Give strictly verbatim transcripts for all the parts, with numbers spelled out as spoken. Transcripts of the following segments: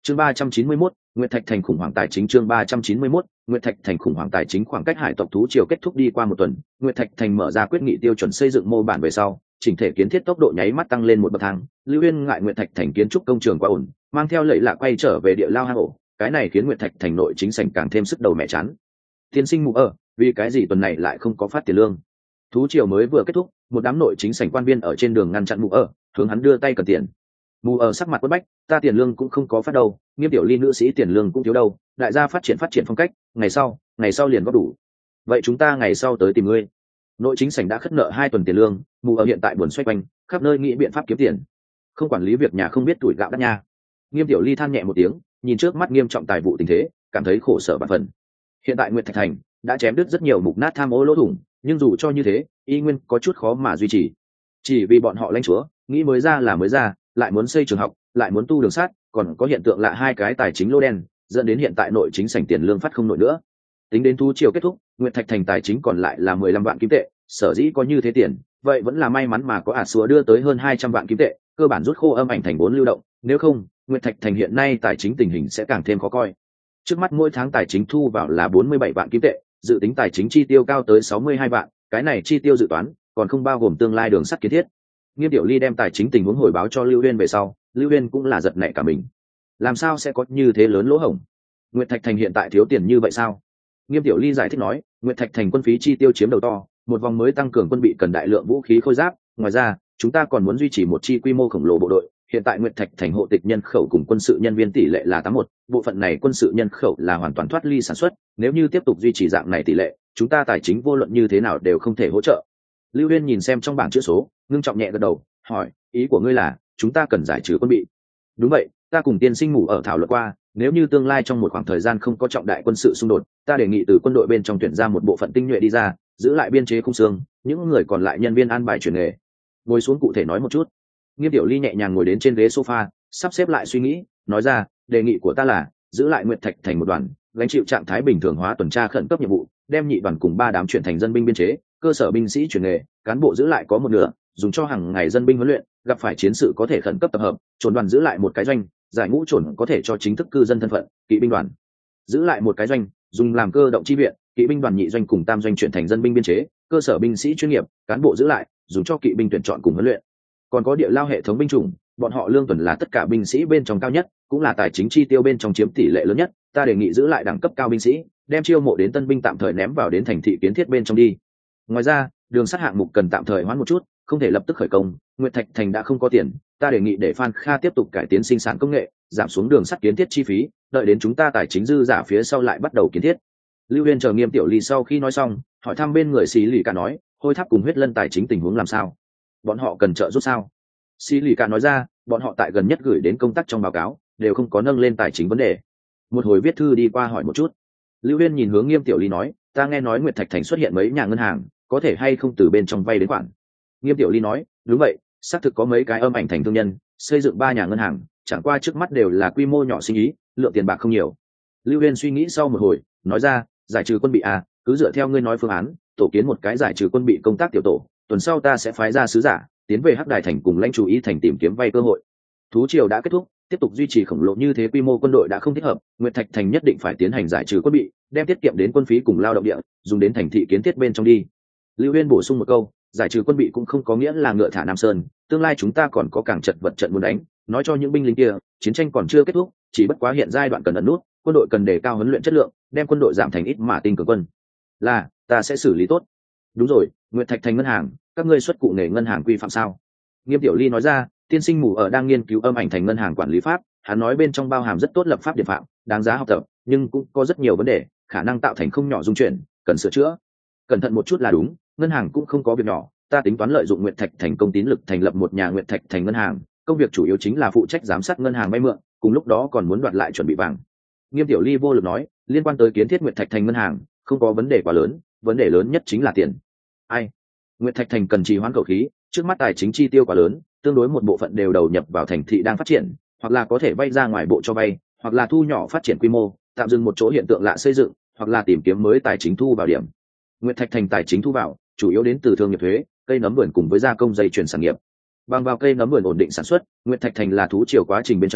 Chương ba trăm chín mươi mốt, Nguyệt Thạch Thành khủng hoảng tài chính. Chương ba trăm chín mươi mốt, Nguyệt Thạch Thành khủng hoảng tài chính. Khoảng cách hải tộc thú triều kết thúc đi qua một tuần, Nguyệt Thạch Thành mở ra quyết nghị tiêu chuẩn xây dựng mô bản về sau, chỉnh thể kiến thiết tốc độ nháy mắt tăng lên một bậc thang. Lưu Uyên ngại Nguyệt Thạch Thành kiến trúc công trường quá ổn, mang theo lệ lạ quay trở về địa lao hang ổ, cái này khiến Nguyệt Thạch Thành nội chính sảnh càng thêm sức đầu mẹ chán. Tiên sinh mụ ở, vì cái gì tuần này lại không có phát tiền lương? Thú triều mới vừa kết thúc, một đám nội chính sảnh quan viên ở trên đường ngăn chặn mụ ở, hướng hắn đưa tay cần tiền. Mù ở sắc mặt quất bách, ta tiền lương cũng không có phát đâu, Nghiêm tiểu ly nữ sĩ tiền lương cũng thiếu đâu, đại gia phát triển phát triển phong cách, ngày sau ngày sau liền góp đủ. Vậy chúng ta ngày sau tới tìm ngươi. Nội chính sảnh đã khất nợ hai tuần tiền lương, mù ở hiện tại buồn xoay quanh, khắp nơi nghĩ biện pháp kiếm tiền, không quản lý việc nhà không biết tuổi gạo đắt nha. Nghiêm tiểu ly than nhẹ một tiếng, nhìn trước mắt nghiêm trọng tài vụ tình thế, cảm thấy khổ sở vạn phần. Hiện tại Nguyệt Thạch Thành đã chém đứt rất nhiều mục nát tham ô lỗ thủng, nhưng dù cho như thế, y nguyên có chút khó mà duy trì. Chỉ vì bọn họ lãnh chúa nghĩ mới ra là mới ra, lại muốn xây trường học, lại muốn tu đường sắt, còn có hiện tượng lạ hai cái tài chính lô đen, dẫn đến hiện tại nội chính sảnh tiền lương phát không nổi nữa. Tính đến thu chiều kết thúc, Nguyệt Thạch Thành tài chính còn lại là mười lăm vạn kim tệ, sở dĩ có như thế tiền, vậy vẫn là may mắn mà có ả xúa đưa tới hơn hai trăm vạn kim tệ, cơ bản rút khô âm ảnh thành vốn lưu động, nếu không, Nguyệt Thạch Thành hiện nay tài chính tình hình sẽ càng thêm khó coi. Trước mắt mỗi tháng tài chính thu vào là bốn mươi bảy vạn kim tệ, dự tính tài chính chi tiêu cao tới sáu mươi hai vạn, cái này chi tiêu dự toán còn không bao gồm tương lai đường sắt kiến thiết. Nghiêm tiểu ly đem tài chính tình huống hồi báo cho Lưu Uyên về sau, Lưu Uyên cũng là giật nảy cả mình. Làm sao sẽ có như thế lớn lỗ hổng? Nguyệt Thạch Thành hiện tại thiếu tiền như vậy sao? Nghiêm tiểu ly giải thích nói, Nguyệt Thạch Thành quân phí chi tiêu chiếm đầu to, một vòng mới tăng cường quân bị cần đại lượng vũ khí khôi giáp, ngoài ra, chúng ta còn muốn duy trì một chi quy mô khổng lồ bộ đội. Hiện tại Nguyệt Thạch Thành hộ tịch nhân khẩu cùng quân sự nhân viên tỷ lệ là tám một, bộ phận này quân sự nhân khẩu là hoàn toàn thoát ly sản xuất, nếu như tiếp tục duy trì dạng này tỷ lệ, chúng ta tài chính vô luận như thế nào đều không thể hỗ trợ. Lưu Uyên nhìn xem trong bảng chữ số, ngưng trọng nhẹ gật đầu, hỏi, ý của ngươi là chúng ta cần giải trừ quân bị? Đúng vậy, ta cùng tiên sinh ngủ ở thảo luận qua, nếu như tương lai trong một khoảng thời gian không có trọng đại quân sự xung đột, ta đề nghị từ quân đội bên trong tuyển ra một bộ phận tinh nhuệ đi ra, giữ lại biên chế khung xương, những người còn lại nhân viên an bài chuyển nghề. Ngồi xuống cụ thể nói một chút. Nghiêm tiểu ly nhẹ nhàng ngồi đến trên ghế sofa, sắp xếp lại suy nghĩ, nói ra, đề nghị của ta là giữ lại Nguyệt Thạch Thành một đoàn, gánh chịu trạng thái bình thường hóa tuần tra khẩn cấp nhiệm vụ, đem nhị đoàn cùng ba đám chuyển thành dân binh biên chế, cơ sở binh sĩ chuyển nghề, cán bộ giữ lại có một nửa, dùng cho hàng ngày dân binh huấn luyện, gặp phải chiến sự có thể khẩn cấp tập hợp, trồn đoàn giữ lại một cái doanh, giải ngũ trồn có thể cho chính thức cư dân thân phận, kỵ binh đoàn giữ lại một cái doanh, dùng làm cơ động chi viện, kỵ binh đoàn nhị doanh cùng tam doanh chuyển thành dân binh biên chế, cơ sở binh sĩ chuyên nghiệp, cán bộ giữ lại, dùng cho kỵ binh tuyển chọn cùng huấn luyện. Còn có địa lao hệ thống binh chủng, bọn họ lương tuần là tất cả binh sĩ bên trong cao nhất, cũng là tài chính chi tiêu bên trong chiếm tỷ lệ lớn nhất, ta đề nghị giữ lại đẳng cấp cao binh sĩ, đem chiêu mộ đến tân binh tạm thời ném vào đến thành thị kiến thiết bên trong đi. Ngoài ra, đường sắt hạng mục cần tạm thời hoãn một chút, không thể lập tức khởi công, Nguyệt Thạch Thành đã không có tiền, ta đề nghị để Phan Kha tiếp tục cải tiến sinh sản công nghệ, giảm xuống đường sắt kiến thiết chi phí, đợi đến chúng ta tài chính dư giả phía sau lại bắt đầu kiến thiết. Lưu Uyên chờ Nghiêm tiểu ly sau khi nói xong, hỏi thăm bên người Xí Lì Cả nói, Hôi Tháp cùng Huyết Lân tài chính tình huống làm sao? Bọn họ cần trợ giúp sao? Xí Lì Cả nói ra, bọn họ tại gần nhất gửi đến công tác trong báo cáo, đều không có nâng lên tài chính vấn đề. Một hồi viết thư đi qua hỏi một chút. Lưu Uyên nhìn hướng Nghiêm tiểu ly nói, ta nghe nói Nguyệt Thạch Thành xuất hiện mấy nhà ngân hàng, có thể hay không từ bên trong vay đến khoản? Nghiêm tiểu ly nói, đúng vậy, xác thực có mấy cái âm ảnh thành thương nhân xây dựng ba nhà ngân hàng, chẳng qua trước mắt đều là quy mô nhỏ sinh ý, lượng tiền bạc không nhiều. Lưu Uyên suy nghĩ sau một hồi, nói ra, giải trừ quân bị à, cứ dựa theo ngươi nói phương án, tổ kiến một cái giải trừ quân bị công tác tiểu tổ, tuần sau ta sẽ phái ra sứ giả tiến về Hắc Đài thành cùng lãnh chủ ý thành tìm kiếm vay cơ hội. Thú triều đã kết thúc, tiếp tục duy trì khổng lồ như thế quy mô quân đội đã không thích hợp, Nguyệt Thạch Thành nhất định phải tiến hành giải trừ quân bị, đem tiết kiệm đến quân phí cùng lao động địa, dùng đến thành thị kiến thiết bên trong đi. Lưu Uyên bổ sung một câu, giải trừ quân bị cũng không có nghĩa là ngựa thả Nam Sơn, tương lai chúng ta còn có càng chật vật trận muốn đánh, nói cho những binh lính kia, chiến tranh còn chưa kết thúc, chỉ bất quá hiện giai đoạn cần ẩn nút, quân đội cần đề cao huấn luyện chất lượng, đem quân đội giảm thành ít mà tinh cường quân. Là, ta sẽ xử lý tốt. Đúng rồi, Nguyệt Thạch Thành ngân hàng, các ngươi xuất cụ nghề ngân hàng quy phạm sao? Nghiêm tiểu ly nói ra, tiên sinh mù ở đang nghiên cứu âm ảnh thành ngân hàng quản lý pháp, hắn nói bên trong bao hàm rất tốt lập pháp điển phạm, đáng giá học tập, nhưng cũng có rất nhiều vấn đề, khả năng tạo thành không nhỏ dung chuyển, cần sửa chữa. Cẩn thận một chút là đúng, ngân hàng cũng không có việc nhỏ, ta tính toán lợi dụng Nguyệt Thạch Thành công tín lực thành lập một nhà Nguyệt Thạch Thành ngân hàng, công việc chủ yếu chính là phụ trách giám sát ngân hàng vay mượn, cùng lúc đó còn muốn đoạt lại chuẩn bị vàng. Nghiêm tiểu ly vô lực nói, liên quan tới kiến thiết Nguyệt Thạch Thành ngân hàng, không có vấn đề quá lớn, vấn đề lớn nhất chính là tiền. Ai? Nguyệt Thạch Thành cần trì hoãn khẩu khí, trước mắt tài chính chi tiêu quá lớn, tương đối một bộ phận đều đầu nhập vào thành thị đang phát triển, hoặc là có thể vay ra ngoài bộ cho vay, hoặc là thu nhỏ phát triển quy mô, tạm dừng một chỗ hiện tượng lạ xây dựng, hoặc là tìm kiếm mới tài chính thu vào điểm. Nguyệt Thạch Thành tài chính thu vào chủ yếu đến từ thương nghiệp thuế, cây nấm vườn cùng với gia công dây chuyền sản nghiệp. Bằng vào cây nấm vườn ổn định sản xuất, Nguyệt Thạch Thành là thú triều quá trình bên trong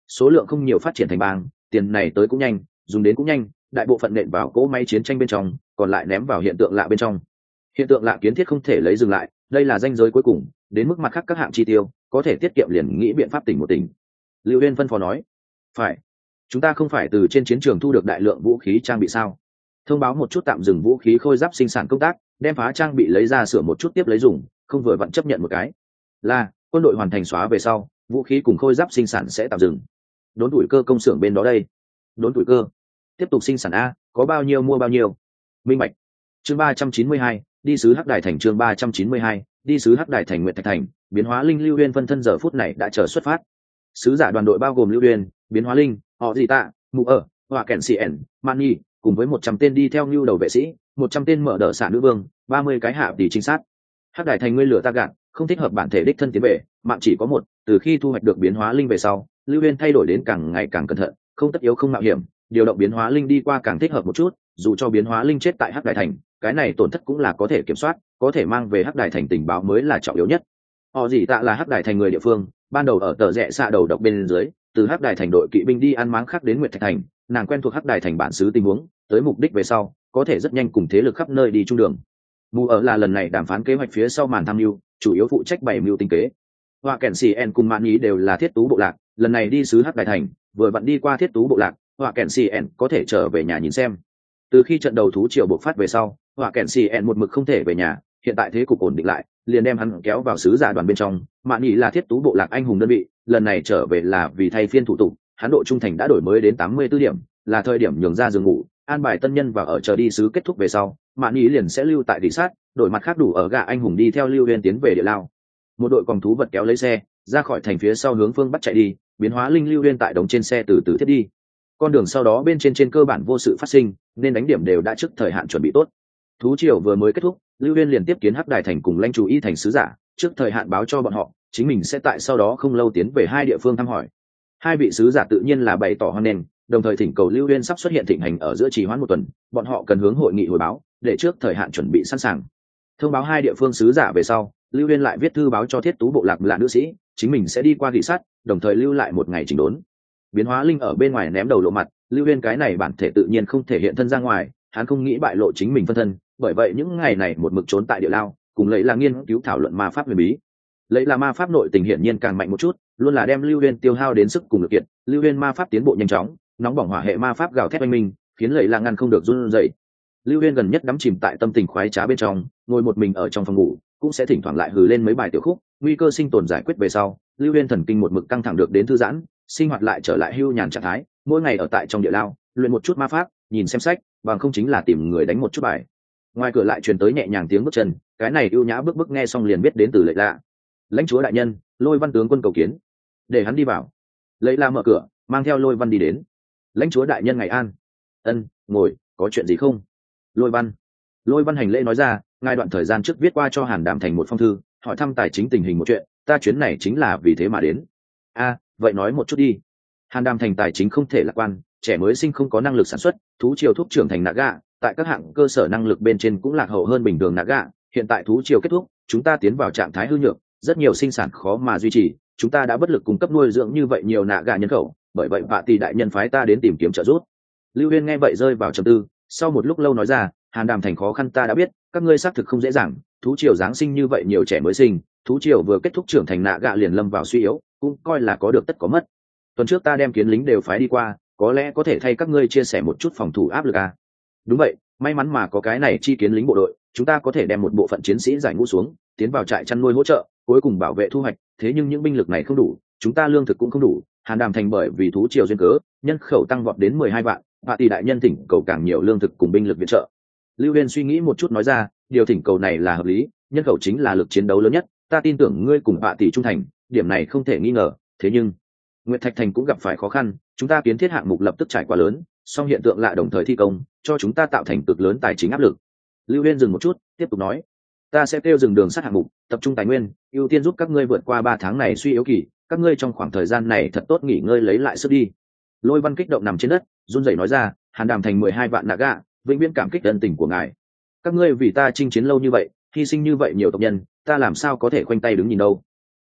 số lượng không nhiều phát triển thành bang, tiền này tới cũng nhanh, dùng đến cũng nhanh, đại bộ phận nện vào cỗ máy chiến tranh bên trong, còn lại ném vào hiện tượng lạ bên trong. Hiện tượng lạ kiến thiết không thể lấy dừng lại, đây là ranh giới cuối cùng, đến mức mặt khác các hạng chi tiêu có thể tiết kiệm liền nghĩ biện pháp tỉnh một tỉnh. Lưu Uyên phân phó nói. Phải, chúng ta không phải từ trên chiến trường thu được đại lượng vũ khí trang bị sao? Thông báo một chút tạm dừng vũ khí khôi giáp sinh sản công tác, đem phá trang bị lấy ra sửa một chút tiếp lấy dùng, không vừa vặn chấp nhận một cái. Là quân đội hoàn thành xóa về sau, vũ khí cùng khôi giáp sinh sản sẽ tạm dừng. Đốn tuổi cơ công xưởng bên đó đây. Đốn tuổi cơ tiếp tục sinh sản a, có bao nhiêu mua bao nhiêu. Minh bạch. Chương ba trăm chín mươi hai, đi sứ Hắc Đài thành. Chương ba trăm chín mươi hai, đi sứ Hắc Đài thành. Nguyệt Thạch thành, biến hóa linh Lưu Uyên phân thân giờ phút này đã chờ xuất phát. Sứ giả đoàn đội bao gồm Lưu Uyên, biến hóa linh, họ gì tạ, mù ở, họa kèn cn, mani, cùng với một trăm tên đi theo nhu đầu vệ sĩ, một trăm tên mở đỡ xạ nữ vương, ba mươi cái hạ tỷ trinh sát. Hắc Đài thành ngươi lửa ta gạt, không thích hợp bản thể đích thân tiến về, mạng chỉ có một. Từ khi thu hoạch được biến hóa linh về sau, Lưu Uyên thay đổi đến càng ngày càng cẩn thận, không tất yếu không mạo hiểm, điều động biến hóa linh đi qua càng thích hợp một chút. Dù cho biến hóa linh chết tại Hắc Đài thành, cái này tổn thất cũng là có thể kiểm soát, có thể mang về Hắc Đài thành tình báo mới là trọng yếu nhất. Họ gì tạ là Hắc Đài thành người địa phương, ban đầu ở tờ rẽ xạ đầu độc bên dưới, từ Hắc Đài thành đội kỵ binh đi ăn máng khác đến Nguyệt Thạch thành, nàng quen thuộc Hắc Đài thành bản xứ tình huống, tới mục đích về sau có thể rất nhanh cùng thế lực khắp nơi đi trung đường. Mù ở là lần này đàm phán kế hoạch phía sau màn tham mưu, chủ yếu phụ trách bày mưu tinh kế. Hoa kèn cn cùng mạn ý đều là thiết tú bộ lạc, lần này đi sứ Hắc Đài thành, vừa vặn đi qua thiết tú bộ lạc, Hoa kèn cn có thể trở về nhà nhìn xem. Từ khi trận đầu thú triều bộc phát về sau, Hoa kèn cn một mực không thể về nhà, hiện tại thế cục ổn định lại, liền đem hắn kéo vào sứ giả đoàn bên trong. Mạn ý là thiết tú bộ lạc anh hùng đơn vị, lần này trở về là vì thay phiên thủ tục, hắn độ trung thành đã đổi mới đến tám mươi tư điểm, là thời điểm nhường ra giường ngủ, an bài tân nhân và ở chờ đi sứ kết thúc về sau, Mạn ý liền sẽ lưu tại thị sát, đổi mặt khác đủ ở gạ anh hùng đi theo Lưu Uyên tiến về địa lao. Một đội còn thú vật kéo lấy xe ra khỏi thành phía sau hướng phương bắt chạy đi, biến hóa linh Lưu Uyên tại đống trên xe từ từ thiết đi. Con đường sau đó bên trên trên cơ bản vô sự phát sinh, nên đánh điểm đều đã trước thời hạn chuẩn bị tốt. Thú triều vừa mới kết thúc, Lưu Uyên liền tiếp kiến Hắc Đài thành cùng lãnh chủ y thành sứ giả, trước thời hạn báo cho bọn họ chính mình sẽ tại sau đó không lâu tiến về hai địa phương thăm hỏi. Hai vị sứ giả tự nhiên là bày tỏ hoan nghênh, đồng thời thỉnh cầu Lưu Uyên sắp xuất hiện thịnh hành ở giữa trì hoãn một tuần, bọn họ cần hướng hội nghị hồi báo, để trước thời hạn chuẩn bị sẵn sàng. Thông báo hai địa phương sứ giả về sau, Lưu Uyên lại viết thư báo cho thiết tú bộ lạc là nữ sĩ, chính mình sẽ đi qua thị sát, đồng thời lưu lại một ngày chỉnh đốn. Biến hóa linh ở bên ngoài ném đầu lộ mặt, Lưu Uyên cái này bản thể tự nhiên không thể hiện thân ra ngoài, hắn không nghĩ bại lộ chính mình phân thân, bởi vậy những ngày này một mực trốn tại địa lao, cùng lấy là nghiên cứu thảo luận ma pháp huyền bí. Lấy là ma pháp nội tình hiển nhiên càng mạnh một chút, luôn là đem Lưu Uyên tiêu hao đến sức cùng lực kiện. Lưu Uyên ma pháp tiến bộ nhanh chóng, nóng bỏng hỏa hệ ma pháp gào thét oanh minh, khiến lấy là ngăn không được run rẩy. Lưu Uyên gần nhất đắm chìm tại tâm tình khoái trá bên trong, ngồi một mình ở trong phòng ngủ, cũng sẽ thỉnh thoảng lại hừ lên mấy bài tiểu khúc. Nguy cơ sinh tồn giải quyết về sau, Lưu Uyên thần kinh một mực căng thẳng được đến thư giãn, sinh hoạt lại trở lại hưu nhàn trạng thái, mỗi ngày ở tại trong địa lao, luyện một chút ma pháp, nhìn xem sách, bằng không chính là tìm người đánh một chút bài. Ngoài cửa lại truyền tới nhẹ nhàng tiếng bước chân, cái này ưu nhã bước bước nghe xong liền biết đến từ Lệ Lạ. Lãnh chúa đại nhân, Lôi Văn tướng quân cầu kiến. Để hắn đi vào. Lệ Lạ mở cửa, mang theo Lôi Văn đi đến. Lãnh chúa đại nhân ngày an. Ân, ngồi, có chuyện gì không? Lôi Văn. Lôi Văn hành lễ nói ra, ngài đoạn thời gian trước viết qua cho Hàn Đàm thành một phong thư, hỏi thăm tài chính tình hình một chuyện, ta chuyến này chính là vì thế mà đến. A, vậy nói một chút đi. Hàn Đàm thành tài chính không thể lạc quan, trẻ mới sinh không có năng lực sản xuất, thú triều thuốc trưởng thành Naga, tại các hạng cơ sở năng lực bên trên cũng lạc hậu hơn bình thường Naga. Hiện tại thú triều kết thúc, chúng ta tiến vào trạng thái hư nhược, rất nhiều sinh sản khó mà duy trì, chúng ta đã bất lực cung cấp nuôi dưỡng như vậy nhiều Naga nhân khẩu, bởi vậy Vạ Tỷ đại nhân phái ta đến tìm kiếm trợ giúp. Lưu Uyên nghe vậy rơi vào trầm tư, sau một lúc lâu nói ra, Hàn Đàm thành khó khăn ta đã biết, các ngươi xác thực không dễ dàng, thú triều giáng sinh như vậy nhiều trẻ mới sinh, thú triều vừa kết thúc trưởng thành Naga liền lâm vào suy yếu, cũng coi là có được tất có mất. Tuần trước ta đem kiến lính đều phái đi qua, có lẽ có thể thay các ngươi chia sẻ một chút phòng thủ áp lực à. Đúng vậy, may mắn mà có cái này chi kiến lính bộ đội, chúng ta có thể đem một bộ phận chiến sĩ giải ngũ xuống, tiến vào trại chăn nuôi hỗ trợ, cuối cùng bảo vệ thu hoạch. Thế nhưng những binh lực này không đủ, chúng ta lương thực cũng không đủ. Hàn Đàm thành bởi vì thú triều duyên cớ, nhân khẩu tăng vọt đến mười hai vạn, Vạ Tỷ đại nhân thỉnh cầu càng nhiều lương thực cùng binh lực viện trợ. Lưu Uyên suy nghĩ một chút nói ra, điều thỉnh cầu này là hợp lý, nhân khẩu chính là lực chiến đấu lớn nhất, ta tin tưởng ngươi cùng Vạ Tỷ trung thành, điểm này không thể nghi ngờ. Thế nhưng Nguyệt Thạch thành cũng gặp phải khó khăn, chúng ta kiến thiết hạng mục lập tức trải qua lớn, song hiện tượng lạ đồng thời thi công, cho chúng ta tạo thành cực lớn tài chính áp lực. Lưu Uyên dừng một chút, tiếp tục nói, ta sẽ kêu dừng đường sắt hạng mục, tập trung tài nguyên, ưu tiên giúp các ngươi vượt qua ba tháng này suy yếu kỳ, các ngươi trong khoảng thời gian này thật tốt nghỉ ngơi lấy lại sức đi. Lôi Văn kích động nằm trên đất, run rẩy nói ra, Hàn Đàm thành mười hai vạn Naga, vĩnh viễn cảm kích ân tình của ngài. Các ngươi vì ta chinh chiến lâu như vậy, hy sinh như vậy nhiều tộc nhân, ta làm sao có thể khoanh tay đứng nhìn đâu.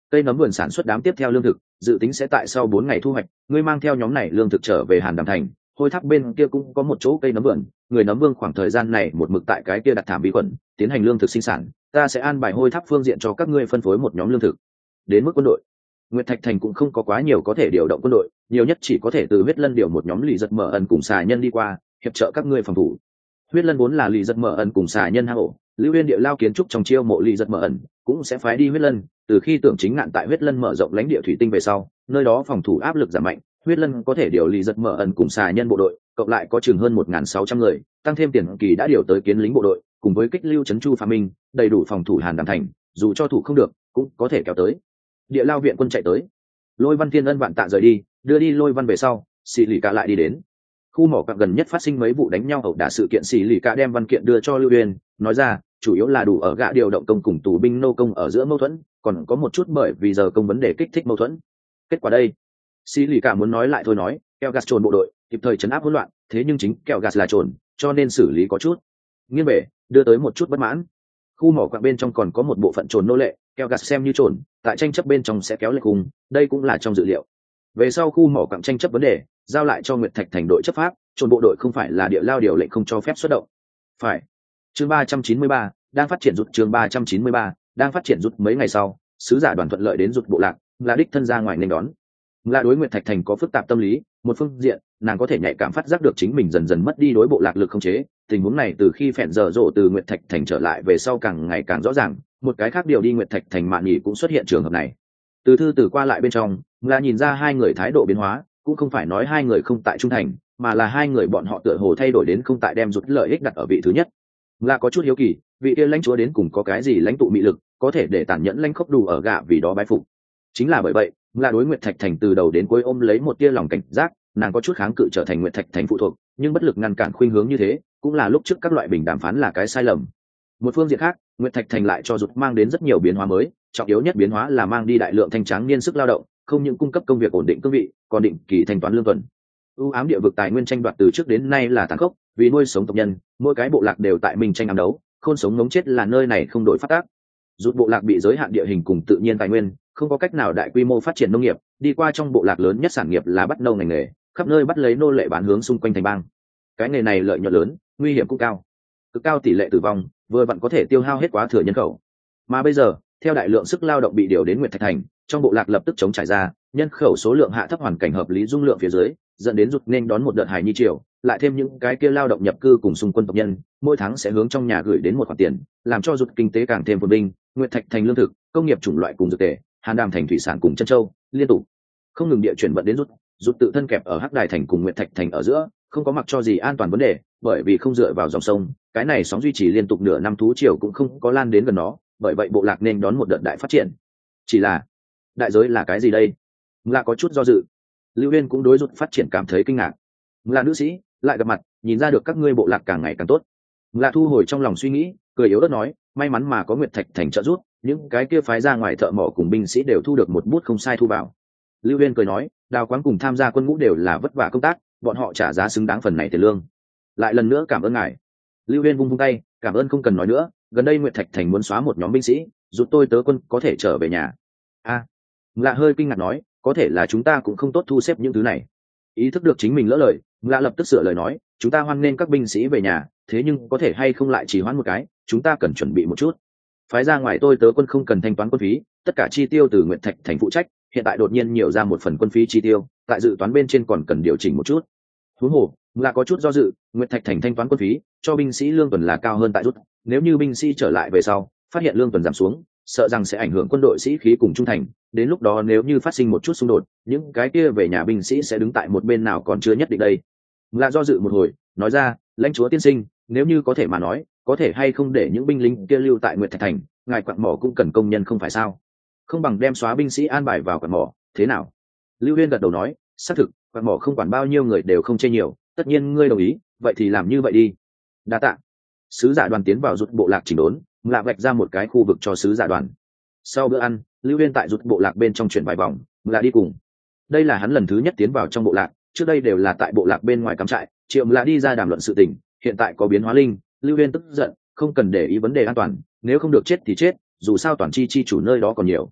cây nấm vườn sản xuất đám tiếp theo lương thực dự tính sẽ tại sau bốn ngày thu hoạch, ngươi mang theo nhóm này lương thực trở về Hàn Đàm thành. Hôi tháp bên kia cũng có một chỗ cây nấm vườn, người nấm vương khoảng thời gian này một mực tại cái kia đặt thảm vi khuẩn tiến hành lương thực sinh sản, ta sẽ an bài hôi tháp phương diện cho các ngươi phân phối một nhóm lương thực. Đến mức quân đội, Nguyệt Thạch thành cũng không có quá nhiều có thể điều động quân đội, nhiều nhất chỉ có thể từ huyết lân điều một nhóm lì giật mở ẩn cùng xà nhân đi qua hiệp trợ các ngươi phòng thủ. Huyết lân vốn là lì giật mở ẩn cùng xà nhân hang ổ, Lưu Uyên địa lao kiến trúc trong chiêu mộ lì giật mở ẩn cũng sẽ phái đi huyết lân. Từ khi tưởng chính ngạn tại huyết lân mở rộng lãnh địa thủy tinh về sau, nơi đó phòng thủ áp lực giảm mạnh, huyết lân có thể điều lì giật mở ẩn cùng xà nhân bộ đội, cộng lại có chừng hơn một nghìn sáu trăm người, tăng thêm tiền kỳ đã điều tới kiến lính bộ đội, cùng với kích lưu trấn chu phá minh, đầy đủ phòng thủ Hàn Đàm thành, dù cho thủ không được, cũng có thể kéo tới. Địa lao viện quân chạy tới, Lôi Văn Thiên ân vạn tạ rời đi, đưa đi Lôi Văn về sau, Sĩ Lì Cả lại đi đến. Khu mỏ cạn gần nhất phát sinh mấy vụ đánh nhau ẩu đả sự kiện, Sĩ Lì Cả đem văn kiện đưa cho Lưu Uyên, nói ra, chủ yếu là đủ ở gạ điều động công cùng tù binh nô công ở giữa mâu thuẫn, còn có một chút bởi vì giờ công vấn đề kích thích mâu thuẫn. Kết quả đây, Sĩ Lì Cả muốn nói lại thôi nói, keo gas trồn bộ đội kịp thời chấn áp hỗn loạn, thế nhưng chính keo gas là trồn, cho nên xử lý có chút nghiêng về, đưa tới một chút bất mãn. Khu mỏ quặng bên trong còn có một bộ phận trồn nô lệ, keo gas xem như trồn, tại tranh chấp bên trong sẽ kéo lệch cùng, đây cũng là trong dự liệu. Về sau khu mỏ quặng tranh chấp vấn đề, giao lại cho Nguyệt Thạch thành đội chấp pháp, trồn bộ đội không phải là địa lao điều lệnh không cho phép xuất động. Phải. Chương ba trăm chín mươi ba đang phát triển rút chương ba trăm chín mươi ba đang phát triển rút mấy ngày sau, sứ giả đoàn thuận lợi đến rút bộ lạc, là đích thân ra ngoài nên đón. Là đối Nguyệt Thạch thành có phức tạp tâm lý, một phương diện, nàng có thể nhạy cảm phát giác được chính mình dần dần mất đi đối bộ lạc lực không chế, tình huống này từ khi phèn dở dỗ từ Nguyệt Thạch thành trở lại về sau càng ngày càng rõ ràng, một cái khác điều đi Nguyệt Thạch thành Mạn Nhĩ cũng xuất hiện trường hợp này. Từ thư từ qua lại bên trong, là nhìn ra hai người thái độ biến hóa, cũng không phải nói hai người không tại trung thành, mà là hai người bọn họ tựa hồ thay đổi đến không tại đem rút lợi ích đặt ở vị thứ nhất. Là có chút hiếu kỳ, vị kia lãnh chúa đến cùng có cái gì lãnh tụ mị lực, có thể để tàn nhẫn lãnh khốc đủ ở gạ vì đó bái phục. Chính là bởi vậy, là đối Nguyệt Thạch thành từ đầu đến cuối ôm lấy một tia lòng cảnh giác, nàng có chút kháng cự trở thành Nguyệt Thạch thành phụ thuộc, nhưng bất lực ngăn cản khuynh hướng như thế, cũng là lúc trước các loại bình đàm phán là cái sai lầm. Một phương diện khác, Nguyệt Thạch thành lại cho rút mang đến rất nhiều biến hóa mới, trọng yếu nhất biến hóa là mang đi đại lượng thanh tráng niên sức lao động, không những cung cấp công việc ổn định cương vị, còn định kỳ thanh toán lương tuần. ưu ám địa vực tài nguyên tranh đoạt từ trước đến nay là tàn khốc, vì nuôi sống tộc nhân, mỗi cái bộ lạc đều tại mình tranh ám đấu, khôn sống ngống chết là nơi này không đổi phát tác. Rút bộ lạc bị giới hạn địa hình cùng tự nhiên tài nguyên, không có cách nào đại quy mô phát triển nông nghiệp, đi qua trong bộ lạc lớn nhất sản nghiệp là bắt nâu ngành nghề, khắp nơi bắt lấy nô lệ bán hướng xung quanh thành bang. Cái nghề này lợi nhuận lớn, nguy hiểm cũng cao, cực cao tỷ lệ tử vong, vừa vặn có thể tiêu hao hết quá thừa nhân khẩu. Mà bây giờ, theo đại lượng sức lao động bị điều đến Nguyệt Thạch thành, trong bộ lạc lập tức chống trải ra, nhân khẩu số lượng hạ thấp, hoàn cảnh hợp lý dung lượng phía dưới, dẫn đến rút nên đón một đợt hải nhi triều, lại thêm những cái kia lao động nhập cư cùng xung quân tộc nhân, mỗi tháng sẽ hướng trong nhà gửi đến một khoản tiền, làm cho rút kinh tế càng thêm phồn vinh. Nguyệt Thạch thành lương thực, công nghiệp chủng loại cùng dược tề, Hàn Đàm thành thủy sản cùng chân châu, liên tục không ngừng địa chuyển vận đến rút. Rút tự thân kẹp ở Hắc Đài thành cùng Nguyệt Thạch thành ở giữa, không có mặc cho gì an toàn vấn đề, bởi vì không dựa vào dòng sông, cái này sóng duy trì liên tục nửa năm thú triều cũng không có lan đến gần nó, bởi vậy bộ lạc nên đón một đợt đại phát triển. Chỉ là đại giới là cái gì đây? Là có chút do dự. Lưu Uyên cũng đối rút phát triển cảm thấy kinh ngạc. Là nữ sĩ lại gặp mặt, nhìn ra được các ngươi bộ lạc càng ngày càng tốt. Là thu hồi trong lòng suy nghĩ, cười yếu ớt nói, may mắn mà có Nguyệt Thạch thành trợ giúp, những cái kia phái ra ngoài thợ mỏ cùng binh sĩ đều thu được một bút không sai thu vào. Lưu Uyên cười nói, đào quáng cùng tham gia quân ngũ đều là vất vả công tác, bọn họ trả giá xứng đáng phần này tiền lương. Lại lần nữa cảm ơn ngài. Lưu Uyên vung vung tay, cảm ơn không cần nói nữa, gần đây Nguyệt Thạch thành muốn xóa một nhóm binh sĩ, rút tôi tớ quân có thể trở về nhà. A, à, Lạ hơi kinh ngạc nói, có thể là chúng ta cũng không tốt thu xếp những thứ này. Ý thức được chính mình lỡ lời, Lạ lập tức sửa lời nói, chúng ta hoan nghênh các binh sĩ về nhà, thế nhưng có thể hay không lại chỉ hoãn một cái, chúng ta cần chuẩn bị một chút. Phái ra ngoài tôi tớ quân không cần thanh toán quân phí, tất cả chi tiêu từ Nguyệt Thạch thành phụ trách, hiện tại đột nhiên nhiều ra một phần quân phí chi tiêu, tại dự toán bên trên còn cần điều chỉnh một chút. Huống hồ, là có chút do dự, Nguyệt Thạch thành thanh toán quân phí cho binh sĩ lương tuần là cao hơn tại rút, nếu như binh sĩ trở lại về sau, phát hiện lương tuần giảm xuống, sợ rằng sẽ ảnh hưởng quân đội sĩ khí cùng trung thành, đến lúc đó nếu như phát sinh một chút xung đột, những cái kia về nhà binh sĩ sẽ đứng tại một bên nào còn chưa nhất định đây. Là do dự một hồi, nói ra, lãnh chúa tiên sinh, nếu như có thể mà nói, có thể hay không để những binh lính kia lưu tại Nguyệt Thạch thành, ngài quặng mỏ cũng cần công nhân không phải sao? Không bằng đem xóa binh sĩ an bài vào quặng mỏ, thế nào? Lưu Uyên gật đầu nói, xác thực, quặng mỏ không quản bao nhiêu người đều không chê nhiều, tất nhiên ngươi đồng ý, vậy thì làm như vậy đi. Đa tạ. Sứ giả đoàn tiến vào rút bộ lạc chỉnh đốn, lạ vạch ra một cái khu vực cho sứ giả đoàn. Sau bữa ăn, Lưu Uyên tại rút bộ lạc bên trong chuyển vài vòng, là đi cùng. Đây là hắn lần thứ nhất tiến vào trong bộ lạc, trước đây đều là tại bộ lạc bên ngoài cắm trại, triệu là đi ra đàm luận sự tình, hiện tại có biến hóa linh, Lưu Uyên tức giận, không cần để ý vấn đề an toàn, nếu không được chết thì chết, dù sao toàn chi chi chủ nơi đó còn nhiều.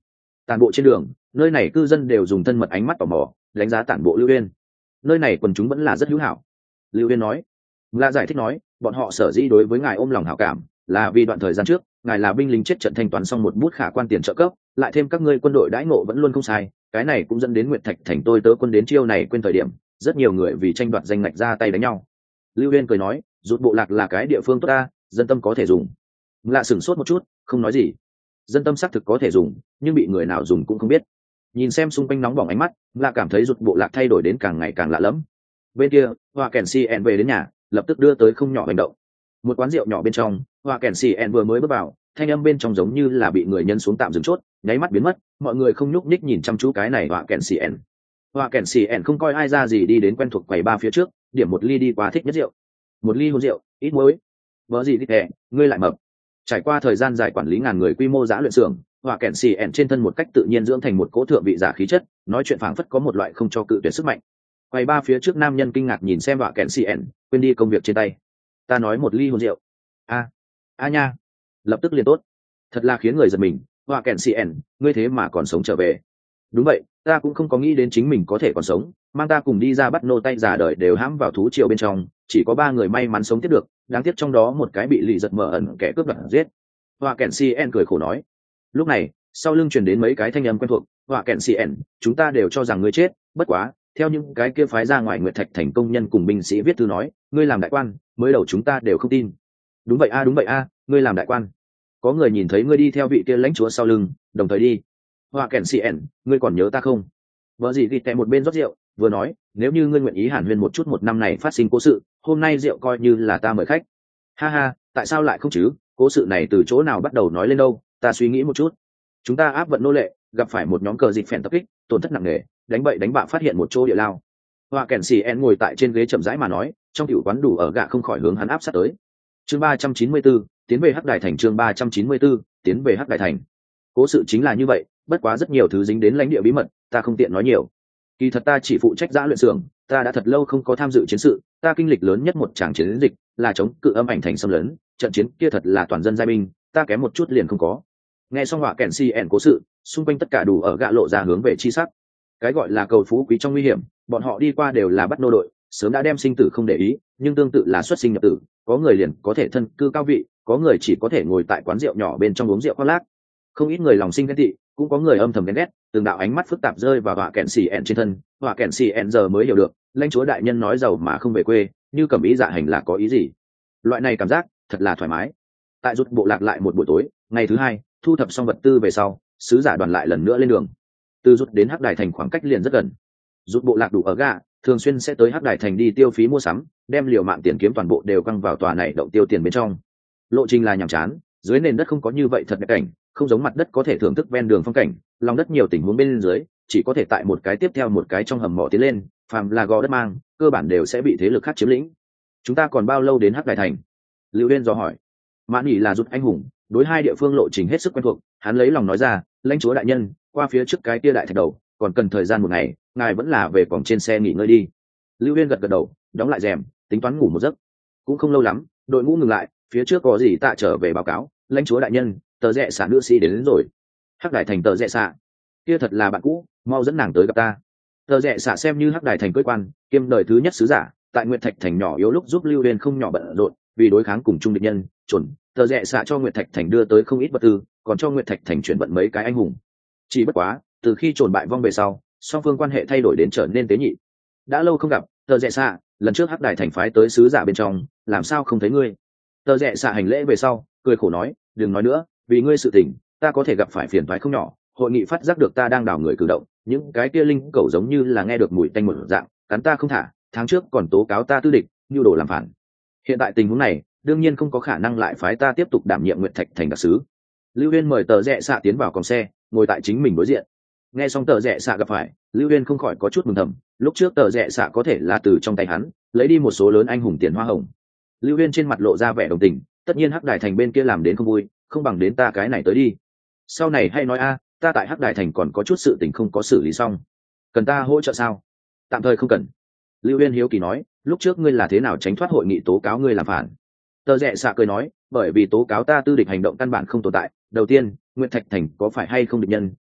Tản bộ trên đường, nơi này cư dân đều dùng thân mật ánh mắt tò mò đánh giá tản bộ Lưu Uyên. Nơi này quần chúng vẫn là rất hữu hảo. Lưu Uyên nói. Lạ giải thích nói, bọn họ sở dĩ đối với ngài ôm lòng hảo cảm là vì đoạn thời gian trước ngài là binh lính chết trận thanh toán xong một bút khả quan tiền trợ cấp, lại thêm các ngươi quân đội đãi ngộ vẫn luôn không sai, cái này cũng dẫn đến Nguyệt Thạch thành tôi tớ quân đến chiêu này quên thời điểm, rất nhiều người vì tranh đoạt danh ngạch ra tay đánh nhau. Lưu Uyên cười nói, rút bộ lạc là cái địa phương tốt ta, dân tâm có thể dùng. Lạ sửng sốt một chút, không nói gì. Dân tâm xác thực có thể dùng, nhưng bị người nào dùng cũng không biết. Nhìn xem xung quanh nóng bỏng ánh mắt, Lạ cảm thấy rút bộ lạc thay đổi đến càng ngày càng lạ lẫm. Bên kia, Hoa Kèn Si En về đến nhà, lập tức đưa tới không nhỏ hành động. Một quán rượu nhỏ bên trong, Hoa Kèn Si En vừa mới bước vào, thanh âm bên trong giống như là bị người nhân xuống tạm dừng chốt, nháy mắt biến mất, mọi người không nhúc nhích nhìn chăm chú cái này Hoa Kèn Si En. Hoa Kèn Si En không coi ai ra gì đi đến quen thuộc quầy ba phía trước, điểm một ly đi qua thích nhất rượu. Một ly hôn rượu, ít muối. Vợ gì đi kẻ, ngươi lại mập. Trải qua thời gian dài quản lý ngàn người quy mô giã luyện xưởng, Hoa Kèn Si En trên thân một cách tự nhiên dưỡng thành một cỗ thượng vị giả khí chất, nói chuyện phảng phất có một loại không cho cự tuyệt sức mạnh. Quầy ba phía trước nam nhân kinh ngạc nhìn xem Hoa Kèn Si En, quên đi công việc trên tay. Ta nói một ly hôn rượu. A, a nha, lập tức liền tốt. Thật là khiến người giật mình. Hoa Kèn Si En, ngươi thế mà còn sống trở về. Đúng vậy, ta cũng không có nghĩ đến chính mình có thể còn sống, mang ta cùng đi ra bắt nô tay già đời đều hãm vào thú triều bên trong, chỉ có ba người may mắn sống tiếp được, đáng tiếc trong đó một cái bị lì giật mở ẩn kẻ cướp đoạt giết. Hoa Kèn Si En cười khổ nói. Lúc này, sau lưng truyền đến mấy cái thanh âm quen thuộc. Hoa Kèn Si En, chúng ta đều cho rằng ngươi chết, bất quá, theo những cái kia phái ra ngoài Nguyệt Thạch thành công nhân cùng binh sĩ viết thư nói, ngươi làm đại quan, mới đầu chúng ta đều không tin. Đúng vậy a, đúng vậy a, ngươi làm đại quan. Có người nhìn thấy ngươi đi theo vị kia lãnh chúa sau lưng, đồng thời đi. Hoa Kèn Si En, ngươi còn nhớ ta không? Vợ gì ghi tè một bên rót rượu, vừa nói, nếu như ngươi nguyện ý hàn huyên một chút một năm này phát sinh cố sự, hôm nay rượu coi như là ta mời khách. Ha ha, tại sao lại không chứ? Cố sự này từ chỗ nào bắt đầu nói lên đâu? Ta suy nghĩ một chút. Chúng ta áp vận nô lệ, gặp phải một nhóm cờ dịch phèn tập kích, tổn thất nặng nề, đánh bậy đánh bạ phát hiện một chỗ địa lao. Hoa Kèn Si En ngồi tại trên ghế chậm rãi mà nói, trong tiểu quán đủ ở gạ không khỏi hướng hắn áp sát tới. Chương ba trăm chín mươi 4, tiến về Hắc Đài thành. Chương ba trăm chín mươi 4, tiến về Hắc Đài thành. Cố sự chính là như vậy, bất quá rất nhiều thứ dính đến lãnh địa bí mật, ta không tiện nói nhiều. Kỳ thật ta chỉ phụ trách giã luyện xưởng, ta đã thật lâu không có tham dự chiến sự, ta kinh lịch lớn nhất một tràng chiến dịch là chống cự âm ảnh thành xâm lấn, trận chiến kia thật là toàn dân giai binh, ta kém một chút liền không có. Nghe xong Hoa Kèn Si En cố sự, xung quanh tất cả đủ ở gạ lộ ra hướng về chi sắc. Cái gọi là cầu phú quý trong nguy hiểm, bọn họ đi qua đều là bắt nô đội, sớm đã đem sinh tử không để ý, nhưng tương tự là xuất sinh nhập tử, có người liền có thể thân cư cao vị, có người chỉ có thể ngồi tại quán rượu nhỏ bên trong uống rượu khoác lác. Không ít người lòng sinh ghen tị, cũng có người âm thầm ghen ghét, từng đạo ánh mắt phức tạp rơi vào Hoa Kèn Si En trên thân. Hoa Kèn Si En giờ mới hiểu được, lãnh chúa đại nhân nói giàu mà không về quê, như cầm ý dạ hành là có ý gì. Loại này cảm giác thật là thoải mái. Tại rút bộ lạc lại một buổi tối, ngày thứ hai, thu thập xong vật tư về sau, sứ giả đoàn lại lần nữa lên đường. Từ rút đến Hắc Đài thành khoảng cách liền rất gần. Rút bộ lạc đủ ở gạ, thường xuyên sẽ tới Hắc Đài thành đi tiêu phí mua sắm, đem liều mạng tiền kiếm toàn bộ đều căng vào tòa này động tiêu tiền bên trong. Lộ trình là nhàm chán, dưới nền đất không có như vậy thật đẹp cảnh, không giống mặt đất có thể thưởng thức ven đường phong cảnh, lòng đất nhiều tình huống bên dưới, chỉ có thể tại một cái tiếp theo một cái trong hầm mỏ tiến lên, phàm là gò đất mang, cơ bản đều sẽ bị thế lực khác chiếm lĩnh. Chúng ta còn bao lâu đến Hắc Đài thành? Lưu Uyên dò hỏi. Mãn Nghị là rút anh hùng, đối hai địa phương lộ trình hết sức quen thuộc, hắn lấy lòng nói ra, lãnh chúa đại nhân, qua phía trước cái kia đại thạch đầu, còn cần thời gian một ngày, ngài vẫn là về cổng trên xe nghỉ ngơi đi. Lưu Uyên gật gật đầu, đóng lại rèm, tính toán ngủ một giấc. Cũng không lâu lắm, đội ngũ ngừng lại, phía trước có gì tạ trở về báo cáo, lãnh chúa đại nhân, tờ rẽ xạ nữ sĩ đến, đến rồi. Hắc Đài thành tờ rẽ xạ, kia thật là bạn cũ, mau dẫn nàng tới gặp ta. Tờ rẽ xạ xem như Hắc Đài thành quế quan, kiêm đời thứ nhất sứ giả, tại Nguyệt Thạch thành nhỏ yếu lúc giúp Lưu Uyên không nhỏ bận rộn, vì đối kháng cùng trung địch nhân, chuẩn tờ rẽ xạ cho Nguyệt Thạch thành đưa tới không ít vật tư, còn cho Nguyệt Thạch thành chuyển vận mấy cái anh hùng. Chỉ bất quá, từ khi trồn bại vong về sau, song phương quan hệ thay đổi đến trở nên tế nhị. Đã lâu không gặp, tờ rẽ xạ, lần trước Hắc Đài thành phái tới sứ giả bên trong, làm sao không thấy ngươi? Tờ rẽ xạ hành lễ về sau, cười khổ nói, đừng nói nữa, vì ngươi sự tình, ta có thể gặp phải phiền toái không nhỏ. Hội nghị phát giác được ta đang đảo người cử động, những cái kia linh cẩu giống như là nghe được mùi tanh một dạng, cắn ta không thả, tháng trước còn tố cáo ta tư địch, nhu đồ làm phản. Hiện tại tình huống này, đương nhiên không có khả năng lại phái ta tiếp tục đảm nhiệm Nguyệt Thạch thành đặc sứ. Lưu Uyên mời tờ rẽ xạ tiến vào còng xe, ngồi tại chính mình đối diện. Nghe xong tờ rẽ xạ gặp phải, Lưu Uyên không khỏi có chút mừng thầm, lúc trước tờ rẽ xạ có thể là từ trong tay hắn lấy đi một số lớn anh hùng tiền hoa hồng. Lưu Uyên trên mặt lộ ra vẻ đồng tình, tất nhiên Hắc Đài thành bên kia làm đến không vui, không bằng đến ta cái này tới đi. Sau này hay nói a, ta tại Hắc Đài thành còn có chút sự tình không có xử lý xong, cần ta hỗ trợ sao? Tạm thời không cần. Lưu Uyên hiếu kỳ nói, lúc trước ngươi là thế nào tránh thoát hội nghị tố cáo ngươi làm phản? Tờ rẽ xạ cười nói, bởi vì tố cáo ta tư địch hành động căn bản không tồn tại. Đầu tiên, Nguyệt Thạch thành có phải hay không địch nhân,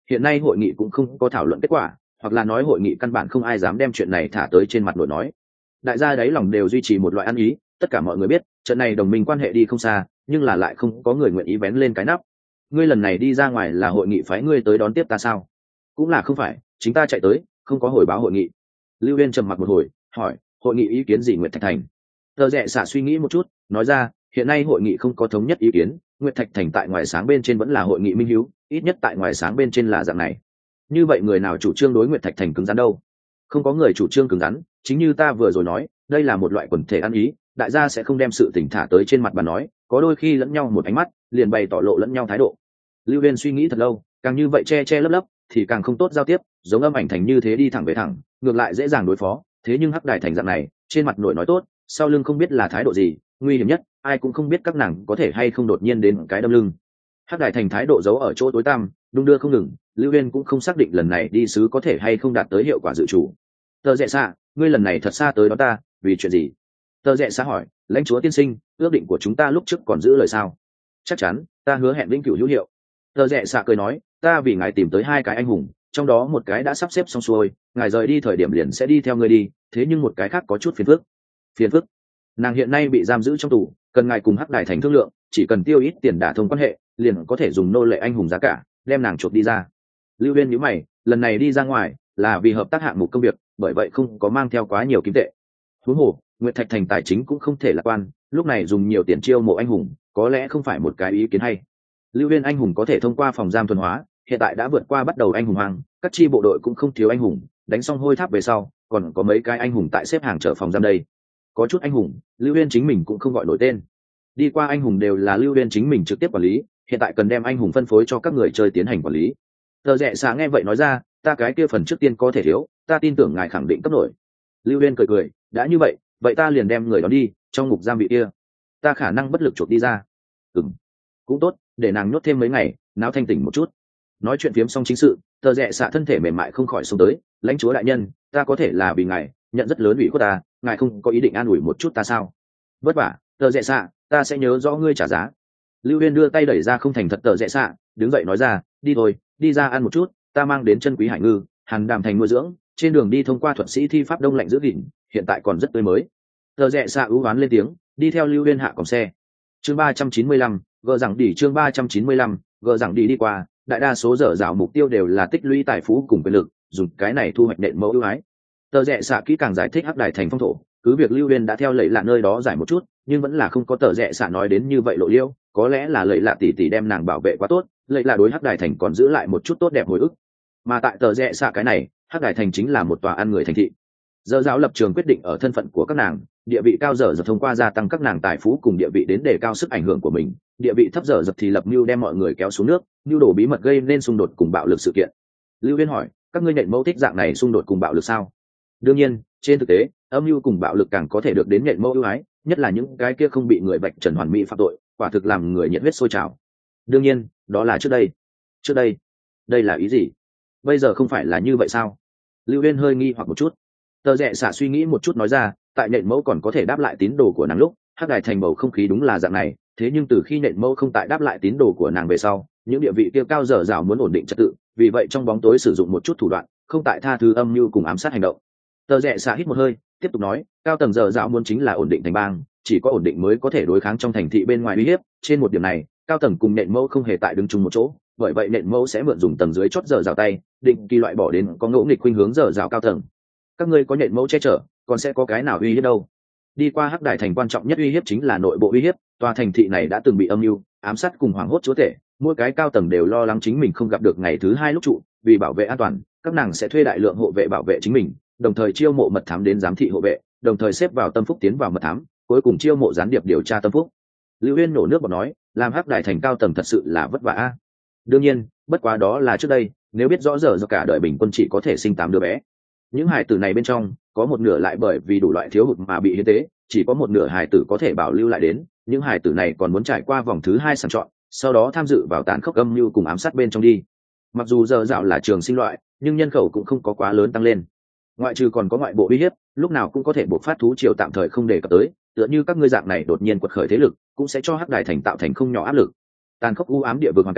hiện nay hội nghị cũng không có thảo luận kết quả, hoặc là nói hội nghị căn bản không ai dám đem chuyện này thả tới trên mặt nổi nói. Đại gia đáy lòng đều duy trì một loại ăn ý, tất cả mọi người biết trận này đồng minh quan hệ đi không xa, nhưng là lại không có người nguyện ý vén lên cái nắp. Ngươi lần này đi ra ngoài là hội nghị phái ngươi tới đón tiếp ta sao? Cũng là không phải, chính ta chạy tới, không có hồi báo hội nghị. Lưu Uyên trầm mặc một hồi, hỏi, hội nghị ý kiến gì Nguyệt Thạch Thành? Tờ Rẽ Xạ suy nghĩ một chút, nói ra, hiện nay hội nghị không có thống nhất ý kiến, Nguyệt Thạch Thành tại ngoài sáng bên trên vẫn là hội nghị minh hiếu, ít nhất tại ngoài sáng bên trên là dạng này. Như vậy người nào chủ trương đối Nguyệt Thạch Thành cứng rắn đâu? Không có người chủ trương cứng rắn, chính như ta vừa rồi nói, đây là một loại quần thể ăn ý, đại gia sẽ không đem sự tình thả tới trên mặt bà nói, có đôi khi lẫn nhau một ánh mắt, liền bày tỏ lộ lẫn nhau thái độ. Lưu Uyên suy nghĩ thật lâu, càng như vậy che che lấp lấp thì càng không tốt giao tiếp, giống Âm Ảnh Thành như thế đi thẳng về thẳng, ngược lại dễ dàng đối phó, thế nhưng Hắc Đài Thành dạng này, trên mặt nổi nói tốt, sau lưng không biết là thái độ gì, nguy hiểm nhất, ai cũng không biết các nàng có thể hay không đột nhiên đến cái đâm lưng. Hắc Đài Thành thái độ giấu ở chỗ tối tăm, đung đưa không ngừng, Lưu Uyên cũng không xác định lần này đi sứ có thể hay không đạt tới hiệu quả dự chủ. Tờ Rẽ Xạ, ngươi lần này thật xa tới đó ta, vì chuyện gì? Tờ Rẽ Xạ hỏi, lãnh chúa tiên sinh, ước định của chúng ta lúc trước còn giữ lời sao? Chắc chắn, ta hứa hẹn vĩnh cửu hữu hiệu. Tờ Rẽ Xạ cười nói, ta vì ngài tìm tới hai cái anh hùng, trong đó một cái đã sắp xếp xong xuôi, ngài rời đi thời điểm liền sẽ đi theo ngươi đi, thế nhưng một cái khác có chút phiền phức. Phiền phức? Nàng hiện nay bị giam giữ trong tù, cần ngài cùng Hắc Đài Thành thương lượng, chỉ cần tiêu ít tiền đả thông quan hệ, liền có thể dùng nô lệ anh hùng giá cả, đem nàng chuộc đi ra. Lưu Uyên nhíu mày, lần này đi ra ngoài là vì hợp tác hạng mục công việc, bởi vậy không có mang theo quá nhiều kim tệ. Huống hồ, Nguyệt Thạch Thành tài chính cũng không thể lạc quan, lúc này dùng nhiều tiền chiêu mộ anh hùng, có lẽ không phải một cái ý kiến hay. Lưu Uyên anh hùng có thể thông qua phòng giam thuần hóa, hiện tại đã vượt qua bắt đầu anh hùng hoàng, các chi bộ đội cũng không thiếu anh hùng, đánh xong hôi tháp về sau, còn có mấy cái anh hùng tại xếp hàng chờ phòng giam đây. Có chút anh hùng, Lưu Uyên chính mình cũng không gọi nổi tên. Đi qua anh hùng đều là Lưu Uyên chính mình trực tiếp quản lý, hiện tại cần đem anh hùng phân phối cho các người chơi tiến hành quản lý. Tờ Rẽ Xạ nghe vậy nói ra, ta cái kia phần trước tiên có thể thiếu, ta tin tưởng ngài khẳng định cấp nổi. Lưu Uyên cười cười, đã như vậy, vậy ta liền đem người đó đi, trong ngục giam bị kia, ta khả năng bất lực chuộc đi ra. Ừm, cũng tốt, để nàng nhốt thêm mấy ngày, não thanh tỉnh một chút. Nói chuyện phiếm xong chính sự, Tờ Rẽ Xạ thân thể mềm mại không khỏi xuống tới, lãnh chúa đại nhân, ta có thể là vì ngài nhận rất lớn ủy khuất ta, ngài không có ý định an ủi một chút ta sao? Vất vả, Tờ Rẽ Xạ, ta sẽ nhớ rõ ngươi trả giá. Lưu Uyên đưa tay đẩy ra không thành thật Tờ Rẽ Xạ, đứng dậy nói ra, đi thôi, đi ra ăn một chút, ta mang đến chân quý hải ngư, hàn đàm thành nuôi dưỡng, trên đường đi thông qua thuật sĩ thi pháp đông lạnh giữ gìn, hiện tại còn rất tươi mới. Tờ Rẽ Xạ ưu oán lên tiếng, đi theo Lưu Uyên hạ cổng xe. Chương ba trăm chín mươi lăm, gờ rằng đi chương ba trăm chín mươi lăm, gờ rằng đi đi qua, đại đa số dở dạo mục tiêu đều là tích lũy tài phú cùng quyền lực, dùng cái này thu hoạch nện mẫu ưu ái. Tờ Rẽ Xạ kỹ càng giải thích Hắc Đài Thành phong thổ, cứ việc Lưu Uyên đã theo lệ lạ nơi đó giải một chút, nhưng vẫn là không có Tờ Rẽ Xạ nói đến như vậy lộ liêu, có lẽ là lệ lạ tỷ tỷ đem nàng bảo vệ quá tốt, lệ lạ đối Hắc Đài Thành còn giữ lại một chút tốt đẹp hồi ức. Mà tại Tờ Rẽ Xạ cái này, Hắc Đài Thành chính là một tòa ăn người thành thị. Dở giáo lập trường quyết định ở thân phận của các nàng, địa vị cao dở dập thông qua gia tăng các nàng tài phú cùng địa vị đến đề cao sức ảnh hưởng của mình, địa vị thấp dở dập thì lập mưu đem mọi người kéo xuống nước, mưu đồ bí mật gây nên xung đột cùng bạo lực sự kiện. Lưu Uyên hỏi, các ngươi nhện mẫu thích dạng này xung đột cùng bạo lực sao? Đương nhiên, trên thực tế, âm mưu cùng bạo lực càng có thể được đến nhện mẫu ưu ái, nhất là những cái kia không bị người vạch trần hoàn mỹ phạm tội, quả thực làm người nhiệt huyết sôi trào. Đương nhiên, đó là trước đây. Trước đây? Đây là ý gì? Bây giờ không phải là như vậy sao? Lưu Uyên hơi nghi hoặc một chút. Tờ Rẽ Xạ suy nghĩ một chút nói ra, tại nhện mẫu còn có thể đáp lại tín đồ của nàng lúc, Hắc Đài Thành bầu không khí đúng là dạng này, thế nhưng từ khi nhện mẫu không tại đáp lại tín đồ của nàng về sau, những địa vị kia cao dở dào muốn ổn định trật tự, vì vậy trong bóng tối sử dụng một chút thủ đoạn, không tại tha thứ âm mưu cùng ám sát hành động. Tờ Rẽ Xạ hít một hơi, tiếp tục nói, cao tầng dở dào muốn chính là ổn định thành bang, chỉ có ổn định mới có thể đối kháng trong thành thị bên ngoài uy hiếp, trên một điểm này, cao tầng cùng nhện mẫu không hề tại đứng chung một chỗ, bởi vậy nhện mẫu sẽ mượn dùng tầng dưới chót dở dào tay, định kỳ loại bỏ đến có ngỗ nghịch khuynh hướng dở dào cao tầng. Các ngươi có nhện mẫu che chở, còn sẽ có cái nào uy hiếp đâu? Đi qua Hắc Đài Thành quan trọng nhất uy hiếp chính là nội bộ uy hiếp, tòa thành thị này đã từng bị âm mưu ám sát cùng hoảng hốt chúa tể, mỗi cái cao tầng đều lo lắng chính mình không gặp được ngày thứ hai lúc trụ, vì bảo vệ an toàn, các nàng sẽ thuê đại lượng hộ vệ bảo vệ chính mình, đồng thời chiêu mộ mật thám đến giám thị hộ vệ, đồng thời xếp vào tâm phúc tiến vào mật thám, cuối cùng chiêu mộ gián điệp điều tra tâm phúc. Lưu Uyên nổ nước bọt nói, làm Hắc Đài Thành cao tầng thật sự là vất vả a. Đương nhiên, bất quá đó là trước đây, nếu biết rõ giờ do cả đời bình quân chỉ có thể sinh tám đứa bé. Những hài tử này bên trong, có một nửa lại bởi vì đủ loại thiếu hụt mà bị hiến tế, chỉ có một nửa hài tử có thể bảo lưu lại đến, những hài tử này còn muốn trải qua vòng thứ hai sàng chọn, sau đó tham dự vào tàn khốc âm mưu cùng ám sát bên trong đi. Mặc dù giờ dạo là trường sinh loại, nhưng nhân khẩu cũng không có quá lớn tăng lên. Ngoại trừ còn có ngoại bộ uy hiếp, lúc nào cũng có thể buộc phát thú triều tạm thời không đề cập tới, tựa như các ngươi dạng này đột nhiên quật khởi thế lực, cũng sẽ cho Hắc Đài Thành tạo thành không nhỏ áp lực. Tàn khốc u ám địa vực hoàn cảnh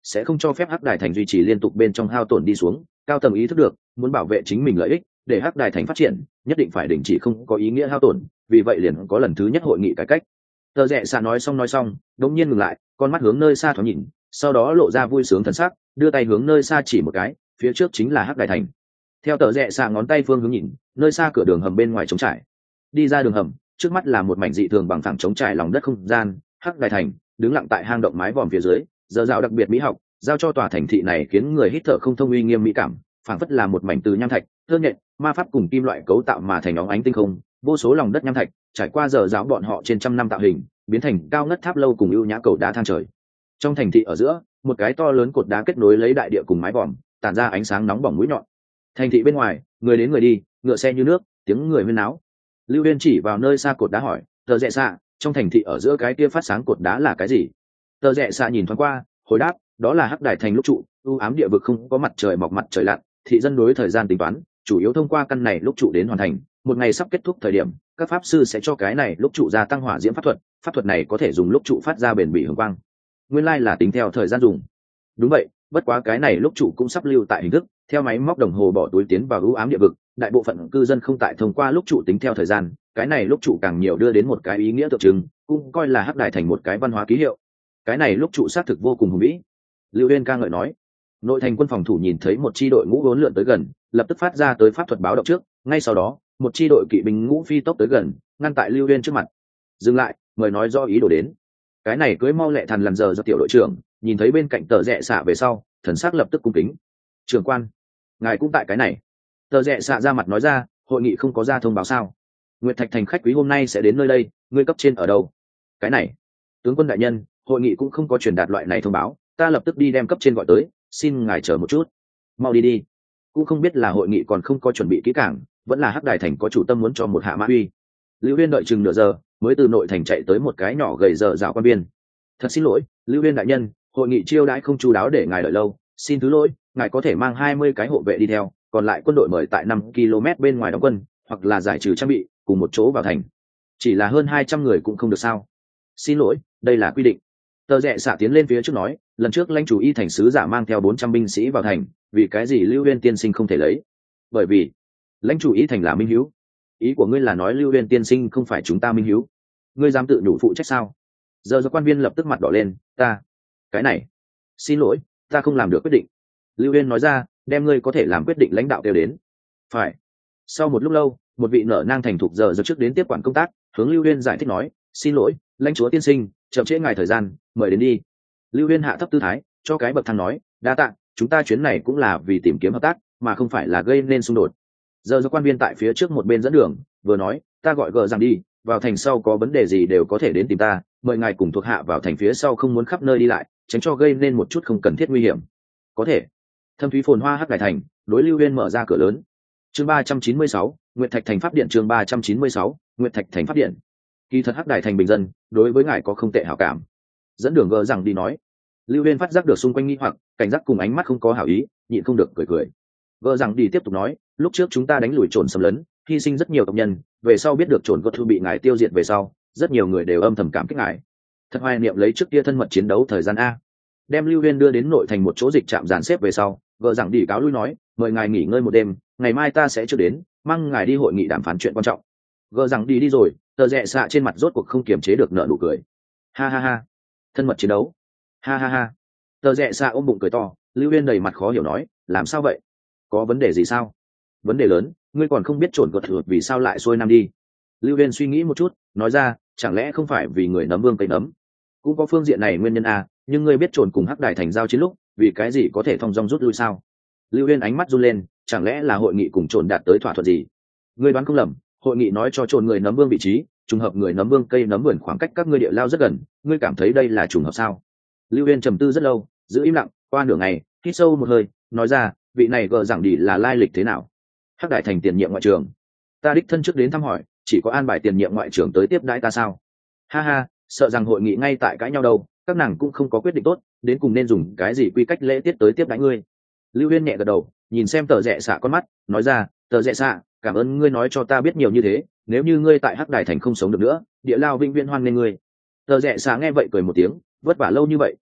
sẽ không cho phép hắc đài thành duy trì liên tục bên trong hao tổn đi xuống. Cao tầng ý thức được muốn bảo vệ chính mình lợi ích, để hắc đài thành phát triển nhất định phải đình chỉ không có ý nghĩa hao tổn, vì vậy liền có lần thứ nhất hội nghị cải cách. Tờ rẽ xạ nói xong nói xong đột nhiên ngừng lại, con mắt hướng nơi xa thoáng nhìn, sau đó lộ ra vui sướng thần sắc, đưa tay hướng nơi xa chỉ một cái, phía trước chính là hắc đài thành. Theo tờ rẽ xạ ngón tay phương hướng nhìn, nơi xa cửa đường hầm bên ngoài trống trải. Đi ra đường hầm, trước mắt là một mảnh dị thường bằng phẳng trống trải lòng đất không gian, hắc đài thành đứng lặng tại hang động mái vòm phía dưới, giờ rào đặc biệt mỹ học giao cho tòa thành thị này khiến người hít thở không thông uy nghiêm mỹ cảm, phảng phất là một mảnh từ nham thạch, thơ nhện, ma pháp cùng kim loại cấu tạo mà thành óng ánh tinh không, vô số lòng đất nham thạch trải qua giờ giáo bọn họ trên trăm năm tạo hình, biến thành cao ngất tháp lâu cùng ưu nhã cầu đá thang trời. Trong thành thị ở giữa, một cái to lớn cột đá kết nối lấy đại địa cùng mái vòm, tản ra ánh sáng nóng bỏng mũi nhọn. Thành thị bên ngoài, người đến người đi, ngựa xe như nước, tiếng người huyên náo. Lưu Uyên chỉ vào nơi xa cột đá hỏi, "Tờ Rẽ Xạ, trong thành thị ở giữa cái kia phát sáng cột đá là cái gì?" Tờ Rẽ Xạ nhìn thoáng qua, hồi đáp, "Đó là hắc đài thành lúc trụ, u ám địa vực không có mặt trời mọc mặt trời lặn, thị dân đối thời gian tính toán, chủ yếu thông qua căn này lúc trụ đến hoàn thành. Một ngày sắp kết thúc thời điểm, các pháp sư sẽ cho cái này lúc trụ gia tăng hỏa diễm pháp thuật, pháp thuật này có thể dùng lúc trụ phát ra bền bỉ hồng quang. Nguyên lai là tính theo thời gian dùng." Đúng vậy, bất quá cái này lúc trụ cũng sắp lưu tại hình thức, theo máy móc đồng hồ bỏ túi tiến vào u ám địa vực, đại bộ phận cư dân không tại thông qua lúc trụ tính theo thời gian, cái này lúc trụ càng nhiều đưa đến một cái ý nghĩa tượng trưng, cũng coi là hắc đài thành một cái văn hóa ký hiệu. Cái này lúc trụ xác thực vô cùng hùng vĩ. Lưu Uyên ca ngợi nói. Nội thành quân phòng thủ nhìn thấy một chi đội ngũ vốn lượn tới gần, lập tức phát ra tới pháp thuật báo động trước, ngay sau đó, một chi đội kỵ binh ngũ phi tốc tới gần, ngăn tại Lưu Uyên trước mặt. "Dừng lại, mời nói do ý đồ đến." Cái này cưới mau lẹ thằn lằn giờ do tiểu đội trưởng, nhìn thấy bên cạnh Tờ Rẽ Xạ về sau, thần sắc lập tức cung kính. "Trưởng quan, ngài cũng tại cái này." Tờ Rẽ Xạ ra mặt nói ra, "Hội nghị không có ra thông báo sao? Nguyệt Thạch thành khách quý hôm nay sẽ đến nơi đây, ngươi cấp trên ở đâu?" "Cái này, tướng quân đại nhân, hội nghị cũng không có truyền đạt loại này thông báo, ta lập tức đi đem cấp trên gọi tới, xin ngài chờ một chút." "Mau đi đi." Cũng không biết là hội nghị còn không có chuẩn bị kỹ càng, vẫn là hắc đài thành có chủ tâm muốn cho một hạ mã uy. Lưu Uyên đợi chừng nửa giờ, mới từ nội thành chạy tới một cái nhỏ gầy dở dạo quan biên. "Thật xin lỗi, Lưu Uyên đại nhân, hội nghị chiêu đãi không chu đáo để ngài đợi lâu, xin thứ lỗi, ngài có thể mang hai mươi cái hộ vệ đi theo, còn lại quân đội mời tại năm ki lô mét bên ngoài đóng quân, hoặc là giải trừ trang bị, cùng một chỗ vào thành. Chỉ là hơn hai trăm người cũng không được sao?" "Xin lỗi, đây là quy định." Tờ Rẽ Xạ tiến lên phía trước nói, "Lần trước lãnh chủ y thành sứ giả mang theo bốn trăm binh sĩ vào thành, vì cái gì Lưu Uyên tiên sinh không thể lấy?" "Bởi vì lãnh chủ y thành là minh hữu." "Ý của ngươi là nói Lưu Uyên tiên sinh không phải chúng ta minh hữu? Ngươi dám tự nhủ phụ trách sao?" Giờ do quan viên lập tức mặt đỏ lên, "Ta, cái này, xin lỗi, ta không làm được quyết định." Lưu Uyên nói ra, "Đem ngươi có thể làm quyết định lãnh đạo kêu đến." "Phải." Sau một lúc lâu, một vị nở nang thành thục giờ giờ trước đến tiếp quản công tác, hướng Lưu Uyên giải thích nói, "Xin lỗi, lãnh chúa tiên sinh, chậm trễ ngài thời gian, mời đến đi." Lưu Uyên hạ thấp tư thái, cho cái bậc thang nói, "Đa tạ, chúng ta chuyến này cũng là vì tìm kiếm hợp tác, mà không phải là gây nên xung đột." Giờ do quan viên tại phía trước một bên dẫn đường, vừa nói, "Ta gọi gờ rằng đi, vào thành sau có vấn đề gì đều có thể đến tìm ta, mời ngài cùng thuộc hạ vào thành phía sau không muốn khắp nơi đi lại, tránh cho gây nên một chút không cần thiết nguy hiểm." "Có thể." Thâm thúy phồn hoa hắc đài thành, đối Lưu Uyên mở ra cửa lớn. Chương ba trăm chín mươi sáu, Nguyệt Thạch thành pháp điện. Chương ba trăm chín mươi sáu, Nguyệt Thạch thành pháp điện. Kỳ thật hắc đài thành bình dân, đối với ngài có không tệ hảo cảm. Dẫn đường gờ rằng đi nói. Lưu Uyên phát giác được xung quanh nghi hoặc, cảnh giác cùng ánh mắt không có hảo ý, nhịn không được cười cười. Gờ rằng đi tiếp tục nói, "Lúc trước chúng ta đánh lùi trồn xâm lấn, hy sinh rất nhiều tộc nhân, về sau biết được trồn gật thu bị ngài tiêu diệt về sau, rất nhiều người đều âm thầm cảm kích ngài. Thật hoài niệm lấy trước kia thân mật chiến đấu thời gian a." Đem Lưu Uyên đưa đến nội thành một chỗ dịch trạm dàn xếp về sau, vợ rằng đi cáo lui nói, "Mời ngài nghỉ ngơi một đêm, ngày mai ta sẽ trước đến, mang ngài đi hội nghị đàm phán chuyện quan trọng." Vợ rằng đi đi rồi, Tờ Rẽ Xạ trên mặt rốt cuộc không kiềm chế được nở nụ cười. "Ha ha ha, thân mật chiến đấu, ha ha ha." Tờ Rẽ Xạ ôm bụng cười to. Lưu Uyên đầy mặt khó hiểu nói, "Làm sao vậy? Có vấn đề gì sao?" "Vấn đề lớn, ngươi còn không biết trộn gật thượt vì sao lại xuôi nam đi." Lưu Uyên suy nghĩ một chút, nói ra, "Chẳng lẽ không phải vì người nấm vương cây nấm? Cũng có phương diện này nguyên nhân à, nhưng ngươi biết trộn cùng hắc đài thành giao chiến lúc, vì cái gì có thể thong dong rút lui sao?" Lưu Uyên ánh mắt run lên, "Chẳng lẽ là hội nghị cùng trộn đạt tới thỏa thuận gì?" "Ngươi đoán không lầm, hội nghị nói cho trộn người nấm vương vị trí, trùng hợp người nấm vương cây nấm vườn khoảng cách các ngươi địa lao rất gần, ngươi cảm thấy đây là trùng hợp sao?" Lưu Uyên trầm tư rất lâu, giữ im lặng, qua nửa ngày, hít sâu một hơi, nói ra, "Vị này gờ rằng đi là lai lịch thế nào?" "Hắc đại thành tiền nhiệm ngoại trưởng. Ta đích thân trước đến thăm hỏi, chỉ có an bài tiền nhiệm ngoại trưởng tới tiếp đãi ta sao?" "Ha ha, sợ rằng hội nghị ngay tại cãi nhau đâu, các nàng cũng không có quyết định tốt, đến cùng nên dùng cái gì quy cách lễ tiết tới tiếp đãi ngươi." Lưu Uyên nhẹ gật đầu, nhìn xem Tờ Rẽ Xạ con mắt, nói ra, "Tờ Rẽ Xạ, cảm ơn ngươi nói cho ta biết nhiều như thế, nếu như ngươi tại hắc đài thành không sống được nữa, địa lao vĩnh viễn hoan nghênh ngươi." Tờ Rẽ Xạ nghe vậy cười một tiếng, "Vất vả lâu như vậy,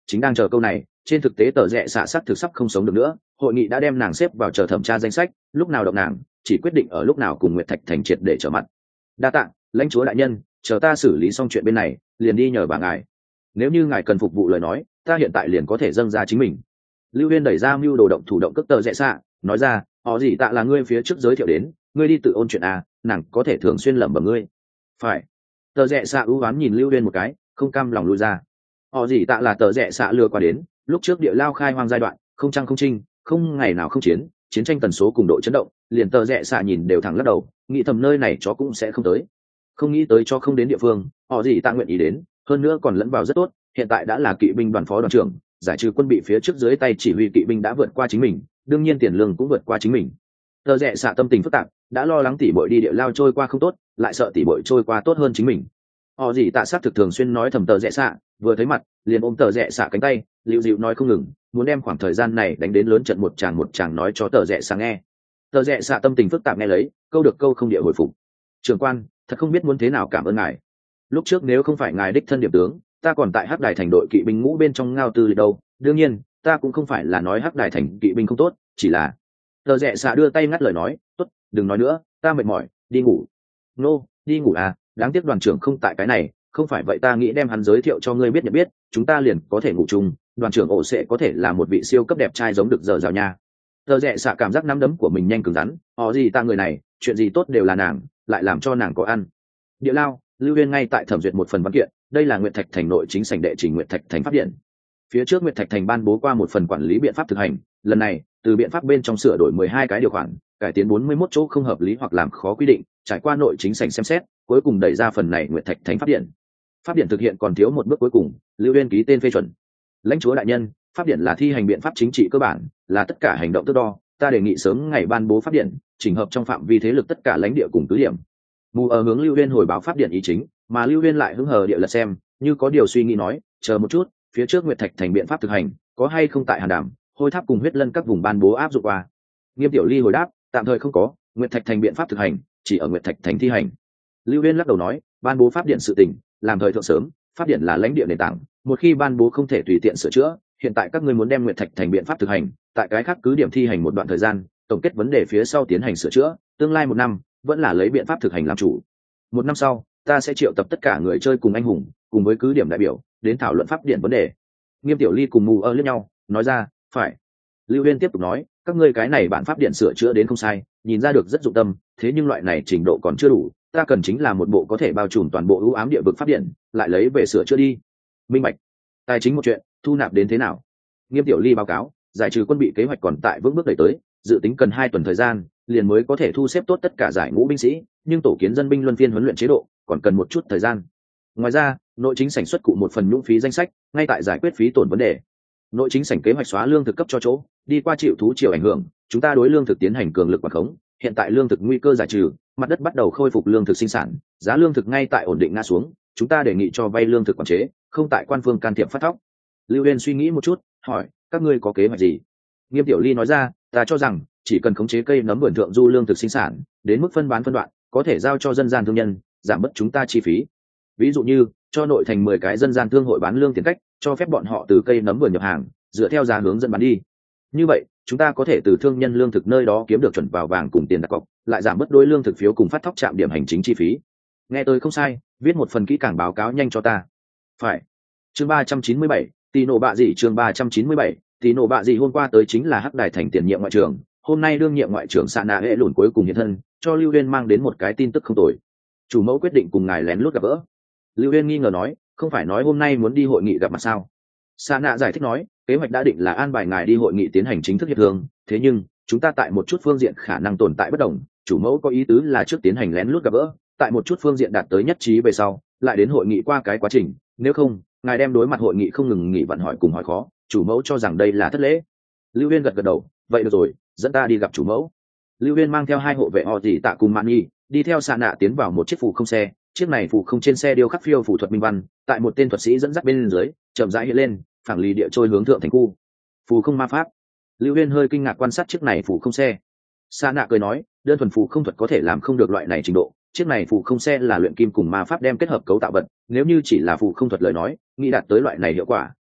chính đang chờ câu này. Trên thực tế tờ rẽ xạ sắc thực sắp không sống được nữa, hội nghị đã đem nàng xếp vào chờ thẩm tra danh sách, lúc nào động nàng chỉ quyết định ở lúc nào cùng Nguyệt Thạch Thành triệt để trở mặt. Đa tạ lãnh chúa đại nhân, chờ ta xử lý xong chuyện bên này liền đi nhờ bà ngài. Nếu như ngài cần phục vụ lời nói, ta hiện tại liền có thể dâng ra chính mình. Lưu Huyên đẩy ra mưu đồ động thủ động cước tờ rẽ xạ, nói ra, họ gì tạ là ngươi phía trước giới thiệu đến, ngươi đi tự ôn chuyện à, nàng có thể thường xuyên lẩm bẩm ngươi. Phải. Tờ rẽ xạ ưu oán nhìn Lưu Huyên một cái, không cam lòng lui ra. Họ gì tạ là tờ rẽ xạ lừa qua đến, lúc trước địa lao khai hoang giai đoạn, không trăng không trinh, không ngày nào không chiến, chiến tranh tần số cùng độ chấn động, liền tờ rẽ xạ nhìn đều thẳng lắc đầu, nghĩ thầm nơi này chó cũng sẽ không tới. Không nghĩ tới cho không đến địa phương, họ gì tạ nguyện ý đến, hơn nữa còn lẫn vào rất tốt, hiện tại đã là kỵ binh đoàn phó đoàn trưởng, giải trừ quân bị phía trước dưới tay chỉ huy kỵ binh đã vượt qua chính mình, đương nhiên tiền lương cũng vượt qua chính mình. Tờ rẽ xạ tâm tình phức tạp, đã lo lắng tỷ bội đi địa lao trôi qua không tốt, lại sợ tỷ bội trôi qua tốt hơn chính mình. Họ gì tạ sát thực thường xuyên nói thầm tờ rẽ xạ, vừa thấy mặt liền ôm tờ rẽ xạ cánh tay, dịu dịu nói không ngừng, muốn đem khoảng thời gian này đánh đến lớn trận một tràng một tràng nói cho tờ rẽ xạ nghe. Tờ rẽ xạ tâm tình phức tạp nghe lấy, câu được câu không địa hồi phục. Trưởng quan, thật không biết muốn thế nào cảm ơn ngài. Lúc trước nếu không phải ngài đích thân điểm tướng, ta còn tại hắc đài thành đội kỵ binh ngũ bên trong ngao tư lịch đâu. Đương nhiên ta cũng không phải là nói hắc đài thành kỵ binh không tốt, chỉ là tờ rẽ xạ đưa tay ngắt lời nói, tốt, đừng nói nữa, ta mệt mỏi, đi ngủ. Nô, đi ngủ à, đáng tiếc đoàn trưởng không tại cái này, không phải vậy ta nghĩ đem hắn giới thiệu cho ngươi biết nhận biết, chúng ta liền có thể ngủ chung, đoàn trưởng ổ sẽ có thể là một vị siêu cấp đẹp trai giống được giờ rào nha. Tờ rẽ xạ cảm giác nắm đấm của mình nhanh cứng rắn, họ gì ta người này, chuyện gì tốt đều là nàng, lại làm cho nàng có ăn. Địa lao, Lưu Huyên ngay tại thẩm duyệt một phần văn kiện, đây là Nguyệt Thạch Thành nội chính sảnh đệ trình Nguyệt Thạch Thành pháp điện. Phía trước Nguyệt Thạch Thành ban bố qua một phần quản lý biện pháp thực hành, lần này từ biện pháp bên trong sửa đổi mười hai cái điều khoản, cải tiến bốn mươi mốt chỗ không hợp lý hoặc làm khó quy định, trải qua nội chính sảnh xem xét, cuối cùng đẩy ra phần này Nguyệt Thạch Thành pháp điện. Pháp điện thực hiện còn thiếu một bước cuối cùng, Lưu Huyên ký tên phê chuẩn. Lãnh chúa đại nhân, pháp điện là thi hành biện pháp chính trị cơ bản, là tất cả hành động tước đo, ta đề nghị sớm ngày ban bố pháp điện, chỉnh hợp trong phạm vi thế lực tất cả lãnh địa cùng tứ điểm. Mù ở hướng Lưu Huyên hồi báo pháp điện ý chính, mà Lưu Huyên lại hứng hờ địa lật xem, như có điều suy nghĩ nói, chờ một chút, phía trước Nguyệt Thạch Thành biện pháp thực hành, có hay không tại Hàn Đàm, Hôi Tháp cùng Huyết Lân các vùng ban bố áp dụng qua? Nghiêm Tiểu Ly hồi đáp, tạm thời không có, Nguyệt Thạch Thành biện pháp thực hành, chỉ ở Nguyệt Thạch Thành thi hành. Lưu Huyên lắc đầu nói, ban bố pháp điện sự tình, làm thời thượng sớm, pháp điện là lãnh địa nền tảng, một khi ban bố không thể tùy tiện sửa chữa, hiện tại các ngươi muốn đem Nguyệt Thạch Thành biện pháp thực hành, tại cái khác cứ điểm thi hành một đoạn thời gian, tổng kết vấn đề phía sau tiến hành sửa chữa, tương lai một năm vẫn là lấy biện pháp thực hành làm chủ. Một năm sau, ta sẽ triệu tập tất cả người chơi cùng anh hùng, cùng với cứ điểm đại biểu, đến thảo luận pháp điện vấn đề. Nghiêm Tiểu Ly cùng Mù ơ liếc nhau, nói ra, phải. Lưu Huyên tiếp tục nói, các ngươi cái này bản pháp điện sửa chữa đến không sai, nhìn ra được rất dụng tâm, thế nhưng loại này trình độ còn chưa đủ, ta cần chính là một bộ có thể bao trùm toàn bộ ưu ám địa vực pháp điện, lại lấy về sửa chữa đi. Minh bạch. Tài chính một chuyện, thu nạp đến thế nào? Nghiêm Tiểu Ly báo cáo, giải trừ quân bị kế hoạch còn tại vững bước đẩy tới, dự tính cần hai tuần thời gian, liền mới có thể thu xếp tốt tất cả giải ngũ binh sĩ, nhưng tổ kiến dân binh luân phiên huấn luyện chế độ, còn cần một chút thời gian. Ngoài ra, nội chính sảnh xuất cụ một phần nhũng phí danh sách, ngay tại giải quyết phí tổn vấn đề. Nội chính sảnh kế hoạch xóa lương thực cấp cho chỗ, đi qua chịu thú chiều ảnh hưởng, chúng ta đối lương thực tiến hành cường lực quản khống, hiện tại lương thực nguy cơ giải trừ, mặt đất bắt đầu khôi phục lương thực sinh sản, giá lương thực ngay tại ổn định ngã xuống, chúng ta đề nghị cho vay lương thực quản chế, không tại quan phương can thiệp phát thóc. Lưu Huyên suy nghĩ một chút, hỏi, các ngươi có kế hoạch gì? Nghiêm Tiểu Ly nói ra, ta cho rằng chỉ cần khống chế cây nấm vườn thượng du lương thực sinh sản, đến mức phân bán phân đoạn, có thể giao cho dân gian thương nhân, giảm bớt chúng ta chi phí. Ví dụ như, cho nội thành mười cái dân gian thương hội bán lương tiền cách, cho phép bọn họ từ cây nấm vườn nhập hàng, dựa theo giá hướng dẫn bán đi. Như vậy, chúng ta có thể từ thương nhân lương thực nơi đó kiếm được chuẩn vào vàng cùng tiền đặt cọc, lại giảm bớt đối lương thực phiếu cùng phát thóc trạm điểm hành chính chi phí. Nghe tôi không sai, viết một phần kỹ càng báo cáo nhanh cho ta. Phải. Chương ba trăm chín mươi bảy, Tì nổ bạ gì chương ba trăm chín mươi bảy, Tì nổ bạ gì hôm qua tới chính là Hắc Đài Thành tiền nhiệm ngoại trưởng, hôm nay đương nhiệm ngoại trưởng Sạ Nạ hệ lùn cuối cùng hiện thân, cho Lưu Huyên mang đến một cái tin tức không tồi. Chủ mẫu quyết định cùng ngài lén lút gặp gỡ. Lưu Huyên nghi ngờ nói, không phải nói hôm nay muốn đi hội nghị gặp mặt sao? Sạ Nạ giải thích nói, kế hoạch đã định là an bài ngài đi hội nghị tiến hành chính thức hiệp thương, thế nhưng chúng ta tại một chút phương diện khả năng tồn tại bất đồng, chủ mẫu có ý tứ là trước tiến hành lén lút gặp gỡ, tại một chút phương diện đạt tới nhất trí về sau, lại đến hội nghị qua cái quá trình, nếu không, ngài đem đối mặt hội nghị không ngừng nghỉ vặn hỏi cùng hỏi khó, chủ mẫu cho rằng đây là thất lễ. Lưu Huyên gật gật đầu, vậy được rồi, dẫn ta đi gặp chủ mẫu. Lưu Huyên mang theo hai hộ vệ họ gì tạ cùng Mạn Nhi, đi theo Sạ Nạ tiến vào một chiếc phù không xe, chiếc này phù không trên xe điêu khắc phiêu phù thuật minh văn, tại một tên thuật sĩ dẫn dắt bên dưới, chậm rãi hiện lên, phẳng lì địa trôi hướng thượng thành khu. Phù không ma pháp. Lưu Huyên hơi kinh ngạc quan sát chiếc này phù không xe. Sạ Nạ cười nói, đơn thuần phù không thuật có thể làm không được loại này trình độ, chiếc này phù không xe là luyện kim cùng ma pháp đem kết hợp cấu tạo vật, nếu như chỉ là phù không thuật lời nói, nghĩ đạt tới loại này hiệu quả,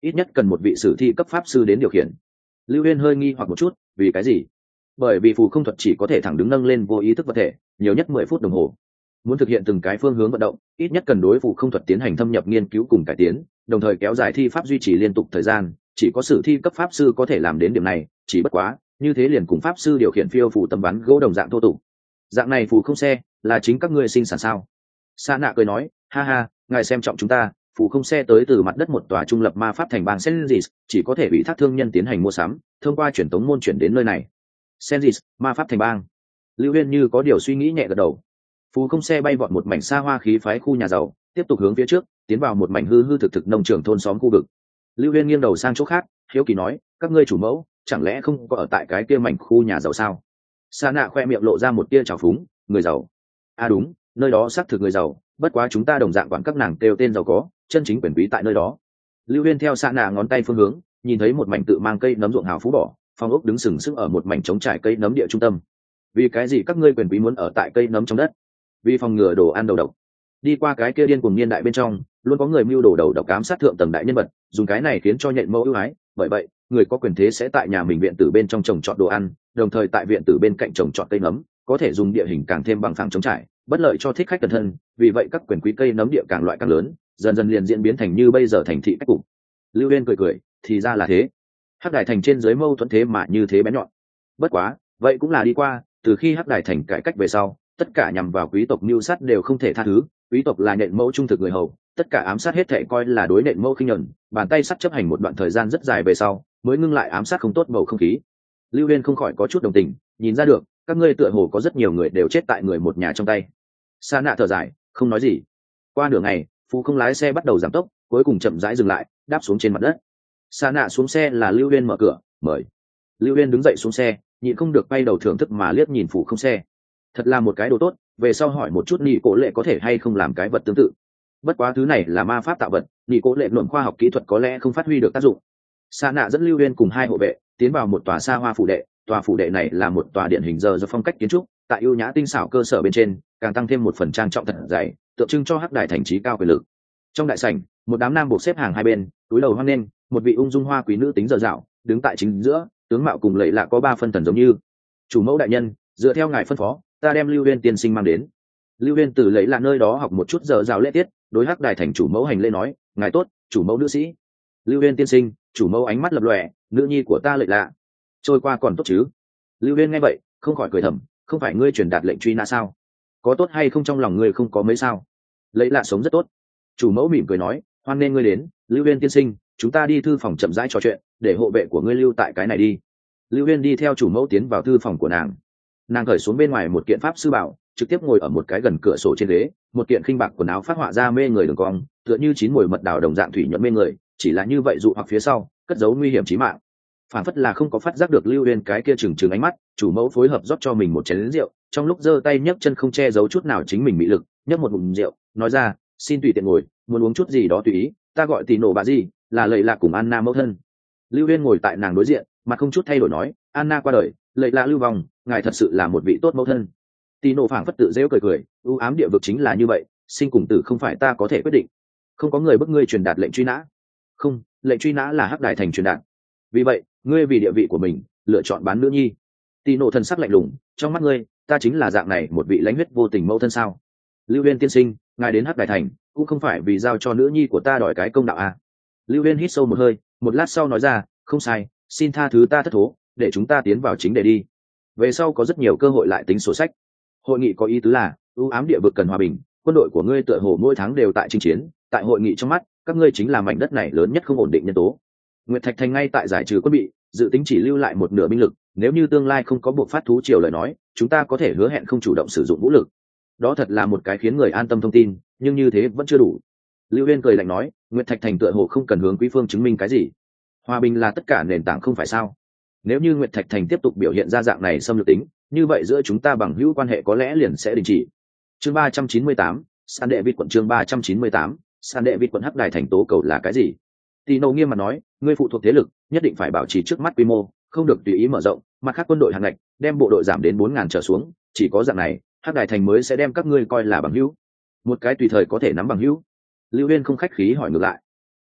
ít nhất cần một vị sử thi cấp pháp sư đến điều khiển. Lưu Uyên hơi nghi hoặc một chút, vì cái gì? Bởi vì phù không thuật chỉ có thể thẳng đứng nâng lên vô ý thức vật thể, nhiều nhất mười phút đồng hồ. Muốn thực hiện từng cái phương hướng vận động, ít nhất cần đối phù không thuật tiến hành thâm nhập nghiên cứu cùng cải tiến, đồng thời kéo dài thi pháp duy trì liên tục thời gian, chỉ có sử thi cấp pháp sư có thể làm đến điểm này, chỉ bất quá, như thế liền cùng pháp sư điều khiển phiêu phù tấm ván gỗ đồng dạng thô tục. Dạng này phù không xe, là chính các ngươi sinh sản sao? Sa Nạ cười nói, ha ha, ngài xem trọng chúng ta, phù không xe tới từ mặt đất một tòa trung lập ma pháp thành bang Senzis, chỉ có thể bị thác thương nhân tiến hành mua sắm, thông qua truyền tống môn chuyển đến nơi này. Senzis, ma pháp thành bang. Lưu Uyên như có điều suy nghĩ nhẹ gật đầu. Phù không xe bay vọt một mảnh xa hoa khí phái khu nhà giàu, tiếp tục hướng phía trước, tiến vào một mảnh hư hư thực thực nông trường thôn xóm khu vực. Lưu Uyên nghiêng đầu sang chỗ khác, hiếu kỳ nói, các ngươi chủ mẫu, chẳng lẽ không có ở tại cái kia mảnh khu nhà giàu sao? Sa Nạ khoe miệng lộ ra một tia trào phúng, người giàu. À đúng, nơi đó xác thực người giàu, bất quá chúng ta đồng dạng quản các nàng kêu tên giàu có, chân chính quyền quý tại nơi đó. Lưu Uyên theo Sa Nạ ngón tay phương hướng, nhìn thấy một mảnh tự mang cây nấm ruộng hào phú bỏ, phong ốc đứng sừng sững ở một mảnh trống trải cây nấm địa trung tâm. Vì cái gì các ngươi quyền quý muốn ở tại cây nấm trong đất? Vì phòng ngừa đồ ăn đầu độc. Đi qua cái kia điên cuồng niên đại bên trong, luôn có người mưu đồ đầu độc ám sát thượng tầng đại nhân vật, dùng cái này khiến cho nhện mẫu ưu ái, bởi vậy, người có quyền thế sẽ tại nhà mình viện tử bên trong trồng trọt đồ ăn, đồng thời tại viện tử bên cạnh trồng trọt cây nấm, có thể dùng địa hình càng thêm bằng phẳng trống trải, bất lợi cho thích khách cẩn thân, vì vậy các quyền quý cây nấm địa càng loại càng lớn, dần dần liền diễn biến thành như bây giờ thành thị cách cục. Lưu Uyên cười cười, thì ra là thế. Hắc Đài thành trên dưới mâu thuẫn thế mà như thế bén nhọn. Bất quá, vậy cũng là đi qua, từ khi Hắc Đài thành cải cách về sau, tất cả nhằm vào quý tộc mưu sát đều không thể tha thứ, quý tộc là nện mẫu trung thực người hầu, tất cả ám sát hết thệ coi là đối nện mẫu khinh nhẫn, bàn tay sắt chấp hành một đoạn thời gian rất dài về sau, mới ngưng lại ám sát không tốt bầu không khí. Lưu Uyên không khỏi có chút đồng tình, nhìn ra được, các ngươi tựa hồ có rất nhiều người đều chết tại người một nhà trong tay. Sa Nạ thở dài, không nói gì. Qua nửa ngày, Phú không lái xe bắt đầu giảm tốc, cuối cùng chậm rãi dừng lại, đáp xuống trên mặt đất. Sa Nạ xuống xe là Lưu Uyên mở cửa, mời. Lưu Uyên đứng dậy xuống xe, nhịn không được quay đầu thưởng thức mà liếc nhìn Phú không xe. Thật là một cái đồ tốt, về sau hỏi một chút Nị Cố Lệ có thể hay không làm cái vật tương tự. Bất quá thứ này là ma pháp tạo vật, Nị Cố Lệ luận khoa học kỹ thuật có lẽ không phát huy được tác dụng. Sa Nạ dẫn Lưu Uyên cùng hai hộ vệ tiến vào một tòa xa hoa phủ đệ, tòa phủ đệ này là một tòa điện hình giờ do phong cách kiến trúc, tại ưu nhã tinh xảo cơ sở bên trên, càng tăng thêm một phần trang trọng thật dày, tượng trưng cho Hắc Đài thành trí cao quyền lực. Trong đại sảnh, một đám nam buộc xếp hàng hai bên, túi đầu hoan nghênh, một vị ung dung hoa quý nữ tính dở dạo, đứng tại chính giữa, tướng mạo cùng lệ lạ có ba phân thần giống như. Chủ mẫu đại nhân, dựa theo ngài phân phó, ta đem Lưu Uyên tiên sinh mang đến. Lưu Uyên từ lấy lạ nơi đó học một chút dở dạo lễ tiết, đối Hắc Đài thành chủ mẫu hành lễ nói, ngài tốt, chủ mẫu nữ sĩ. Lưu Uyên tiên sinh, chủ mẫu ánh mắt lập lòe, nữ nhi của ta lệ lạ. Trôi qua còn tốt chứ? Lưu Uyên nghe vậy, không khỏi cười thầm, không phải ngươi truyền đạt lệnh truy nã sao? Có tốt hay không trong lòng ngươi không có mấy sao? Lệ lạ sống rất tốt. Chủ mẫu mỉm cười nói, hoan nên ngươi đến, Lưu Uyên tiên sinh, chúng ta đi thư phòng chậm rãi trò chuyện, để hộ vệ của ngươi lưu tại cái này đi. Lưu Uyên đi theo chủ mẫu tiến vào thư phòng của nàng. Nàng cởi xuống bên ngoài một kiện pháp sư bảo, trực tiếp ngồi ở một cái gần cửa sổ trên ghế, một kiện khinh bạc quần áo phát họa ra mê người đường cong, tựa như chín mùi mật đào đồng dạng thủy nhuận mê người, chỉ là như vậy dụ hoặc phía sau, cất giấu nguy hiểm chí mạng. Phản phất là không có phát giác được Lưu Uyên cái kia trừng trừng ánh mắt, chủ mẫu phối hợp rót cho mình một chén rượu, trong lúc giơ tay nhấc chân không che giấu chút nào chính mình bị lực, nhấc một ngụm rượu, nói ra, xin tùy tiện ngồi, muốn uống chút gì đó tùy ý, ta gọi tỷ nổ bà gì, là lệ lạ cùng Anna mẫu thân. Lưu Uyên ngồi tại nàng đối diện, mặt không chút thay đổi nói, Anna qua đời, lệ lạ lưu vong, ngài thật sự là một vị tốt mẫu thân. Tỷ nổ phảng phất tự giễu cười cười, ưu ám địa vực chính là như vậy, sinh cùng tử không phải ta có thể quyết định, không có người bức ngươi truyền đạt lệnh truy nã. Không, lệnh truy nã là Hắc Đài thành truyền đạt. Vì vậy, ngươi vì địa vị của mình, lựa chọn bán nữ nhi. Tỷ nổ thần sắc lạnh lùng, trong mắt ngươi, ta chính là dạng này một vị lãnh huyết vô tình mẫu thân sao? Lưu Uyên tiên sinh, ngài đến Hắc Đài thành, cũng không phải vì giao cho nữ nhi của ta đòi cái công đạo à? Lưu Uyên hít sâu một hơi, một lát sau nói ra, không sai, xin tha thứ ta thất thố, để chúng ta tiến vào chính đề đi. Về sau có rất nhiều cơ hội lại tính sổ sách. Hội nghị có ý tứ là, ưu ám địa vực cần hòa bình, quân đội của ngươi tựa hồ mỗi tháng đều tại chinh chiến, tại hội nghị trong mắt, các ngươi chính là mảnh đất này lớn nhất không ổn định nhân tố. Nguyệt Thạch thành ngay tại giải trừ quân bị, dự tính chỉ lưu lại một nửa binh lực, nếu như tương lai không có buộc phát thú triều lời nói, chúng ta có thể hứa hẹn không chủ động sử dụng vũ lực. Đó thật là một cái khiến người an tâm thông tin, nhưng như thế vẫn chưa đủ. Lưu Uyên cười lạnh nói, Nguyệt Thạch thành tựa hồ không cần hướng quý phương chứng minh cái gì. Hòa bình là tất cả nền tảng không phải sao? Nếu như Nguyệt Thạch thành tiếp tục biểu hiện ra dạng này xâm lược tính, như vậy giữa chúng ta bằng hữu quan hệ có lẽ liền sẽ đình chỉ. Chương ba trăm chín mươi tám, San đệ vịt quận chương ba trăm chín mươi tám, San đệ vịt quận Hắc Đài thành tố cầu là cái gì? Tino nghiêm mặt nói, ngươi phụ thuộc thế lực, nhất định phải bảo trì trước mắt quy mô, không được tùy ý mở rộng, mặt khác quân đội hàng ngạch, đem bộ đội giảm đến bốn ngàn trở xuống, chỉ có dạng này, Hắc Đài thành mới sẽ đem các ngươi coi là bằng hữu. Một cái tùy thời có thể nắm bằng hữu. Lưu Uyên không khách khí hỏi ngược lại.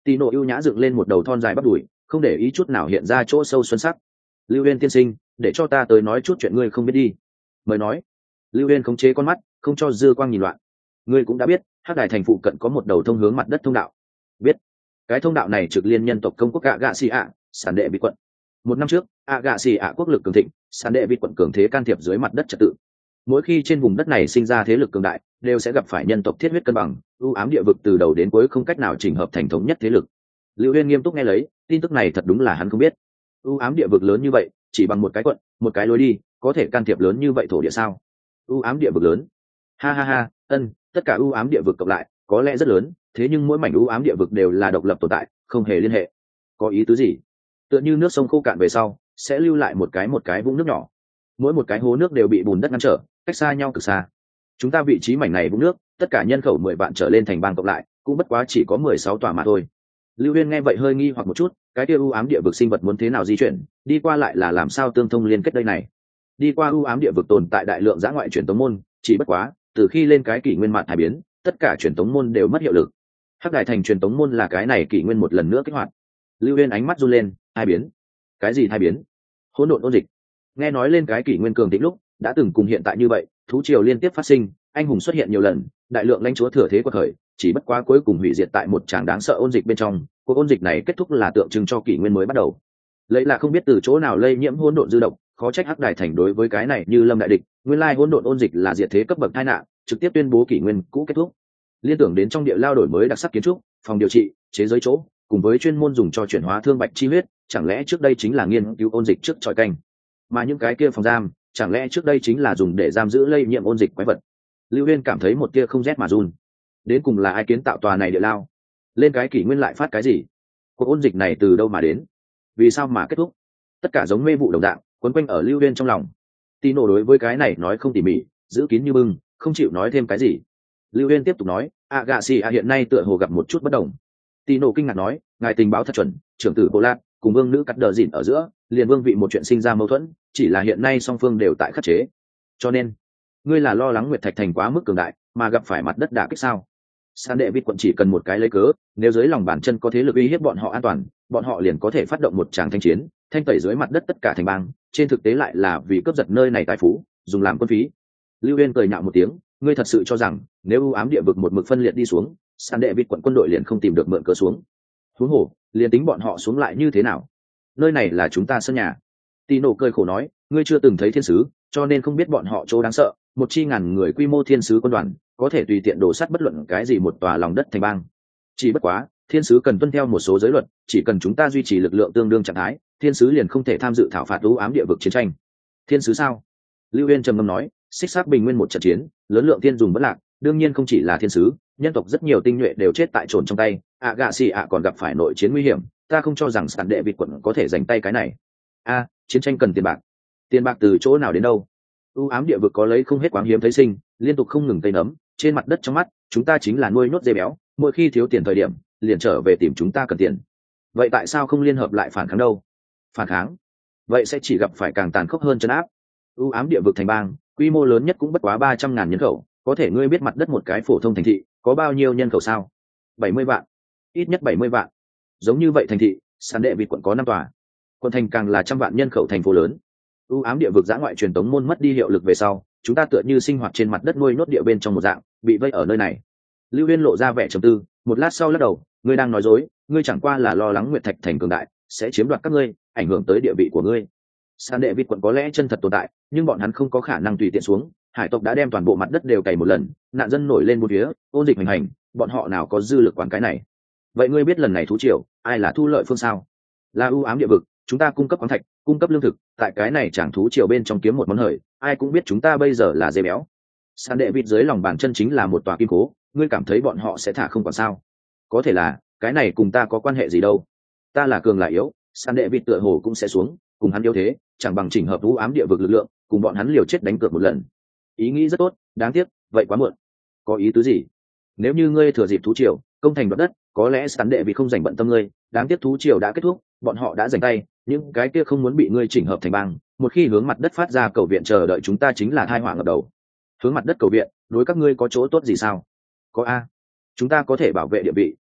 Tino ưu nhã dựng lên một đầu thon dài bắp đùi, không để ý chút nào hiện ra chỗ sâu xuân sắc. Lưu Uyên tiên sinh, để cho ta tới nói chút chuyện ngươi không biết đi. Mời nói. Lưu Uyên khống chế con mắt, không cho dư quang nhìn loạn. Ngươi cũng đã biết, Hắc Đài thành phụ cận có một đầu thông hướng mặt đất thông đạo. Biết. Cái thông đạo này trực liên nhân tộc công quốc gạ gạ xì ạ, sản đệ bị quận. Một năm trước, ạ gạ xì ạ quốc lực cường thịnh, sản đệ bị quận cường thế can thiệp dưới mặt đất trật tự. Mỗi khi trên vùng đất này sinh ra thế lực cường đại, đều sẽ gặp phải nhân tộc thiết huyết cân bằng, ưu ám địa vực từ đầu đến cuối không cách nào chỉnh hợp thành thống nhất thế lực. Lưu Uyên nghiêm túc nghe lấy, tin tức này thật đúng là hắn không biết. ưu ám địa vực lớn như vậy, chỉ bằng một cái quận, một cái lối đi, có thể can thiệp lớn như vậy thổ địa sao? ưu ám địa vực lớn? Ha ha ha, ân, tất cả ưu ám địa vực cộng lại, có lẽ rất lớn, thế nhưng mỗi mảnh ưu ám địa vực đều là độc lập tồn tại, không hề liên hệ. Có ý tứ gì? Tựa như nước sông khô cạn về sau, sẽ lưu lại một cái một cái vũng nước nhỏ. Mỗi một cái hố nước đều bị bùn đất ngăn trở, cách xa nhau cực xa. Chúng ta vị trí mảnh này vũng nước, tất cả nhân khẩu mười vạn trở lên thành bang cộng lại, cũng bất quá chỉ có mười sáu tòa mà thôi. Lưu Uyên nghe vậy hơi nghi hoặc một chút, cái kia ưu ám địa vực sinh vật muốn thế nào di chuyển, đi qua lại là làm sao tương thông liên kết đây này? Đi qua ưu ám địa vực tồn tại đại lượng giã ngoại truyền tống môn, chỉ bất quá, từ khi lên cái kỷ nguyên mạn thai biến, tất cả truyền tống môn đều mất hiệu lực. Hắc Đại thành truyền tống môn là cái này kỷ nguyên một lần nữa kích hoạt. Lưu Uyên ánh mắt run lên, thai biến? Cái gì thai biến? Hỗn độn ôn dịch. Nghe nói lên cái kỷ nguyên cường thịnh lúc, đã từng cùng hiện tại như vậy, thú triều liên tiếp phát sinh, anh hùng xuất hiện nhiều lần, đại lượng lãnh chúa thừa thế quật khởi, chỉ bất quá cuối cùng hủy diệt tại một tràng đáng sợ ôn dịch bên trong. Cuộc ôn dịch này kết thúc là tượng trưng cho kỷ nguyên mới bắt đầu. Lấy là không biết từ chỗ nào lây nhiễm hỗn độn dư độc, khó trách Hắc Đài thành đối với cái này như lâm đại địch. Nguyên lai hỗn độn ôn dịch là diệt thế cấp bậc tai nạn, trực tiếp tuyên bố kỷ nguyên cũ kết thúc. Liên tưởng đến trong địa lao đổi mới đặc sắc kiến trúc, phòng điều trị, chế giới chỗ, cùng với chuyên môn dùng cho chuyển hóa thương bạch chi huyết, chẳng lẽ trước đây chính là nghiên cứu ôn dịch trước trọi canh? Mà những cái kia phòng giam, chẳng lẽ trước đây chính là dùng để giam giữ lây nhiễm ôn dịch quái vật? Lưu Uyên cảm thấy một tia không rét mà run. Đến cùng là ai kiến tạo tòa này địa lao? Lên cái kỷ nguyên lại phát cái gì? Cuộc ôn dịch này từ đâu mà đến? Vì sao mà kết thúc? Tất cả giống mê vụ đồng dạng, quấn quanh ở Lưu Uyên trong lòng. Tino đối với cái này nói không tỉ mỉ, giữ kín như bưng, không chịu nói thêm cái gì. Lưu Uyên tiếp tục nói, Agassi hiện nay tựa hồ gặp một chút bất đồng. Tino kinh ngạc nói, ngài tình báo thật chuẩn, trưởng tử Bồ Lạt cùng vương nữ cắt đờ dịn ở giữa, liền vương vị một chuyện sinh ra mâu thuẫn, chỉ là hiện nay song phương đều tại khắc chế. Cho nên, ngươi là lo lắng Nguyệt Thạch thành quá mức cường đại, mà gặp phải mặt đất đả kích sao? San đệ vịt quận chỉ cần một cái lấy cớ, nếu dưới lòng bàn chân có thế lực uy hiếp bọn họ an toàn, bọn họ liền có thể phát động một tràng thanh chiến, thanh tẩy dưới mặt đất tất cả thành bang, trên thực tế lại là vì cướp giật nơi này tài phú, dùng làm quân phí. Lưu Uyên cười nhạo một tiếng, ngươi thật sự cho rằng nếu ưu ám địa vực một mực phân liệt đi xuống, San đệ vịt quận quân đội liền không tìm được mượn cớ xuống? Huống hồ, liền tính bọn họ xuống lại như thế nào? Nơi này là chúng ta sân nhà. Tino cười khổ nói, ngươi chưa từng thấy thiên sứ, cho nên không biết bọn họ chỗ đáng sợ. Một chi ngàn người quy mô thiên sứ quân đoàn, có thể tùy tiện đổ sát bất luận cái gì một tòa lòng đất thành bang. Chỉ bất quá, thiên sứ cần tuân theo một số giới luật, chỉ cần chúng ta duy trì lực lượng tương đương trạng thái, thiên sứ liền không thể tham dự thảo phạt ưu ám địa vực chiến tranh. Thiên sứ sao? Lưu Uyên trầm ngâm nói, xích xác bình nguyên một trận chiến, lớn lượng thiên dùng bất lạc, đương nhiên không chỉ là thiên sứ, nhân tộc rất nhiều tinh nhuệ đều chết tại trồn trong tay. Agassi ạ còn gặp phải nội chiến nguy hiểm, ta không cho rằng Sản đệ vịt quận có thể giành tay cái này. A, chiến tranh cần tiền bạc. Tiền bạc từ chỗ nào đến đâu? U ám địa vực có lấy không hết quáng hiếm thấy sinh, liên tục không ngừng tây nấm, trên mặt đất trong mắt, chúng ta chính là nuôi nhốt dê béo, mỗi khi thiếu tiền thời điểm, liền trở về tìm chúng ta cần tiền. Vậy tại sao không liên hợp lại phản kháng đâu? Phản kháng? Vậy sẽ chỉ gặp phải càng tàn khốc hơn trấn áp. U ám địa vực thành bang, quy mô lớn nhất cũng bất quá ba trăm ngàn nhân khẩu, có thể ngươi biết mặt đất một cái phổ thông thành thị, có bao nhiêu nhân khẩu sao? bảy mươi vạn. Ít nhất bảy mươi vạn. Giống như vậy thành thị, Sản đệ vịt quận có năm tòa. Quận thành càng là trăm vạn nhân khẩu thành phố lớn. U ám địa vực giã ngoại truyền tống môn mất đi hiệu lực về sau, chúng ta tựa như sinh hoạt trên mặt đất nuôi nốt địa bên trong một dạng, bị vây ở nơi này. Lưu Uyên lộ ra vẻ trầm tư, một lát sau lắc đầu, ngươi đang nói dối, ngươi chẳng qua là lo lắng Nguyệt Thạch thành cường đại sẽ chiếm đoạt các ngươi, ảnh hưởng tới địa vị của ngươi. San đệ vịt quận có lẽ chân thật tồn tại, nhưng bọn hắn không có khả năng tùy tiện xuống. Hải tộc đã đem toàn bộ mặt đất đều cày một lần, nạn dân nổi lên một phía, ôn dịch hành hành, bọn họ nào có dư lực quản cái này. Vậy ngươi biết lần này thú triều, ai là thu lợi phương sao? Là u ám địa vực, chúng ta cung cấp khoáng thạch, cung cấp lương thực, tại cái này chẳng thú triều bên trong kiếm một món hời, ai cũng biết chúng ta bây giờ là dê béo. San đệ vịt dưới lòng bàn chân chính là một tòa kim cố, ngươi cảm thấy bọn họ sẽ thả không còn sao? Có thể là, cái này cùng ta có quan hệ gì đâu? Ta là cường là yếu, San đệ vịt tựa hồ cũng sẽ xuống, cùng hắn yếu thế, chẳng bằng chỉnh hợp u ám địa vực lực lượng, cùng bọn hắn liều chết đánh cược một lần. Ý nghĩ rất tốt, đáng tiếc, vậy quá muộn. Có ý tứ gì? Nếu như ngươi thừa dịp thú triều công thành đoạt đất, có lẽ San đệ vịt không dành bận tâm ngươi, đáng tiếc thú triều đã kết thúc, bọn họ đã giành tay, những cái kia không muốn bị ngươi chỉnh hợp thành bang, một khi hướng mặt đất phát ra cầu viện chờ đợi chúng ta chính là tai họa ngập đầu. Hướng mặt đất cầu viện, đối các ngươi có chỗ tốt gì sao? Có a, chúng ta có thể bảo vệ địa vị,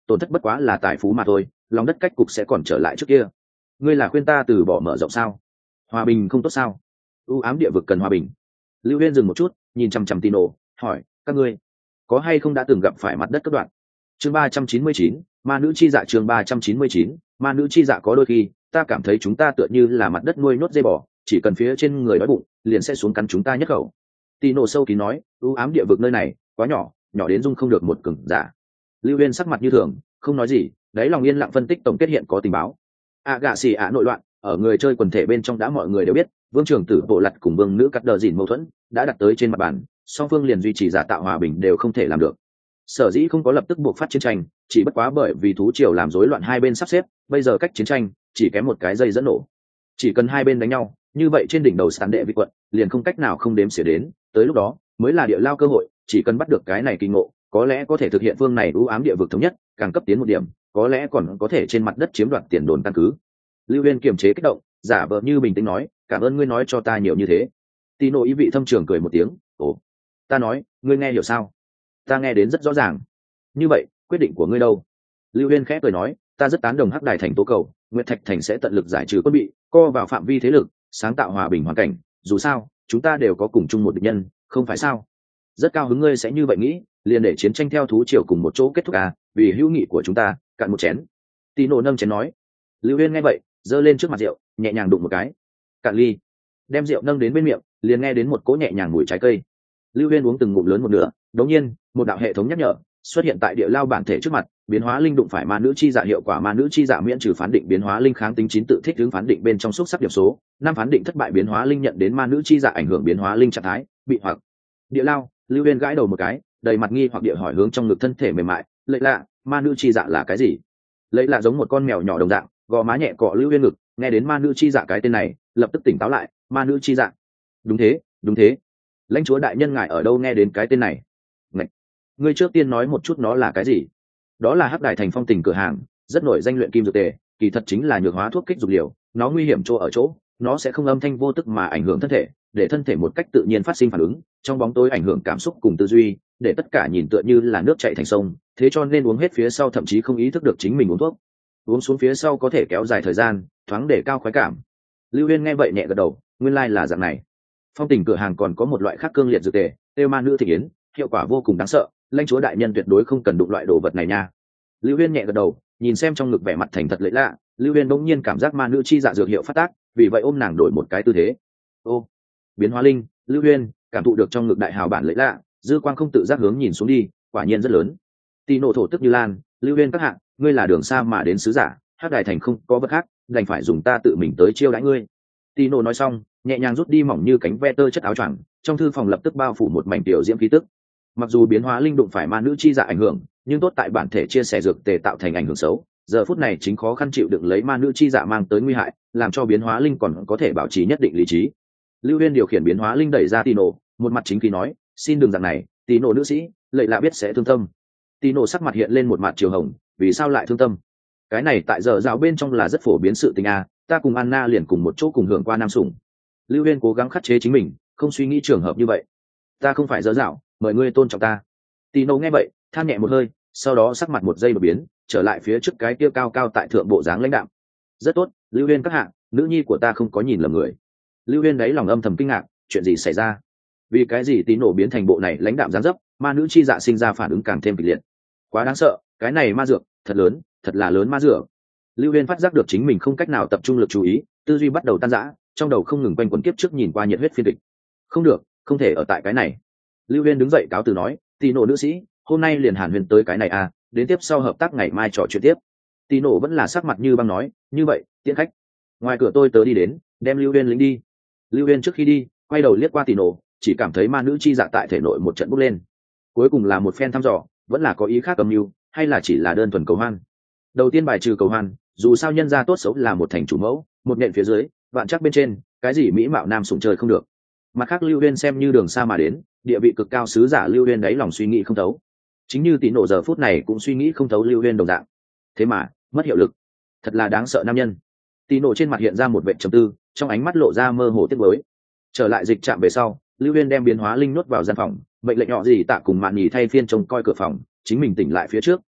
tổn thất bất quá là tài phú mà thôi, lòng đất cách cục sẽ còn trở lại trước kia. Ngươi là khuyên ta từ bỏ mở rộng sao? Hòa bình không tốt sao? U ám địa vực cần hòa bình. Lưu Huyên dừng một chút, nhìn chằm chằm Tino, hỏi, các ngươi có hay không đã từng gặp phải mặt đất cắt đoạn? Chương ba trăm chín mươi chín, ma nữ chi dạ. Chương ba trăm chín mươi chín, ma nữ chi dạ. Có đôi khi ta cảm thấy chúng ta tựa như là mặt đất nuôi nhốt dây bò, chỉ cần phía trên người đói bụng liền sẽ xuống cắn chúng ta nhất khẩu. Tino sâu kín nói, u ám địa vực nơi này quá nhỏ, nhỏ đến dung không được một cứng giả. Lưu Huyên sắc mặt như thường, không nói gì, đáy lòng yên lặng phân tích tổng kết hiện có tình báo. A gạ xì ạ nội loạn, ở người chơi quần thể bên trong đã mọi người đều biết, vương trưởng tử bộ lặt cùng vương nữ cắt đờ dìn mâu thuẫn đã đặt tới trên mặt bàn, song phương liền duy trì giả tạo hòa bình đều không thể làm được. Sở dĩ không có lập tức buộc phát chiến tranh, chỉ bất quá bởi vì thú triều làm rối loạn hai bên sắp xếp, bây giờ cách chiến tranh chỉ kém một cái dây dẫn nổ. Chỉ cần hai bên đánh nhau, như vậy trên đỉnh đầu sàn đệ vị quận liền không cách nào không đếm xỉa đến, tới lúc đó mới là địa lao cơ hội, chỉ cần bắt được cái này kỳ ngộ, có lẽ có thể thực hiện phương này u ám địa vực thống nhất, càng cấp tiến một điểm, có lẽ còn có thể trên mặt đất chiếm đoạt tiền đồn căn cứ. Lưu Huyên kiềm chế kích động, giả vờ như bình tĩnh nói, cảm ơn ngươi nói cho ta nhiều như thế. Tino ý vị thâm trường cười một tiếng, ồ, ta nói, ngươi nghe hiểu sao? Ta nghe đến rất rõ ràng. Như vậy, quyết định của ngươi đâu? Lưu Huyên khẽ cười nói, ta rất tán đồng Hắc Đài thành tố cầu, Nguyệt Thạch thành sẽ tận lực giải trừ quân bị, co vào phạm vi thế lực, sáng tạo hòa bình hoàn cảnh, dù sao, chúng ta đều có cùng chung một địch nhân, không phải sao? Rất cao hứng ngươi sẽ như vậy nghĩ, liền để chiến tranh theo thú triều cùng một chỗ kết thúc à, vì hữu nghị của chúng ta, cạn một chén. Tino nâng chén nói. Lưu Huyên nghe vậy, giơ lên trước mặt rượu, nhẹ nhàng đụng một cái, cạn ly, đem rượu nâng đến bên miệng, liền nghe đến một cỗ nhẹ nhàng mùi trái cây. Lưu Huyên uống từng ngụm lớn một nửa, đống nhiên một đạo hệ thống nhắc nhở xuất hiện tại địa lao bản thể trước mặt, biến hóa linh đụng phải ma nữ chi dạ hiệu quả, ma nữ chi dạ miễn trừ phán định biến hóa linh kháng tính chín tự thích ứng phán định bên trong xúc sắc điểm số năm, phán định thất bại biến hóa linh nhận đến ma nữ chi dạ ảnh hưởng biến hóa linh trạng thái bị hoặc. Địa lao, Lưu Huyên gãi đầu một cái, đầy mặt nghi hoặc địa hỏi hướng trong ngực thân thể mềm mại, lệ lạ, ma nữ chi dạ là cái gì? Lệ lạ giống một con mèo nhỏ đồng dạng, gò má nhẹ cọ Lưu Huyên ngực, nghe đến ma nữ chi dạ cái tên này, lập tức tỉnh táo lại, ma nữ chi dạ. Đúng thế, đúng thế. Lãnh chúa đại nhân ngài ở đâu nghe đến cái tên này? Ngạch, ngươi trước tiên nói một chút nó là cái gì? Đó là Hắc Đài thành phong tình cửa hàng, rất nổi danh luyện kim dược tề, kỳ thật chính là nhược hóa thuốc kích dục liều, nó nguy hiểm chỗ ở chỗ, nó sẽ không âm thanh vô tức mà ảnh hưởng thân thể, để thân thể một cách tự nhiên phát sinh phản ứng, trong bóng tối ảnh hưởng cảm xúc cùng tư duy, để tất cả nhìn tựa như là nước chảy thành sông, thế cho nên uống hết phía sau thậm chí không ý thức được chính mình uống thuốc. Uống xuống phía sau có thể kéo dài thời gian, thoáng để cao khoái cảm. Lưu Huyên nghe vậy nhẹ gật đầu, nguyên lai là dạng này. Phong tình cửa hàng còn có một loại khác cương liệt dược tề, têu ma nữ thị yến, hiệu quả vô cùng đáng sợ, lãnh chúa đại nhân tuyệt đối không cần đụng loại đồ vật này nha. Lưu Huyên nhẹ gật đầu, nhìn xem trong ngực vẻ mặt thành thật lệ lạ, Lưu Huyên bỗng nhiên cảm giác ma nữ chi dạ dược hiệu phát tác, vì vậy ôm nàng đổi một cái tư thế. Ô, biến hóa linh, Lưu Huyên cảm thụ được trong ngực đại hào bản lệ lạ, dư quang không tự giác hướng nhìn xuống đi, quả nhiên rất lớn. Tì nổ thổ tức như lan, Lưu Huyên các hạng, ngươi là đường xa mà đến sứ giả, Hắc Đài thành không có vật khác, đành phải dùng ta tự mình tới chiêu đãi ngươi. Tì nổ nói xong, nhẹ nhàng rút đi mỏng như cánh ve tơ chất áo choàng, trong thư phòng lập tức bao phủ một mảnh tiểu diễm khí tức. Mặc dù biến hóa linh đụng phải ma nữ chi dạ ảnh hưởng, nhưng tốt tại bản thể chia sẻ dược tề tạo thành ảnh hưởng xấu, giờ phút này chính khó khăn chịu đựng lấy ma nữ chi dạ mang tới nguy hại, làm cho biến hóa linh còn có thể bảo trì nhất định lý trí. Lưu Huyên điều khiển biến hóa linh đẩy ra Tino, một mặt chính khí nói, xin đừng dạng này, Tino nữ sĩ, lệ lạ biết sẽ thương tâm. Tino sắc mặt hiện lên một mặt chiều hồng, vì sao lại thương tâm? Cái này tại giờ dạo bên trong là rất phổ biến sự tình a, ta cùng Anna liền cùng một chỗ cùng hưởng qua nam sủng. Lưu Huyên cố gắng khắc chế chính mình, không suy nghĩ trường hợp như vậy. Ta không phải dở dạo, mời ngươi tôn trọng ta. Tino nghe vậy, than nhẹ một hơi, sau đó sắc mặt một giây đột biến, trở lại phía trước cái kia cao cao tại thượng bộ dáng lãnh đạm. Rất tốt, Lưu Huyên các hạ, nữ nhi của ta không có nhìn lầm người. Lưu Huyên đấy lòng âm thầm kinh ngạc, chuyện gì xảy ra? Vì cái gì Tino biến thành bộ này lãnh đạm dáng dấp, ma nữ chi dạ sinh ra phản ứng càng thêm kịch liệt. Quá đáng sợ, cái này ma dược, thật lớn, thật là lớn ma dược. Lưu Huyên phát giác được chính mình không cách nào tập trung lực chú ý, tư duy bắt đầu tan rã, trong đầu không ngừng quanh quẩn kiếp trước nhìn qua nhiệt huyết phiên địch. Không được, không thể ở tại cái này. Lưu Huyên đứng dậy cáo từ nói, Tino nữ sĩ, hôm nay liền hàn huyền tới cái này à, đến tiếp sau hợp tác ngày mai trò chuyện tiếp. Tino vẫn là sắc mặt như băng nói, như vậy, tiễn khách. Ngoài cửa tôi tớ đi đến, đem Lưu Huyên lính đi. Lưu Huyên trước khi đi, quay đầu liếc qua Tino, chỉ cảm thấy ma nữ chi dạ tại thể nội một trận bốc lên. Cuối cùng là một phen thăm dò, vẫn là có ý khác âm mưu, hay là chỉ là đơn thuần cầu hoan. Đầu tiên bài trừ cầu hoan, dù sao nhân gia tốt xấu là một thành chủ mẫu, một nện phía dưới, vạn chắc bên trên, cái gì mỹ mạo nam sủng trời không được. Mặt khác Lưu Huyên xem như đường xa mà đến, địa vị cực cao sứ giả Lưu Huyên đáy lòng suy nghĩ không thấu, chính như Tino giờ phút này cũng suy nghĩ không thấu Lưu Huyên đồng dạng. Thế mà mất hiệu lực, thật là đáng sợ nam nhân. Tino trên mặt hiện ra một vẻ trầm tư, trong ánh mắt lộ ra mơ hồ tiếc nuối. Trở lại dịch trạm về sau, Lưu Huyên đem biến hóa linh nuốt vào gian phòng, mệnh lệnh nhỏ gì tạ cùng mạn nhì thay phiên trông coi cửa phòng, chính mình tỉnh lại phía trước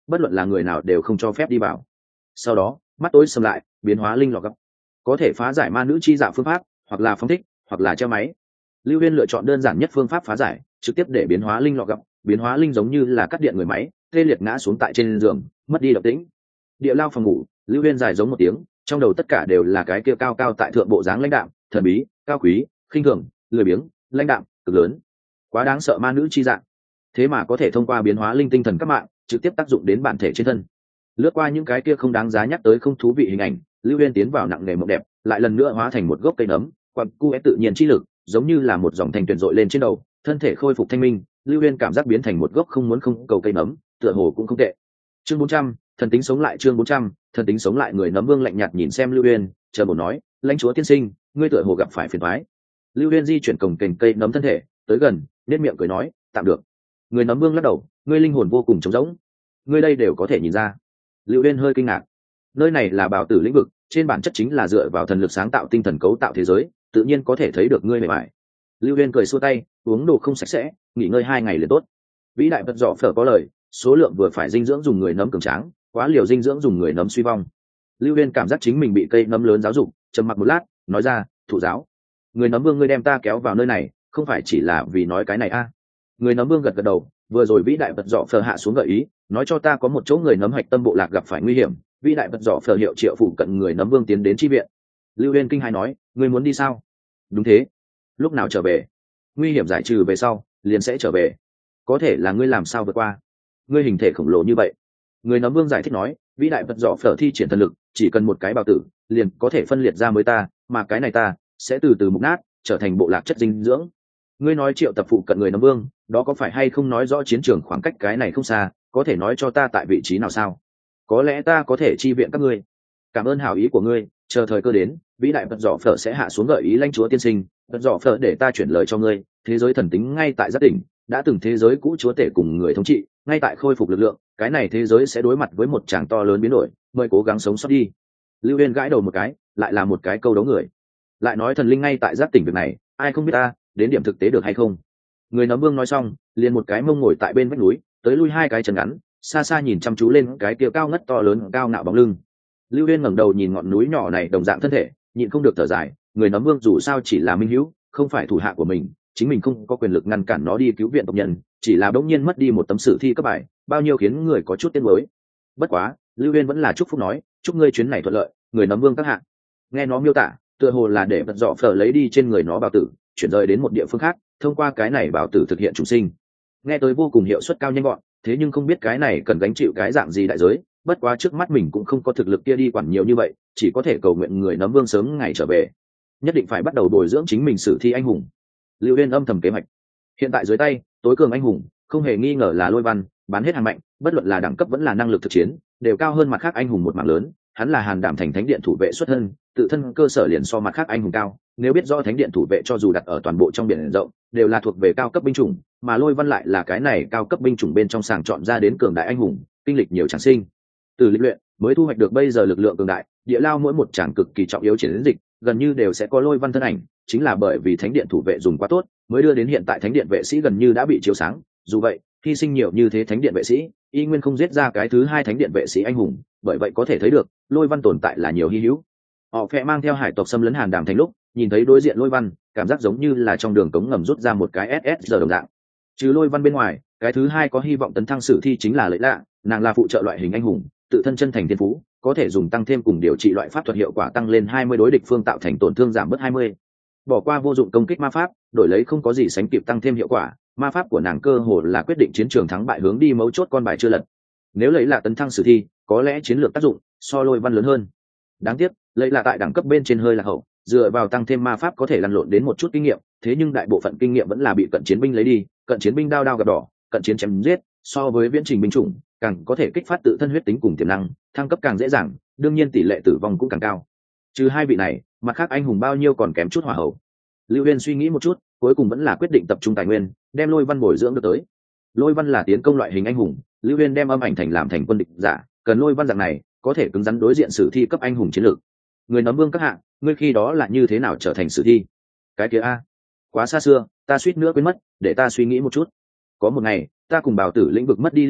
bất luận là người nào đều không cho phép đi vào. Sau đó mắt tối sầm lại, biến hóa linh lọt gấp, có thể phá giải ma nữ chi dạ phương pháp, hoặc là phóng thích, hoặc là treo máy. Lưu Huyên lựa chọn đơn giản nhất phương pháp phá giải, trực tiếp để biến hóa linh lọt gấp, biến hóa linh giống như là cắt điện người máy, tê liệt ngã xuống tại trên giường, mất đi động tĩnh. Địa lao phòng ngủ, Lưu Huyên dài giống một tiếng, trong đầu tất cả đều là cái kia cao cao tại thượng bộ dáng lãnh đạm, thần bí, cao quý, khinh thường, lười biếng, lãnh đạm, cực lớn, quá đáng sợ ma nữ chi dạng. Thế mà có thể thông qua biến hóa linh tinh thần các mạng, trực tiếp tác dụng đến bản thể trên thân. Lướt qua những cái kia không đáng giá nhắc tới không thú vị hình ảnh, Lưu Huyên tiến vào nặng nề mộng đẹp, lại lần nữa hóa thành một gốc cây nấm, quặng cu é tự nhiên chi lực, giống như là một dòng thành tuyển dội lên trên đầu, thân thể khôi phục thanh minh. Lưu Huyên cảm giác biến thành một gốc không muốn không cầu cây nấm, tựa hồ cũng không tệ. Chương bốn trăm, thần tính sống lại. Chương bốn trăm, thần tính sống lại. Người nấm vương lạnh nhạt nhìn xem Lưu Huyên, chờ một nói, lãnh chúa tiên sinh, ngươi tựa hồ gặp phải phiền toái. Lưu Huyên di chuyển cồng kềnh cây nấm thân thể tới gần, nét miệng cười nói, tạm được. Người nấm vương lắc đầu, ngươi linh hồn vô cùng trống rỗng, ngươi đây đều có thể nhìn ra. Lưu Huyên hơi kinh ngạc, nơi này là bảo tử lĩnh vực, trên bản chất chính là dựa vào thần lực sáng tạo tinh thần cấu tạo thế giới, tự nhiên có thể thấy được ngươi mệt mỏi. Lưu Huyên cười xua tay, uống đồ không sạch sẽ, nghỉ ngơi hai ngày liền tốt. Vĩ đại vật dọ phở có lời, số lượng vừa phải dinh dưỡng dùng người nấm cường tráng, quá liều dinh dưỡng dùng người nấm suy vong. Lưu Huyên cảm giác chính mình bị cây nấm lớn giáo dục, trầm mặc một lát, nói ra, thụ giáo. Người nấm vương ngươi đem ta kéo vào nơi này, không phải chỉ là vì nói cái này a? À. Người nấm vương gật gật đầu, vừa rồi vĩ đại vật dọ phở hạ xuống gợi ý, nói cho ta có một chỗ người nấm hạch tâm bộ lạc gặp phải nguy hiểm, vĩ đại vật dọ phở hiệu triệu phụ cận người nấm vương tiến đến chi viện. Lưu Huyên kinh hai nói, ngươi muốn đi sao? Đúng thế. Lúc nào trở về? Nguy hiểm giải trừ về sau, liền sẽ trở về. Có thể là ngươi làm sao vượt qua? Ngươi hình thể khổng lồ như vậy. Người nấm vương giải thích nói, vĩ đại vật dọ phở thi triển thần lực, chỉ cần một cái bào tử, liền có thể phân liệt ra mới ta, mà cái này ta sẽ từ từ mục nát, trở thành bộ lạc chất dinh dưỡng. Ngươi nói triệu tập phụ cận người nấm vương, đó có phải hay không nói rõ chiến trường khoảng cách cái này không xa, có thể nói cho ta tại vị trí nào sao? Có lẽ ta có thể chi viện các ngươi. Cảm ơn hảo ý của ngươi, chờ thời cơ đến, vĩ đại vật dọ phở sẽ hạ xuống gợi ý lãnh chúa tiên sinh, vật dọ phở để ta chuyển lời cho ngươi, thế giới thần tính ngay tại giác tỉnh, đã từng thế giới cũ chúa tể cùng người thống trị, ngay tại khôi phục lực lượng, cái này thế giới sẽ đối mặt với một tràng to lớn biến đổi, mời cố gắng sống sót đi. Lưu Huyên gãi đầu một cái, lại là một cái câu đấu người. Lại nói thần linh ngay tại giác tỉnh việc này, ai không biết ta, đến điểm thực tế được hay không? Người nấm vương nói xong, liền một cái mông ngồi tại bên vách núi, tới lui hai cái chân ngắn, xa xa nhìn chăm chú lên cái kia cao ngất to lớn cao ngạo bóng lưng. Lưu Huyên ngẩng đầu nhìn ngọn núi nhỏ này đồng dạng thân thể, nhịn không được thở dài, người nấm vương dù sao chỉ là minh hữu, không phải thủ hạ của mình, chính mình không có quyền lực ngăn cản nó đi cứu viện tộc nhân, chỉ là đống nhiên mất đi một tấm sử thi cấp bài, bao nhiêu khiến người có chút tiếc nuối. Bất quá, Lưu Huyên vẫn là chúc phúc nói, chúc ngươi chuyến này thuận lợi, người nấm vương các hạ. Nghe nó miêu tả, tựa hồ là để vật dọ phở lấy đi trên người nó bảo tử, chuyển rời đến một địa phương khác, thông qua cái này bảo tử thực hiện chủ sinh. Nghe tới vô cùng hiệu suất cao nhanh gọn, thế nhưng không biết cái này cần gánh chịu cái dạng gì đại giới, bất quá trước mắt mình cũng không có thực lực kia đi quản nhiều như vậy, chỉ có thể cầu nguyện người nấm vương sớm ngày trở về, nhất định phải bắt đầu bồi dưỡng chính mình sử thi anh hùng. Lưu Huyên âm thầm kế hoạch, hiện tại dưới tay tối cường anh hùng không hề nghi ngờ là Lôi Văn, bán hết hàng mạnh, bất luận là đẳng cấp vẫn là năng lực thực chiến đều cao hơn mặt khác anh hùng một mảng lớn. Hắn là Hàn Đảm thành thánh điện thủ vệ xuất thân, tự thân cơ sở liền so mặt khác anh hùng cao, nếu biết rõ thánh điện thủ vệ cho dù đặt ở toàn bộ trong biển rộng đều là thuộc về cao cấp binh chủng, mà Lôi Văn lại là cái này cao cấp binh chủng bên trong sàng chọn ra đến cường đại anh hùng, kinh lịch nhiều tràng sinh từ lịch luyện mới thu hoạch được bây giờ lực lượng cường đại. Địa lao mỗi một tràng cực kỳ trọng yếu chiến dịch gần như đều sẽ có Lôi Văn thân ảnh, chính là bởi vì thánh điện thủ vệ dùng quá tốt mới đưa đến hiện tại thánh điện vệ sĩ gần như đã bị chiếu sáng. Dù vậy, hy sinh nhiều như thế thánh điện vệ sĩ y nguyên không giết ra cái thứ hai thánh điện vệ sĩ anh hùng, bởi vậy có thể thấy được Lôi Văn tồn tại là nhiều hy hữu. Họ phe mang theo hải tộc xâm lấn Hàn Đàm thành lúc nhìn thấy đối diện Lôi Văn, cảm giác giống như là trong đường cống ngầm rút ra một cái ét ét giờ đồng dạng. Trừ Lôi Văn bên ngoài, cái thứ hai có hy vọng tấn thăng sử thi chính là Lợi Lạ, nàng là phụ trợ loại hình anh hùng, tự thân chân thành thiên phú, có thể dùng tăng thêm cùng điều trị loại pháp thuật hiệu quả tăng lên hai mươi, đối địch phương tạo thành tổn thương giảm bớt hai mươi. Bỏ qua vô dụng công kích ma pháp, đổi lấy không có gì sánh kịp tăng thêm hiệu quả, ma pháp của nàng cơ hồ là quyết định chiến trường thắng bại hướng đi mấu chốt con bài chưa lật. Nếu Lợi Lạ tấn thăng sử thi, có lẽ chiến lược tác dụng so Lôi Văn lớn hơn. Đáng tiếc, Lợi Lạ tại đẳng cấp bên trên hơi là hậu, dựa vào tăng thêm ma pháp có thể lăn lộn đến một chút kinh nghiệm, thế nhưng đại bộ phận kinh nghiệm vẫn là bị cận chiến binh lấy đi, cận chiến binh đao đao gặp đỏ, cận chiến chém giết, so với viễn trình binh chủng, càng có thể kích phát tự thân huyết tính cùng tiềm năng, thăng cấp càng dễ dàng, đương nhiên tỷ lệ tử vong cũng càng cao. Trừ hai vị này, mặt khác anh hùng bao nhiêu còn kém chút hỏa hậu. Lưu Huyên suy nghĩ một chút, cuối cùng vẫn là quyết định tập trung tài nguyên, đem Lôi Văn bồi dưỡng được tới. Lôi Văn là tiến công loại hình anh hùng, Lưu Huyên đem âm ảnh thành làm thành quân địch giả, cần Lôi Văn dạng này có thể cứng rắn đối diện sử thi cấp anh hùng chiến lược. Người nấm vương các hạ, ngươi khi đó là như thế nào trở thành sử thi? Cái kia a, quá xa xưa, ta suýt nữa quên mất, để ta suy nghĩ một chút. Có một ngày, ta cùng Bảo Tử lĩnh vực mất đi liên hệ,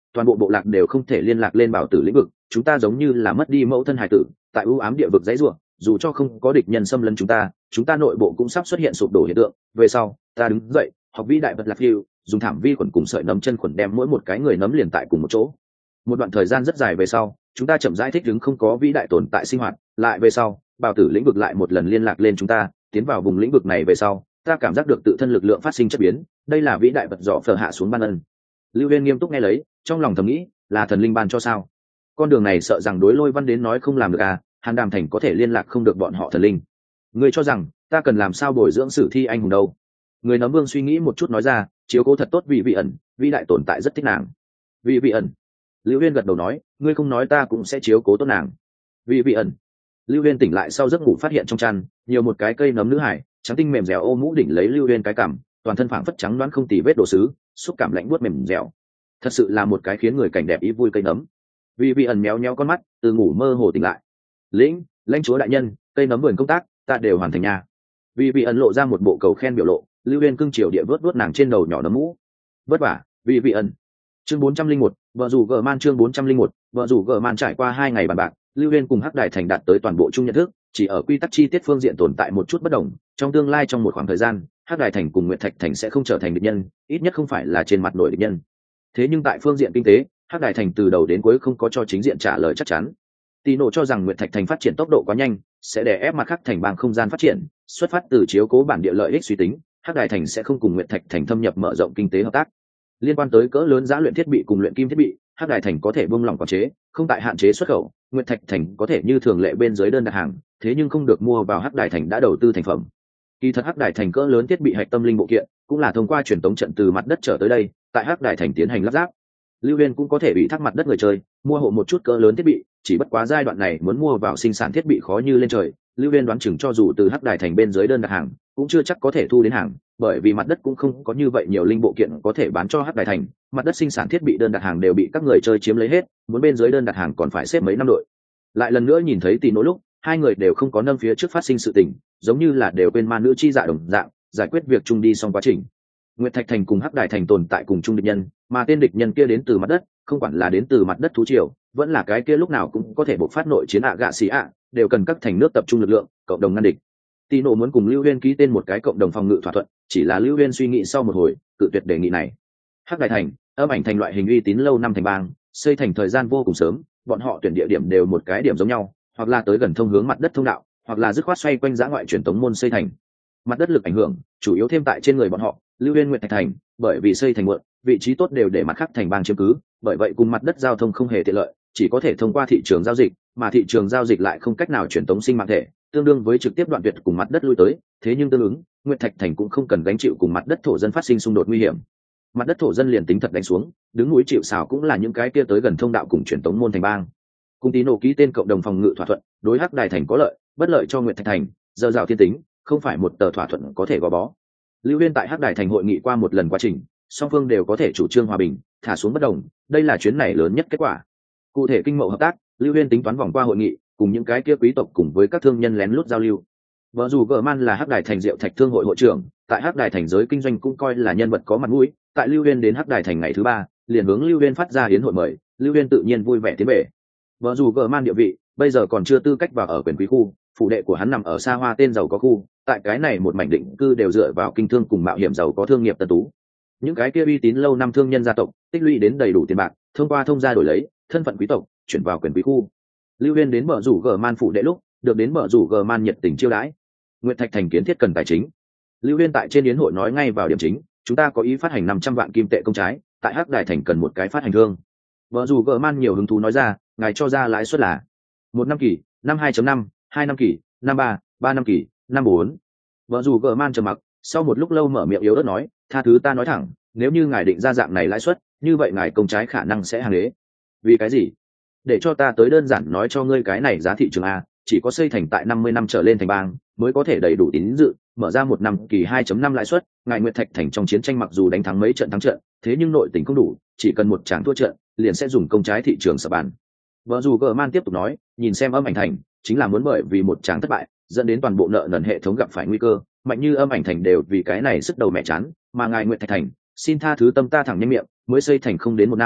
toàn bộ bộ lạc đều không thể liên lạc lên bảo tử lĩnh vực, chúng ta giống như là mất đi mẫu thân hải tử tại ưu ám địa vực dãy ruộng, dù cho không có địch nhân xâm lấn chúng ta, chúng ta nội bộ cũng sắp xuất hiện sụp đổ hiện tượng. Về sau ta đứng dậy học vĩ đại vật lạc phiêu, dùng thảm vi khuẩn cùng sợi nấm chân khuẩn đem mỗi một cái người nấm liền tại cùng một chỗ. Một đoạn thời gian rất dài về sau, chúng ta chậm rãi thích ứng không có vĩ đại tồn tại sinh hoạt. Lại về sau, bảo tử lĩnh vực lại một lần liên lạc lên chúng ta, tiến vào vùng lĩnh vực này về sau, ta cảm giác được tự thân lực lượng phát sinh chất biến, đây là vĩ đại vật dọ phở hạ xuống ban ân. Lưu Uyên nghiêm túc nghe lấy, trong lòng thầm nghĩ, là thần linh ban cho sao? Con đường này sợ rằng đối Lôi Văn đến nói không làm được à, Hàn Đàm Thành có thể liên lạc không được bọn họ thần linh. Ngươi cho rằng ta cần làm sao bồi dưỡng sử thi anh hùng đâu? Người nấm vương suy nghĩ một chút nói ra, chiếu cố thật tốt vị vị ẩn, vĩ đại tồn tại rất thích nàng. Vị vị ẩn. Lưu Uyên gật đầu nói, ngươi không nói ta cũng sẽ chiếu cố tốt nàng. Vị vị ẩn. Lưu Uyên tỉnh lại sau giấc ngủ phát hiện trong chăn nhiều một cái cây nấm nữ hải, trắng tinh mềm dẻo ôm mũ đỉnh lấy Lưu Uyên cái cằm, toàn thân phảng phất trắng đoán không tì vết đồ sứ, xúc cảm lạnh buốt mềm dẻo. Thật sự là một cái khiến người cảnh đẹp ý vui cây nấm. Vị vị ẩn méo méo con mắt, từ ngủ mơ hồ tỉnh lại. Lĩnh, lãnh chúa đại nhân, cây nấm vườn công tác, ta đều hoàn thành nha. Vị vị ẩn lộ ra một bộ cầu khen biểu lộ, Lưu Uyên cưng chiều địa vớt vớt nàng trên đầu nhỏ nấm mũ. Vất vả, vị vị ẩn. Chương bốn trăm linh một, vợ rủ gở man chương bốn trăm linh một, vợ rủ gở man trải qua hai ngày bàn bạc, Lưu Uyên cùng Hắc Đài Thành đạt tới toàn bộ chung nhận thức, chỉ ở quy tắc chi tiết phương diện tồn tại một chút bất đồng, trong tương lai trong một khoảng thời gian, Hắc Đài Thành cùng Nguyệt Thạch Thành sẽ không trở thành địch nhân, ít nhất không phải là trên mặt nội địch nhân. Thế nhưng tại phương diện kinh tế, Hắc Đài Thành từ đầu đến cuối không có cho chính diện trả lời chắc chắn. Tino cho rằng Nguyệt Thạch Thành phát triển tốc độ quá nhanh, sẽ đè ép mặt khác thành bang không gian phát triển, xuất phát từ chiếu cố bản địa lợi ích suy tính, Hắc Đài Thành sẽ không cùng Nguyệt Thạch Thành thâm nhập mở rộng kinh tế hợp tác. Liên quan tới cỡ lớn giá luyện thiết bị cùng luyện kim thiết bị, Hắc Đài Thành có thể buông lỏng quản chế, không tại hạn chế xuất khẩu, Nguyệt Thạch Thành có thể như thường lệ bên dưới đơn đặt hàng, thế nhưng không được mua vào Hắc Đài Thành đã đầu tư thành phẩm. Kỳ thật Hắc Đài Thành cỡ lớn thiết bị hạch tâm linh bộ kiện, cũng là thông qua truyền tống trận từ mặt đất trở tới đây, tại Hắc Đài Thành tiến hành lắp ráp. Lưu Uyên cũng có thể bị thác mặt đất người chơi, mua hộ một chút cỡ lớn thiết bị, chỉ bất quá giai đoạn này muốn mua vào sinh sản thiết bị khó như lên trời. Lưu Uyên đoán chừng cho dù từ Hắc Đài Thành bên dưới đơn đặt hàng, cũng chưa chắc có thể thu đến hàng, bởi vì mặt đất cũng không có như vậy nhiều linh bộ kiện có thể bán cho Hắc Đài Thành, mặt đất sinh sản thiết bị đơn đặt hàng đều bị các người chơi chiếm lấy hết, muốn bên dưới đơn đặt hàng còn phải xếp mấy năm đội. Lại lần nữa nhìn thấy Tỷ Nỗ lúc, hai người đều không có nâng phía trước phát sinh sự tình, giống như là đều quên ma nữ chi dạ đồng dạng, giải quyết việc chung đi xong quá trình. Nguyệt Thạch Thành cùng Hắc Đài Thành tồn tại cùng chung địch nhân, mà tên địch nhân kia đến từ mặt đất, không quản là đến từ mặt đất thú triều, vẫn là cái kia lúc nào cũng có thể bộc phát nội chiến ạ gạ xì ạ, đều cần các thành nước tập trung lực lượng, cộng đồng ngăn địch. Tino muốn cùng Lưu Uyên ký tên một cái cộng đồng phòng ngự thỏa thuận, chỉ là Lưu Uyên suy nghĩ sau một hồi, cự tuyệt đề nghị này. Hắc Đài Thành, Âm Ảnh Thành loại hình uy tín lâu năm thành bang, xây thành thời gian vô cùng sớm, bọn họ tuyển địa điểm đều một cái điểm giống nhau, hoặc là tới gần thông hướng mặt đất thông đạo, hoặc là dứt khoát xoay quanh giã ngoại truyền tống môn xây thành. Mặt đất lực ảnh hưởng chủ yếu thêm tại trên người bọn họ. Lưu Uyên Nguyệt Thạch Thành, bởi vì xây thành muộn, vị trí tốt đều để mặt khác thành bang chiếm cứ, bởi vậy cùng mặt đất giao thông không hề tiện lợi, chỉ có thể thông qua thị trường giao dịch, mà thị trường giao dịch lại không cách nào truyền tống sinh mạng thể, tương đương với trực tiếp đoạn tuyệt cùng mặt đất lui tới. Thế nhưng tương ứng, Nguyệt Thạch Thành cũng không cần gánh chịu cùng mặt đất thổ dân phát sinh xung đột nguy hiểm. Mặt đất thổ dân liền tính thật đánh xuống, đứng núi chịu sào cũng là những cái kia tới gần thông đạo cùng truyền tống môn thành bang. Cùng Tino ký tên cộng đồng phòng ngự thỏa thuận, đối Hắc Đài Thành có lợi, bất lợi cho Nguyệt Thạch Thành, giờ rào thiên tính, không phải một tờ thỏa thuận có thể gò bó. Lưu Uyên tại Hắc Đài Thành hội nghị qua một lần quá trình, song phương đều có thể chủ trương hòa bình, thả xuống bất đồng, đây là chuyến này lớn nhất kết quả. Cụ thể kinh mậu hợp tác, Lưu Uyên tính toán vòng qua hội nghị, cùng những cái kia quý tộc cùng với các thương nhân lén lút giao lưu. Vợ dù Gở Man là Hắc Đài Thành Diệu Thạch Thương hội hội trưởng, tại Hắc Đài Thành giới kinh doanh cũng coi là nhân vật có mặt mũi, tại Lưu Uyên đến Hắc Đài Thành ngày thứ ba, liền hướng Lưu Uyên phát ra yến hội mời, Lưu Uyên tự nhiên vui vẻ tiến về. Vợ dù Gở Man địa vị, bây giờ còn chưa tư cách vào ở quyền quý khu, phủ đệ của hắn nằm ở xa hoa tên giàu có khu, tại cái này một mảnh định cư đều dựa vào kinh thương cùng mạo hiểm giàu có thương nghiệp tân tú. Những cái kia uy tín lâu năm thương nhân gia tộc, tích lũy đến đầy đủ tiền bạc, thông qua thông gia đổi lấy thân phận quý tộc, chuyển vào quyền quý khu. Lưu Uyên đến mở rủ Gở Man phủ đệ lúc, được đến mở rủ Gở Man nhiệt tình chiêu đãi. Nguyệt Thạch Thành kiến thiết cần tài chính. Lưu Uyên tại trên yến hội nói ngay vào điểm chính, chúng ta có ý phát hành năm trăm vạn kim tệ công trái, tại Hắc Đài Thành cần một cái phát hành thương. Mở rủ Gở Man nhiều hứng thú nói ra, ngài cho ra lãi suất là một năm kỳ, năm hai chấm năm, hai năm kỳ, năm ba, ba năm kỳ, năm bốn. Vợ dù Gở Man trầm mặc, sau một lúc lâu mở miệng yếu ớt nói, tha thứ ta nói thẳng, nếu như ngài định ra dạng này lãi suất, như vậy ngài công trái khả năng sẽ hàng đế. Vì cái gì? Để cho ta tới đơn giản nói cho ngươi cái này giá thị trường a, chỉ có xây thành tại năm mươi năm trở lên thành bang mới có thể đầy đủ tín dự, mở ra một năm kỳ hai chấm năm lãi suất, ngài Nguyệt Thạch Thành trong chiến tranh mặc dù đánh thắng mấy trận thắng trận, thế nhưng nội tình không đủ, chỉ cần một tràng thua trận, liền sẽ dùng công trái thị trường sập bàn. Vợ dù Gở Man tiếp tục nói, nhìn xem Âm Ảnh Thành, chính là muốn bởi vì một tràng thất bại, dẫn đến toàn bộ nợ nần hệ thống gặp phải nguy cơ, mạnh như Âm Ảnh Thành đều vì cái này sức đầu mẹ chán, mà ngài Nguyệt Thạch Thành, xin tha thứ tâm ta thẳng nhanh miệng, mới xây thành không đến một năm,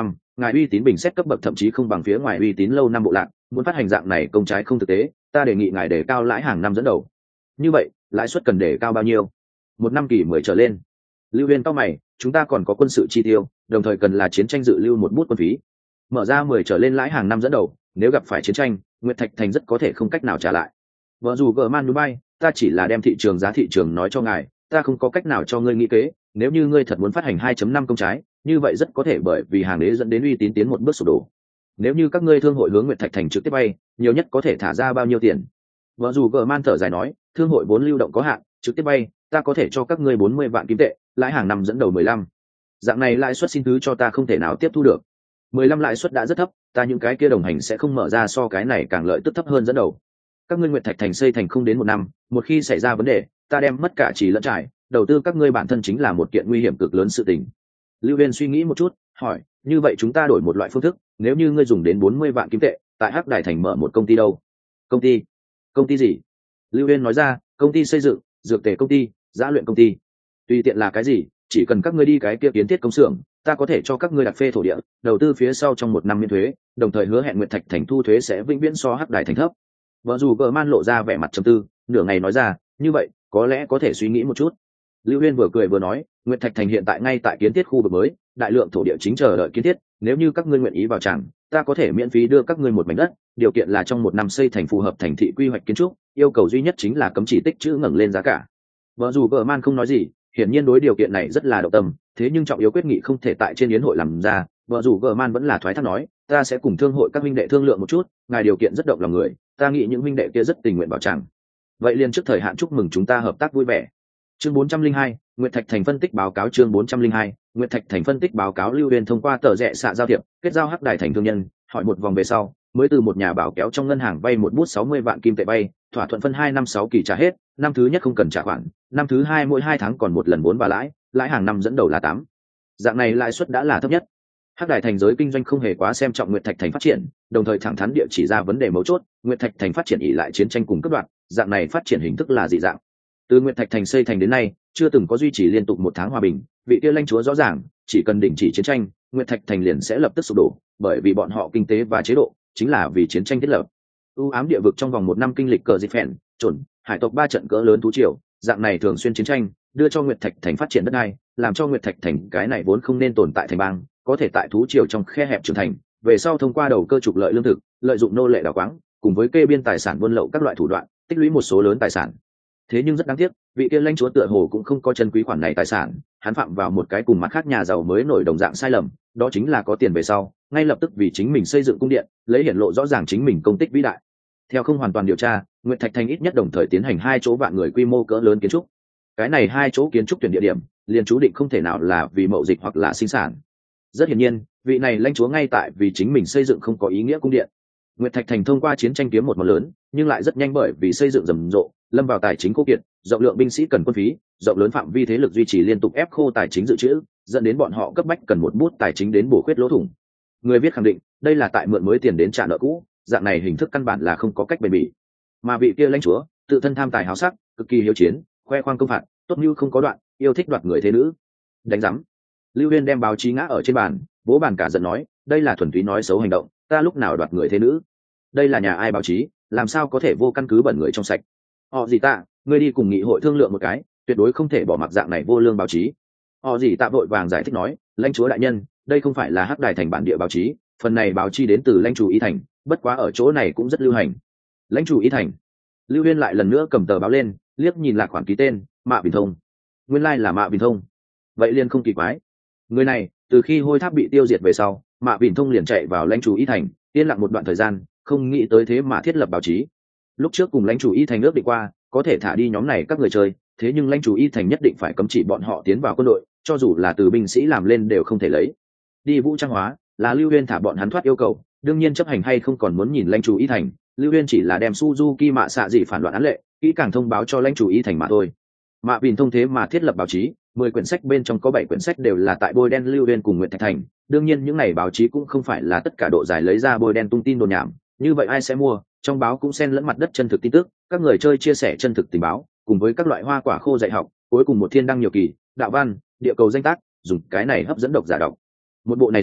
ngài uy tín bình xét cấp bậc thậm chí không bằng phía ngoài uy tín lâu năm bộ lạc, muốn phát hành dạng này công trái không thực tế, ta đề nghị ngài đề cao lãi hàng năm dẫn đầu. Như vậy lãi suất cần đề cao bao nhiêu? Một năm kỳ mười trở lên. Lưu Viên cao mày, chúng ta còn có quân sự chi tiêu, đồng thời cần là chiến tranh dự lưu một bút quân phí. Mở ra mười trở lên lãi hàng năm dẫn đầu, nếu gặp phải chiến tranh, Nguyệt Thạch Thành rất có thể không cách nào trả lại. Vợ dù gờ man Dubai, ta chỉ là đem thị trường giá thị trường nói cho ngài, ta không có cách nào cho ngươi nghĩ kế, nếu như ngươi thật muốn phát hành hai chấm năm công trái, như vậy rất có thể bởi vì hàng đế dẫn đến uy tín tiến một bước sụp đổ. Nếu như các ngươi thương hội hướng Nguyệt Thạch Thành trực tiếp bay, nhiều nhất có thể thả ra bao nhiêu tiền? Vợ dù gờ man thở dài nói, thương hội vốn lưu động có hạn, trực tiếp bay, ta có thể cho các ngươi bốn mươi vạn kim tệ, lãi hàng năm dẫn đầu mười lăm. Dạng này lãi suất xin thứ cho ta không thể nào tiếp thu được. mười lăm lãi suất đã rất thấp, ta những cái kia đồng hành sẽ không mở ra so cái này càng lợi tức thấp hơn dẫn đầu. Các ngươi Nguyệt Thạch Thành xây thành không đến một năm, một khi xảy ra vấn đề, ta đem mất cả chỉ lẫn trải, đầu tư các ngươi bản thân chính là một kiện nguy hiểm cực lớn sự tình. Lưu Viên suy nghĩ một chút, hỏi, như vậy chúng ta đổi một loại phương thức, nếu như ngươi dùng đến bốn mươi vạn kim tệ, tại Hắc Đài Thành mở một công ty đâu? Công ty? Công ty gì? Lưu Viên nói ra, công ty xây dựng, dược tề công ty, giã luyện công ty. Tùy tiện là cái gì, chỉ cần các ngươi đi cái kia kiến thiết công xưởng, ta có thể cho các ngươi đặt phê thổ địa, đầu tư phía sau trong một năm miễn thuế, đồng thời hứa hẹn Nguyệt Thạch Thành thu thuế sẽ vĩnh viễn so Hắc Đài Thành thấp. Vợ dù gờ man lộ ra vẻ mặt trầm tư, nửa ngày nói ra, như vậy có lẽ có thể suy nghĩ một chút. Lưu Huyên vừa cười vừa nói, Nguyệt Thạch Thành hiện tại ngay tại kiến thiết khu vực mới, đại lượng thổ địa chính chờ đợi kiến thiết, nếu như các ngươi nguyện ý vào chẳng, ta có thể miễn phí đưa các ngươi một mảnh đất, điều kiện là trong một năm xây thành phù hợp thành thị quy hoạch kiến trúc, yêu cầu duy nhất chính là cấm chỉ tích trữ ngẩng lên giá cả. Vợ dù gờ man không nói gì, hiển nhiên đối điều kiện này rất là động tâm, thế nhưng trọng yếu quyết nghị không thể tại trên yến hội làm ra, vợ dù gờ man vẫn là thoái thác nói, ta sẽ cùng thương hội các huynh đệ thương lượng một chút, ngài điều kiện rất động lòng người, ta nghĩ những huynh đệ kia rất tình nguyện vào chẳng. Vậy liền trước thời hạn chúc mừng chúng ta hợp tác vui vẻ. Chương bốn trăm linh hai, Nguyệt Thạch Thành phân tích báo cáo. Chương bốn trăm linh hai, Nguyệt Thạch Thành phân tích báo cáo. Lưu Uyên thông qua tờ rẽ xạ giao thiệp, kết giao Hắc Đài Thành thương nhân, hỏi một vòng về sau, mới từ một nhà bảo kéo trong ngân hàng vay một bút sáu mươi vạn kim tệ vay, thỏa thuận phân hai năm sáu kỳ trả hết, năm thứ nhất không cần trả khoản, năm thứ hai mỗi hai tháng còn một lần vốn và lãi, lãi hàng năm dẫn đầu là tám. Dạng này lãi suất đã là thấp nhất. Hắc Đài Thành giới kinh doanh không hề quá xem trọng Nguyệt Thạch Thành phát triển, đồng thời thẳng thắn địa chỉ ra vấn đề mấu chốt, Nguyệt Thạch Thành phát triển ỷ lại chiến tranh cùng cấp đoạn, dạng này phát triển hình thức là dị dạng. Từ Nguyệt Thạch Thành xây thành đến nay, chưa từng có duy trì liên tục một tháng hòa bình, vị kia lãnh chúa rõ ràng, chỉ cần đình chỉ chiến tranh, Nguyệt Thạch Thành liền sẽ lập tức sụp đổ, bởi vì bọn họ kinh tế và chế độ chính là vì chiến tranh thiết lập. U ám địa vực trong vòng một năm kinh lịch cờ dịch phèn, chuẩn, hải tộc ba trận cỡ lớn thú triều, dạng này thường xuyên chiến tranh, đưa cho Nguyệt Thạch Thành phát triển đất đai, làm cho Nguyệt Thạch Thành cái này vốn không nên tồn tại thành bang, có thể tại thú triều trong khe hẹp trưởng thành, về sau thông qua đầu cơ trục lợi lương thực, lợi dụng nô lệ đào quáng, cùng với kê biên tài sản buôn lậu các loại thủ đoạn, tích lũy một số lớn tài sản. Thế nhưng rất đáng tiếc, vị kia lãnh chúa tựa hồ cũng không có chân quý khoản này tài sản, hắn phạm vào một cái cùng mặt khác nhà giàu mới nổi đồng dạng sai lầm, đó chính là có tiền về sau, ngay lập tức vì chính mình xây dựng cung điện, lấy hiển lộ rõ ràng chính mình công tích vĩ đại. Theo không hoàn toàn điều tra, Nguyệt Thạch Thành ít nhất đồng thời tiến hành hai chỗ vạn người quy mô cỡ lớn kiến trúc. Cái này hai chỗ kiến trúc tuyển địa điểm, liền chú định không thể nào là vì mậu dịch hoặc là sinh sản. Rất hiển nhiên, vị này lãnh chúa ngay tại vì chính mình xây dựng không có ý nghĩa cung điện. Nguyệt Thạch Thành thông qua chiến tranh kiếm một món lớn, nhưng lại rất nhanh bởi vì xây dựng rầm rộ, lâm vào tài chính khô kiệt, rộng lượng binh sĩ cần quân phí, rộng lớn phạm vi thế lực duy trì liên tục ép khô tài chính dự trữ, dẫn đến bọn họ cấp bách cần một bút tài chính đến bổ khuyết lỗ thủng. Người viết khẳng định, đây là tại mượn mới tiền đến trả nợ cũ, dạng này hình thức căn bản là không có cách bền bỉ. Mà vị kia lãnh chúa, tự thân tham tài háo sắc, cực kỳ hiếu chiến, khoe khoang công phạt, tốt như không có đoạn, yêu thích đoạt người thế nữ. Đánh rắm. Lưu Huyên đem báo chí ngã ở trên bàn, vỗ bàn cả giận nói, đây là thuần túy nói xấu hành động, ta lúc nào đoạt người thế nữ? Đây là nhà ai báo chí, làm sao có thể vô căn cứ bẩn người trong sạch? Họ gì tạ, ngươi đi cùng nghị hội thương lượng một cái, tuyệt đối không thể bỏ mặc dạng này vô lương báo chí. Họ gì tạ vội vàng giải thích nói, lãnh chúa đại nhân, đây không phải là Hắc Đài Thành bản địa báo chí, phần này báo chí đến từ lãnh chủ Y Thành, bất quá ở chỗ này cũng rất lưu hành. Lãnh chủ Y Thành. Lưu Huyên lại lần nữa cầm tờ báo lên, liếc nhìn lạc khoản ký tên, Mạ Bình Thông. Nguyên lai like là Mạ Bình Thông. Vậy liền không kỳ quái. Người này, từ khi Hôi Tháp bị tiêu diệt về sau, Mạ Bình Thông liền chạy vào lãnh chủ Y Thành, yên lặng một đoạn thời gian, không nghĩ tới thế mà thiết lập báo chí. Lúc trước cùng lãnh chủ Y Thành ước định qua, có thể thả đi nhóm này các người chơi, thế nhưng lãnh chủ Y Thành nhất định phải cấm chỉ bọn họ tiến vào quân đội, cho dù là từ binh sĩ làm lên đều không thể lấy. Đi vũ trang hóa, là Lưu Huyên thả bọn hắn thoát yêu cầu, đương nhiên chấp hành hay không còn muốn nhìn lãnh chủ Y Thành, Lưu Huyên chỉ là đem Suzuki Mạ xạ gì phản loạn án lệ, kỹ càng thông báo cho lãnh chủ Y Thành mà thôi. Mạ Bình Thông thế mà thiết lập báo chí, mười quyển sách bên trong có bảy quyển sách đều là tại bôi đen Lưu Huyên cùng Nguyệt Thạch Thành, đương nhiên những này báo chí cũng không phải là tất cả độ dài lấy ra bôi đen tung tin đồn nhảm, như vậy ai sẽ mua? Trong báo cũng xen lẫn mặt đất chân thực tin tức, các người chơi chia sẻ chân thực tình báo, cùng với các loại hoa quả khô dạy học, cuối cùng một thiên đăng nhiều kỳ, đạo văn, địa cầu danh tác, dùng cái này hấp dẫn độc giả đọc. Một bộ này xuống,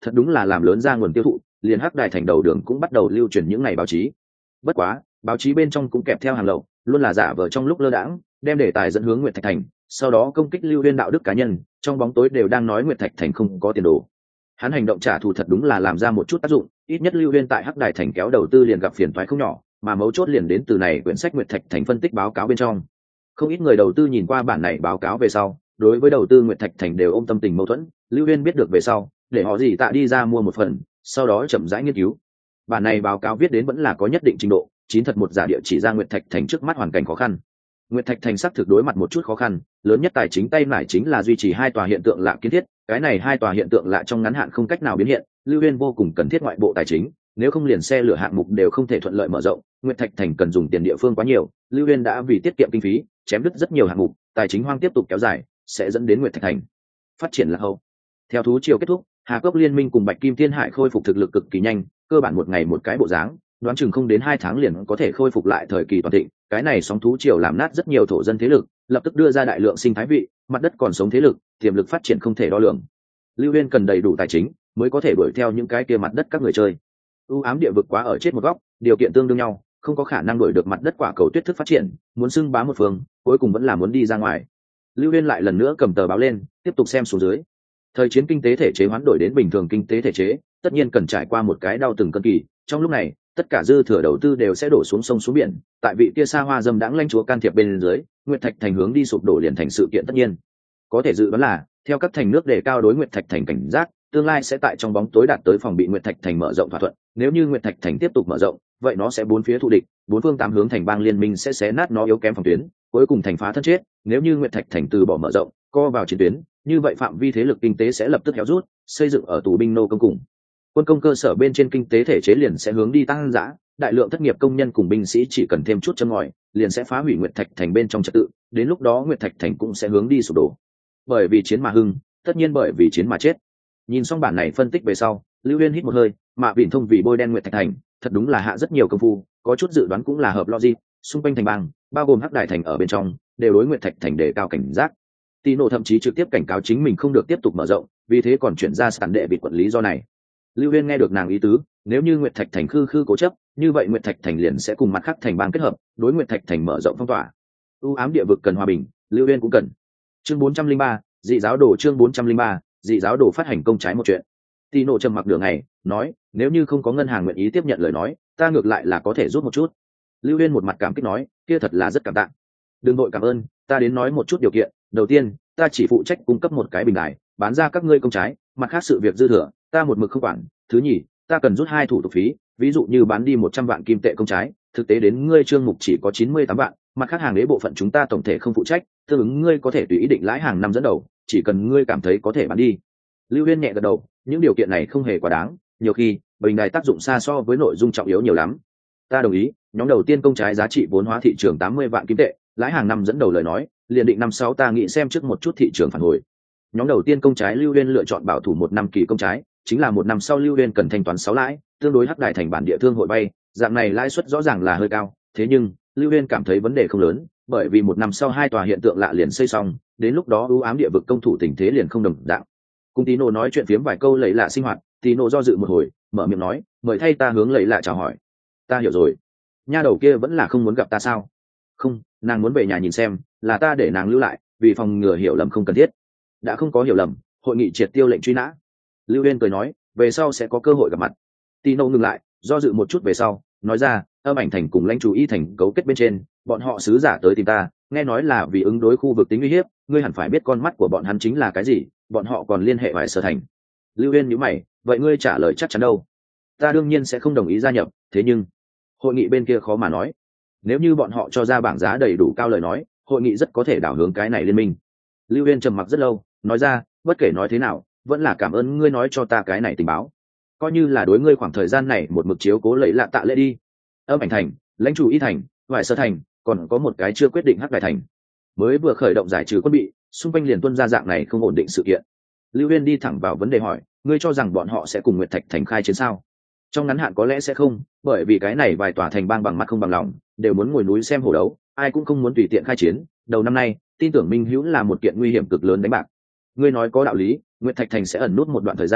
thật đúng là làm lớn ra nguồn tiêu thụ, liền Hắc Đài thành đầu đường cũng bắt đầu lưu truyền những ngày báo chí. Bất quá báo chí bên trong cũng kèm theo hàng lậu, luôn là giả vờ trong lúc lơ đãng đem đề tài dẫn hướng Nguyệt Thạch thành, sau đó công kích Lưu Huyên đạo đức cá nhân, trong bóng tối đều đang nói Nguyệt Thạch thành không có tiền đồ. Hắn hành động trả thù thật đúng là làm ra một chút tác dụng, ít nhất Lưu Huyên tại Hắc Đài thành kéo đầu tư liền gặp phiền toái không nhỏ, mà mấu chốt liền đến từ này quyển sách Nguyệt Thạch thành phân tích báo cáo bên trong. Không ít người đầu tư nhìn qua bản này báo cáo về sau, đối với đầu tư Nguyệt Thạch thành đều ôm tâm tình mâu thuẫn. Lưu Huyên biết được về sau, để họ gì tạ đi ra mua một phần, sau đó chậm rãi nghiên cứu. Bản này báo cáo viết đến vẫn là có nhất định trình độ, chín thật một giả địa chỉ ra Nguyệt Thạch thành trước mắt hoàn cảnh khó khăn. Nguyệt Thạch thành xác thực đối mặt một chút khó khăn, lớn nhất tài chính tay nải chính là duy trì hai tòa hiện tượng lạ kiến thiết, cái này hai tòa hiện tượng lạ trong ngắn hạn không cách nào biến hiện, Lưu Huyên vô cùng cần thiết ngoại bộ tài chính, nếu không liền xe lửa hạng mục đều không thể thuận lợi mở rộng, Nguyệt Thạch thành cần dùng tiền địa phương quá nhiều, Lưu Huyên đã vì tiết kiệm kinh phí, chém đứt rất nhiều hạng mục, tài chính hoang tiếp tục kéo dài, sẽ dẫn đến Nguyệt Thạch thành phát triển là hậu. Theo thú triều kết thúc, Hà Cốc Liên minh cùng Bạch Kim Thiên Hải khôi phục thực lực cực kỳ nhanh, cơ bản một ngày một cái bộ dáng, đoán chừng không đến hai tháng liền có thể khôi phục lại thời kỳ toàn thịnh. Cái này sóng thú triều làm nát rất nhiều thổ dân thế lực, lập tức đưa ra đại lượng sinh thái vị, mặt đất còn sống thế lực, tiềm lực phát triển không thể đo lường. Lưu Huyên cần đầy đủ tài chính mới có thể đuổi theo những cái kia mặt đất các người chơi. U ám địa vực quá ở chết một góc, điều kiện tương đương nhau, không có khả năng đuổi được mặt đất quả cầu tuyết thức phát triển, muốn xưng bá một phương, cuối cùng vẫn là muốn đi ra ngoài. Lưu Huyên lại lần nữa cầm tờ báo lên, tiếp tục xem xuống dưới. Thời chiến kinh tế thể chế hoán đổi đến bình thường kinh tế thể chế, tất nhiên cần trải qua một cái đau từng cơn kỳ, trong lúc này tất cả dư thừa đầu tư đều sẽ đổ xuống sông xuống biển, tại vị kia xa hoa dâm đãng lãnh chúa can thiệp bên dưới, Nguyệt Thạch thành hướng đi sụp đổ liền thành sự kiện tất nhiên. Có thể dự đoán là theo các thành nước đề cao đối Nguyệt Thạch thành cảnh giác, tương lai sẽ tại trong bóng tối đạt tới phòng bị Nguyệt Thạch thành mở rộng thỏa thuận, nếu như Nguyệt Thạch thành tiếp tục mở rộng, vậy nó sẽ bốn phía thù địch, bốn phương tám hướng thành bang liên minh sẽ xé nát nó yếu kém phòng tuyến, cuối cùng thành phá thân chết, nếu như Nguyệt Thạch thành từ bỏ mở rộng, co vào chiến tuyến, như vậy phạm vi thế lực kinh tế sẽ lập tức héo rút, xây dựng ở tù binh nô công cùng quân công cơ sở bên trên kinh tế thể chế liền sẽ hướng đi tăng dã, đại lượng thất nghiệp công nhân cùng binh sĩ chỉ cần thêm chút châm ngòi, liền sẽ phá hủy Nguyệt Thạch thành bên trong trật tự, đến lúc đó Nguyệt Thạch thành cũng sẽ hướng đi sụp đổ. Bởi vì chiến mà hưng, tất nhiên bởi vì chiến mà chết. Nhìn xong bản này phân tích về sau, Lưu Huyên hít một hơi, Mạ Vịn Thông vì bôi đen Nguyệt Thạch thành, thật đúng là hạ rất nhiều công phu, có chút dự đoán cũng là hợp logic, xung quanh thành bang, bao gồm Hắc Đại thành ở bên trong, đều đối Nguyệt Thạch thành đề cao cảnh giác. Tino thậm chí trực tiếp cảnh cáo chính mình không được tiếp tục mở rộng, vì thế còn chuyển ra sàn đệ bị quản lý do này. Lưu Huyên nghe được nàng ý tứ, nếu như Nguyệt Thạch thành khư khư cố chấp, như vậy Nguyệt Thạch thành liền sẽ cùng mặt khác thành bang kết hợp, đối Nguyệt Thạch thành mở rộng phong tỏa. U ám địa vực cần hòa bình, Lưu Huyên cũng cần. Chương bốn trăm linh ba, dị giáo đồ chương bốn trăm linh ba, dị giáo đồ phát hành công trái một chuyện. Tino trầm mặc đường này, nói, nếu như không có ngân hàng nguyện ý tiếp nhận lời nói, ta ngược lại là có thể giúp một chút. Lưu Huyên một mặt cảm kích nói, kia thật là rất cảm tạ. Đừng vội cảm ơn, ta đến nói một chút điều kiện. Đầu tiên, ta chỉ phụ trách cung cấp một cái bình đài, bán ra các ngươi công trái, mặt khác sự việc dư thừa, ta một mực không quản. Thứ nhì, ta cần rút hai thủ tục phí, ví dụ như bán đi một trăm vạn kim tệ công trái, thực tế đến ngươi chương mục chỉ có chín mươi tám vạn, mặt khác hàng đế bộ phận chúng ta tổng thể không phụ trách, tương ứng ngươi có thể tùy ý định lãi hàng năm dẫn đầu, chỉ cần ngươi cảm thấy có thể bán đi. Lưu Huyên nhẹ gật đầu, những điều kiện này không hề quá đáng, nhiều khi bình đài tác dụng xa so với nội dung trọng yếu nhiều lắm. Ta đồng ý. Nhóm đầu tiên công trái giá trị vốn hóa thị trường tám mươi vạn kim tệ, lãi hàng năm dẫn đầu lời nói, liền định năm sáu ta nghĩ xem trước một chút thị trường phản hồi. Nhóm đầu tiên công trái Lưu Huyên lựa chọn bảo thủ một năm kỳ công trái, chính là một năm sau Lưu Huyên cần thanh toán sáu lãi, tương đối Hắc Đại thành bản địa thương hội vay, dạng này lãi suất rõ ràng là hơi cao, thế nhưng Lưu Huyên cảm thấy vấn đề không lớn, bởi vì một năm sau hai tòa hiện tượng lạ liền xây xong, đến lúc đó ưu ám địa vực công thủ tình thế liền không đồng dạng. Cùng Tino nói chuyện phiếm vài câu lấy lạ sinh hoạt, Tino do dự một hồi, mở miệng nói, mời thay ta hướng lấy lạ chào hỏi. Ta hiểu rồi. Nha đầu kia vẫn là không muốn gặp ta sao? Không, nàng muốn về nhà nhìn xem, là ta để nàng lưu lại, vì phòng ngừa hiểu lầm không cần thiết. Đã không có hiểu lầm, hội nghị triệt tiêu lệnh truy nã. Lưu Huyên cười nói, về sau sẽ có cơ hội gặp mặt. Tino ngừng lại, do dự một chút về sau, nói ra, Âm Ảnh thành cùng lãnh chủ y thành cấu kết bên trên, bọn họ sứ giả tới tìm ta, nghe nói là vì ứng đối khu vực tính uy hiếp, ngươi hẳn phải biết con mắt của bọn hắn chính là cái gì, bọn họ còn liên hệ Hoài Sở thành. Lưu Huyên nhíu mày, vậy ngươi trả lời chắc chắn đâu? Ta đương nhiên sẽ không đồng ý gia nhập, thế nhưng hội nghị bên kia khó mà nói. Nếu như bọn họ cho ra bảng giá đầy đủ cao lời nói, hội nghị rất có thể đảo hướng cái này liên minh. Lưu Huyên trầm mặc rất lâu, nói ra, bất kể nói thế nào, vẫn là cảm ơn ngươi nói cho ta cái này tình báo, coi như là đối ngươi khoảng thời gian này một mực chiếu cố lấy lạ tạ lễ đi. Âm Ảnh thành, lãnh chủ y thành, Hoài Sở thành, còn có một cái chưa quyết định Hắc Đại thành, mới vừa khởi động giải trừ quân bị, xung quanh liền tuân ra dạng này không ổn định sự kiện. Lưu Huyên đi thẳng vào vấn đề hỏi, ngươi cho rằng bọn họ sẽ cùng Nguyệt Thạch thành khai chiến sao? Trong ngắn hạn có lẽ sẽ không, bởi vì cái này vài tòa thành bang bằng mặt không bằng lòng, đều muốn ngồi núi xem hổ đấu, ai cũng không muốn tùy tiện khai chiến. Đầu năm nay, tin tưởng Minh Hữu là một kiện nguy hiểm cực lớn đánh bạc. Ngươi nói có đạo lý, Nguyệt Thạch thành sẽ ẩn nút một đoạn thời gian,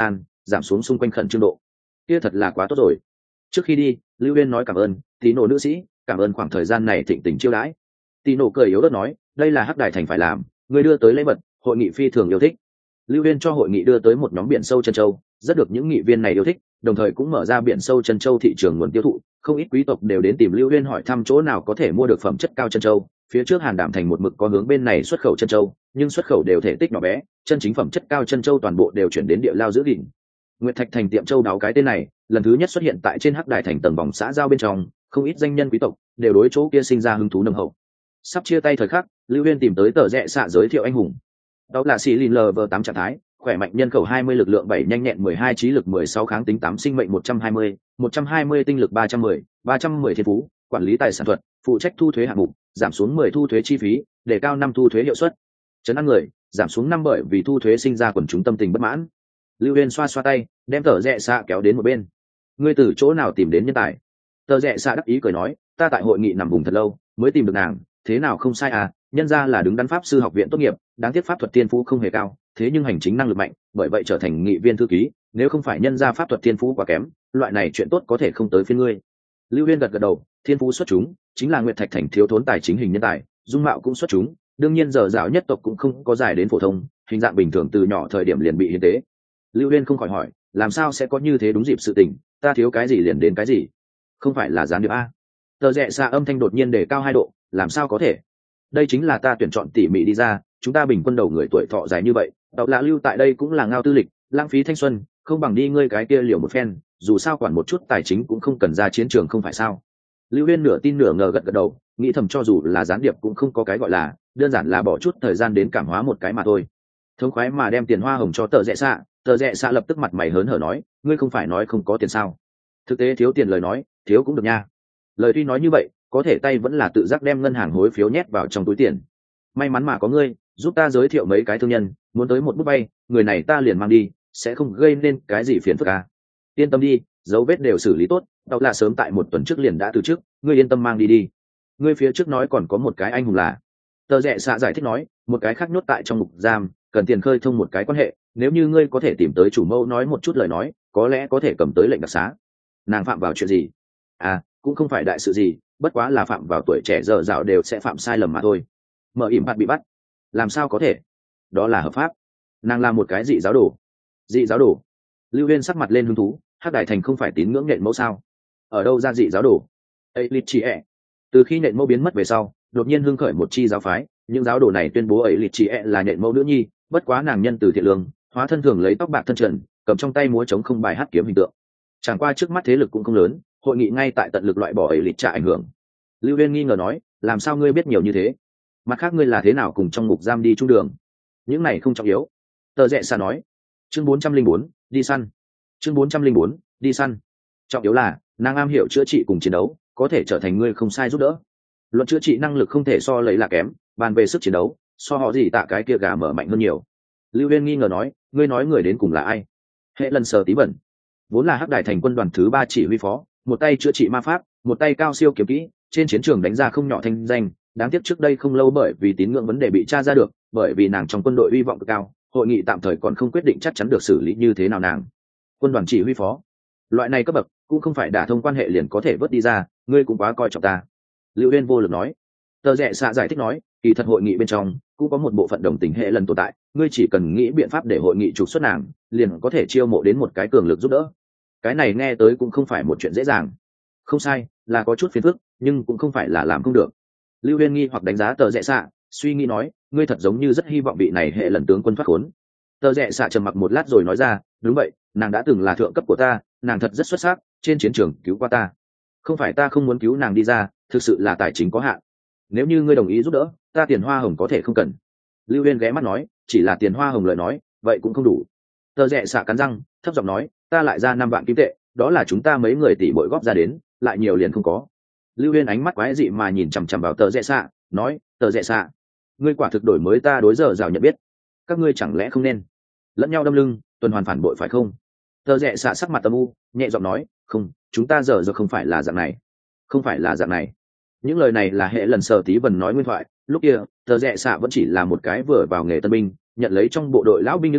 giảm xuống xung quanh khẩn trương độ. Kia thật là quá tốt rồi. Trước khi đi, Lưu Uyên nói cảm ơn tí nổ nữ sĩ, cảm ơn khoảng thời gian này thịnh tình chiêu đãi. Tí nổ cười yếu ớt nói, đây là hắc đại thành phải làm, người đưa tới lễ vật, hội nghị phi thường yêu thích. Lưu Uyên cho hội nghị đưa tới một nhóm biển sâu chân châu, rất được những nghị viên này yêu thích, đồng thời cũng mở ra biển sâu chân châu thị trường nguồn tiêu thụ, không ít quý tộc đều đến tìm Lưu Uyên hỏi thăm chỗ nào có thể mua được phẩm chất cao chân châu. Phía trước Hàn Đảm thành một mực có hướng bên này xuất khẩu chân châu, nhưng xuất khẩu đều thể tích nhỏ bé, chân chính phẩm chất cao chân châu toàn bộ đều chuyển đến địa lao giữ gìn. Nguyệt Thạch thành tiệm châu đáo cái tên này, lần thứ nhất xuất hiện tại trên hắc đài thành tầng vòng xã giao bên trong, không ít danh nhân quý tộc đều đối chỗ kia sinh ra hứng thú nồng hậu. Sắp chia tay thời khắc, Lưu Uyên tìm tới tờ rẽ xạ giới thiệu anh hùng. Đó là xì lin lv tám trạng thái, khỏe mạnh, nhân khẩu hai mươi, lực lượng bảy, nhanh nhẹn mười hai, trí lực mười sáu, kháng tính tám, sinh mệnh một trăm hai mươi, một trăm hai mươi, tinh lực ba trăm mười, ba trăm mười thiên phú, quản lý tài sản thuật, phụ trách thu thuế hạng mục, giảm xuống mười thu thuế chi phí, đề cao năm thu thuế hiệu suất. Trấn an người, giảm xuống năm bởi vì thu thuế sinh ra quần chúng tâm tình bất mãn. Lưu Uyên xoa xoa tay, đem tờ rẽ xạ kéo đến một bên. Ngươi từ chỗ nào tìm đến nhân tài? Tờ rẽ xạ đắc ý cười nói, ta tại hội nghị nằm vùng thật lâu, mới tìm được nàng, thế nào không sai à, nhân ra là đứng đắn pháp sư học viện tốt nghiệp, đáng tiếc pháp thuật thiên phú không hề cao, thế nhưng hành chính năng lực mạnh, bởi vậy trở thành nghị viên thư ký, nếu không phải nhân ra pháp thuật thiên phú quá kém, loại này chuyện tốt có thể không tới phiên ngươi. Lưu Uyên gật gật đầu, thiên phú xuất chúng, chính là Nguyệt Thạch thành thiếu thốn tài chính hình nhân tài, dung mạo cũng xuất chúng, đương nhiên giờ dạo nhất tộc cũng không có dài đến phổ thông, hình dạng bình thường từ nhỏ thời điểm liền bị hiến tế. Lưu Uyên không khỏi hỏi, làm sao sẽ có như thế đúng dịp sự tình, ta thiếu cái gì liền đến cái gì, không phải là gián điệp a? Tờ rẽ xạ âm thanh đột nhiên đề cao hai độ, làm sao có thể? Đây chính là ta tuyển chọn tỉ mỉ đi ra, chúng ta bình quân đầu người tuổi thọ dài như vậy, đọc lạ lưu tại đây cũng là ngao tư lịch, lãng phí thanh xuân, không bằng đi ngươi cái kia liều một phen, dù sao quản một chút tài chính cũng không cần ra chiến trường không phải sao? Lưu Uyên nửa tin nửa ngờ gật gật đầu, nghĩ thầm cho dù là gián điệp cũng không có cái gọi là, đơn giản là bỏ chút thời gian đến cảm hóa một cái mà thôi. Thống khoái mà đem tiền hoa hồng cho tờ rẽ xạ, tờ rẽ xạ lập tức mặt mày hớn hở nói, ngươi không phải nói không có tiền sao? Thực tế thiếu tiền lời nói, thiếu cũng được nha. Lời tuy nói như vậy, có thể tay vẫn là tự giác đem ngân hàng hối phiếu nhét vào trong túi tiền. May mắn mà có ngươi, giúp ta giới thiệu mấy cái thương nhân, muốn tới một bút bay, người này ta liền mang đi, sẽ không gây nên cái gì phiền phức à. Yên tâm đi, dấu vết đều xử lý tốt, đọc là sớm tại một tuần trước liền đã từ trước, ngươi yên tâm mang đi đi. Ngươi phía trước nói còn có một cái anh hùng là. Tờ rẽ xạ giải thích nói, một cái khác nhốt tại trong ngục giam, cần tiền khơi thông một cái quan hệ, nếu như ngươi có thể tìm tới chủ mẫu nói một chút lời nói, có lẽ có thể cầm tới lệnh đặc xá. Nàng phạm vào chuyện gì? À, cũng không phải đại sự gì, bất quá là phạm vào tuổi trẻ dở dạo đều sẽ phạm sai lầm mà thôi. Mở ỉm bắt bị bắt, làm sao có thể? Đó là hợp pháp. Nàng là một cái dị giáo đồ. Dị giáo đồ? Lưu Uyên sắc mặt lên hứng thú, hắc đại thành không phải tín ngưỡng nhện mẫu sao? Ở đâu ra dị giáo đồ? Ấy lịch chỉ ẹ. Từ khi nhện mẫu biến mất về sau, đột nhiên hưng khởi một chi giáo phái, những giáo đồ này tuyên bố ấy lịch chỉ ẹ là nhện mẫu nữ nhi, bất quá nàng nhân từ thiện lương, hóa thân thường lấy tóc bạc thân trần, cầm trong tay múa trống không bài hát kiếm hình tượng. Chẳng qua trước mắt thế lực cũng không lớn, hội nghị ngay tại tận lực loại bỏ ấy lịch trả ảnh hưởng. Lưu Uyên nghi ngờ nói, làm sao ngươi biết nhiều như thế? Mặt khác ngươi là thế nào cùng trong ngục giam đi chung đường? Những này không trọng yếu. Tờ rẽ xạ nói. Chương bốn trăm linh bốn, đi săn. Chương bốn trăm linh bốn, đi săn. Trọng yếu là nàng am hiểu chữa trị cùng chiến đấu, có thể trở thành ngươi không sai giúp đỡ. Luận chữa trị năng lực không thể so lấy là kém, bàn về sức chiến đấu, so họ gì tạ cái kia gà mở mạnh hơn nhiều. Lưu Uyên nghi ngờ nói, ngươi nói người đến cùng là ai? Hệ lần sờ tí bẩn, vốn là hắc đại thành quân đoàn thứ ba chỉ huy phó, một tay chữa trị ma pháp, một tay cao siêu kiếm kỹ, trên chiến trường đánh ra không nhỏ thanh danh, đáng tiếc trước đây không lâu bởi vì tín ngưỡng vấn đề bị tra ra được, bởi vì nàng trong quân đội uy vọng cực cao, hội nghị tạm thời còn không quyết định chắc chắn được xử lý như thế nào nàng. Quân đoàn chỉ huy phó, loại này cấp bậc cũng không phải đả thông quan hệ liền có thể vớt đi ra, ngươi cũng quá coi trọng ta. Lưu Uyên vô lực nói. Tờ rẽ xạ giải thích nói, kỳ thật hội nghị bên trong cũng có một bộ phận đồng tình hệ lần tồn tại, ngươi chỉ cần nghĩ biện pháp để hội nghị trục xuất nàng, liền có thể chiêu mộ đến một cái cường lực giúp đỡ. Cái này nghe tới cũng không phải một chuyện dễ dàng. Không sai, là có chút phiền phức, nhưng cũng không phải là làm không được. Lưu Uyên nghi hoặc đánh giá tờ rẽ xạ, suy nghĩ nói, ngươi thật giống như rất hy vọng vị này hệ lần tướng quân thoát khốn. Tờ rẽ xạ trầm mặc một lát rồi nói ra, đúng vậy, nàng đã từng là thượng cấp của ta, nàng thật rất xuất sắc, trên chiến trường cứu qua ta. Không phải ta không muốn cứu nàng đi ra, thực sự là tài chính có hạn. Nếu như ngươi đồng ý giúp đỡ, ta tiền hoa hồng có thể không cần. Lưu Uyên ghé mắt nói, chỉ là tiền hoa hồng lời nói, vậy cũng không đủ. Tờ rẽ xạ cắn răng, thấp giọng nói, ta lại ra năm vạn kim tệ, đó là chúng ta mấy người tỷ bội góp ra đến, lại nhiều liền không có. Lưu Uyên ánh mắt quái dị mà nhìn chằm chằm vào tờ rẽ xạ, nói, tờ rẽ xạ, ngươi quả thực đổi mới ta đối giờ rào nhận biết, các ngươi chẳng lẽ không nên lẫn nhau đâm lưng, tuần hoàn phản bội phải không? Tờ rẽ xạ sắc mặt âm u, nhẹ giọng nói, không, chúng ta giờ giờ không phải là dạng này, không phải là dạng này. Những lời này là hệ lần sở tí vần nói nguyên thoại, lúc kia tờ rẽ xạ vẫn chỉ là một cái vừa vào nghề tân binh, nhận lấy trong bộ đội lão binh nước hiếp,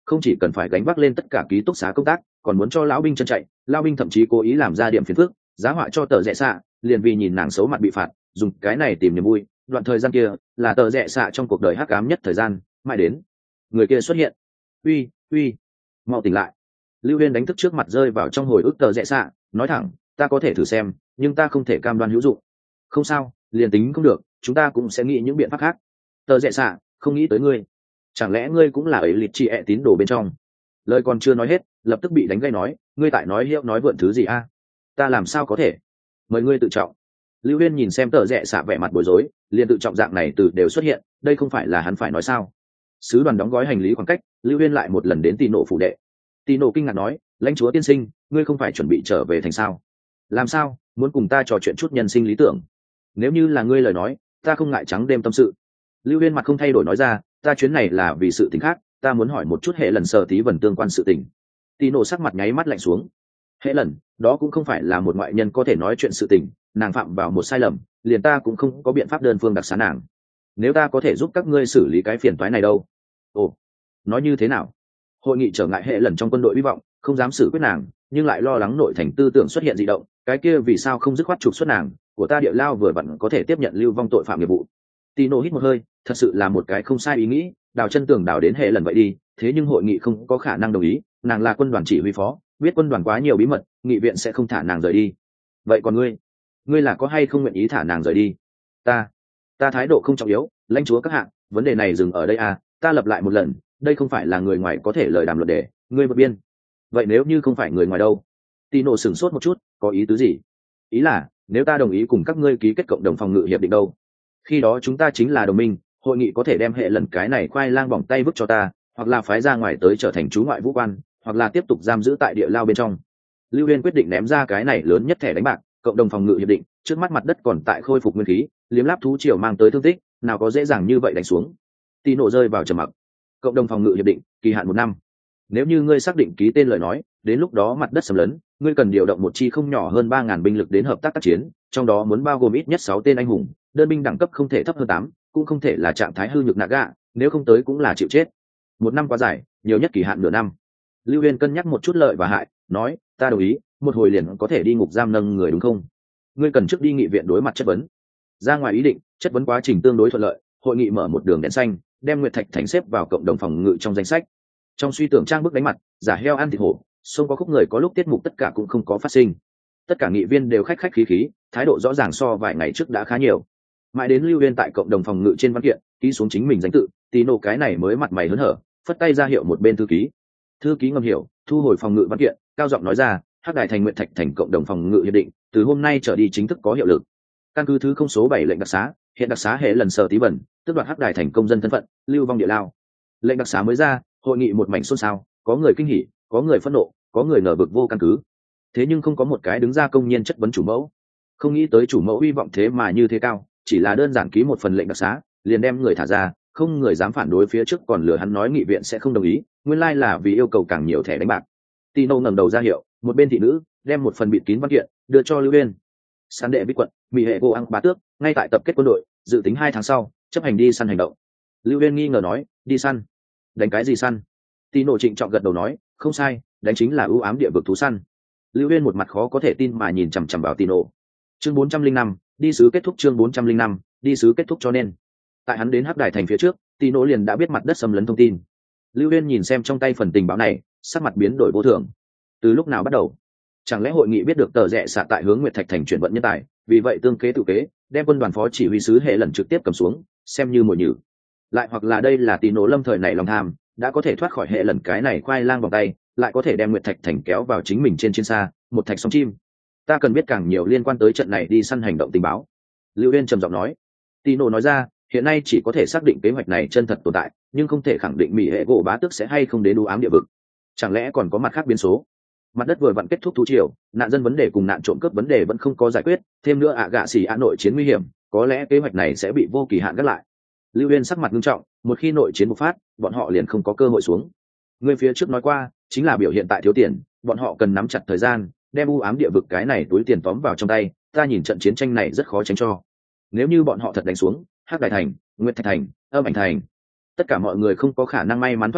không chỉ cần phải gánh vác lên tất cả ký túc xá công tác, còn muốn cho lão binh chân chạy. Lão binh thậm chí cố ý làm ra điểm phiền phức, giá họa cho tờ rẽ xạ, liền vì nhìn nàng xấu mặt bị phạt, dùng cái này tìm niềm vui. Đoạn thời gian kia là tờ rẽ xạ trong cuộc đời hắc ám nhất thời gian, mãi đến người kia xuất hiện. Uy, uy, mau tỉnh lại. Lưu Huyên đánh thức trước mặt rơi vào trong hồi ức tờ rẽ xạ, nói thẳng, ta có thể thử xem, nhưng ta không thể cam đoan hữu dụng. Không sao, liền tính không được, chúng ta cũng sẽ nghĩ những biện pháp khác. Tờ rẽ xạ, không nghĩ tới ngươi, chẳng lẽ ngươi cũng là ấy liệt chị ẹ tín đồ bên trong? Lời còn chưa nói hết, lập tức bị đánh gây nói, ngươi tại nói hiệu nói vượn thứ gì a? Ta làm sao có thể? Mời ngươi tự trọng. Lưu Huyên nhìn xem tờ rẽ xạ vẻ mặt bối rối, liền tự trọng dạng này từ đều xuất hiện, đây không phải là hắn phải nói sao? Sứ đoàn đóng gói hành lý khoảng cách, Lưu Huyên lại một lần đến Tì Nộ phủ đệ. Tì Nộ kinh ngạc nói, lãnh chúa tiên sinh, ngươi không phải chuẩn bị trở về thành sao? Làm sao, muốn cùng ta trò chuyện chút nhân sinh lý tưởng? Nếu như là ngươi lời nói, ta không ngại trắng đêm tâm sự. Lưu Huyên mặt không thay đổi nói ra, ta chuyến này là vì sự tình khác, ta muốn hỏi một chút hệ lần sờ tí vần tương quan sự tình. Tì Nộ sắc mặt nháy mắt lạnh xuống. Hệ lần, đó cũng không phải là một ngoại nhân có thể nói chuyện sự tình, nàng phạm vào một sai lầm, liền ta cũng không có biện pháp đơn phương đặc xá nàng. Nếu ta có thể giúp các ngươi xử lý cái phiền toái này đâu? Ồ, nói như thế nào? Hội nghị trở ngại hệ lần trong quân đội hy vọng, không dám xử quyết nàng, nhưng lại lo lắng nội thành tư tưởng xuất hiện dị động, cái kia vì sao không dứt khoát trục xuất nàng? Của ta địa lao vừa vặn có thể tiếp nhận lưu vong tội phạm nghiệp vụ. Tino hít một hơi, thật sự là một cái không sai ý nghĩ, đào chân tường đào đến hệ lần vậy đi, thế nhưng hội nghị không có khả năng đồng ý, nàng là quân đoàn chỉ huy phó, biết quân đoàn quá nhiều bí mật, nghị viện sẽ không thả nàng rời đi. Vậy còn ngươi, ngươi là có hay không nguyện ý thả nàng rời đi? Ta, ta thái độ không trọng yếu, lãnh chúa các hạng, vấn đề này dừng ở đây à? Ta lập lại một lần, đây không phải là người ngoài có thể lời đàm luận đề, ngươi vượt biên. Vậy nếu như không phải người ngoài đâu? Tino sửng sốt một chút, có ý tứ gì? Ý là, nếu ta đồng ý cùng các ngươi ký kết cộng đồng phòng ngự hiệp định đâu? Khi đó chúng ta chính là đồng minh, hội nghị có thể đem hệ lần cái này khoai lang bỏng tay vứt cho ta, hoặc là phái ra ngoài tới trở thành chú ngoại vũ quan, hoặc là tiếp tục giam giữ tại địa lao bên trong. Lưu Huyên quyết định ném ra cái này lớn nhất thẻ đánh bạc, cộng đồng phòng ngự hiệp định, trước mắt mặt đất còn tại khôi phục nguyên khí, liếm láp thú triều mang tới thương tích, nào có dễ dàng như vậy đánh xuống. Tino rơi vào trầm mặc. Cộng đồng phòng ngự hiệp định, kỳ hạn một năm. Nếu như ngươi xác định ký tên lời nói, đến lúc đó mặt đất xâm lấn, ngươi cần điều động một chi không nhỏ hơn ba ngàn binh lực đến hợp tác tác chiến, trong đó muốn bao gồm ít nhất sáu tên anh hùng, đơn binh đẳng cấp không thể thấp hơn tám, cũng không thể là trạng thái hư nhược Naga, nếu không tới cũng là chịu chết. Một năm quá dài, nhiều nhất kỳ hạn nửa năm. Lưu Huyên cân nhắc một chút lợi và hại, nói, ta đồng ý, một hồi liền có thể đi ngục giam nâng người đúng không? Ngươi cần trước đi nghị viện đối mặt chất vấn. Ra ngoài ý định, chất vấn quá trình tương đối thuận lợi, hội nghị mở một đường đèn xanh, đem Nguyệt Thạch Thành xếp vào cộng đồng phòng ngự trong danh sách. Trong suy tưởng trang bức đánh mặt, giả heo ăn thịt hổ, xông có khúc người có lúc tiết mục tất cả cũng không có phát sinh. Tất cả nghị viên đều khách khách khí khí, thái độ rõ ràng so vài ngày trước đã khá nhiều. Mãi đến Lưu Huyên tại cộng đồng phòng ngự trên văn kiện ký xuống chính mình danh tự, Tino cái này mới mặt mày hớn hở, phất tay ra hiệu một bên thư ký. Thư ký ngầm hiểu, thu hồi phòng ngự văn kiện, cao giọng nói ra, Hắc Đài Thành Nguyệt Thạch Thành cộng đồng phòng ngự hiệp định, từ hôm nay trở đi chính thức có hiệu lực. Căn cứ thứ không số bảy lệnh đặc xá, hiện đặc xá hệ lần sở tí bẩn, tức đoạt Hắc Đài Thành công dân thân phận, lưu vong địa lao. Lệnh đặc xá mới ra, hội nghị một mảnh xôn xao, có người kinh hỉ, có người phẫn nộ, có người ngờ vực vô căn cứ. Thế nhưng không có một cái đứng ra công nhiên chất vấn chủ mẫu. Không nghĩ tới chủ mẫu hy vọng thế mà như thế cao, chỉ là đơn giản ký một phần lệnh đặc xá, liền đem người thả ra, không người dám phản đối, phía trước còn lừa hắn nói nghị viện sẽ không đồng ý, nguyên lai là vì yêu cầu càng nhiều thẻ đánh bạc. Tino ngẩng đầu ra hiệu, một bên thị nữ đem một phần bịt kín văn kiện đưa cho Lưu Huyên. Sán đệ bích quận, mỹ hệ cô ăn bá tước, ngay tại tập kết quân đội, dự tính hai tháng sau chấp hành đi săn hành động. Lưu Huyên nghi ngờ nói, đi săn? Đánh cái gì săn? Tino trịnh trọng gật đầu nói, không sai, đánh chính là ưu ám địa vực thú săn. Lưu Huyên một mặt khó có thể tin mà nhìn chằm chằm vào Tino. Chương bốn trăm linh năm, đi sứ kết thúc. Chương bốn trăm linh năm, đi sứ kết thúc. Cho nên tại hắn đến Hắc Đài Thành phía trước, Tino liền đã biết mặt đất xâm lấn thông tin. Lưu Huyên nhìn xem trong tay phần tình báo này, sắc mặt biến đổi vô thường. Từ lúc nào bắt đầu? Chẳng lẽ hội nghị biết được tờ rẽ xạ tại hướng Nguyệt Thạch Thành chuyển vận nhân tài, vì vậy tương kế tự kế, đem quân đoàn phó chỉ huy sứ hệ lần trực tiếp cầm xuống, xem như mồi nhử. Lại hoặc là đây là Tino lâm thời này lòng tham, đã có thể thoát khỏi hệ lần cái này khoai lang vòng tay, lại có thể đem Nguyệt Thạch Thành kéo vào chính mình trên chiến xa, một thạch song chim. Ta cần biết càng nhiều liên quan tới trận này đi săn hành động tình báo. Lưu Huyên trầm giọng nói. Tino nói ra, hiện nay chỉ có thể xác định kế hoạch này chân thật tồn tại, nhưng không thể khẳng định mỹ hệ gỗ bá tước sẽ hay không đến u ám địa vực. Chẳng lẽ còn có mặt khác biến số? Mặt đất vừa vặn kết thúc thú triều, nạn dân vấn đề cùng nạn trộm cướp vấn đề vẫn không có giải quyết, thêm nữa ạ gạ xỉ ạ nội chiến nguy hiểm, có lẽ kế hoạch này sẽ bị vô kỳ hạn gác lại. Lưu Huyên sắc mặt nghiêm trọng, một khi nội chiến bộc phát, bọn họ liền không có cơ hội xuống. Người phía trước nói qua, chính là biểu hiện tại thiếu tiền, bọn họ cần nắm chặt thời gian, đem u ám địa vực cái này túi tiền tóm vào trong tay. Ta nhìn trận chiến tranh này rất khó tránh cho. Nếu như bọn họ thật đánh xuống Hắc Đài Thành, Nguyệt Thạch Thành, Âm Ảnh Thành, tất cả mọi người không có khả năng may mắn thoát khỏi,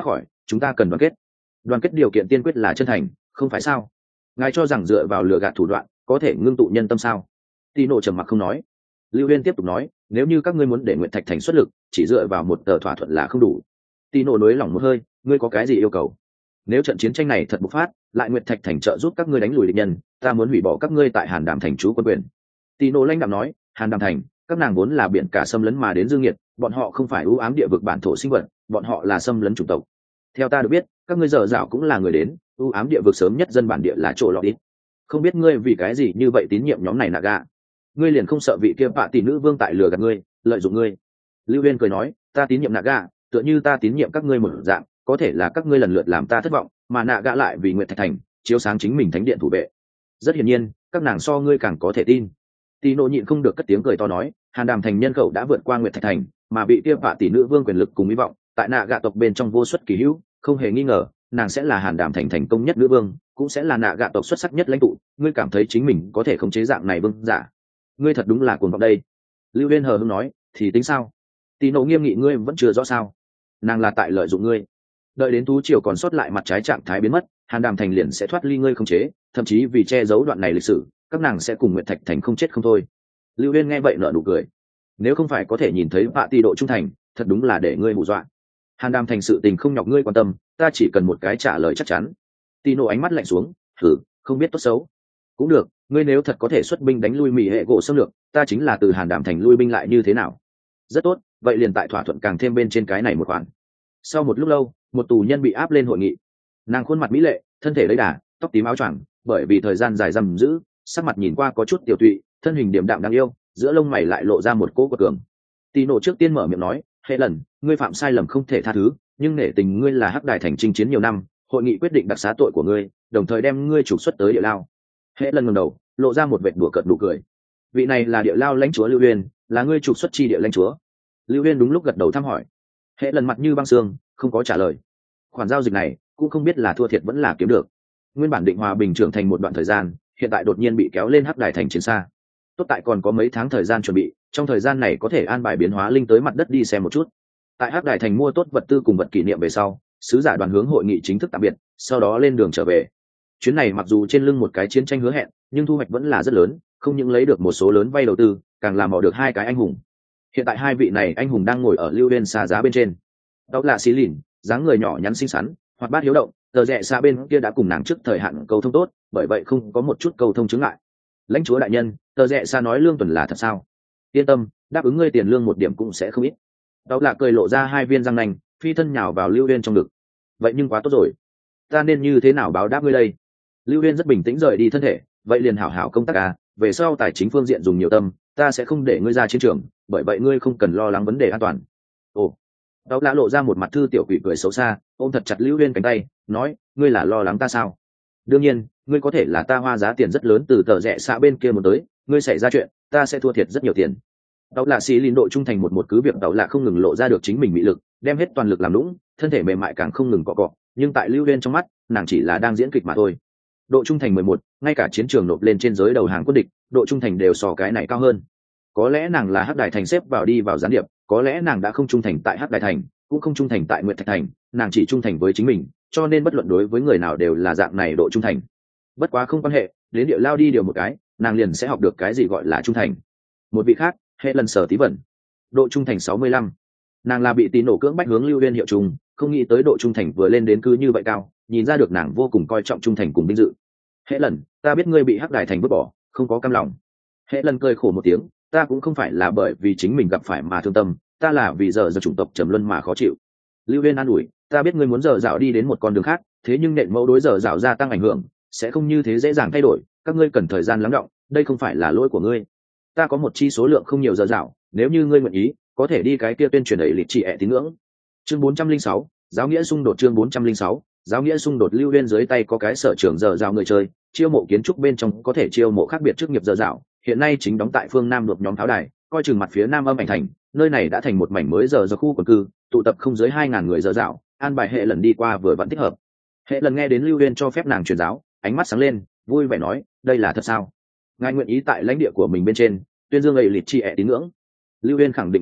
chúng ta cần đoàn kết. Đoàn kết điều kiện tiên quyết là chân thành, không phải sao? Ngài cho rằng dựa vào lừa gạt thủ đoạn có thể ngưng tụ nhân tâm sao? Tino trầm mặc không nói. Lưu Huyên tiếp tục nói, nếu như các ngươi muốn để Nguyệt Thạch Thành xuất lực, chỉ dựa vào một tờ thỏa thuận là không đủ. Tino nối lỏng một hơi, ngươi có cái gì yêu cầu? Nếu trận chiến tranh này thật bộc phát, lại Nguyệt Thạch Thành trợ giúp các ngươi đánh lùi địch nhân, ta muốn hủy bỏ các ngươi tại Hàn Đàm Thành trú quân quyền. Tino lãnh đạm nói, Hàn Đàm Thành, các nàng vốn là biển cả xâm lấn mà đến dương nhiệt, bọn họ không phải ưu ám địa vực bản thổ sinh vật, bọn họ là xâm lấn chủng tộc. Theo ta được biết, các ngươi dở dạo cũng là người đến, ưu ám địa vực sớm nhất dân bản địa là chỗ lọt ít. Không biết ngươi vì cái gì như vậy tín nhiệm nhóm này Naga? Ngươi liền không sợ vị kia bạ tỷ nữ vương tại lừa gạt ngươi, lợi dụng ngươi? Lưu Huyên cười nói, ta tín nhiệm Naga, tựa như ta tín nhiệm các ngươi một dạng, có thể là các ngươi lần lượt làm ta thất vọng, mà Naga lại vì Nguyệt Thạch Thành chiếu sáng chính mình thánh điện thủ vệ. Rất hiển nhiên, các nàng so ngươi càng có thể tin. Tino nhịn không được cất tiếng cười to nói, Hàn Đàm Thành nhân khẩu đã vượt qua Nguyệt Thạch Thành, mà vị kia bạ tỷ nữ vương quyền lực cùng hy vọng, tại Naga tộc bên trong vô suất kỳ hữu, không hề nghi ngờ, nàng sẽ là Hàn Đàm Thành thành công nhất nữ vương, cũng sẽ là Naga tộc xuất sắc nhất lãnh tụ. Ngươi cảm thấy chính mình có thể khống chế dạng này vương giả? Ngươi thật đúng là cuồng vọng đây. Lưu Huyên hờ hững nói, thì tính sao? Tino nghiêm nghị, ngươi vẫn chưa rõ sao? Nàng là tại lợi dụng ngươi. Đợi đến thú triều còn sót lại mặt trái trạng thái biến mất, Hàn Đàm Thành liền sẽ thoát ly ngươi khống chế, thậm chí vì che giấu đoạn này lịch sử, các nàng sẽ cùng Nguyệt Thạch Thành không chết không thôi. Lưu Huyên nghe vậy nở nụ cười. Nếu không phải có thể nhìn thấy vạ tỷ độ trung thành, thật đúng là để ngươi hù dọa. Hàn Đàm Thành sự tình không nhọc ngươi quan tâm, ta chỉ cần một cái trả lời chắc chắn. Tino ánh mắt lạnh xuống, thử, không biết tốt xấu. Cũng được, ngươi nếu thật có thể xuất binh đánh lui Mỹ hệ gỗ xâm lược, ta chính là từ Hàn Đàm Thành lui binh lại như thế nào? Rất tốt, vậy liền tại thỏa thuận càng thêm bên trên cái này một khoản. Sau một lúc lâu, một tù nhân bị áp lên hội nghị. Nàng khuôn mặt mỹ lệ, thân thể lấy đà, tóc tím áo choàng, bởi vì thời gian dài giam giữ, sắc mặt nhìn qua có chút tiểu tụy, thân hình điềm đạm đáng yêu, giữa lông mày lại lộ ra một cỗ quật cường. Tino trước tiên mở miệng nói, hệ lần, ngươi phạm sai lầm không thể tha thứ, nhưng nể tình ngươi là hắc đài thành chinh chiến nhiều năm, hội nghị quyết định đặc xá tội của ngươi, đồng thời đem ngươi trục xuất tới địa lao. Hệ lần ngẩng đầu, lộ ra một vệt đùa cợt nụ cười. Vị này là địa lao lãnh chúa Lưu Huyên, là ngươi trục xuất chi địa lãnh chúa. Lưu Huyên đúng lúc gật đầu thăm hỏi. Hệ lần mặt như băng xương, không có trả lời. Khoản giao dịch này cũng không biết là thua thiệt vẫn là kiếm được. Nguyên bản định hòa bình trưởng thành một đoạn thời gian, hiện tại đột nhiên bị kéo lên hắc đài thành chiến xa. Tốt tại còn có mấy tháng thời gian chuẩn bị, trong thời gian này có thể an bài biến hóa linh tới mặt đất đi xem một chút. Tại hắc đài thành mua tốt vật tư cùng vật kỷ niệm về sau, sứ giả đoàn hướng hội nghị chính thức tạm biệt, sau đó lên đường trở về. Chuyến này mặc dù trên lưng một cái chiến tranh hứa hẹn, nhưng thu hoạch vẫn là rất lớn, không những lấy được một số lớn vay đầu tư, càng làm mò được hai cái anh hùng. Hiện tại hai vị này anh hùng đang ngồi ở lưu bên xa giá bên trên. Đó là xí lìn, dáng người nhỏ nhắn xinh xắn, hoạt bát hiếu động, tờ rẽ xa bên kia đã cùng nàng trước thời hạn cầu thông tốt, bởi vậy không có một chút cầu thông chứng lại. Lãnh chúa đại nhân, tờ rẽ xa nói lương tuần là thật sao? Yên tâm, đáp ứng ngươi tiền lương một điểm cũng sẽ không ít. Đó là cười lộ ra hai viên răng nanh, phi thân nhào vào lưu bên trong ngực. Vậy nhưng quá tốt rồi, ta nên như thế nào báo đáp ngươi đây? Lưu Huyên rất bình tĩnh rời đi thân thể, vậy liền hảo hảo công tác à, về sau tài chính phương diện dùng nhiều tâm, ta sẽ không để ngươi ra chiến trường, bởi vậy ngươi không cần lo lắng vấn đề an toàn. Ồ, đó đã lộ ra một mặt thư tiểu quỷ cười xấu xa, ôm thật chặt Lưu Huyên cánh tay, nói, ngươi là lo lắng ta sao? Đương nhiên, ngươi có thể là ta hoa giá tiền rất lớn từ tờ rẽ xã bên kia một tới, ngươi xảy ra chuyện, ta sẽ thua thiệt rất nhiều tiền. Đó là xí linh độ trung thành một một cứ việc đó là không ngừng lộ ra được chính mình mị lực, đem hết toàn lực làm lũng, thân thể mềm mại càng không ngừng cọ cọ, nhưng tại Lưu Huyên trong mắt, nàng chỉ là đang diễn kịch mà thôi. Độ trung thành mười một, ngay cả chiến trường nộp lên trên giới đầu hàng quân địch, độ trung thành đều so cái này cao hơn. Có lẽ nàng là hắc đài thành xếp vào đi vào gián điệp, có lẽ nàng đã không trung thành tại hắc đài thành, cũng không trung thành tại Nguyệt Thạch thành, nàng chỉ trung thành với chính mình, cho nên bất luận đối với người nào đều là dạng này độ trung thành. Bất quá không quan hệ, đến địa lao đi điều một cái, nàng liền sẽ học được cái gì gọi là trung thành. Một vị khác, hệ lần sở tí vẩn, độ trung thành sáu mươi lăm. Nàng là bị tín nổ cưỡng bách hướng Lưu Huyên hiệu trùng, không nghĩ tới độ trung thành vừa lên đến cứ như vậy cao, nhìn ra được nàng vô cùng coi trọng trung thành cùng vinh dự. Hệ lần, ta biết ngươi bị hắc đài thành vứt bỏ, không có cam lòng. Hệ lần cười khổ một tiếng, ta cũng không phải là bởi vì chính mình gặp phải mà thương tâm, ta là vì giờ giờ chủng tộc trầm luân mà khó chịu. Lưu Huyên an ủi, ta biết ngươi muốn giờ dạo đi đến một con đường khác, thế nhưng nện mẫu đối giờ dạo gia tăng ảnh hưởng, sẽ không như thế dễ dàng thay đổi, các ngươi cần thời gian lắng đọng, đây không phải là lỗi của ngươi. Ta có một chi số lượng không nhiều giờ dạo, nếu như ngươi nguyện ý, có thể đi cái kia tuyên truyền đẩy lịch trị ẹ tín ngưỡng. Chương bốn trăm linh sáu, giáo nghĩa xung đột. Chương bốn trăm linh sáu, giáo nghĩa xung đột. Lưu Huyên dưới tay có cái sở trưởng giờ dạo người chơi, chiêu mộ kiến trúc bên trong có thể chiêu mộ khác biệt chức nghiệp giờ dạo, hiện nay chính đóng tại phương Nam đột nhóm tháo đài, coi chừng mặt phía Nam âm ảnh thành, nơi này đã thành một mảnh mới giờ giờ khu quần cư, tụ tập không dưới hai ngàn người giờ dạo, an bài hệ lần đi qua vừa vẫn thích hợp. Hệ lần nghe đến Lưu Huyên cho phép nàng truyền giáo, ánh mắt sáng lên, vui vẻ nói, đây là thật sao? Ngài nguyện ý tại lãnh địa của mình bên trên tuyên dương ấy lịch chi ẹ tín ngưỡng? Lưu Huyên khẳng định nói,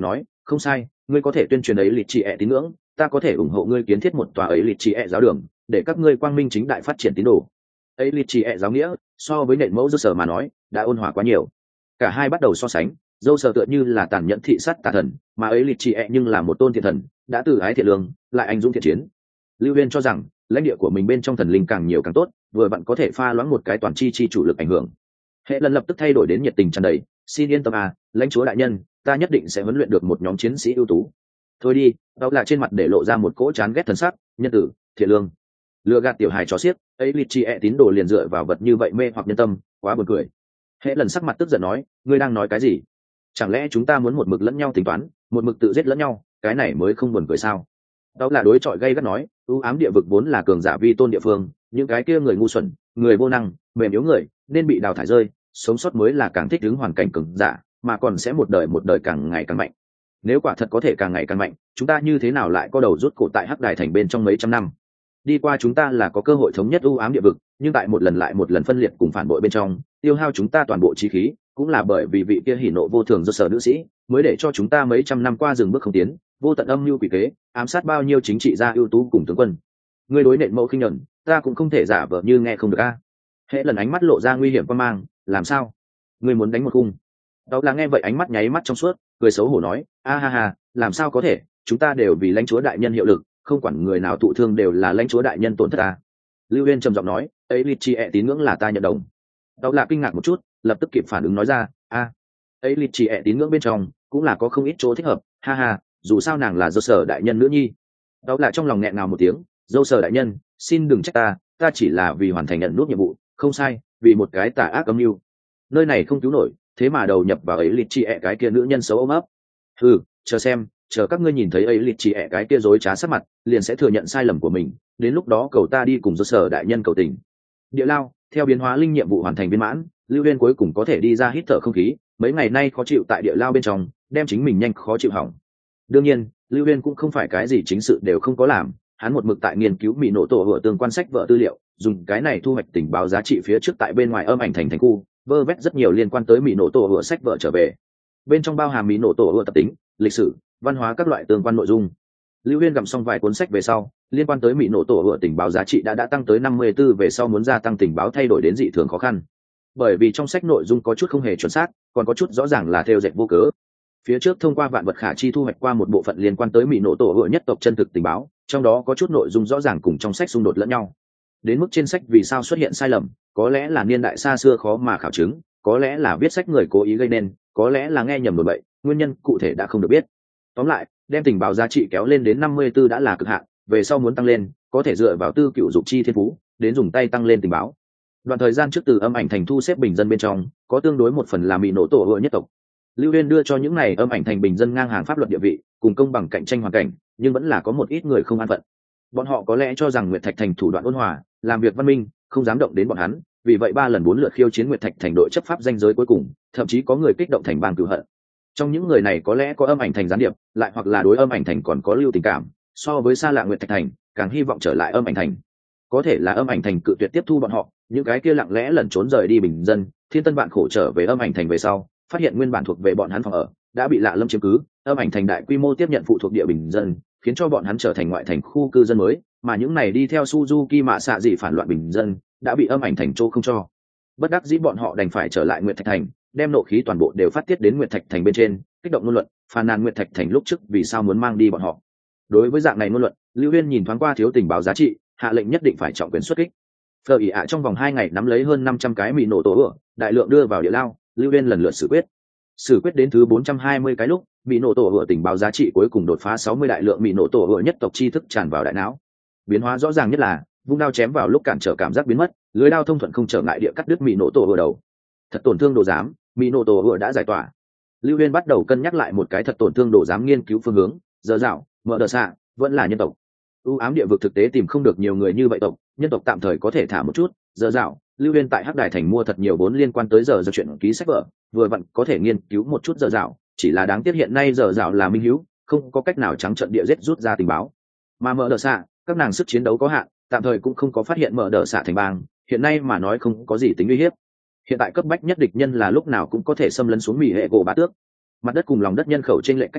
không sai, ngươi có thể tuyên truyền ấy lịch chị ẹ tín ngưỡng, ta có thể ủng hộ ngươi kiến thiết một tòa ấy lịch chị ẹ giáo đường để các ngươi quang minh chính đại phát triển tín đồ. Ấy lịch chị ẹ giáo nghĩa so với nện mẫu dâu sở mà nói đã ôn hòa quá nhiều. Cả hai bắt đầu so sánh, dâu sở tựa như là tàn nhẫn thị sát tà thần, mà ấy lịch chị ẹ nhưng là một tôn thiện thần, đã từ ái thiện lương lại anh dũng thiện chiến. Lưu Huyên cho rằng lãnh địa của mình bên trong thần linh càng nhiều càng tốt, vừa vặn có thể pha loãng một cái toàn chi chi chủ lực ảnh hưởng. Hệ lần lập tức thay đổi đến nhiệt tình tràn đầy, xin yên tâm à, lãnh chúa đại nhân, ta nhất định sẽ huấn luyện được một nhóm chiến sĩ ưu tú. Thôi đi, đó là trên mặt để lộ ra một cỗ chán ghét thần sắc, nhân tử, thiện lương, lừa gạt tiểu hài chó xiếc, ấy lịch chi ẹ tín đồ liền dựa vào vật như vậy mê hoặc nhân tâm, quá buồn cười. Hệ lần sắc mặt tức giận nói, ngươi đang nói cái gì? Chẳng lẽ chúng ta muốn một mực lẫn nhau tính toán, một mực tự giết lẫn nhau, cái này mới không buồn cười sao? Đó là đối chọi gay gắt nói, ưu ám địa vực vốn là cường giả vi tôn địa phương, những cái kia người ngu xuẩn, người vô năng, mềm yếu người nên bị đào thải rơi, sống sót mới là càng thích ứng hoàn cảnh cường giả, mà còn sẽ một đời một đời càng ngày càng mạnh. Nếu quả thật có thể càng ngày càng mạnh, chúng ta như thế nào lại có đầu rút cổ tại Hắc Đài thành bên trong mấy trăm năm? Đi qua chúng ta là có cơ hội thống nhất ưu ám địa vực, nhưng tại một lần lại một lần phân liệt cùng phản bội bên trong, tiêu hao chúng ta toàn bộ chí khí, cũng là bởi vì vị kia hỉ nộ vô thường do sở nữ sĩ, mới để cho chúng ta mấy trăm năm qua dừng bước không tiến, vô tận âm mưu quỷ kế, ám sát bao nhiêu chính trị gia ưu tú cùng tướng quân. Ngươi đối nện mẫu khinh nhẫn, ta cũng không thể giả vờ như nghe không được a. Hệ lần ánh mắt lộ ra nguy hiểm quan mang, làm sao? Ngươi muốn đánh một khung? Đó là nghe vậy ánh mắt nháy mắt trong suốt, cười xấu hổ nói, a ha ha, làm sao có thể, chúng ta đều vì lãnh chúa đại nhân hiệu lực, không quản người nào thụ thương đều là lãnh chúa đại nhân tổn thất ta. Lưu Uyên trầm giọng nói, ấy lịch chi ẹ tín ngưỡng là ta nhận đồng. Đó là kinh ngạc một chút, lập tức kịp phản ứng nói ra, a, ấy lịch chi ẹ tín ngưỡng bên trong cũng là có không ít chỗ thích hợp, ha ha, dù sao nàng là dâu sở đại nhân nữ nhi. Đó là trong lòng nghẹn ngào một tiếng, dâu sở đại nhân, xin đừng trách ta, ta chỉ là vì hoàn thành nhận nút nhiệm vụ, không sai, vì một cái tà ác âm mưu. Nơi này không cứu nổi, thế mà đầu nhập vào ấy lịch chi ẹ cái kia nữ nhân xấu ôm ấp. Ừ, chờ xem, chờ các ngươi nhìn thấy ấy lịch chi ẹ cái kia dối trá sắc mặt, liền sẽ thừa nhận sai lầm của mình, đến lúc đó cầu ta đi cùng dâu sở đại nhân cầu tình. Địa lao, theo biến hóa linh nhiệm vụ hoàn thành viên mãn, Lưu Uyên cuối cùng có thể đi ra hít thở không khí, mấy ngày nay khó chịu tại địa lao bên trong, đem chính mình nhanh khó chịu hỏng. Đương nhiên, Lưu Uyên cũng không phải cái gì chính sự đều không có làm, hắn một mực tại nghiên cứu mỹ nổ tổ hựa tương quan sách vở tư liệu, dùng cái này thu hoạch tình báo giá trị phía trước tại bên ngoài âm ảnh thành thành khu, vơ vét rất nhiều liên quan tới mỹ nổ tổ hựa sách vở trở về. Bên trong bao hàm mỹ nổ tổ hựa tập tính, lịch sử, văn hóa các loại tương quan nội dung. Lưu Uyên gặm xong vài cuốn sách về sau, liên quan tới mỹ nổ tổ hựa tình báo giá trị đã đã tăng tới năm mươi tư, về sau muốn gia tăng tình báo thay đổi đến dị thường khó khăn. Bởi vì trong sách nội dung có chút không hề chuẩn xác, còn có chút rõ ràng là theo dệt vô cớ. Phía trước thông qua vạn vật khả chi thu hoạch qua một bộ phận liên quan tới mỹ nổ tổ hựa nhất tộc chân thực tình báo, trong đó có chút nội dung rõ ràng cùng trong sách xung đột lẫn nhau. Đến mức trên sách vì sao xuất hiện sai lầm, có lẽ là niên đại xa xưa khó mà khảo chứng, có lẽ là viết sách người cố ý gây nên, có lẽ là nghe nhầm đồn bậy, nguyên nhân cụ thể đã không được biết. Tóm lại, đem tình báo giá trị kéo lên đến năm mươi tư đã là cực hạn, về sau muốn tăng lên, có thể dựa vào tư cựu dục chi thiên phú, đến dùng tay tăng lên tình báo. Đoạn thời gian trước từ âm ảnh thành thu xếp bình dân bên trong, có tương đối một phần là mỹ nổ tổ hựa nhất tộc. Lưu Uyên đưa cho những này âm ảnh thành bình dân ngang hàng pháp luật địa vị, cùng công bằng cạnh tranh hoàn cảnh, nhưng vẫn là có một ít người không an phận. Bọn họ có lẽ cho rằng Nguyệt Thạch thành thủ đoạn ôn hòa, làm việc văn minh, không dám động đến bọn hắn, vì vậy ba lần bốn lượt khiêu chiến Nguyệt Thạch thành đội chấp pháp danh giới cuối cùng, thậm chí có người kích động thành bang cửu hận. Trong những người này có lẽ có âm ảnh thành gián điệp, lại hoặc là đối âm ảnh thành còn có lưu tình cảm, so với xa lạ Nguyệt Thạch thành, càng hy vọng trở lại âm ảnh thành. Có thể là âm ảnh thành cự tuyệt tiếp thu bọn họ, những cái kia lặng lẽ lẩn trốn rời đi bình dân, thiên tân vạn khổ trở về âm ảnh thành về sau, phát hiện nguyên bản thuộc về bọn hắn phòng ở đã bị lạ lâm chiếm cứ, âm ảnh thành đại quy mô tiếp nhận phụ thuộc địa bình dân, khiến cho bọn hắn trở thành ngoại thành khu cư dân mới, mà những này đi theo Suzuki mạ xạ dị phản loạn bình dân đã bị âm ảnh thành chỗ không cho. Bất đắc dĩ bọn họ đành phải trở lại Nguyệt Thạch thành, đem nộ khí toàn bộ đều phát tiết đến Nguyệt Thạch thành bên trên, kích động ngôn luận, phàn nàn Nguyệt Thạch thành lúc trước vì sao muốn mang đi bọn họ. Đối với dạng này ngôn luận, Lưu Uyên nhìn thoáng qua thiếu tình báo giá trị, hạ lệnh nhất định phải trọng quyền xuất kích. Phờ ỉ ạ trong vòng hai ngày nắm lấy hơn năm trăm cái mì nổ tổ ửa, đại lượng đưa vào địa lao, Lưu Uyên lần lượt xử quyết. Xử quyết đến thứ bốn trăm hai mươi cái lúc, mì nổ tổ ửa tình báo giá trị cuối cùng đột phá sáu mươi đại lượng mì nổ tổ ửa nhất tộc tri thức tràn vào đại não. Biến hóa rõ ràng nhất là, vung đao chém vào lúc cản trở cảm giác biến mất, lưới đao thông thuận không trở ngại địa cắt đứt mì nổ tổ ửa đầu. Thật tổn thương đồ giám, mì nổ tổ ửa đã giải tỏa. Lưu Uyên bắt đầu cân nhắc lại một cái thật tổn thương đồ giám nghiên cứu phương hướng, giờ dạo, mở đờ xạ, vẫn là nhân tộc. U ám địa vực thực tế tìm không được nhiều người như vậy tộc, nhân tộc tạm thời có thể thả một chút. Giờ dạo, Lưu Uyên tại Hắc Đài thành mua thật nhiều vốn liên quan tới giờ giờ chuyện ký sách vở, vừa vặn có thể nghiên cứu một chút giờ dạo, chỉ là đáng tiếc hiện nay giờ dạo là minh hữu, không có cách nào trắng trợn địa giết rút ra tình báo. Mà mở đờ xạ, các nàng sức chiến đấu có hạn, tạm thời cũng không có phát hiện mở đờ xạ thành bang, hiện nay mà nói không có gì tính uy hiếp. Hiện tại cấp bách nhất địch nhân là lúc nào cũng có thể xâm lấn xuống Mỹ hệ gỗ bá tước. Mặt đất cùng lòng đất nhân khẩu trên lệch cách xa,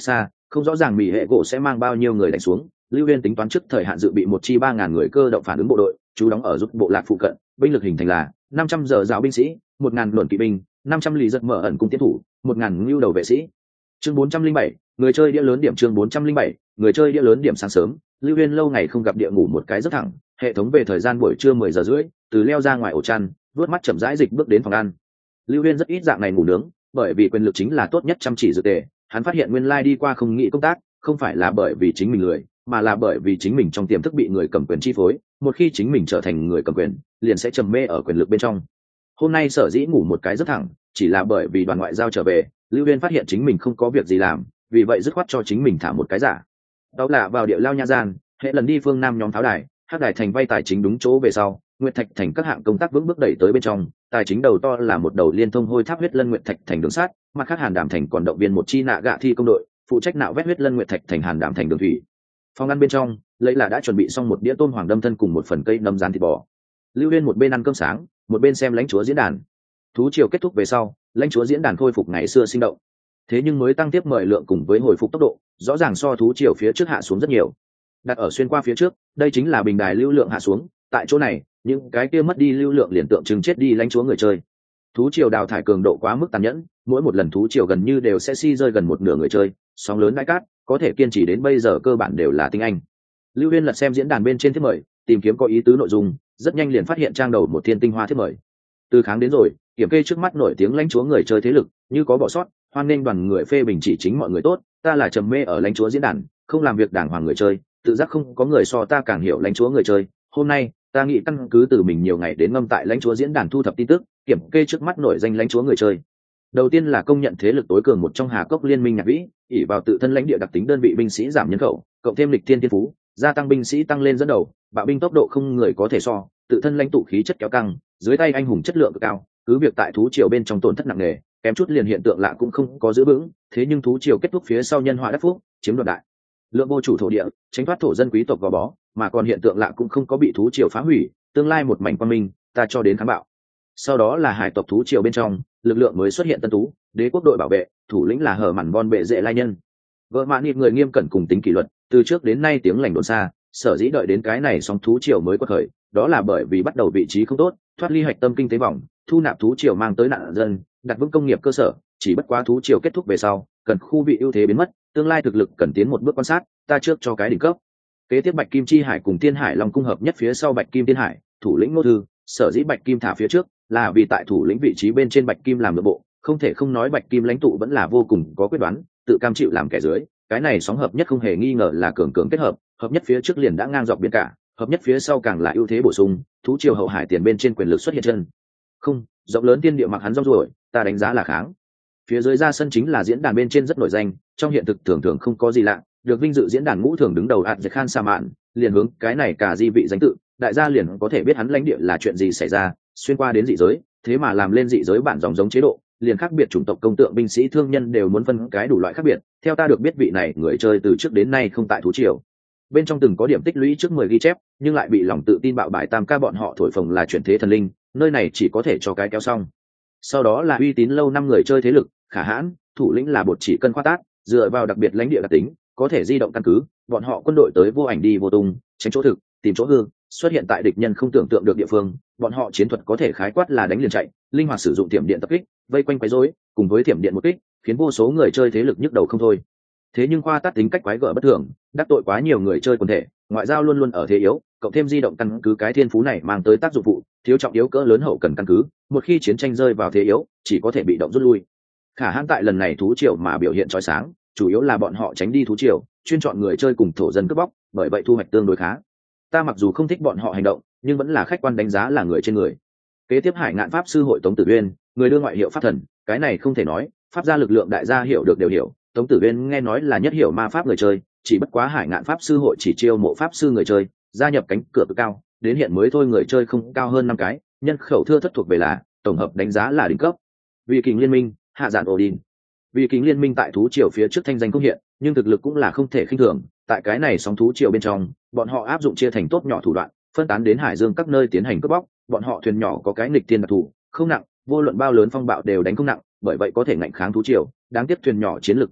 không rõ ràng mỹ hệ gỗ sẽ mang bao nhiêu người đánh xuống. Lưu Huyên tính toán trước thời hạn dự bị một chi ba ngàn người cơ động phản ứng bộ đội, chú đóng ở giúp bộ lạc phụ cận, binh lực hình thành là năm trăm giờ giáo binh sĩ, một ngàn luận kỵ binh, năm trăm lì giật mở ẩn cung tiến thủ, một ngàn ngưu đầu vệ sĩ. Chương bốn trăm linh bảy, người chơi đĩa lớn điểm chương bốn trăm linh bảy, người chơi đĩa lớn điểm sáng sớm, Lưu Huyên lâu ngày không gặp địa ngủ một cái rất thẳng, hệ thống về thời gian buổi trưa mười giờ rưỡi, từ leo ra ngoài ổ chăn, vuốt mắt chậm rãi dịch bước đến phòng ăn. Lưu Huyên rất ít dạng này ngủ nướng, bởi vì quyền lực chính là tốt nhất chăm chỉ dự tề, hắn phát hiện nguyên lai đi qua không nghĩ công tác, không phải là bởi vì chính mình lười, mà là bởi vì chính mình trong tiềm thức bị người cầm quyền chi phối, một khi chính mình trở thành người cầm quyền, liền sẽ trầm mê ở quyền lực bên trong. Hôm nay sở dĩ ngủ một cái rất thẳng, chỉ là bởi vì đoàn ngoại giao trở về, Lưu Huyên phát hiện chính mình không có việc gì làm, vì vậy dứt khoát cho chính mình thả một cái giả. Đó là vào địa lao nha gian, hệ lần đi phương nam nhóm tháo đài, hắc đài thành vay tài chính đúng chỗ về sau, Nguyệt Thạch thành các hạng công tác vững bước đẩy tới bên trong, tài chính đầu to là một đầu liên thông hôi tháp huyết lân Nguyệt Thạch thành đường sắt, mặt khác Hàn Đàm thành còn động viên một chi nạ gạ thi công đội, phụ trách nạo vét huyết lân Nguyệt Thạch thành Hàn Đàm thành đường thủy. Phòng ăn bên trong, lấy là đã chuẩn bị xong một đĩa tôm hoàng đâm thân cùng một phần cây nấm rán thịt bò. Lưu Huyên một bên ăn cơm sáng, một bên xem lãnh chúa diễn đàn. Thú triều kết thúc về sau, lãnh chúa diễn đàn khôi phục ngày xưa sinh động. Thế nhưng mới tăng tiếp mời lượng cùng với hồi phục tốc độ, rõ ràng so thú triều phía trước hạ xuống rất nhiều. Đặt ở xuyên qua phía trước, đây chính là bình đài lưu lượng hạ xuống, tại chỗ này, những cái kia mất đi lưu lượng liền tượng trưng chết đi lãnh chúa người chơi. Thú triều đào thải cường độ quá mức tàn nhẫn, mỗi một lần thú triều gần như đều sẽ si rơi gần một nửa người chơi, sóng lớn đại cát, có thể kiên trì đến bây giờ cơ bản đều là tinh anh. Lưu Huyên lật xem diễn đàn bên trên thiết mời, tìm kiếm có ý tứ nội dung, rất nhanh liền phát hiện trang đầu một thiên tinh hoa thiết mời. Từ kháng đến rồi, kiểm kê trước mắt nổi tiếng lãnh chúa người chơi thế lực, như có bỏ sót, hoan nghênh đoàn người phê bình chỉ chính mọi người tốt, ta là trầm mê ở lãnh chúa diễn đàn, không làm việc đàng hoàng người chơi, tự giác không có người so ta càng hiểu lãnh chúa người chơi. Hôm nay, ta nghĩ căn cứ từ mình nhiều ngày đến ngâm tại lãnh chúa diễn đàn thu thập tin tức, kiểm kê trước mắt nổi danh lãnh chúa người chơi. Đầu tiên là công nhận thế lực tối cường một trong Hà Cốc liên minh nhạc vĩ, ỷ vào tự thân lãnh địa đặc tính đơn vị binh sĩ giảm nhân khẩu, cộng thêm lịch thiên thiên phú, gia tăng binh sĩ tăng lên dẫn đầu, bạo binh tốc độ không người có thể so, tự thân lãnh tụ khí chất kéo căng, dưới tay anh hùng chất lượng cực cao, cứ việc tại thú triều bên trong tổn thất nặng nề, kém chút liền hiện tượng lạ cũng không có giữ vững, thế nhưng thú triều kết thúc phía sau nhân họa đắc phúc, chiếm đoạt đại lượng vô chủ thổ địa, tránh thoát thổ dân quý tộc gò bó, mà còn hiện tượng lạ cũng không có bị thú triều phá hủy, tương lai một mảnh quang minh, ta cho đến kháng bạo. Sau đó là hải tộc thú triều bên trong, lực lượng mới xuất hiện tân tú, đế quốc đội bảo vệ, thủ lĩnh là hở mằn bon bệ dễ lai nhân. Vợ mạn nịp người nghiêm cẩn cùng tính kỷ luật, từ trước đến nay tiếng lành đồn xa, sở dĩ đợi đến cái này sóng thú triều mới quật khởi, đó là bởi vì bắt đầu vị trí không tốt, thoát ly hạch tâm kinh tế vòng, thu nạp thú triều mang tới nạn dân, đặt vững công nghiệp cơ sở, chỉ bất quá thú triều kết thúc về sau, cần khu vị ưu thế biến mất, tương lai thực lực cần tiến một bước quan sát, ta trước cho cái đỉnh cấp. Kế tiếp Bạch Kim Chi Hải cùng Tiên Hải Long cung hợp nhất phía sau Bạch Kim Tiên Hải, thủ lĩnh Ngô Thư, sở dĩ Bạch Kim thả phía trước, là vì tại thủ lĩnh vị trí bên trên Bạch Kim làm nội bộ, không thể không nói Bạch Kim lãnh tụ vẫn là vô cùng có quyết đoán, tự cam chịu làm kẻ dưới, cái này sóng hợp nhất không hề nghi ngờ là cường cường kết hợp, hợp nhất phía trước liền đã ngang dọc biển cả, hợp nhất phía sau càng là ưu thế bổ sung, thú triều hậu hải tiền bên trên quyền lực xuất hiện chân không rộng lớn tiên địa mặc hắn rong ruổi, ta đánh giá là kháng. Phía dưới ra sân chính là diễn đàn bên trên rất nổi danh, trong hiện thực thường thường không có gì lạ, được vinh dự diễn đàn ngũ thường đứng đầu ạt Khan Sa Mạn, liền hướng cái này cả di vị danh tự, đại gia liền có thể biết hắn lãnh địa là chuyện gì xảy ra, xuyên qua đến dị giới, thế mà làm lên dị giới bản dòng giống chế độ, liền khác biệt chủng tộc công tượng binh sĩ thương nhân đều muốn phân cái đủ loại khác biệt. Theo ta được biết vị này người chơi từ trước đến nay không tại thú triều bên trong từng có điểm tích lũy trước mười ghi chép, nhưng lại bị lòng tự tin bạo bài tam ca bọn họ thổi phồng là chuyển thế thần linh, nơi này chỉ có thể cho cái kéo xong. Sau đó là uy tín lâu năm người chơi thế lực, Khả Hãn, thủ lĩnh là bột chỉ cân khoa tát, dựa vào đặc biệt lãnh địa đặc tính, có thể di động căn cứ, bọn họ quân đội tới vô ảnh đi vô tung, tránh chỗ thực, tìm chỗ hư, xuất hiện tại địch nhân không tưởng tượng được địa phương, bọn họ chiến thuật có thể khái quát là đánh liền chạy, linh hoạt sử dụng tiềm điện tập kích, vây quanh quấy rối, cùng với tiềm điện một kích, khiến vô số người chơi thế lực nhức đầu không thôi. Thế nhưng khoa tát tính cách quái gở bất thường, đắc tội quá nhiều người chơi quần thể, ngoại giao luôn luôn ở thế yếu, cộng thêm di động căn cứ cái thiên phú này mang tới tác dụng phụ, thiếu trọng yếu cỡ lớn hậu cần căn cứ, một khi chiến tranh rơi vào thế yếu, chỉ có thể bị động rút lui. Khả Hãn tại lần này thú triều mà biểu hiện chói sáng, chủ yếu là bọn họ tránh đi thú triều, chuyên chọn người chơi cùng thổ dân cướp bóc, bởi vậy thu hoạch tương đối khá. Ta mặc dù không thích bọn họ hành động, nhưng vẫn là khách quan đánh giá là người trên người. Kế tiếp Hải Ngạn pháp sư hội Tống Tử Uyên, người đưa ngoại hiệu pháp thần, cái này không thể nói, pháp gia lực lượng đại gia hiểu được đều hiểu, Tống Tử Uyên nghe nói là nhất hiểu ma pháp người chơi, chỉ bất quá Hải Ngạn pháp sư hội chỉ chiêu mộ pháp sư người chơi, gia nhập cánh cửa cực cao, đến hiện mới thôi người chơi không cao hơn năm cái, nhân khẩu thưa thất thuộc về là, tổng hợp đánh giá là đỉnh cấp. Vì kình liên minh, hạ giản Odin. Vì kình liên minh tại thú triều phía trước thanh danh công hiện, nhưng thực lực cũng là không thể khinh thường, tại cái này sóng thú triều bên trong, bọn họ áp dụng chia thành tốt nhỏ thủ đoạn, phân tán đến hải dương các nơi tiến hành cướp bóc, bọn họ thuyền nhỏ có cái nghịch tiên đặc thù, không nặng, vô luận bao lớn phong bạo đều đánh không nặng, bởi vậy có thể ngạnh kháng thú triều, đáng tiếc thuyền nhỏ chiến lược có hạn,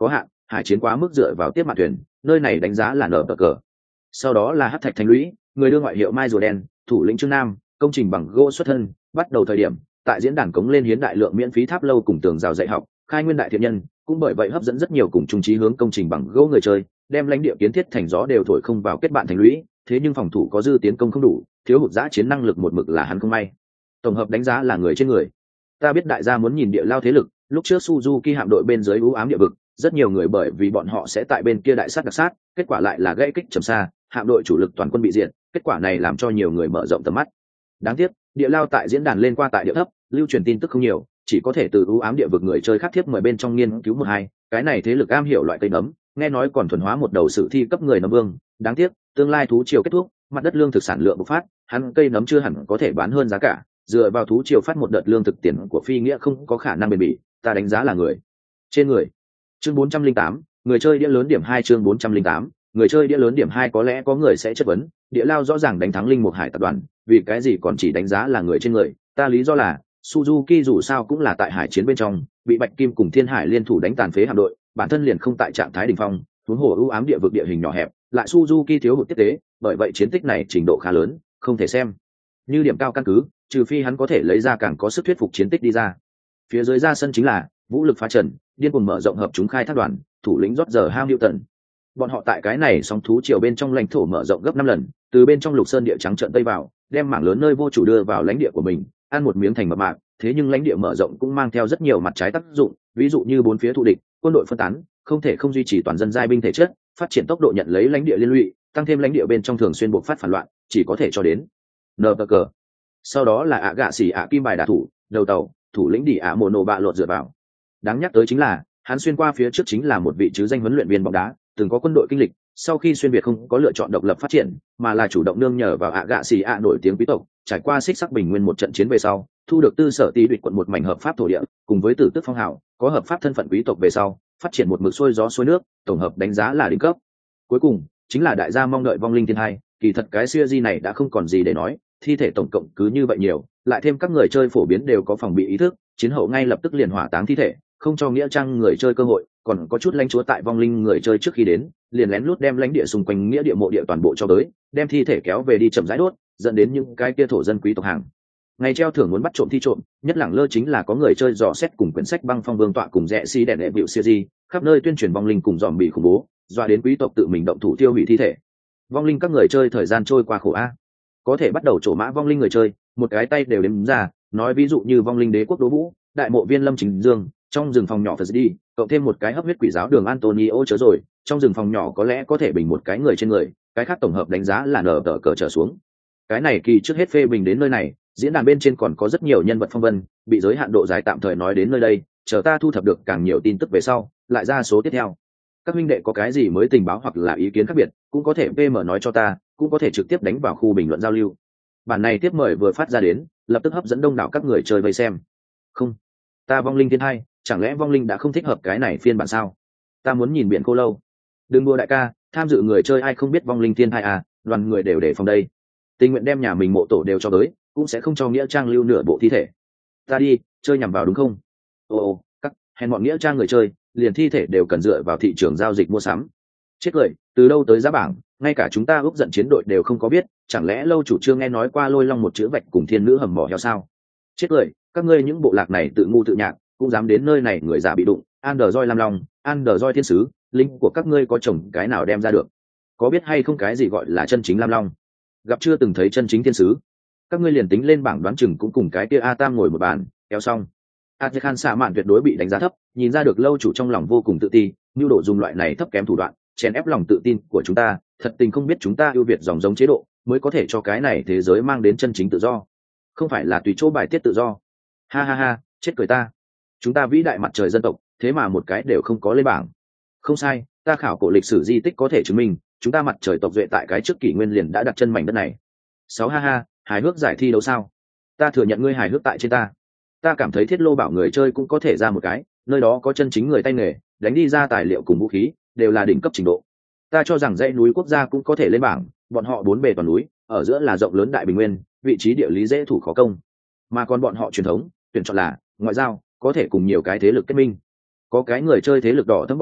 hải chiến quá mức dựa vào tiếp mạn thuyền, nơi này đánh giá là nở bờ cờ. Sau đó là hắc thạch thành lũy, người đưa ngoại hiệu mai rùa đen, thủ lĩnh Trương Nam, công trình bằng gỗ xuất thân. Bắt đầu thời điểm tại diễn đàn cống lên hiến đại lượng miễn phí tháp lâu cùng tường rào dạy học, khai nguyên đại thiện nhân, cũng bởi vậy hấp dẫn rất nhiều cùng trung trí hướng công trình bằng gỗ người chơi, đem lãnh địa kiến thiết thành gió đều thổi không vào kết bạn thành lũy. Thế nhưng phòng thủ có dư tiến công không đủ, thiếu hụt giã chiến năng lực một mực là hắn không may. Tổng hợp đánh giá là người trên người. Ta biết đại gia muốn nhìn địa lao thế lực, lúc trước Suzuki hạm đội bên dưới u ám địa vực, rất nhiều người bởi vì bọn họ sẽ tại bên kia đại sát đặc sát, kết quả lại là gãy kích trầm xa, hạm đội chủ lực toàn quân bị diệt, kết quả này làm cho nhiều người mở rộng tầm mắt. Đáng tiếc, địa lao tại diễn đàn lên qua tại địa thấp, lưu truyền tin tức không nhiều, chỉ có thể từ u ám địa vực người chơi khác thiếp mời bên trong nghiên cứu một hai, cái này thế lực am hiểu loại cây nấm, nghe nói còn thuần hóa một đầu sử thi cấp người nấm vương, đáng tiếc, tương lai thú triều kết thúc, mặt đất lương thực sản lượng bộc phát, hắn cây nấm chưa hẳn có thể bán hơn giá cả, dựa vào thú triều phát một đợt lương thực tiền của phi nghĩa không có khả năng bền bỉ, ta đánh giá là người trên người. Chương bốn trăm linh tám, người chơi đĩa lớn điểm hai. Chương bốn trăm linh tám, người chơi đĩa lớn điểm hai. Có lẽ có người sẽ chất vấn, địa lao rõ ràng đánh thắng linh mục hải tập đoàn, vì cái gì còn chỉ đánh giá là người trên người? Ta lý do là Suzuki dù sao cũng là tại hải chiến bên trong bị bạch kim cùng thiên hải liên thủ đánh tàn phế hạm đội, bản thân liền không tại trạng thái đỉnh phong, huống hồ ưu ám địa vực địa hình nhỏ hẹp, lại Suzuki thiếu hụt tiếp tế, bởi vậy chiến tích này trình độ khá lớn, không thể xem như điểm cao căn cứ, trừ phi hắn có thể lấy ra càng có sức thuyết phục chiến tích đi ra. Phía dưới ra sân chính là vũ lực phá trần, điên cuồng mở rộng hợp chúng khai thác đoàn, thủ lĩnh rót giờ Hamilton. Bọn họ tại cái này sóng thú triều bên trong lãnh thổ mở rộng gấp năm lần, từ bên trong lục sơn địa trắng trợn tây vào, đem mảng lớn nơi vô chủ đưa vào lãnh địa của mình, ăn một miếng thành mập mạp. Thế nhưng lãnh địa mở rộng cũng mang theo rất nhiều mặt trái tác dụng, ví dụ như bốn phía thù địch, quân đội phân tán, không thể không duy trì toàn dân giai binh thể chất, phát triển tốc độ nhận lấy lãnh địa liên lụy, tăng thêm lãnh địa bên trong thường xuyên buộc phát phản loạn, chỉ có thể cho đến nờ cờ. Sau đó là ạ gạ xỉ ạ kim bài đả thủ, đầu tàu, thủ lĩnh đi ạ mồ nổ bạ lột dựa vào. Đáng nhắc tới chính là hắn xuyên qua phía trước chính là một vị chứ danh huấn luyện viên bóng đá, từng có quân đội kinh lịch, sau khi xuyên việt không có lựa chọn độc lập phát triển, mà là chủ động nương nhờ vào ạ gạ xỉ ạ nổi tiếng quý tộc, trải qua xích sắc bình nguyên một trận chiến về sau, thu được tư sở tí địch quận một mảnh hợp pháp thổ địa, cùng với tử tức phong hào, có hợp pháp thân phận quý tộc về sau, phát triển một mực xuôi gió xuôi nước, tổng hợp đánh giá là đỉnh cấp. Cuối cùng chính là đại gia mong đợi vong linh thiên hai, kỳ thật cái series này đã không còn gì để nói, thi thể tổng cộng cứ như vậy nhiều, lại thêm các người chơi phổ biến đều có phòng bị ý thức, chiến hậu ngay lập tức liền hỏa táng thi thể, không cho nghĩa trang người chơi cơ hội, còn có chút lãnh chúa tại vong linh người chơi trước khi đến, liền lén lút đem lãnh địa xung quanh nghĩa địa mộ địa toàn bộ cho tới, đem thi thể kéo về đi chậm rãi đốt, dẫn đến những cái kia thổ dân quý tộc hàng ngày treo thưởng muốn bắt trộm thi trộm, nhất lẳng lơ chính là có người chơi dò xét cùng quyển sách băng phong vương tọa cùng rẽ si đèn đệ bịu series, khắp nơi tuyên truyền vong linh cùng dòm bị khủng bố, dọa đến quý tộc tự mình động thủ tiêu hủy thi thể. Vong linh các người chơi thời gian trôi qua khổ a, có thể bắt đầu trổ mã vong linh người chơi, một cái tay đều đếm ra, nói ví dụ như vong linh đế quốc Đỗ Vũ, đại mộ viên Lâm Chính Dương, trong rừng phòng nhỏ Phật đi, cộng thêm một cái hấp huyết quỷ giáo đường Antonio chớ rồi, trong rừng phòng nhỏ có lẽ có thể bình một cái người trên người, cái khác tổng hợp đánh giá là nở tờ cờ trở xuống. Cái này kỳ trước hết phê bình đến nơi này, diễn đàn bên trên còn có rất nhiều nhân vật phong vân, bị giới hạn độ dài tạm thời nói đến nơi đây, chờ ta thu thập được càng nhiều tin tức về sau, lại ra số tiếp theo. Các huynh đệ có cái gì mới tình báo hoặc là ý kiến khác biệt, cũng có thể pê em nói cho ta, cũng có thể trực tiếp đánh vào khu bình luận giao lưu. Bản này tiếp mời vừa phát ra đến, lập tức hấp dẫn đông đảo các người chơi vây xem. Không, ta vong linh thiên hai, chẳng lẽ vong linh đã không thích hợp cái này phiên bản sao? Ta muốn nhìn biển cô lâu. Đừng đua đại ca, tham dự người chơi ai không biết vong linh thiên hai à, đoàn người đều để phòng đây. Tình nguyện đem nhà mình mộ tổ đều cho tới, cũng sẽ không cho nghĩa trang lưu nửa bộ thi thể. Ta đi, chơi nhằm vào đúng không? Ồ ồ, các hèn bọn nghĩa trang người chơi, liền thi thể đều cần dựa vào thị trường giao dịch mua sắm. Chết cười, từ đâu tới giá bảng, ngay cả chúng ta ước giận chiến đội đều không có biết, chẳng lẽ lâu chủ chưa nghe nói qua lôi long một chữ vạch cùng thiên nữ hầm mỏ heo sao? Chết cười, các ngươi những bộ lạc này tự ngu tự nhạc, cũng dám đến nơi này người già bị đụng, Android lam long, Android thiên sứ, linh của các ngươi có chồng cái nào đem ra được? Có biết hay không cái gì gọi là chân chính lam long? Gặp chưa từng thấy chân chính thiên sứ? Các ngươi liền tính lên bảng đoán chừng cũng cùng cái kia A Tam ngồi một bàn, kéo xong. Adje Khan xạ mạn tuyệt đối bị đánh giá thấp, nhìn ra được lâu chủ trong lòng vô cùng tự ti, nhu độ dùng loại này thấp kém thủ đoạn, chèn ép lòng tự tin của chúng ta, thật tình không biết chúng ta ưu việt dòng giống chế độ, mới có thể cho cái này thế giới mang đến chân chính tự do, không phải là tùy chỗ bài tiết tự do. Ha ha ha, chết cười ta. Chúng ta vĩ đại mặt trời dân tộc, thế mà một cái đều không có lên bảng. Không sai, ta khảo cổ lịch sử di tích có thể chứng minh, chúng ta mặt trời tộc duệ tại cái trước kỷ nguyên liền đã đặt chân mảnh đất này. Sáu ha ha, hài hước giải thi đấu sao? Ta thừa nhận ngươi hài hước tại trên ta. Ta cảm thấy thiết lô bảo người chơi cũng có thể ra một cái, nơi đó có chân chính người tay nghề, đánh đi ra tài liệu cùng vũ khí, đều là đỉnh cấp trình độ. Ta cho rằng dãy núi quốc gia cũng có thể lên bảng, bọn họ bốn bề toàn núi, ở giữa là rộng lớn đại bình nguyên, vị trí địa lý dễ thủ khó công. Mà còn bọn họ truyền thống, tuyển chọn là ngoại giao, có thể cùng nhiều cái thế lực kết minh. Có cái người chơi thế lực đỏ thấm bọ cạn,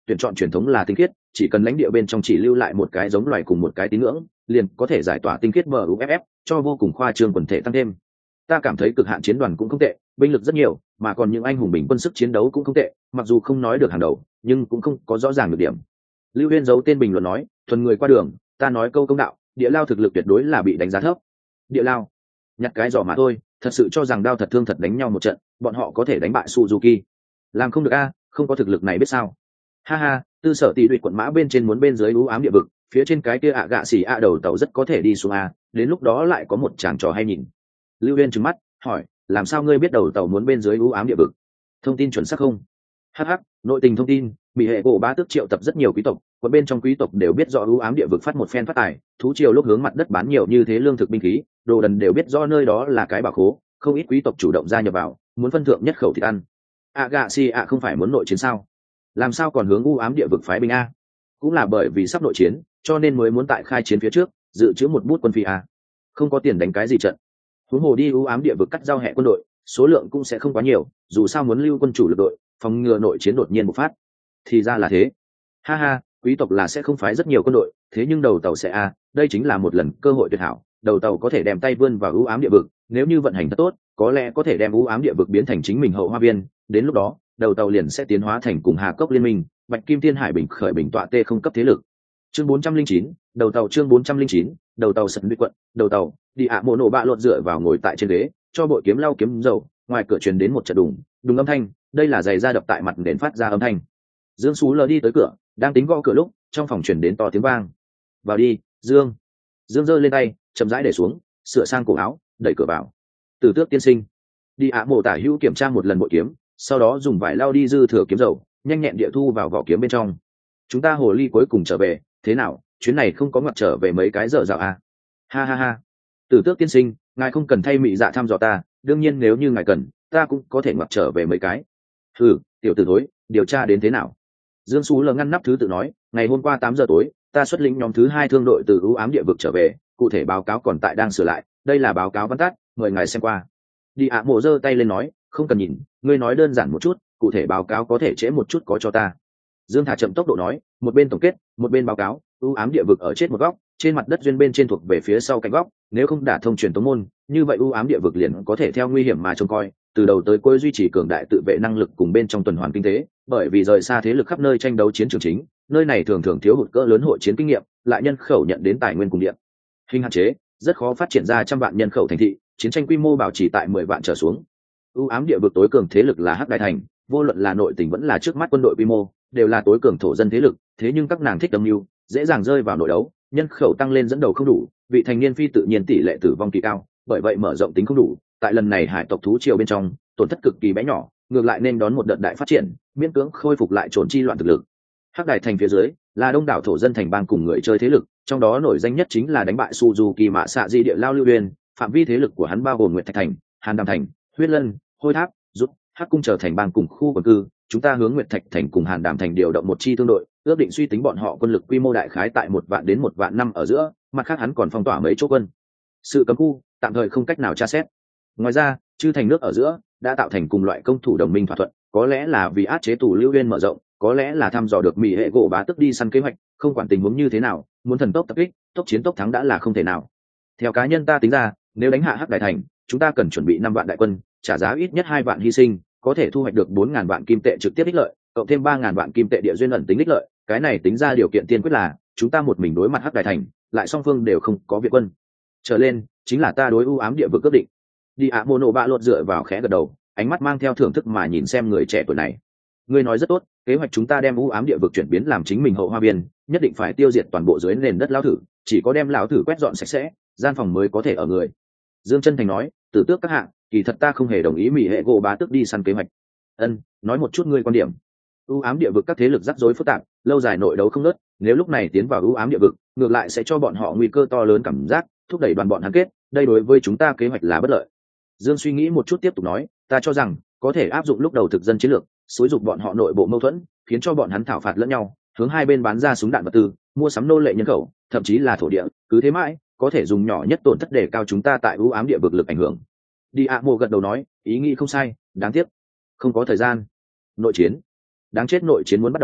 tuyển chọn truyền thống là tinh khiết, chỉ cần lãnh địa bên trong chỉ lưu lại một cái giống loài cùng một cái tín ngưỡng, liền có thể giải tỏa tinh khiết bờ u ép ép, cho vô cùng khoa trương quần thể tăng thêm. Ta cảm thấy cực hạn chiến đoàn cũng không tệ, binh lực rất nhiều, mà còn những anh hùng bình quân sức chiến đấu cũng không tệ, mặc dù không nói được hàng đầu, nhưng cũng không có rõ ràng được điểm. Lưu Huyên giấu tên bình luận nói, thuần người qua đường, ta nói câu công đạo, địa lao thực lực tuyệt đối là bị đánh giá thấp. Địa lao, nhặt cái giỏ mà thôi, thật sự cho rằng đao thật thương thật đánh nhau một trận, bọn họ có thể đánh bại Suzuki. Làm không được a, không có thực lực này biết sao? Ha ha, tư sở tỷ đuổi quận mã bên trên muốn bên dưới u ám địa vực, phía trên cái kia ạ gạ xỉ ạ đầu tàu rất có thể đi xuống a, đến lúc đó lại có một tràng trò hay nhìn. Lưu Huyên trừng mắt hỏi, làm sao ngươi biết đầu tàu muốn bên dưới u ám địa vực? Thông tin chuẩn xác không? Hh, nội tình thông tin, bị hệ gỗ bá tước triệu tập rất nhiều quý tộc, quận bên trong quý tộc đều biết rõ u ám địa vực phát một phen phát tài, thú triều lúc hướng mặt đất bán nhiều như thế lương thực binh khí, đồ đần đều biết rõ nơi đó là cái bảo khố, không ít quý tộc chủ động gia nhập vào, muốn phân thượng nhất khẩu thịt ăn. A gạ si a không phải muốn nội chiến sao? Làm sao còn hướng u ám địa vực phái binh a? Cũng là bởi vì sắp nội chiến, cho nên mới muốn tại khai chiến phía trước dự trữ một bút quân phi a. Không có tiền đánh cái gì trận. Huống hồ đi u ám địa vực cắt giao hệ quân đội, số lượng cũng sẽ không quá nhiều, dù sao muốn lưu quân chủ lực đội, phòng ngừa nội chiến đột nhiên bộc phát. Thì ra là thế. Ha ha, quý tộc là sẽ không phái rất nhiều quân đội, thế nhưng đầu tàu sẽ a, đây chính là một lần cơ hội tuyệt hảo, đầu tàu có thể đem tay vươn vào u ám địa vực, nếu như vận hành thật tốt, có lẽ có thể đem u ám địa vực biến thành chính mình hậu hoa viên, đến lúc đó, đầu tàu liền sẽ tiến hóa thành cùng Hà Cốc liên minh, Bạch Kim Thiên Hải bình khởi bình tọa tê không cấp thế lực. Chương bốn trăm linh chín, đầu tàu chương bốn trăm linh chín, đầu tàu sật nguy quận, đầu tàu, đi ạ mộ nổ bạ lột dựa vào ngồi tại trên ghế, cho bội kiếm lau kiếm dầu, ngoài cửa truyền đến một trận đùng, đùng âm thanh, đây là giày da đập tại mặt nền phát ra âm thanh. Dương Sú lờ đi tới cửa, đang tính gõ cửa lúc, trong phòng truyền đến to tiếng vang. Vào đi, Dương. Dương giơ lên tay, chậm rãi để xuống, sửa sang cổ áo, đẩy cửa vào. Tử Tước tiên sinh. Đi ạ mộ tả hữu kiểm tra một lần bội kiếm, sau đó dùng vải lau đi dư thừa kiếm dầu, nhanh nhẹn địa thu vào vỏ kiếm bên trong. Chúng ta hồ ly cuối cùng trở về, thế nào, chuyến này không có ngoặt trở về mấy cái giờ dạo à? Ha ha ha. Tử Tước tiên sinh, ngài không cần thay mị dạ thăm dò ta, đương nhiên nếu như ngài cần, ta cũng có thể ngoặt trở về mấy cái. Ừ, tiểu tử thối, điều tra đến thế nào? Dương Sú lờ ngăn nắp thứ tự nói, ngày hôm qua tám giờ tối, ta xuất lĩnh nhóm thứ hai thương đội từ ưu ám địa vực trở về, cụ thể báo cáo còn tại đang sửa lại, đây là báo cáo văn tắt, mời ngài xem qua. Đi ạ mộ giơ tay lên nói, không cần nhìn, ngươi nói đơn giản một chút, cụ thể báo cáo có thể trễ một chút có cho ta. Dương thả chậm tốc độ nói, một bên tổng kết, một bên báo cáo, ưu ám địa vực ở chết một góc, trên mặt đất duyên bên trên thuộc về phía sau cạnh góc, nếu không đả thông truyền tống môn, như vậy ưu ám địa vực liền có thể theo nguy hiểm mà trông coi, từ đầu tới cuối duy trì cường đại tự vệ năng lực cùng bên trong tuần hoàn kinh tế, bởi vì rời xa thế lực khắp nơi tranh đấu chiến trường chính, nơi này thường thường thiếu hụt cỡ lớn hội chiến kinh nghiệm, lại nhân khẩu nhận đến tài nguyên cùng điện hình hạn chế, rất khó phát triển ra trăm vạn nhân khẩu thành thị, chiến tranh quy mô bảo trì tại mười vạn trở xuống. ưu ám địa vực tối cường thế lực là Hắc Đại Thành, vô luận là nội tình vẫn là trước mắt quân đội quy mô, đều là tối cường thổ dân thế lực, thế nhưng các nàng thích âm mưu, dễ dàng rơi vào nội đấu, nhân khẩu tăng lên dẫn đầu không đủ, vị thành niên phi tự nhiên tỷ lệ tử vong kỳ cao, bởi vậy mở rộng tính không đủ, tại lần này hải tộc thú triều bên trong, tổn thất cực kỳ bé nhỏ, ngược lại nên đón một đợt đại phát triển, miễn cưỡng khôi phục lại trốn chi loạn thực lực. Hắc Đại Thành phía dưới là đông đảo thổ dân thành bang cùng người chơi thế lực, trong đó nổi danh nhất chính là đánh bại Suzuki Mạ Xạ Di địa lao Lưu Uyên, phạm vi thế lực của hắn bao gồm Nguyệt Thạch Thành, Hàn Đàm Thành, Huyết Lân, Hôi Tháp, Rút, Hắc Cung trở thành bang cùng khu quần cư, chúng ta hướng Nguyệt Thạch Thành cùng Hàn Đàm Thành điều động một chi tương đội, ước định suy tính bọn họ quân lực quy mô đại khái tại một vạn đến một vạn năm ở giữa, mặt khác hắn còn phong tỏa mấy chỗ quân sự cấm khu, tạm thời không cách nào tra xét. Ngoài ra, chư thành nước ở giữa đã tạo thành cùng loại công thủ đồng minh thỏa thuận, có lẽ là vì áp chế tù Lưu Uyên mở rộng, có lẽ là thăm dò được mỹ hệ gỗ bá tức đi săn kế hoạch, không quản tình huống như thế nào, muốn thần tốc tập kích, tốc chiến tốc thắng đã là không thể nào. Theo cá nhân ta tính ra, nếu đánh hạ Hắc Đại Thành, chúng ta cần chuẩn bị năm vạn đại quân, trả giá ít nhất hai vạn hy sinh, có thể thu hoạch được bốn ngàn vạn kim tệ trực tiếp ích lợi, cộng thêm ba ngàn vạn kim tệ địa duyên ẩn tính ích lợi, cái này tính ra điều kiện tiên quyết là chúng ta một mình đối mặt Hắc Đại Thành, lại song phương đều không có viện quân. Trở lên chính là ta đối ưu ám địa vực quyết định. Đi ạ mô nổ bạ lột dựa vào khẽ gật đầu, ánh mắt mang theo thưởng thức mà nhìn xem người trẻ tuổi này. Ngươi nói rất tốt, kế hoạch chúng ta đem ưu ám địa vực chuyển biến làm chính mình hậu hoa viên, nhất định phải tiêu diệt toàn bộ dưới nền đất lão thử, chỉ có đem lão thử quét dọn sạch sẽ, gian phòng mới có thể ở người. Dương Chân Thành nói, Tử Tước các hạng, kỳ thật ta không hề đồng ý mỹ hệ gỗ bá tước đi săn kế hoạch. Ân, nói một chút ngươi quan điểm. ưu ám địa vực các thế lực rắc rối phức tạp, lâu dài nội đấu không ngớt, nếu lúc này tiến vào ưu ám địa vực, ngược lại sẽ cho bọn họ nguy cơ to lớn cảm giác, thúc đẩy đoàn bọn hắn kết, đây đối với chúng ta kế hoạch là bất lợi. Dương suy nghĩ một chút tiếp tục nói, ta cho rằng có thể áp dụng lúc đầu thực dân chiến lược, xúi dục bọn họ nội bộ mâu thuẫn, khiến cho bọn hắn thảo phạt lẫn nhau, hướng hai bên bán ra súng đạn vật tư, mua sắm nô lệ nhân khẩu, thậm chí là thổ địa, cứ thế mãi, có thể dùng nhỏ nhất tổn thất để cao chúng ta tại ưu ám địa vực lực ảnh hưởng. Đi ạ mộ gật đầu nói, ý nghĩ không sai, đáng tiếc không có thời gian. Nội chiến, đáng chết, nội chiến muốn bắt đầu,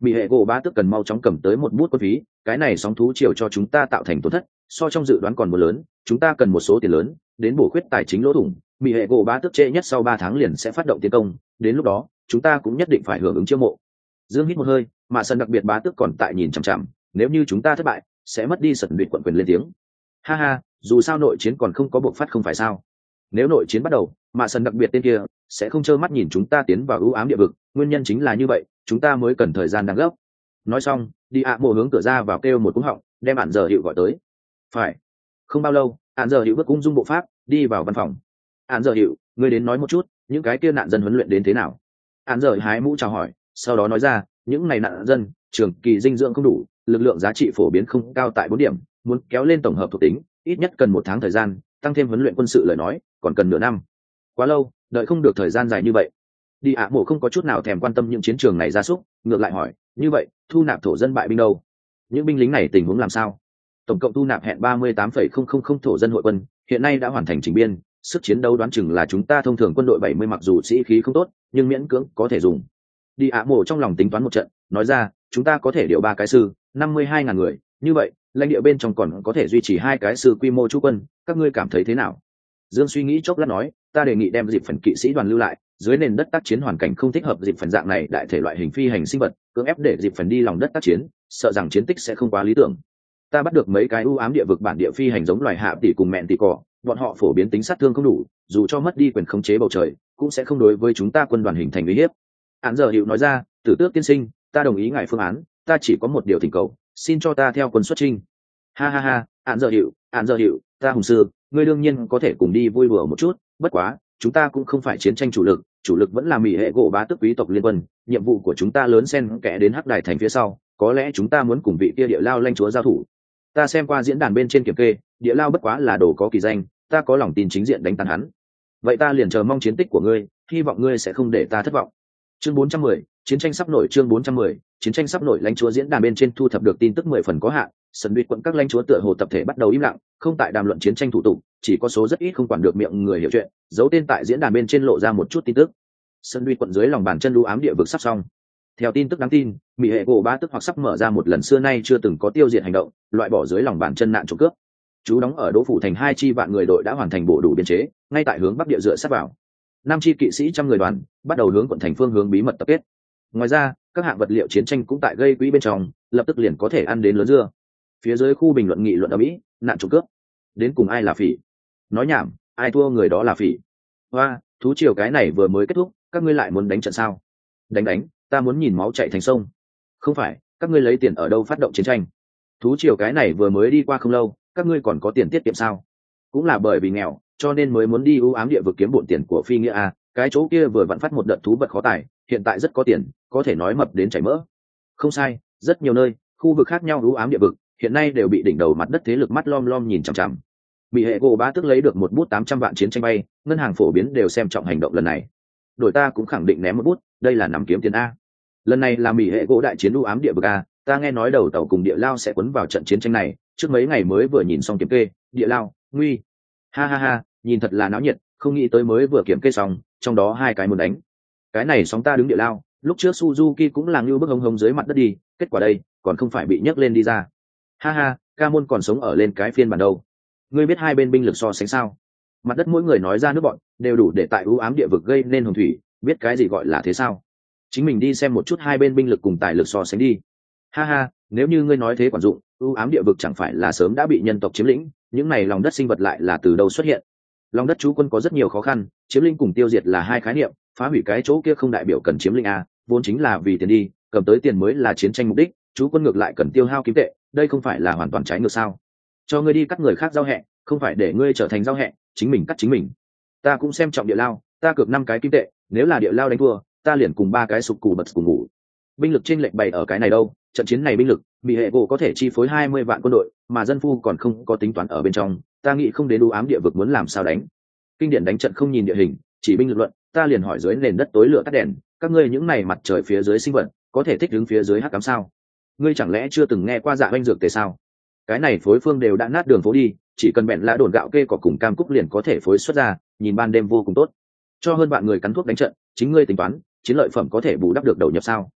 mỹ hệ gỗ bá tước cần mau chóng cầm tới một bút quân phí, cái này sóng thú triều cho chúng ta tạo thành tổn thất so trong dự đoán còn một lớn, chúng ta cần một số tiền lớn đến bổ khuyết tài chính lỗ thủng. Mỹ hệ gỗ bá tước trễ nhất sau ba tháng liền sẽ phát động tiến công, đến lúc đó chúng ta cũng nhất định phải hưởng ứng chiêu mộ. Dương hít một hơi, mà sân đặc biệt bá tước còn tại nhìn chằm chằm, nếu như chúng ta thất bại sẽ mất đi sân đuyệt quận quyền lên tiếng. Ha ha, dù sao nội chiến còn không có bộc phát không phải sao? Nếu nội chiến bắt đầu, mà sân đặc biệt tên kia sẽ không trơ mắt nhìn chúng ta tiến vào ưu ám địa vực, nguyên nhân chính là như vậy, chúng ta mới cần thời gian đáng gấp. Nói xong, đi ạ mộ hướng cửa ra vào kêu một cú họng, đem ản giờ hiệu gọi tới. Phải. Không bao lâu, ản giờ hiệu bước cung dung bộ pháp đi vào văn phòng. Ản giờ hiệu, ngươi đến nói một chút, những cái kia nạn dân huấn luyện đến thế nào? Ản giờ hái mũ chào hỏi, sau đó nói ra, những này nạn dân trường kỳ dinh dưỡng không đủ, lực lượng giá trị phổ biến không cao tại bốn điểm, muốn kéo lên tổng hợp thuộc tính ít nhất cần một tháng thời gian, tăng thêm huấn luyện quân sự lời nói còn cần nửa năm. Quá lâu, đợi không được thời gian dài như vậy. Đi ạ mộ không có chút nào thèm quan tâm những chiến trường này ra súc, ngược lại hỏi, như vậy thu nạp thổ dân bại binh đâu? Những binh lính này tình huống làm sao? Tổng cộng thu nạp hẹn ba mươi tám phẩy không không không thổ dân hội quân, hiện nay đã hoàn thành chỉnh biên, sức chiến đấu đoán chừng là chúng ta thông thường quân đội bảy mươi, mặc dù sĩ khí không tốt nhưng miễn cưỡng có thể dùng. Đi ạ mộ trong lòng tính toán một trận, nói ra, chúng ta có thể điều ba cái sư, năm mươi hai ngàn người, như vậy lãnh địa bên trong còn có thể duy trì hai cái sư quy mô trú quân, các ngươi cảm thấy thế nào? Dương suy nghĩ chốc lát nói, ta đề nghị đem dịp phần kỵ sĩ đoàn lưu lại, dưới nền đất tác chiến hoàn cảnh không thích hợp dịp phần dạng này đại thể loại hình phi hành sinh vật, cưỡng ép để dịp phần đi lòng đất tác chiến, sợ rằng chiến tích sẽ không quá lý tưởng. Ta bắt được mấy cái ưu ám địa vực bản địa phi hành giống loài hạ tỷ cùng mẹn tỷ cỏ, bọn họ phổ biến tính sát thương không đủ, dù cho mất đi quyền khống chế bầu trời cũng sẽ không đối với chúng ta quân đoàn hình thành uy hiếp. Án giờ hiệu nói ra, Tử Tước tiên sinh, ta đồng ý ngài phương án, ta chỉ có một điều thỉnh cầu, xin cho ta theo quân xuất chinh. Ha ha ha, án giờ hiệu, án giờ hiệu, ta hùng sư, ngươi đương nhiên có thể cùng đi vui đùa một chút, bất quá chúng ta cũng không phải chiến tranh chủ lực, chủ lực vẫn là mỹ hệ gỗ bá tước quý tộc liên quân, nhiệm vụ của chúng ta lớn xen kẽ đến hắc đài thành phía sau, có lẽ chúng ta muốn cùng vị kia địa lao lãnh chúa giao thủ. Ta xem qua diễn đàn bên trên kiểm kê, địa lao bất quá là đồ có kỳ danh, ta có lòng tin chính diện đánh tan hắn. Vậy ta liền chờ mong chiến tích của ngươi, hy vọng ngươi sẽ không để ta thất vọng. Chương bốn trăm mười, chiến tranh sắp nổi. Chương bốn trăm mười, chiến tranh sắp nổi. Lãnh chúa diễn đàn bên trên thu thập được tin tức mười phần có hạn, sân đuyệt quận các lãnh chúa tựa hồ tập thể bắt đầu im lặng, không tại đàm luận chiến tranh thủ tục, chỉ có số rất ít không quản được miệng người hiểu chuyện, giấu tên tại diễn đàn bên trên lộ ra một chút tin tức. Sân đuyệt quận dưới lòng bàn chân lũ ám địa vực sắp xong. Theo tin tức đáng tin, mỹ hệ gỗ bá tức hoặc sắp mở ra một lần xưa nay chưa từng có tiêu diệt hành động, loại bỏ dưới lòng bàn chân nạn trộm cướp. Chú đóng ở Đỗ phủ thành hai chi vạn người đội đã hoàn thành bộ đủ biên chế, ngay tại hướng bắc địa dựa sát vào. Năm chi kỵ sĩ trăm người đoàn bắt đầu hướng quận thành phương hướng bí mật tập kết. Ngoài ra, các hạng vật liệu chiến tranh cũng tại gây quỹ bên trong, lập tức liền có thể ăn đến lớn dưa. Phía dưới khu bình luận nghị luận ở mỹ, nạn trộm cướp, đến cùng ai là phỉ? Nói nhảm, ai thua người đó là phỉ. Hoa, thú triều cái này vừa mới kết thúc, các ngươi lại muốn đánh trận sao? Đánh đánh, ta muốn nhìn máu chảy thành sông. Không phải, các ngươi lấy tiền ở đâu phát động chiến tranh? Thú triều cái này vừa mới đi qua không lâu, các ngươi còn có tiền tiết kiệm sao? Cũng là bởi vì nghèo, cho nên mới muốn đi ưu ám địa vực kiếm bộn tiền của phi nghĩa a. Cái chỗ kia vừa vặn phát một đợt thú vật khó tài, hiện tại rất có tiền, có thể nói mập đến chảy mỡ. Không sai, rất nhiều nơi, khu vực khác nhau ưu ám địa vực, hiện nay đều bị đỉnh đầu mặt đất thế lực mắt lom lom nhìn chằm chằm. Bị hệ gỗ bá tức lấy được một bút tám trăm vạn chiến tranh bay, ngân hàng phổ biến đều xem trọng hành động lần này. Đổi ta cũng khẳng định ném một bút, đây là nằm kiếm tiền a. Lần này là mỹ hệ gỗ đại chiến ưu ám địa vực a, ta nghe nói đầu tàu cùng địa lao sẽ quấn vào trận chiến tranh này, trước mấy ngày mới vừa nhìn xong kiểm kê, địa lao, nguy. Ha ha ha, nhìn thật là náo nhiệt, không nghĩ tới mới vừa kiểm kê xong, trong đó hai cái muốn đánh. Cái này sóng ta đứng địa lao, lúc trước Suzuki cũng là như bước hông hông dưới mặt đất đi, kết quả đây, còn không phải bị nhấc lên đi ra. Ha ha, ca môn còn sống ở lên cái phiên bản đâu. Ngươi biết hai bên binh lực so sánh sao? Mặt đất mỗi người nói ra nước bọn, đều đủ để tại ưu ám địa vực gây nên hồng thủy, biết cái gì gọi là thế sao? Chính mình đi xem một chút hai bên binh lực cùng tài lực so sánh đi. Ha ha, nếu như ngươi nói thế quản dụng, ưu ám địa vực chẳng phải là sớm đã bị nhân tộc chiếm lĩnh, những này lòng đất sinh vật lại là từ đâu xuất hiện? Lòng đất trú quân có rất nhiều khó khăn, chiếm lĩnh cùng tiêu diệt là hai khái niệm, phá hủy cái chỗ kia không đại biểu cần chiếm lĩnh a, vốn chính là vì tiền đi, cầm tới tiền mới là chiến tranh mục đích, trú quân ngược lại cần tiêu hao kim tệ, đây không phải là hoàn toàn trái ngược sao? Cho ngươi đi cắt người khác giao hẹ, không phải để ngươi trở thành giao hẹ, chính mình cắt chính mình. Ta cũng xem trọng địa lao, ta cược năm cái kim tệ, nếu là địa lao đánh thua, ta liền cùng ba cái sụp cù bật cùng ngủ. Binh lực trên lệnh bày ở cái này đâu, trận chiến này binh lực, bị hệ gỗ có thể chi phối hai mươi vạn quân đội, mà dân phu còn không có tính toán ở bên trong, ta nghĩ không đến ưu ám địa vực muốn làm sao đánh. Kinh điển đánh trận không nhìn địa hình, chỉ binh lực luận, ta liền hỏi dưới nền đất tối lửa tắt đèn, các ngươi những này mặt trời phía dưới sinh vật, có thể thích đứng phía dưới hắc ám sao? Ngươi chẳng lẽ chưa từng nghe qua dạ oanh dược tề sao? Cái này phối phương đều đã nát đường phố đi, chỉ cần bẹn lã đồn gạo kê cỏ cùng cam cúc liền có thể phối xuất ra, nhìn ban đêm vô cùng tốt. Cho hơn bạn người cắn thuốc đánh trận, chính ngươi tính toán, chiến lợi phẩm có thể bù đắp được đầu nhập sao?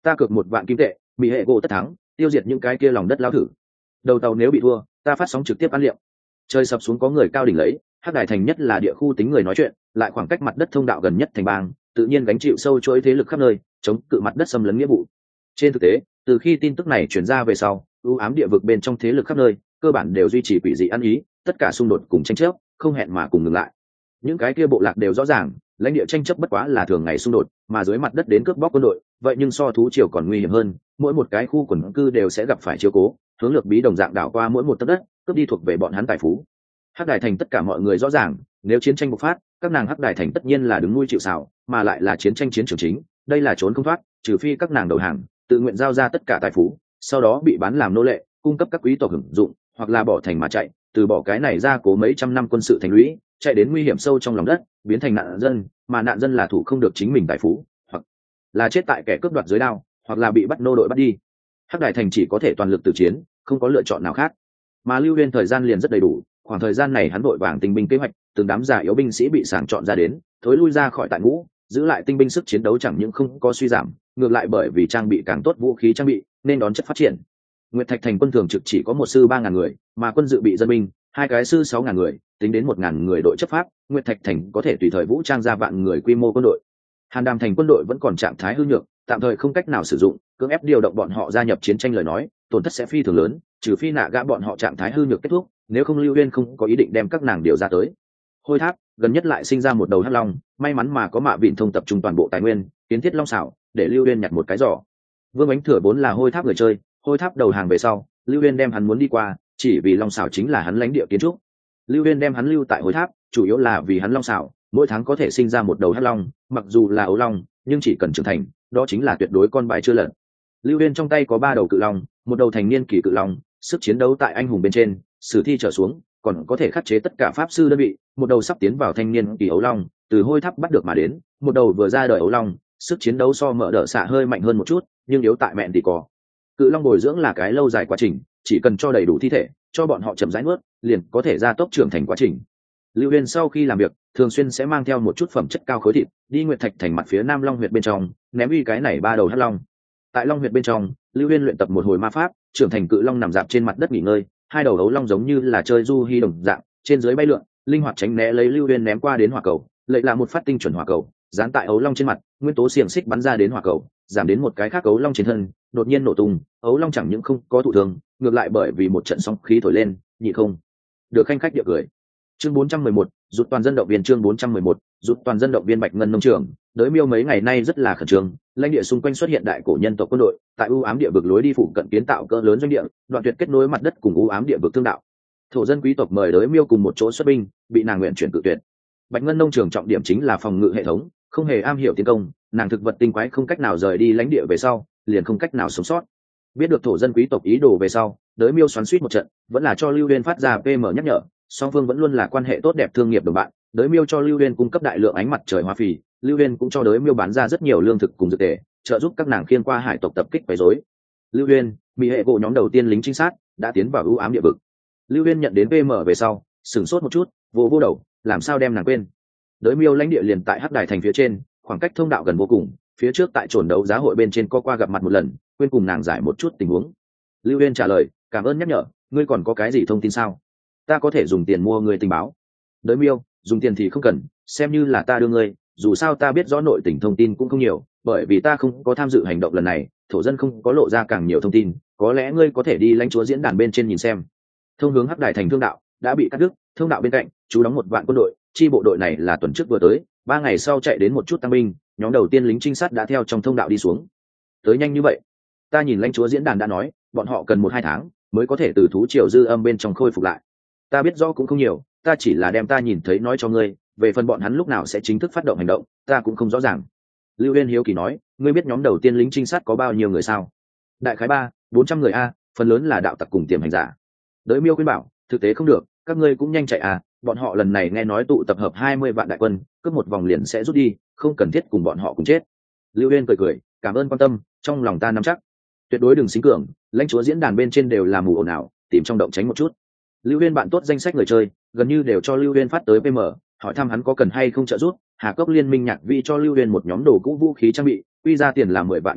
Ta cược một vạn kim tệ, mỹ hệ gỗ tất thắng, tiêu diệt những cái kia lòng đất lao thử. Đầu tàu nếu bị thua, ta phát sóng trực tiếp ăn liệu. Trời sập xuống có người cao đỉnh lấy, Hắc Đài thành nhất là địa khu tính người nói chuyện, lại khoảng cách mặt đất thông đạo gần nhất thành bang, tự nhiên gánh chịu sâu chuỗi thế lực khắp nơi, chống cự mặt đất xâm lấn nghĩa vụ. Trên thực tế, từ khi tin tức này truyền ra về sau, ưu ám địa vực bên trong thế lực khắp nơi, cơ bản đều duy trì quỷ dị ăn ý, tất cả xung đột cùng tranh chấp, không hẹn mà cùng ngừng lại. Những cái kia bộ lạc đều rõ ràng, lãnh địa tranh chấp bất quá là thường ngày xung đột, mà dưới mặt đất đến cướp bóc quân đội, vậy nhưng so thú triều còn nguy hiểm hơn, mỗi một cái khu quần cư đều sẽ gặp phải chiếu cố, hướng lược bí đồng dạng đảo qua mỗi một tấc đất, cướp đi thuộc về bọn hắn tài phú. Hắc Đài thành tất cả mọi người rõ ràng, nếu chiến tranh bộc phát, các nàng Hắc Đài thành tất nhiên là đứng nuôi chịu sào, mà lại là chiến tranh chiến trường chính, đây là trốn không thoát, trừ phi các nàng đầu hàng, tự nguyện giao ra tất cả tài phú, sau đó bị bán làm nô lệ, cung cấp các quý tộc hưởng dụng, hoặc là bỏ thành mà chạy, từ bỏ cái này ra cố mấy trăm năm quân sự thành lũy, chạy đến nguy hiểm sâu trong lòng đất, biến thành nạn dân, mà nạn dân là thủ không được chính mình tài phú, hoặc là chết tại kẻ cướp đoạt dưới đao, hoặc là bị bắt nô đội bắt đi. Hắc Đài thành chỉ có thể toàn lực tự chiến, không có lựa chọn nào khác. Mà Lưu Uyên thời gian liền rất đầy đủ, khoảng thời gian này hắn vội vàng tinh binh kế hoạch, từng đám già yếu binh sĩ bị sàng chọn ra đến, thối lui ra khỏi tại ngũ, giữ lại tinh binh sức chiến đấu chẳng những không có suy giảm, ngược lại bởi vì trang bị càng tốt vũ khí trang bị, nên đón chất phát triển. Nguyệt Thạch thành quân thường trực chỉ có một sư ba ngàn người, mà quân dự bị dân binh hai cái sư sáu ngàn người, tính đến một ngàn người đội chấp pháp, Nguyệt Thạch thành có thể tùy thời vũ trang ra vạn người quy mô quân đội. Hàn Đàm thành quân đội vẫn còn trạng thái hư nhược, tạm thời không cách nào sử dụng, cưỡng ép điều động bọn họ gia nhập chiến tranh lời nói, tổn thất sẽ phi thường lớn, trừ phi nạ gã bọn họ trạng thái hư nhược kết thúc, nếu không Lưu Uyên không có ý định đem các nàng điều ra tới. Hôi Tháp gần nhất lại sinh ra một đầu hắc long, may mắn mà có Mạ Vịn thông tập trung toàn bộ tài nguyên, kiến thiết long xảo, để Lưu Uyên nhặt một cái giỏ. Vương Ánh Thừa vốn là Hôi Tháp người chơi, Hôi Tháp đầu hàng về sau, Lưu Uyên đem hắn muốn đi qua, chỉ vì long xảo chính là hắn lãnh địa kiến trúc. Lưu Uyên đem hắn lưu tại Hôi Tháp, chủ yếu là vì hắn long xảo, mỗi tháng có thể sinh ra một đầu hắc long, mặc dù là ấu long, nhưng chỉ cần trưởng thành, đó chính là tuyệt đối con bài chưa lật. Lưu Uyên trong tay có ba đầu cự long, một đầu thành niên kỳ cự long, sức chiến đấu tại anh hùng bên trên, sử thi trở xuống, còn có thể khắc chế tất cả pháp sư đơn vị, một đầu sắp tiến vào thanh niên kỳ ấu long, từ Hôi Tháp bắt được mà đến, một đầu vừa ra đời ấu long, sức chiến đấu so mở đỡ xạ hơi mạnh hơn một chút, nhưng yếu tại mẹn thì có. Cự long bồi dưỡng là cái lâu dài quá trình, chỉ cần cho đầy đủ thi thể, cho bọn họ chậm rãi nuốt, liền có thể gia tốc trưởng thành quá trình. Lưu Uyên sau khi làm việc, thường xuyên sẽ mang theo một chút phẩm chất cao khối thịt, đi Nguyệt Thạch thành mặt phía Nam Long huyệt bên trong, ném uy cái này ba đầu hắc long. Tại Long huyệt bên trong, Lưu Uyên luyện tập một hồi ma pháp, trưởng thành cự long nằm dạp trên mặt đất nghỉ ngơi, hai đầu ấu long giống như là chơi du hi đồng dạng, trên dưới bay lượn, linh hoạt tránh né lấy Lưu Uyên ném qua đến hỏa cầu, lại là một phát tinh chuẩn hỏa cầu, dán tại ấu long trên mặt, nguyên tố xiềng xích bắn ra đến hỏa cầu, giảm đến một cái khác ấu long trên thân, đột nhiên nổ tung, ấu long chẳng những không có thụ thương, ngược lại bởi vì một trận sóng khí thổi lên, nhị không được khanh khách địa cười. Chương bốn trăm mười một, rút toàn dân động viên chương bốn trăm mười một, rút toàn dân động viên Bạch Ngân nông trường, Đới Miêu mấy ngày nay rất là khẩn trương, lãnh địa xung quanh xuất hiện đại cổ nhân tộc quân đội, tại u ám địa vực lối đi phụ cận kiến tạo cỡ lớn doanh địa, đoạn tuyệt kết nối mặt đất cùng u ám địa vực thương đạo. Thổ dân quý tộc mời Đới Miêu cùng một chỗ xuất binh, bị nàng nguyện chuyển cự tuyệt. Bạch Ngân nông trường trọng điểm chính là phòng ngự hệ thống, không hề am hiểu tiến công, nàng thực vật tinh quái không cách nào rời đi lãnh địa về sau, liền không cách nào sống sót. Biết được thổ dân quý tộc ý đồ về sau, Đới Miêu xoắn xuýt một trận, vẫn là cho Lưu Uyên phát ra pê em nhắc nhở, song phương vẫn luôn là quan hệ tốt đẹp thương nghiệp đồng bạn. Đới Miêu cho Lưu Uyên cung cấp đại lượng ánh mặt trời hoa phì, Lưu Uyên cũng cho Đới Miêu bán ra rất nhiều lương thực cùng dược tề, trợ giúp các nàng khiên qua hải tộc tập kích quấy rối. Lưu Uyên, mỹ hệ gỗ nhóm đầu tiên lính trinh sát đã tiến vào ưu ám địa vực. Lưu Uyên nhận đến pê em về sau, sửng sốt một chút, vô vô đầu, làm sao đem nàng quên. Đới Miêu lãnh địa liền tại Hắc Đài thành phía trên, khoảng cách thông đạo gần vô cùng, phía trước tại trồn đấu giá hội bên trên có qua gặp mặt một lần, quên cùng nàng giải một chút tình huống. Lưu Uyên trả lời, cảm ơn nhắc nhở, ngươi còn có cái gì thông tin sao? Ta có thể dùng tiền mua ngươi tình báo. Đới Miêu, dùng tiền thì không cần, xem như là ta đưa ngươi, dù sao ta biết rõ nội tình thông tin cũng không nhiều, bởi vì ta không có tham dự hành động lần này, thổ dân không có lộ ra càng nhiều thông tin, có lẽ ngươi có thể đi lãnh chúa diễn đàn bên trên nhìn xem. Thông hướng Hắc Đài thành thương đạo đã bị cắt đứt, thông đạo bên cạnh chú đóng một vạn quân đội, chi bộ đội này là tuần trước vừa tới, ba ngày sau chạy đến một chút tăng binh, nhóm đầu tiên lính trinh sát đã theo trong thông đạo đi xuống. Tới nhanh như vậy? Ta nhìn lãnh chúa diễn đàn đã nói, bọn họ cần một hai tháng mới có thể từ thú triều dư âm bên trong khôi phục lại. Ta biết rõ cũng không nhiều, ta chỉ là đem ta nhìn thấy nói cho ngươi, về phần bọn hắn lúc nào sẽ chính thức phát động hành động, ta cũng không rõ ràng. Lưu Uyên hiếu kỳ nói, ngươi biết nhóm đầu tiên lính trinh sát có bao nhiêu người sao? Đại khái ba, bốn trăm người a, phần lớn là đạo tặc cùng tiềm hành giả. Đới Miêu khuyên bảo, thực tế không được, các ngươi cũng nhanh chạy à, bọn họ lần này nghe nói tụ tập hợp hai mươi vạn đại quân, cướp một vòng liền sẽ rút đi, không cần thiết cùng bọn họ cùng chết. Lưu Uyên cười cười, cảm ơn quan tâm, trong lòng ta nắm chắc. Tuyệt đối đừng xính cường, lãnh chúa diễn đàn bên trên đều là mù ồn ào, tìm trong động tránh một chút. Lưu Uyên bạn tốt danh sách người chơi, gần như đều cho Lưu Uyên phát tới pê em, hỏi thăm hắn có cần hay không trợ giúp. Hà Cốc Liên minh nhạc vị cho Lưu Uyên một nhóm đồ cũ vũ khí trang bị, quy ra tiền là mười vạn kim tệ,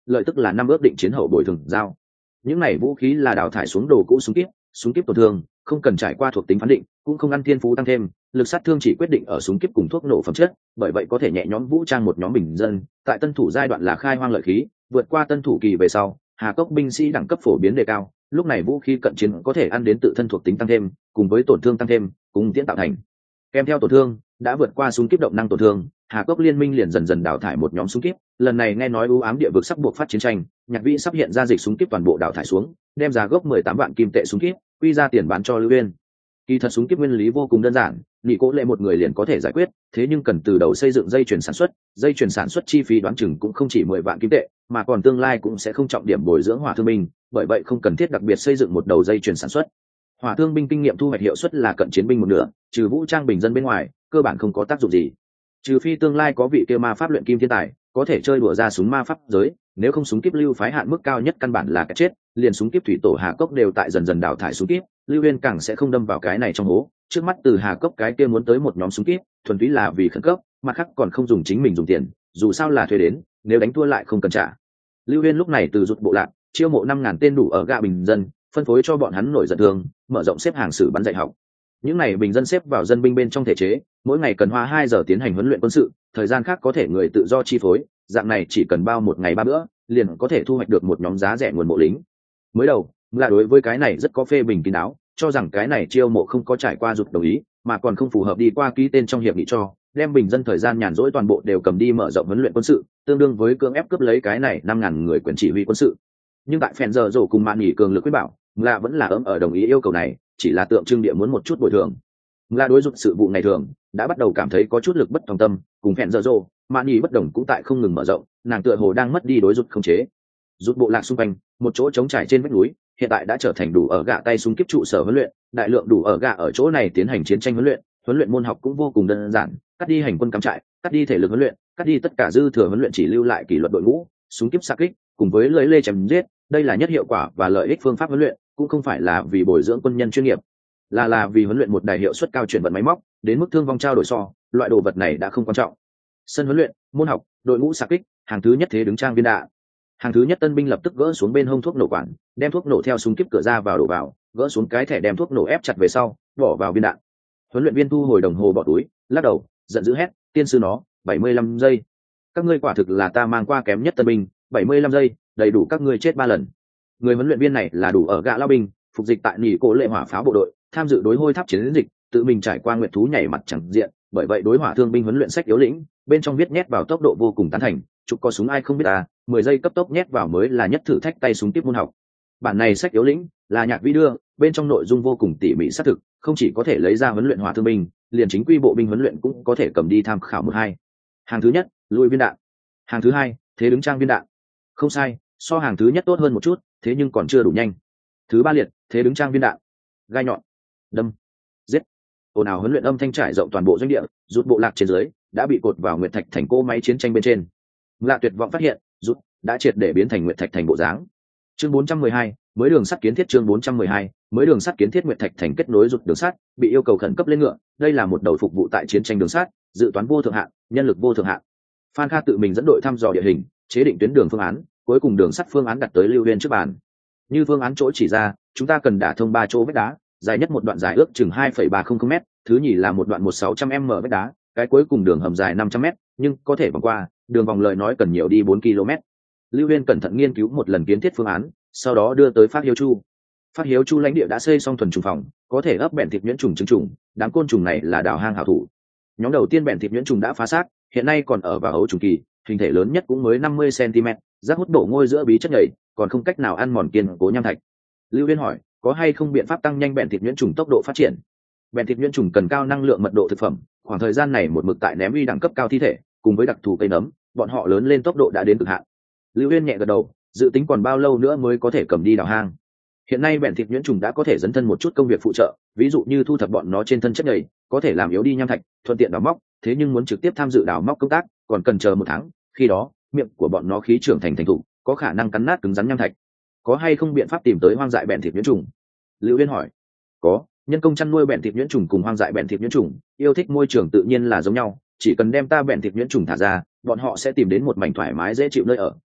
lợi tức là năm ước định chiến hậu bồi thường giao. Những này vũ khí là đào thải xuống đồ cũ súng kíp, súng kíp tổn thương không cần trải qua thuộc tính phán định, cũng không ăn thiên phú tăng thêm, lực sát thương chỉ quyết định ở súng kíp cùng thuốc nổ phẩm chất, bởi vậy có thể nhẹ nhõm vũ trang một nhóm bình dân. Tại tân thủ giai đoạn là khai hoang lợi khí, vượt qua tân thủ kỳ về sau, hà cốc binh sĩ đẳng cấp phổ biến đề cao, lúc này vũ khí cận chiến có thể ăn đến tự thân thuộc tính tăng thêm, cùng với tổn thương tăng thêm, cùng tiễn tạo thành. Kèm theo tổn thương, đã vượt qua súng kíp động năng tổn thương, hà cốc liên minh liền dần dần đào thải một nhóm súng kíp. Lần này nghe nói u ám địa vực sắp buộc phát chiến tranh, nhạc vĩ sắp hiện ra dịch súng kíp toàn bộ đào thải xuống, đem giá gốc mười tám vạn kim tệ súng kíp quy ra tiền bán cho Lưu Uyên. Kỳ thật súng kíp nguyên lý vô cùng đơn giản, nghị cố lệ một người liền có thể giải quyết, thế nhưng cần từ đầu xây dựng dây chuyền sản xuất, dây chuyền sản xuất chi phí đoán chừng cũng không chỉ mười vạn kim tệ, mà còn tương lai cũng sẽ không trọng điểm bồi dưỡng hỏa thương binh, bởi vậy không cần thiết đặc biệt xây dựng một đầu dây chuyền sản xuất. Hỏa thương binh kinh nghiệm thu hoạch hiệu suất là cận chiến binh một nửa, trừ vũ trang bình dân bên ngoài, cơ bản không có tác dụng gì. Trừ phi tương lai có vị kia ma pháp luyện kim thiên tài, có thể chơi đùa ra súng ma pháp giới, nếu không súng kíp lưu phái hạn mức cao nhất căn bản là cái chết, liền súng kíp thủy tổ hà cốc đều tại dần dần đào thải súng kíp, Lưu Uyên càng sẽ không đâm vào cái này trong hố. Trước mắt từ hà cốc cái kia muốn tới một nhóm súng kíp, thuần túy là vì khẩn cấp, mặt khác còn không dùng chính mình dùng tiền, dù sao là thuê đến, nếu đánh thua lại không cần trả. Lưu Uyên lúc này từ rụt bộ lạc chiêu mộ năm ngàn tên đủ ở gạ bình dân, phân phối cho bọn hắn nổi giận thường, mở rộng xếp hàng sử bắn dạy học. Những này bình dân xếp vào dân binh bên trong thể chế, mỗi ngày cần hoa hai giờ tiến hành huấn luyện quân sự, thời gian khác có thể người tự do chi phối, dạng này chỉ cần bao một ngày ba bữa, liền có thể thu hoạch được một nhóm giá rẻ nguồn mộ lính. Mới đầu, là đối với cái này rất có phê bình kín đáo, cho rằng cái này chiêu mộ không có trải qua dục đồng ý, mà còn không phù hợp đi qua ký tên trong hiệp nghị cho, đem bình dân thời gian nhàn rỗi toàn bộ đều cầm đi mở rộng huấn luyện quân sự, tương đương với cưỡng ép cướp lấy cái này năm ngàn người quyền chỉ huy quân sự. Nhưng tại phèn giờ rổ cùng mạn nghỉ cường lực quyết bảo, là vẫn là ấm ở đồng ý yêu cầu này, chỉ là tượng trưng địa muốn một chút bồi thường. Là đối dụng sự vụ ngày thường đã bắt đầu cảm thấy có chút lực bất tòng tâm, cùng phèn giờ rổ, mạn nghỉ bất đồng cũng tại không ngừng mở rộng, nàng tựa hồ đang mất đi đối dụng không chế. Rút bộ lạc xung quanh, một chỗ trống trải trên vách núi, hiện tại đã trở thành đủ ở gạ tay súng kiếp trụ sở huấn luyện, đại lượng đủ ở gạ ở chỗ này tiến hành chiến tranh huấn luyện, huấn luyện môn học cũng vô cùng đơn giản, cắt đi hành quân cắm trại, cắt đi thể lực huấn luyện, cắt đi tất cả dư thừa huấn luyện, chỉ lưu lại kỷ luật đội ngũ, súng kiếp xạ kích, cùng với lưỡi lê chém giết, đây là nhất hiệu quả và lợi ích phương pháp huấn luyện, cũng không phải là vì bồi dưỡng quân nhân chuyên nghiệp, là là vì huấn luyện một đài hiệu suất cao chuyển vận máy móc, đến mức thương vong trao đổi so, loại đồ vật này đã không quan trọng. Sân huấn luyện, môn học, đội ngũ xạ kích, hàng thứ nhất thế đứng trang viên đạn. Hàng thứ nhất tân binh lập tức gỡ xuống bên hông thuốc nổ quản, đem thuốc nổ theo súng kíp cửa ra vào đổ vào, gỡ xuống cái thẻ đem thuốc nổ ép chặt về sau, bỏ vào viên đạn. Huấn luyện viên thu hồi đồng hồ bỏ túi, lắc đầu, giận dữ hét, tiên sư nó, bảy mươi lăm giây. Các ngươi quả thực là ta mang qua kém nhất tân binh, bảy mươi lăm giây, đầy đủ các ngươi chết ba lần. Người huấn luyện viên này là đủ ở gạ lao binh, phục dịch tại nỉ cổ lệ hỏa pháo bộ đội, tham dự đối hôi tháp chiến dịch, tự mình trải qua nguyệt thú nhảy mặt chẳng diện, bởi vậy đối hỏa thương binh huấn luyện sách yếu lĩnh, bên trong viết nhét vào tốc độ vô cùng tán thành, chụp có súng ai không biết à, mười giây cấp tốc nhét vào mới là nhất thử thách tay súng tiếp môn học. Bản này sách yếu lĩnh là nhạc vi đưa, bên trong nội dung vô cùng tỉ mỉ xác thực, không chỉ có thể lấy ra huấn luyện hỏa thương binh, liền chính quy bộ binh huấn luyện cũng có thể cầm đi tham khảo một hai. Hàng thứ nhất, lùi viên đạn. Hàng thứ hai, thế đứng trang viên đạn. Không sai, so hàng thứ nhất tốt hơn một chút, thế nhưng còn chưa đủ nhanh. Thứ ba liệt, thế đứng trang viên đạn. Gai nhọn, đâm, giết. Ồn ào huấn luyện âm thanh trải rộng toàn bộ doanh địa, rút bộ lạc trên dưới đã bị cột vào nguyệt thạch thành cỗ máy chiến tranh bên trên. Lạ tuyệt vọng phát hiện, rút đã triệt để biến thành nguyệt thạch thành bộ dáng. Chương bốn trăm mười hai, mới đường sắt kiến thiết. Chương bốn trăm mười hai, mới đường sắt kiến thiết. Nguyệt thạch thành kết nối rút đường sắt, bị yêu cầu khẩn cấp lên ngựa, đây là một đầu phục vụ tại chiến tranh đường sắt, dự toán vô thượng hạn, nhân lực vô thượng hạn. Phan Kha tự mình dẫn đội thăm dò địa hình, chế định tuyến đường phương án, cuối cùng đường sắt phương án đặt tới Lưu Uyên trước bàn. Như phương án chỗ chỉ ra, chúng ta cần đả thông ba chỗ vách đá, dài nhất một đoạn dài ước chừng hai phẩy ba không không mét, thứ nhì là một đoạn một sáu trăm mét vách đá, cái cuối cùng đường hầm dài năm trăm mét, nhưng có thể vòng qua, đường vòng lời nói cần nhiều đi bốn ki lô mét. Lưu Uyên cẩn thận nghiên cứu một lần kiến thiết phương án, sau đó đưa tới Phát Hiếu Chu. Phát Hiếu Chu lãnh địa đã xây xong thuần trùng phòng, có thể ấp bẹn thịt nhuyễn trùng trứng trùng, đám côn trùng này là đào hang hảo thủ. Nhóm đầu tiên bẹn thịt nhuyễn trùng đã phá xác, hiện nay còn ở vào ấu trùng kỳ, hình thể lớn nhất cũng mới năm mươi xăng ti mét, rác hút đổ ngôi giữa bí chất nhầy, còn không cách nào ăn mòn kiên cố nham thạch. Lưu Uyên hỏi, có hay không biện pháp tăng nhanh bẹn thịt nhuyễn trùng tốc độ phát triển? Bẹn thịt nhuyễn trùng cần cao năng lượng mật độ thực phẩm, khoảng thời gian này một mực tại ném uy đẳng cấp cao thi thể, cùng với đặc thù cây nấm, bọn họ lớn lên tốc độ đã đến cực hạn. Lưu Uyên nhẹ gật đầu, dự tính còn bao lâu nữa mới có thể cầm đi đào hang. Hiện nay bẹn thịt nhuyễn trùng đã có thể dấn thân một chút công việc phụ trợ, ví dụ như thu thập bọn nó trên thân chất nhầy, có thể làm yếu đi nham thạch, thuận tiện đào móc, thế nhưng muốn trực tiếp tham dự đào móc công tác, còn cần chờ một tháng, khi đó, miệng của bọn nó khí trưởng thành thành thục, có khả năng cắn nát cứng rắn nham thạch. Có hay không biện pháp tìm tới hoang dại bẹn thịt nhuyễn trùng? Lưu Uyên hỏi. Có, nhân công chăn nuôi bẹn thịt nhuyễn trùng cùng hoang dại bẹn thịt nhuyễn trùng, yêu thích môi trường tự nhiên là giống nhau, chỉ cần đem ta bẹn thịt nhuyễn trùng thả ra, bọn họ sẽ tìm đến một mảnh thoải mái dễ chịu nơi ở,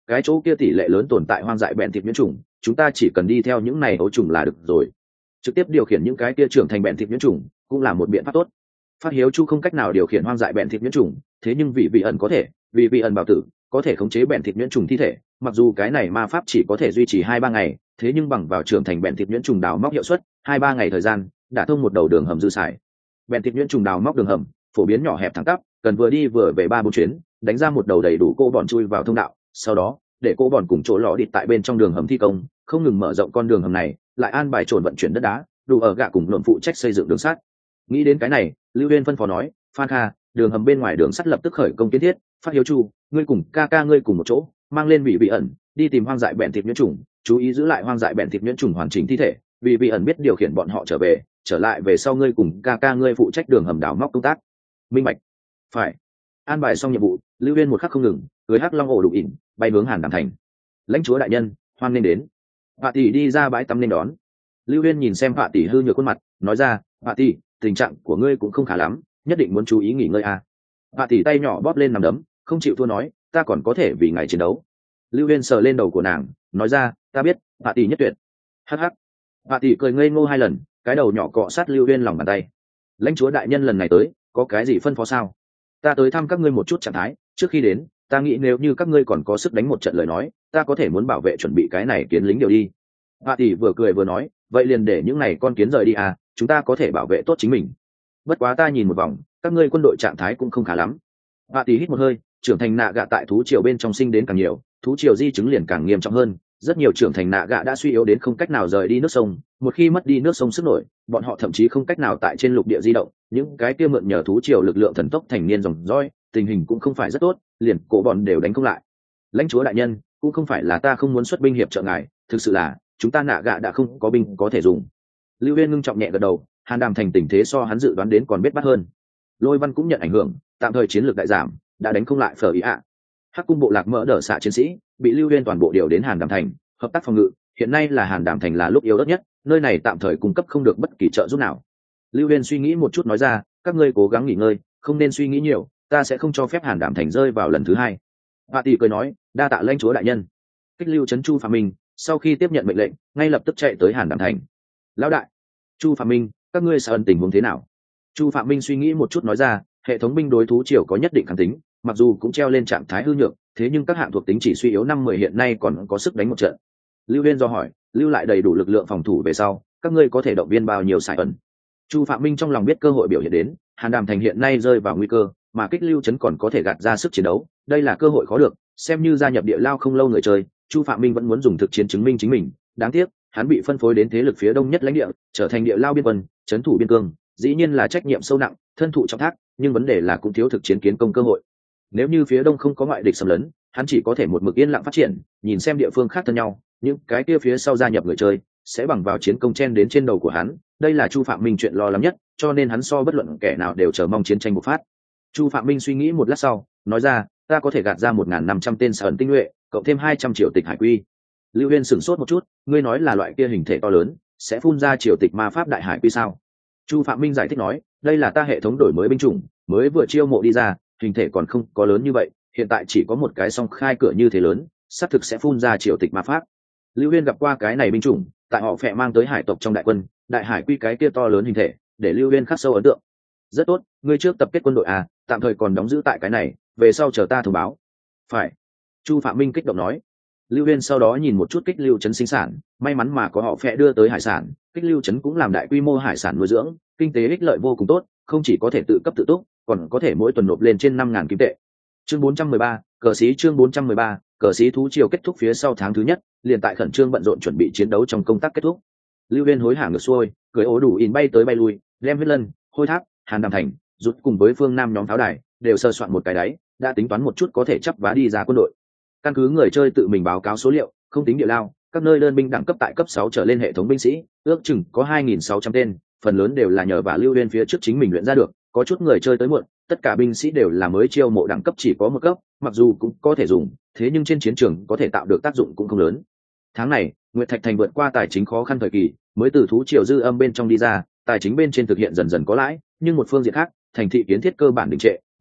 cái chỗ kia tỷ lệ lớn tồn tại hoang dại bẹn thịt nhiễm trùng, chúng ta chỉ cần đi theo những này ấu trùng là được rồi. Trực tiếp điều khiển những cái kia trưởng thành bẹn thịt nhiễm trùng cũng là một biện pháp tốt. Phát Hiếu Chu không cách nào điều khiển hoang dại bẹn thịt nhiễm trùng, thế nhưng vị vị ẩn có thể, vì vị ẩn bảo tử có thể khống chế bẹn thịt nhiễm trùng thi thể, mặc dù cái này ma pháp chỉ có thể duy trì hai ba ngày, thế nhưng bằng vào trưởng thành bẹn thịt nhiễm trùng đào móc hiệu suất, hai ba ngày thời gian đã thông một đầu đường hầm dư xài. Bẹn thịt nhiễm trùng đào móc đường hầm phổ biến nhỏ hẹp thẳng tắp, cần vừa đi vừa về ba bốn chuyến, đánh ra một đầu đầy đủ cô bọn chui vào thông đạo, sau đó để cô bọn cùng chỗ lọ địt tại bên trong đường hầm thi công, không ngừng mở rộng con đường hầm này, lại an bài trộn vận chuyển đất đá, đủ ở gạ cùng luận phụ trách xây dựng đường sắt. Nghĩ đến cái này, Lưu Uyên phân phó nói, Phan Kha, đường hầm bên ngoài đường sắt lập tức khởi công kiến thiết. Phát Hiếu Chu, ngươi cùng ca ca ngươi cùng một chỗ, mang lên vị vị ẩn đi tìm hoang dại bẹn thịt nhiễm trùng, chú ý giữ lại hoang dại bẹn thịt nhiễm trùng hoàn chỉnh thi thể, vì vị ẩn biết điều khiển bọn họ trở về, trở lại về sau ngươi cùng ca ca ngươi phụ trách đường hầm đào móc công tác. Minh bạch. Phải. An bài xong nhiệm vụ, Lưu Uyên một khắc không ngừng, cưới hắc long ổ đục ỉn, bay hướng Hàn Đàm thành. Lãnh chúa đại nhân, hoan nên đến. Hạ tỷ đi ra bãi tắm nên đón. Lưu Uyên nhìn xem Hạ tỷ hư nhược khuôn mặt, nói ra, Hạ tỷ, tình trạng của ngươi cũng không khá lắm, nhất định muốn chú ý nghỉ ngơi à. Hạ tỷ tay nhỏ bóp lên nằm đấm, không chịu thua nói, ta còn có thể vì ngài chiến đấu. Lưu Uyên sờ lên đầu của nàng, nói ra, ta biết, Hạ tỷ nhất tuyệt. Hắc hắc. Hạ tỷ cười ngây ngô hai lần, cái đầu nhỏ cọ sát Lưu Uyên lòng bàn tay. Lãnh chúa đại nhân lần này tới, có cái gì phân phó sao? Ta tới thăm các ngươi một chút trạng thái, trước khi đến, ta nghĩ nếu như các ngươi còn có sức đánh một trận lời nói, ta có thể muốn bảo vệ chuẩn bị cái này kiến lính điều đi. Hạ tỷ vừa cười vừa nói, vậy liền để những này con kiến rời đi à, chúng ta có thể bảo vệ tốt chính mình. Bất quá ta nhìn một vòng, các ngươi quân đội trạng thái cũng không khá lắm. Hạ tỷ hít một hơi, trưởng thành nạ gạ tại thú triều bên trong sinh đến càng nhiều, thú triều di chứng liền càng nghiêm trọng hơn, rất nhiều trưởng thành nạ gạ đã suy yếu đến không cách nào rời đi nước sông, một khi mất đi nước sông sức nổi, bọn họ thậm chí không cách nào tại trên lục địa di động, những cái kia mượn nhờ thú triều lực lượng thần tốc thành niên dòng dõi, tình hình cũng không phải rất tốt, liền cổ bọn đều đánh không lại. Lãnh chúa đại nhân, cũng không phải là ta không muốn xuất binh hiệp trợ ngài, thực sự là chúng ta nạ gạ đã không có binh có thể dùng. Lưu Uyên ngưng trọng nhẹ gật đầu, Hàn Đàm thành tình thế so hắn dự đoán đến còn biết bắt hơn. Lôi Văn cũng nhận ảnh hưởng, tạm thời chiến lược đại giảm, đã đánh không lại Phở Ý ạ. Hắc cung bộ lạc mỡ đỡ xạ chiến sĩ bị Lưu Uyên toàn bộ điều đến Hàn Đàm thành, hợp tác phòng ngự, hiện nay là Hàn Đàm thành là lúc yếu đất nhất, nơi này tạm thời cung cấp không được bất kỳ trợ giúp nào. Lưu Uyên suy nghĩ một chút nói ra, các ngươi cố gắng nghỉ ngơi, không nên suy nghĩ nhiều, ta sẽ không cho phép Hàn Đàm thành rơi vào lần thứ hai. Hạ tỷ cười nói, đa tạ lãnh chúa đại nhân. Kích Lưu trấn Chu Phạm Minh sau khi tiếp nhận mệnh lệnh, ngay lập tức chạy tới Hàn Đàm thành. Lão đại, Chu Phạm Minh, các ngươi sợ tình huống thế nào? Chu Phạm Minh suy nghĩ một chút nói ra, hệ thống binh đối thú triều có nhất định kháng tính, mặc dù cũng treo lên trạng thái hư nhược, thế nhưng các hạng thuộc tính chỉ suy yếu năm mười hiện nay còn có sức đánh một trận. Lưu Uyên do hỏi, lưu lại đầy đủ lực lượng phòng thủ về sau, các ngươi có thể động viên bao nhiêu sải ẩn? Chu Phạm Minh trong lòng biết cơ hội biểu hiện đến, Hàn Đàm thành hiện nay rơi vào nguy cơ, mà Kích Lưu trấn còn có thể gạt ra sức chiến đấu, đây là cơ hội khó được, xem như gia nhập địa lao không lâu người chơi, Chu Phạm Minh vẫn muốn dùng thực chiến chứng minh chính mình, đáng tiếc, hắn bị phân phối đến thế lực phía đông nhất lãnh địa, trở thành địa lao biên quân, trấn thủ biên cương, dĩ nhiên là trách nhiệm sâu nặng, thân thụ trọng thác, nhưng vấn đề là cũng thiếu thực chiến kiến công cơ hội. Nếu như phía đông không có ngoại địch xâm lấn, hắn chỉ có thể một mực yên lặng phát triển, nhìn xem địa phương khác thân nhau, những cái kia phía sau gia nhập người chơi sẽ bằng vào chiến công chen đến trên đầu của hắn, đây là Chu Phạm Minh chuyện lo lắng nhất, cho nên hắn so bất luận kẻ nào đều chờ mong chiến tranh bộc phát. Chu Phạm Minh suy nghĩ một lát sau, nói ra, ta có thể gạt ra một nghìn năm trăm tên sở ẩn tinh nhuệ, cộng thêm hai trăm triệu tịch hải quy. Lưu Uyên sửng sốt một chút, ngươi nói là loại kia hình thể to lớn, sẽ phun ra triều tịch ma pháp đại hải quy sao? Chu Phạm Minh giải thích nói, đây là ta hệ thống đổi mới binh chủng, mới vừa chiêu mộ đi ra, hình thể còn không có lớn như vậy, hiện tại chỉ có một cái song khai cửa như thế lớn, xác thực sẽ phun ra triều tịch ma pháp. Lưu Uyên gặp qua cái này binh chủng, tại họ phệ mang tới hải tộc trong đại quân, đại hải quy cái kia to lớn hình thể, để Lưu Uyên khắc sâu ấn tượng. Rất tốt, ngươi trước tập kết quân đội à, tạm thời còn đóng giữ tại cái này, về sau chờ ta thông báo. Phải. Chu Phạm Minh kích động nói. Lưu Uyên sau đó nhìn một chút Kích Lưu trấn sinh sản, may mắn mà có họ phệ đưa tới hải sản, Kích Lưu trấn cũng làm đại quy mô hải sản nuôi dưỡng, kinh tế ích lợi vô cùng tốt, không chỉ có thể tự cấp tự túc, còn có thể mỗi tuần nộp lên trên năm ngàn kim tệ. Chương bốn trăm mười ba, cờ sĩ chương bốn trăm mười ba, cờ sĩ thú triều kết thúc phía sau tháng thứ nhất, liền tại khẩn trương bận rộn chuẩn bị chiến đấu trong công tác kết thúc. Lưu Uyên hối hả ngược xuôi, cưỡi ố đủ in bay tới bay lui, đem huyết lân, hôi tháp, Hàn Đàm thành, rút cùng với phương Nam nhóm tháo đài, đều sơ soạn một cái đáy, đã tính toán một chút có thể chấp vá đi ra quân đội. Căn cứ người chơi tự mình báo cáo số liệu, không tính địa lao, các nơi đơn binh đẳng cấp tại cấp sáu trở lên hệ thống binh sĩ, ước chừng có hai nghìn sáu trăm tên, phần lớn đều là nhờ vào Lưu Uyên phía trước chính mình luyện ra được, có chút người chơi tới muộn, tất cả binh sĩ đều là mới chiêu mộ đẳng cấp chỉ có một cấp, mặc dù cũng có thể dùng, thế nhưng trên chiến trường có thể tạo được tác dụng cũng không lớn. Tháng này, Nguyệt Thạch Thành vượt qua tài chính khó khăn thời kỳ, mới từ thú triều dư âm bên trong đi ra, tài chính bên trên thực hiện dần dần có lãi, nhưng một phương diện khác, thành thị kiến thiết cơ bản đình trệ,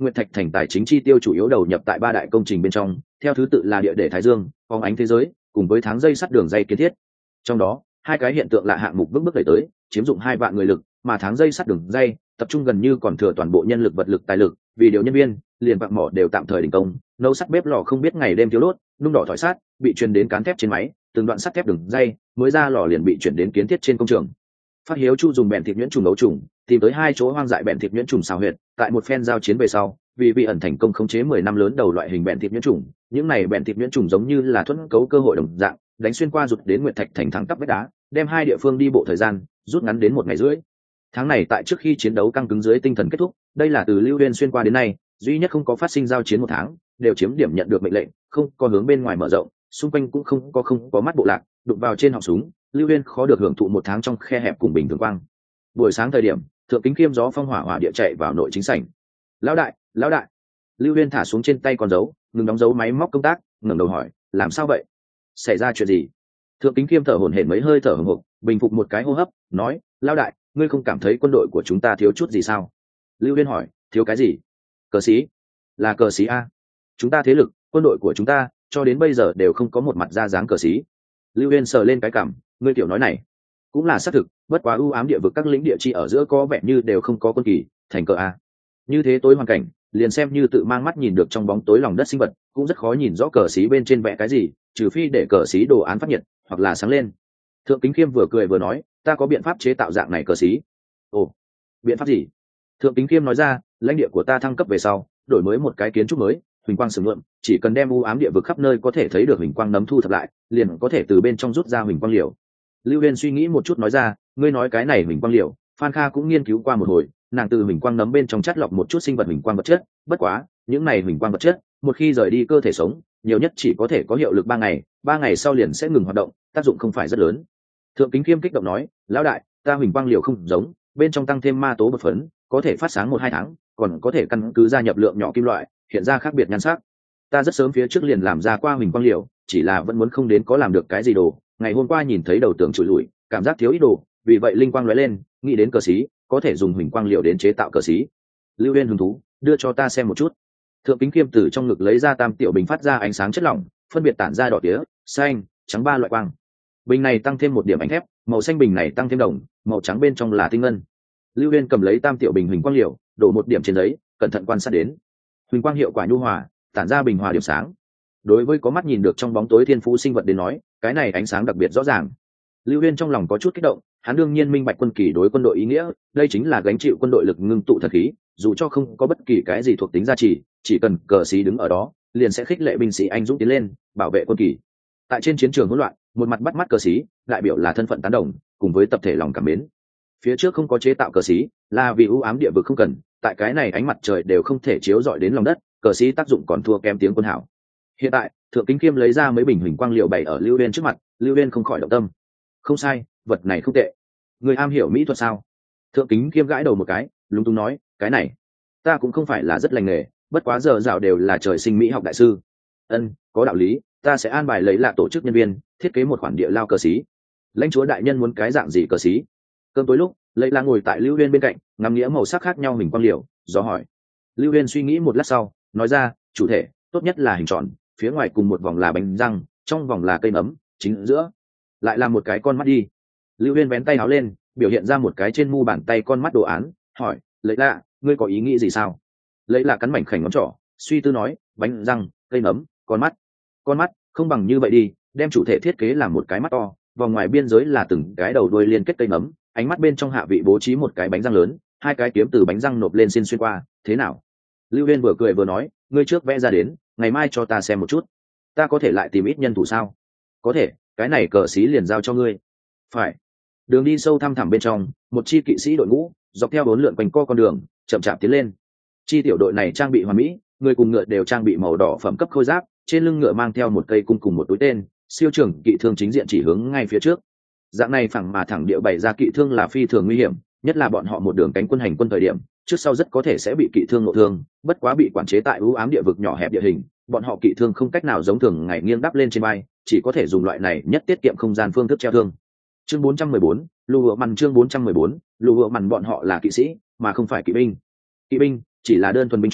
Nguyệt Thạch thành tài chính chi tiêu chủ yếu đầu nhập tại ba đại công trình bên trong, theo thứ tự là địa để Thái Dương, phóng ánh thế giới, cùng với tháng dây sắt đường dây kiến thiết. Trong đó, hai cái hiện tượng lạ hạng mục bước bước đẩy tới, chiếm dụng hai vạn người lực, mà tháng dây sắt đường dây tập trung gần như còn thừa toàn bộ nhân lực vật lực tài lực, vì điều nhân viên, liền bạc mỏ đều tạm thời đình công, nấu sắt bếp lò không biết ngày đêm thiếu đốt, nung đỏ thỏi sắt bị truyền đến cán thép trên máy, từng đoạn sắt thép đường dây mới ra lò liền bị chuyển đến kiến thiết trên công trường. Phát Hiếu Chu dùng bèn thịt nhuyễn trùng nấu trùng, tìm tới hai chỗ hoang dại bèn thịt nhuyễn trùng xào huyệt, tại một phen giao chiến về sau, vì vị ẩn thành công khống chế mười năm lớn đầu loại hình bèn thịt nhuyễn trùng, những này bèn thịt nhuyễn trùng giống như là thuẫn cấu cơ hội đồng dạng, đánh xuyên qua rụt đến Nguyệt Thạch thành thẳng tắp vách đá, đem hai địa phương đi bộ thời gian rút ngắn đến một ngày rưỡi. Tháng này tại trước khi chiến đấu căng cứng dưới tinh thần kết thúc, đây là từ Lưu Uyên xuyên qua đến nay duy nhất không có phát sinh giao chiến một tháng, đều chiếm điểm nhận được mệnh lệnh, không có hướng bên ngoài mở rộng, xung quanh cũng không có không có mắt bộ lạc, đụng vào trên họng súng, Lưu Uyên khó được hưởng thụ một tháng trong khe hẹp cùng bình thường quang. Buổi sáng thời điểm, Thượng Kính Kiêm gió phong hỏa hỏa địa chạy vào nội chính sảnh. "Lão đại, lão đại." Lưu Uyên thả xuống trên tay con dấu, ngừng đóng dấu máy móc công tác, ngẩng đầu hỏi, "Làm sao vậy? Xảy ra chuyện gì?" Thượng Kính Kiêm thở hổn hển mấy hơi thở hổn hộc, bình phục một cái hô hấp, nói, "Lão đại, ngươi không cảm thấy quân đội của chúng ta thiếu chút gì sao?" Lưu Uyên hỏi, "Thiếu cái gì?" "Cờ sĩ." "Là cờ sĩ a? Chúng ta thế lực, quân đội của chúng ta cho đến bây giờ đều không có một mặt ra dáng cờ sĩ." Lưu Uyên sờ lên cái cằm, "Ngươi tiểu nói này cũng là xác thực, bất quá ưu ám địa vực các lĩnh địa chi ở giữa có vẻ như đều không có quân kỳ, thành cờ a. Như thế tối hoàn cảnh, liền xem như tự mang mắt nhìn được trong bóng tối lòng đất sinh vật, cũng rất khó nhìn rõ cờ sĩ bên trên vẽ cái gì, trừ phi để cờ sĩ đồ án phát nhiệt hoặc là sáng lên." Thượng Kính Kiêm vừa cười vừa nói, "Ta có biện pháp chế tạo dạng này cờ sĩ." "Ồ, biện pháp gì?" Thượng Kính Kiêm nói ra, "Lãnh địa của ta thăng cấp về sau, đổi mới một cái kiến trúc mới, huỳnh quang sừng lượm, chỉ cần đem u ám địa vực khắp nơi có thể thấy được huỳnh quang nấm thu thập lại, liền có thể từ bên trong rút ra huỳnh quang liều." Lưu Uyên suy nghĩ một chút nói ra, "Ngươi nói cái này huỳnh quang liều, Phan Kha cũng nghiên cứu qua một hồi, nàng từ huỳnh quang nấm bên trong chắt lọc một chút sinh vật huỳnh quang vật chất, bất quá, những này huỳnh quang vật chất, một khi rời đi cơ thể sống, nhiều nhất chỉ có thể có hiệu lực ba ngày, ba ngày sau liền sẽ ngừng hoạt động, tác dụng không phải rất lớn." Thượng Kính Kiêm kích động nói, "Lão đại, ta huỳnh quang liều không giống, bên trong tăng thêm ma tố bột phấn, có thể phát sáng một hai tháng, còn có thể căn cứ gia nhập lượng nhỏ kim loại, hiện ra khác biệt nhan sắc. Ta rất sớm phía trước liền làm ra qua huỳnh quang liều, chỉ là vẫn muốn không đến có làm được cái gì đồ, ngày hôm qua nhìn thấy đầu tường trụi lủi, cảm giác thiếu ít đồ, vì vậy linh quang lóe lên, nghĩ đến cờ sĩ, có thể dùng huỳnh quang liều đến chế tạo cờ sĩ." Lưu Uyên hứng thú, "Đưa cho ta xem một chút." Thượng Kính Kiêm từ trong ngực lấy ra tam tiểu bình phát ra ánh sáng chất lỏng, phân biệt tản ra đỏ tía, xanh, trắng ba loại quang. Bình này tăng thêm một điểm ánh thép, màu xanh bình này tăng thêm đồng, màu trắng bên trong là tinh ngân. Lưu Uyên cầm lấy tam tiểu bình huỳnh quang liều, đổ một điểm trên giấy, cẩn thận quan sát đến. Huỳnh quang hiệu quả nhu hòa, tản ra bình hòa điểm sáng. Đối với có mắt nhìn được trong bóng tối thiên phú sinh vật đến nói, cái này ánh sáng đặc biệt rõ ràng. Lưu Uyên trong lòng có chút kích động, hắn đương nhiên minh bạch quân kỳ đối quân đội ý nghĩa, đây chính là gánh chịu quân đội lực ngưng tụ thật khí, dù cho không có bất kỳ cái gì thuộc tính gia trì, chỉ cần cờ sĩ đứng ở đó, liền sẽ khích lệ binh sĩ anh dũng tiến lên, bảo vệ quân kỳ. Tại trên chiến trường hỗn loạn, một mặt bắt mắt cờ sĩ, đại biểu là thân phận tán đồng, cùng với tập thể lòng cảm mến. Phía trước không có chế tạo cờ sĩ, là vì ưu ám địa vực không cần, tại cái này ánh mặt trời đều không thể chiếu rọi đến lòng đất, cờ sĩ tác dụng còn thua kém tiếng quân hảo. Hiện tại, Thượng Kính Kiêm lấy ra mấy bình huỳnh quang liều bày ở Lưu Uyên trước mặt, Lưu Uyên không khỏi động tâm. "Không sai, vật này không tệ. Người am hiểu mỹ thuật sao?" Thượng Kính Kiêm gãi đầu một cái, lúng túng nói, "Cái này, ta cũng không phải là rất lành nghề, bất quá giờ dạo đều là trời sinh mỹ học đại sư." "Ân, có đạo lý, ta sẽ an bài lấy là tổ chức nhân viên, thiết kế một khoản địa lao cờ sĩ. Lãnh chúa đại nhân muốn cái dạng gì cờ sĩ?" Cơm tối lúc, Lấy La ngồi tại Lưu Uyên bên cạnh, ngắm nghĩa màu sắc khác nhau hình quang liều, do hỏi. Lưu Uyên suy nghĩ một lát sau, nói ra, "Chủ thể tốt nhất là hình tròn, phía ngoài cùng một vòng là bánh răng, trong vòng là cây nấm, chính giữa lại là một cái con mắt đi." Lưu Uyên vén tay áo lên, biểu hiện ra một cái trên mu bàn tay con mắt đồ án, hỏi, "Lấy La, ngươi có ý nghĩ gì sao?" Lấy La cắn mảnh khảnh ngón trỏ, suy tư nói, "Bánh răng, cây nấm, con mắt. Con mắt, không bằng như vậy đi, đem chủ thể thiết kế làm một cái mắt to, vòng ngoài biên giới là từng cái đầu đuôi liên kết cây nấm, ánh mắt bên trong hạ vị bố trí một cái bánh răng lớn, hai cái kiếm từ bánh răng nộp lên xin xuyên qua, thế nào?" Lưu Uyên vừa cười vừa nói, "Ngươi trước vẽ ra đến, ngày mai cho ta xem một chút. Ta có thể lại tìm ít nhân thủ sao?" "Có thể, cái này cờ sĩ liền giao cho ngươi." "Phải." Đường đi sâu thăm thẳm bên trong, một chi kỵ sĩ đội ngũ dọc theo bốn lượn quanh co con đường, chậm chạp tiến lên. Chi tiểu đội này trang bị hoàn mỹ, người cùng ngựa đều trang bị màu đỏ phẩm cấp khôi giáp, trên lưng ngựa mang theo một cây cung cùng một túi tên, siêu trưởng kỵ thương chính diện chỉ hướng ngay phía trước. Dạng này phẳng mà thẳng địa bày ra kỵ thương là phi thường nguy hiểm, nhất là bọn họ một đường cánh quân hành quân thời điểm, trước sau rất có thể sẽ bị kỵ thương nội thương, bất quá bị quản chế tại ưu ám địa vực nhỏ hẹp địa hình, bọn họ kỵ thương không cách nào giống thường ngày nghiêng đắp lên trên vai, chỉ có thể dùng loại này nhất tiết kiệm không gian phương thức treo thương. Chương bốn trăm mười bốn, Lù Hựa Mằn chương bốn trăm mười bốn, Lù Hựa Mằn bọn họ là kỵ sĩ, mà không phải kỵ binh. Kỵ binh chỉ là đơn thuần binh chủng,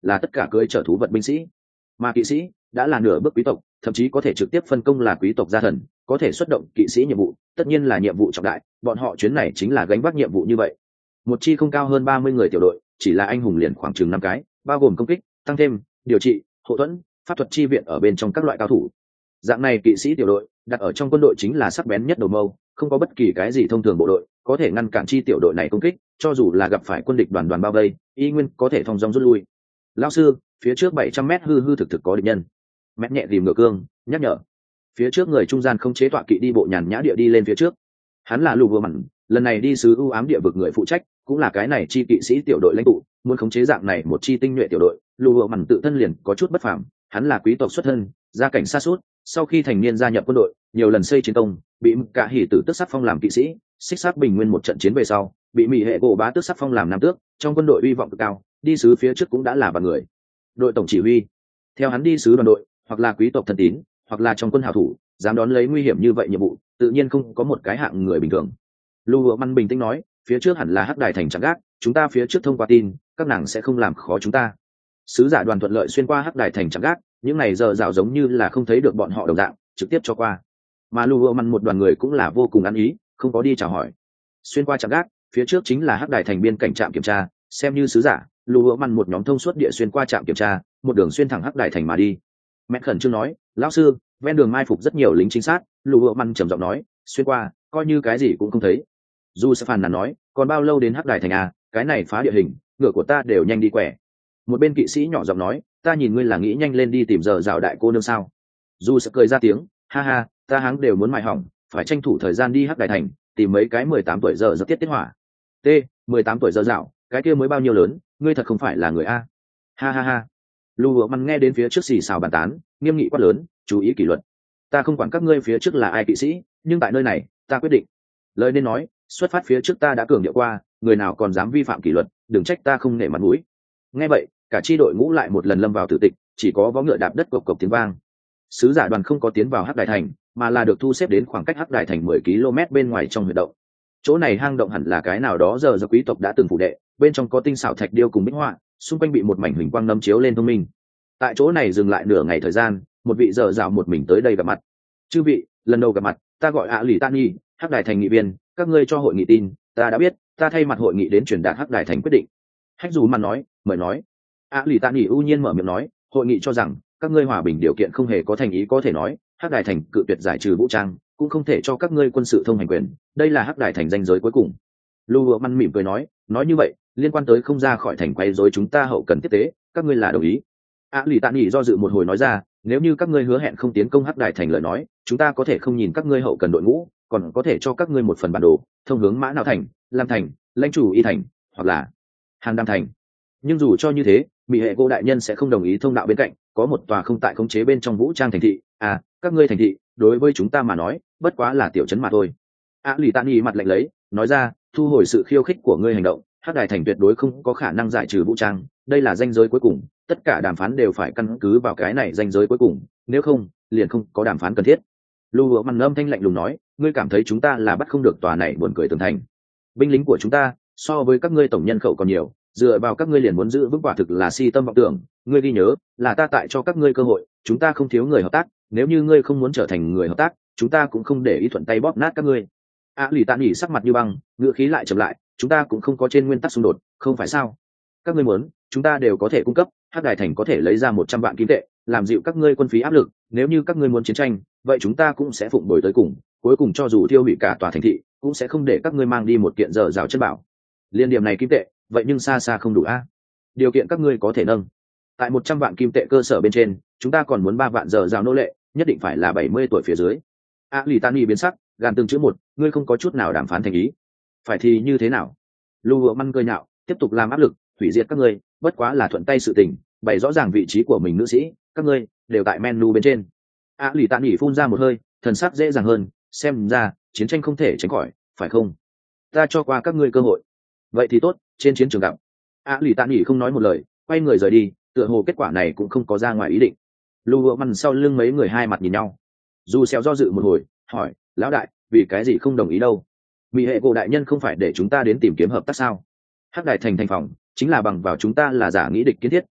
là tất cả cưỡi chở thú vật binh sĩ, mà kỵ sĩ đã là nửa bước quý tộc, thậm chí có thể trực tiếp phân công là quý tộc gia thần, có thể xuất động kỵ sĩ nhiệm vụ, tất nhiên là nhiệm vụ trọng đại, bọn họ chuyến này chính là gánh vác nhiệm vụ như vậy. Một chi không cao hơn ba mươi người tiểu đội, chỉ là anh hùng liền khoảng chừng năm cái, bao gồm công kích, tăng thêm, điều trị, hậu thuẫn, pháp thuật chi viện ở bên trong các loại cao thủ. Dạng này kỵ sĩ tiểu đội đặt ở trong quân đội chính là sắc bén nhất đầu mâu, không có bất kỳ cái gì thông thường bộ đội có thể ngăn cản chi tiểu đội này công kích, cho dù là gặp phải quân địch đoàn đoàn bao vây, y nguyên có thể thông dong rút lui. Lão sư, phía trước bảy trăm mét hư hư thực thực có địch nhân. Mét nhẹ tìm ngựa cương, nhắc nhở. Phía trước người trung gian không chế tọa kỵ đi bộ nhàn nhã địa đi lên phía trước. Hắn là Lù Vừa Mặn, lần này đi sứ ưu ám địa vực người phụ trách, cũng là cái này chi kỵ sĩ tiểu đội lãnh tụ, muốn khống chế dạng này một chi tinh nhuệ tiểu đội, Lù Vừa Mặn tự thân liền có chút bất phàm, hắn là quý tộc xuất thân, gia cảnh xa suốt, sau khi thành niên gia nhập quân đội, nhiều lần xây chiến công, bị cả hỉ tử tước sắc phong làm kỵ sĩ, xích sát bình nguyên một trận chiến về sau, bị mỹ hệ gỗ bá tước sắc phong làm nam tước, trong quân đội uy vọng cực cao, đi sứ phía trước cũng đã là bằng người đội tổng chỉ huy. Theo hắn đi sứ đoàn đội, hoặc là quý tộc thân tín, hoặc là trong quân hảo thủ, dám đón lấy nguy hiểm như vậy nhiệm vụ, tự nhiên không có một cái hạng người bình thường. Lưu Hựa Măn bình tĩnh nói, phía trước hẳn là Hắc Đài thành chặn gác, chúng ta phía trước thông qua tin, các nàng sẽ không làm khó chúng ta. Sứ giả đoàn thuận lợi xuyên qua Hắc Đài thành chặn gác, những này giờ dạo giống như là không thấy được bọn họ đồng dạng, trực tiếp cho qua. Mà Lưu Hựa Măn một đoàn người cũng là vô cùng ăn ý, không có đi chào hỏi. Xuyên qua chặn gác, phía trước chính là Hắc Đài thành biên cảnh trạm kiểm tra, xem như sứ giả, Lưu Hựa Măn một nhóm thông suốt địa xuyên qua trạm kiểm tra, một đường xuyên thẳng Hắc Đài thành mà đi. Mẹ khẩn trương nói, lão sư, ven đường mai phục rất nhiều lính chính sát. Lưu Hựa Măn trầm giọng nói, xuyên qua, coi như cái gì cũng không thấy. Du sẽ phàn nàn nói, còn bao lâu đến Hắc Đài thành à, cái này phá địa hình, ngựa của ta đều nhanh đi quẻ. Một bên kỵ sĩ nhỏ giọng nói, ta nhìn ngươi là nghĩ nhanh lên đi tìm giờ dạo đại cô nương sao. Du sẽ cười ra tiếng, ha ha, ta háng đều muốn mài hỏng, phải tranh thủ thời gian đi Hắc Đài thành, tìm mấy cái mười tám tuổi giờ giấc tiết tiết hỏa. T, mười tám tuổi giờ dạo, cái kia mới bao nhiêu lớn, ngươi thật không phải là người a. Ha ha ha. Lưu Hựa Măn nghe đến phía trước xì xào bàn tán, nghiêm nghị quát lớn, chú ý kỷ luật. Ta không quản các ngươi phía trước là ai kỵ sĩ, nhưng tại nơi này, ta quyết định. Lời nên nói, xuất phát phía trước ta đã cường điệu qua, người nào còn dám vi phạm kỷ luật, đừng trách ta không nể mặt mũi. Nghe vậy, cả chi đội ngũ lại một lần lâm vào tử tịch, chỉ có vó ngựa đạp đất cộc cộc tiếng vang. Sứ giả đoàn không có tiến vào Hắc Đài thành, mà là được thu xếp đến khoảng cách Hắc Đài thành mười ki lô mét bên ngoài trong huyệt động. Chỗ này hang động hẳn là cái nào đó giờ do quý tộc đã từng phủ đệ, bên trong có tinh xảo thạch điêu cùng minh họa, xung quanh bị một mảnh huỳnh quang nâm chiếu lên thông minh. Tại chỗ này dừng lại nửa ngày thời gian, một vị giờ dạo một mình tới đây gặp mặt. Chư vị, lần đầu gặp mặt, ta gọi ạ lì tan nhi, Hắc Đài thành nghị viên, các ngươi cho hội nghị tin, ta đã biết, ta thay mặt hội nghị đến truyền đạt Hắc Đài thành quyết định. Hách dù mà nói, mời nói. ạ lì tan nhi ưu nhiên mở miệng nói, hội nghị cho rằng các ngươi hòa bình điều kiện không hề có thành ý có thể nói, Hắc Đài thành cự tuyệt giải trừ vũ trang, cũng không thể cho các ngươi quân sự thông hành quyền, đây là Hắc Đài thành danh giới cuối cùng. Lưu Hựa Măn mỉm cười nói, nói như vậy, liên quan tới không ra khỏi thành quay rối chúng ta hậu cần tiếp tế, các ngươi là đồng ý. Á lì tạ nghỉ do dự một hồi nói ra, nếu như các ngươi hứa hẹn không tiến công Hắc Đài thành lời nói, chúng ta có thể không nhìn các ngươi hậu cần đội ngũ, còn có thể cho các ngươi một phần bản đồ, thông hướng Mã Nào thành, Lam thành, Lãnh chủ Y thành, hoặc là Hàn Đam thành. Nhưng dù cho như thế, mỹ hệ cô đại nhân sẽ không đồng ý thông đạo bên cạnh, có một tòa không tại khống chế bên trong vũ trang thành thị, à, các ngươi thành thị, đối với chúng ta mà nói, bất quá là tiểu trấn mà thôi. Á lì tạ nghỉ mặt lạnh lấy, nói ra, thu hồi sự khiêu khích của ngươi hành động, Hắc Đài thành tuyệt đối không có khả năng giải trừ vũ trang, đây là danh giới cuối cùng, tất cả đàm phán đều phải căn cứ vào cái này danh giới cuối cùng, nếu không, liền không có đàm phán cần thiết. Lưu Hựa Măn âm thanh lạnh lùng nói, ngươi cảm thấy chúng ta là bắt không được tòa này buồn cười tường thành. Binh lính của chúng ta, so với các ngươi tổng nhân khẩu còn nhiều, dựa vào các ngươi liền muốn giữ vững quả thực là si tâm vọng tưởng, ngươi ghi nhớ, là ta tại cho các ngươi cơ hội, chúng ta không thiếu người hợp tác, nếu như ngươi không muốn trở thành người hợp tác, chúng ta cũng không để ý thuận tay bóp nát các ngươi. Á lì tạ nghỉ sắc mặt như băng, ngựa khí lại trầm lại, chúng ta cũng không có trên nguyên tắc xung đột, không phải sao? Các ngươi muốn, chúng ta đều có thể cung cấp, Hắc Đài thành có thể lấy ra một trăm vạn kim tệ, làm dịu các ngươi quân phí áp lực, nếu như các ngươi muốn chiến tranh, vậy chúng ta cũng sẽ phụng bồi tới cùng, cuối cùng cho dù thiêu hủy cả tòa thành thị, cũng sẽ không để các ngươi mang đi một kiện dở dào chân bảo. Liên điểm này kim tệ, vậy nhưng xa xa không đủ a. Điều kiện các ngươi có thể nâng. Tại một trăm vạn kim tệ cơ sở bên trên, chúng ta còn muốn ba vạn dở dào nô lệ, nhất định phải là bảy mươi tuổi phía dưới. Á lì tan nghi biến sắc, gàn từng chữ một, ngươi không có chút nào đàm phán thành ý. Phải thì như thế nào? Lưu Hựa Măn cười nhạo, tiếp tục làm áp lực, hủy diệt các ngươi, bất quá là thuận tay sự tình, bày rõ ràng vị trí của mình nữ sĩ, các ngươi đều tại menu bên trên. Á lì tạ nghỉ phun ra một hơi, thần sắc dễ dàng hơn, xem ra chiến tranh không thể tránh khỏi, phải không? Ta cho qua các ngươi cơ hội. Vậy thì tốt, trên chiến trường gặp. Á lì tạ nghỉ không nói một lời, quay người rời đi, tựa hồ kết quả này cũng không có ra ngoài ý định. Lưu Hựa Măn sau lưng mấy người hai mặt nhìn nhau. Dù xéo do dự một hồi, hỏi, lão đại, vì cái gì không đồng ý đâu? Mỹ hệ cổ đại nhân không phải để chúng ta đến tìm kiếm hợp tác sao? Hắc Đài thành thành phòng chính là bằng vào chúng ta là giả nghĩ địch kiến thiết,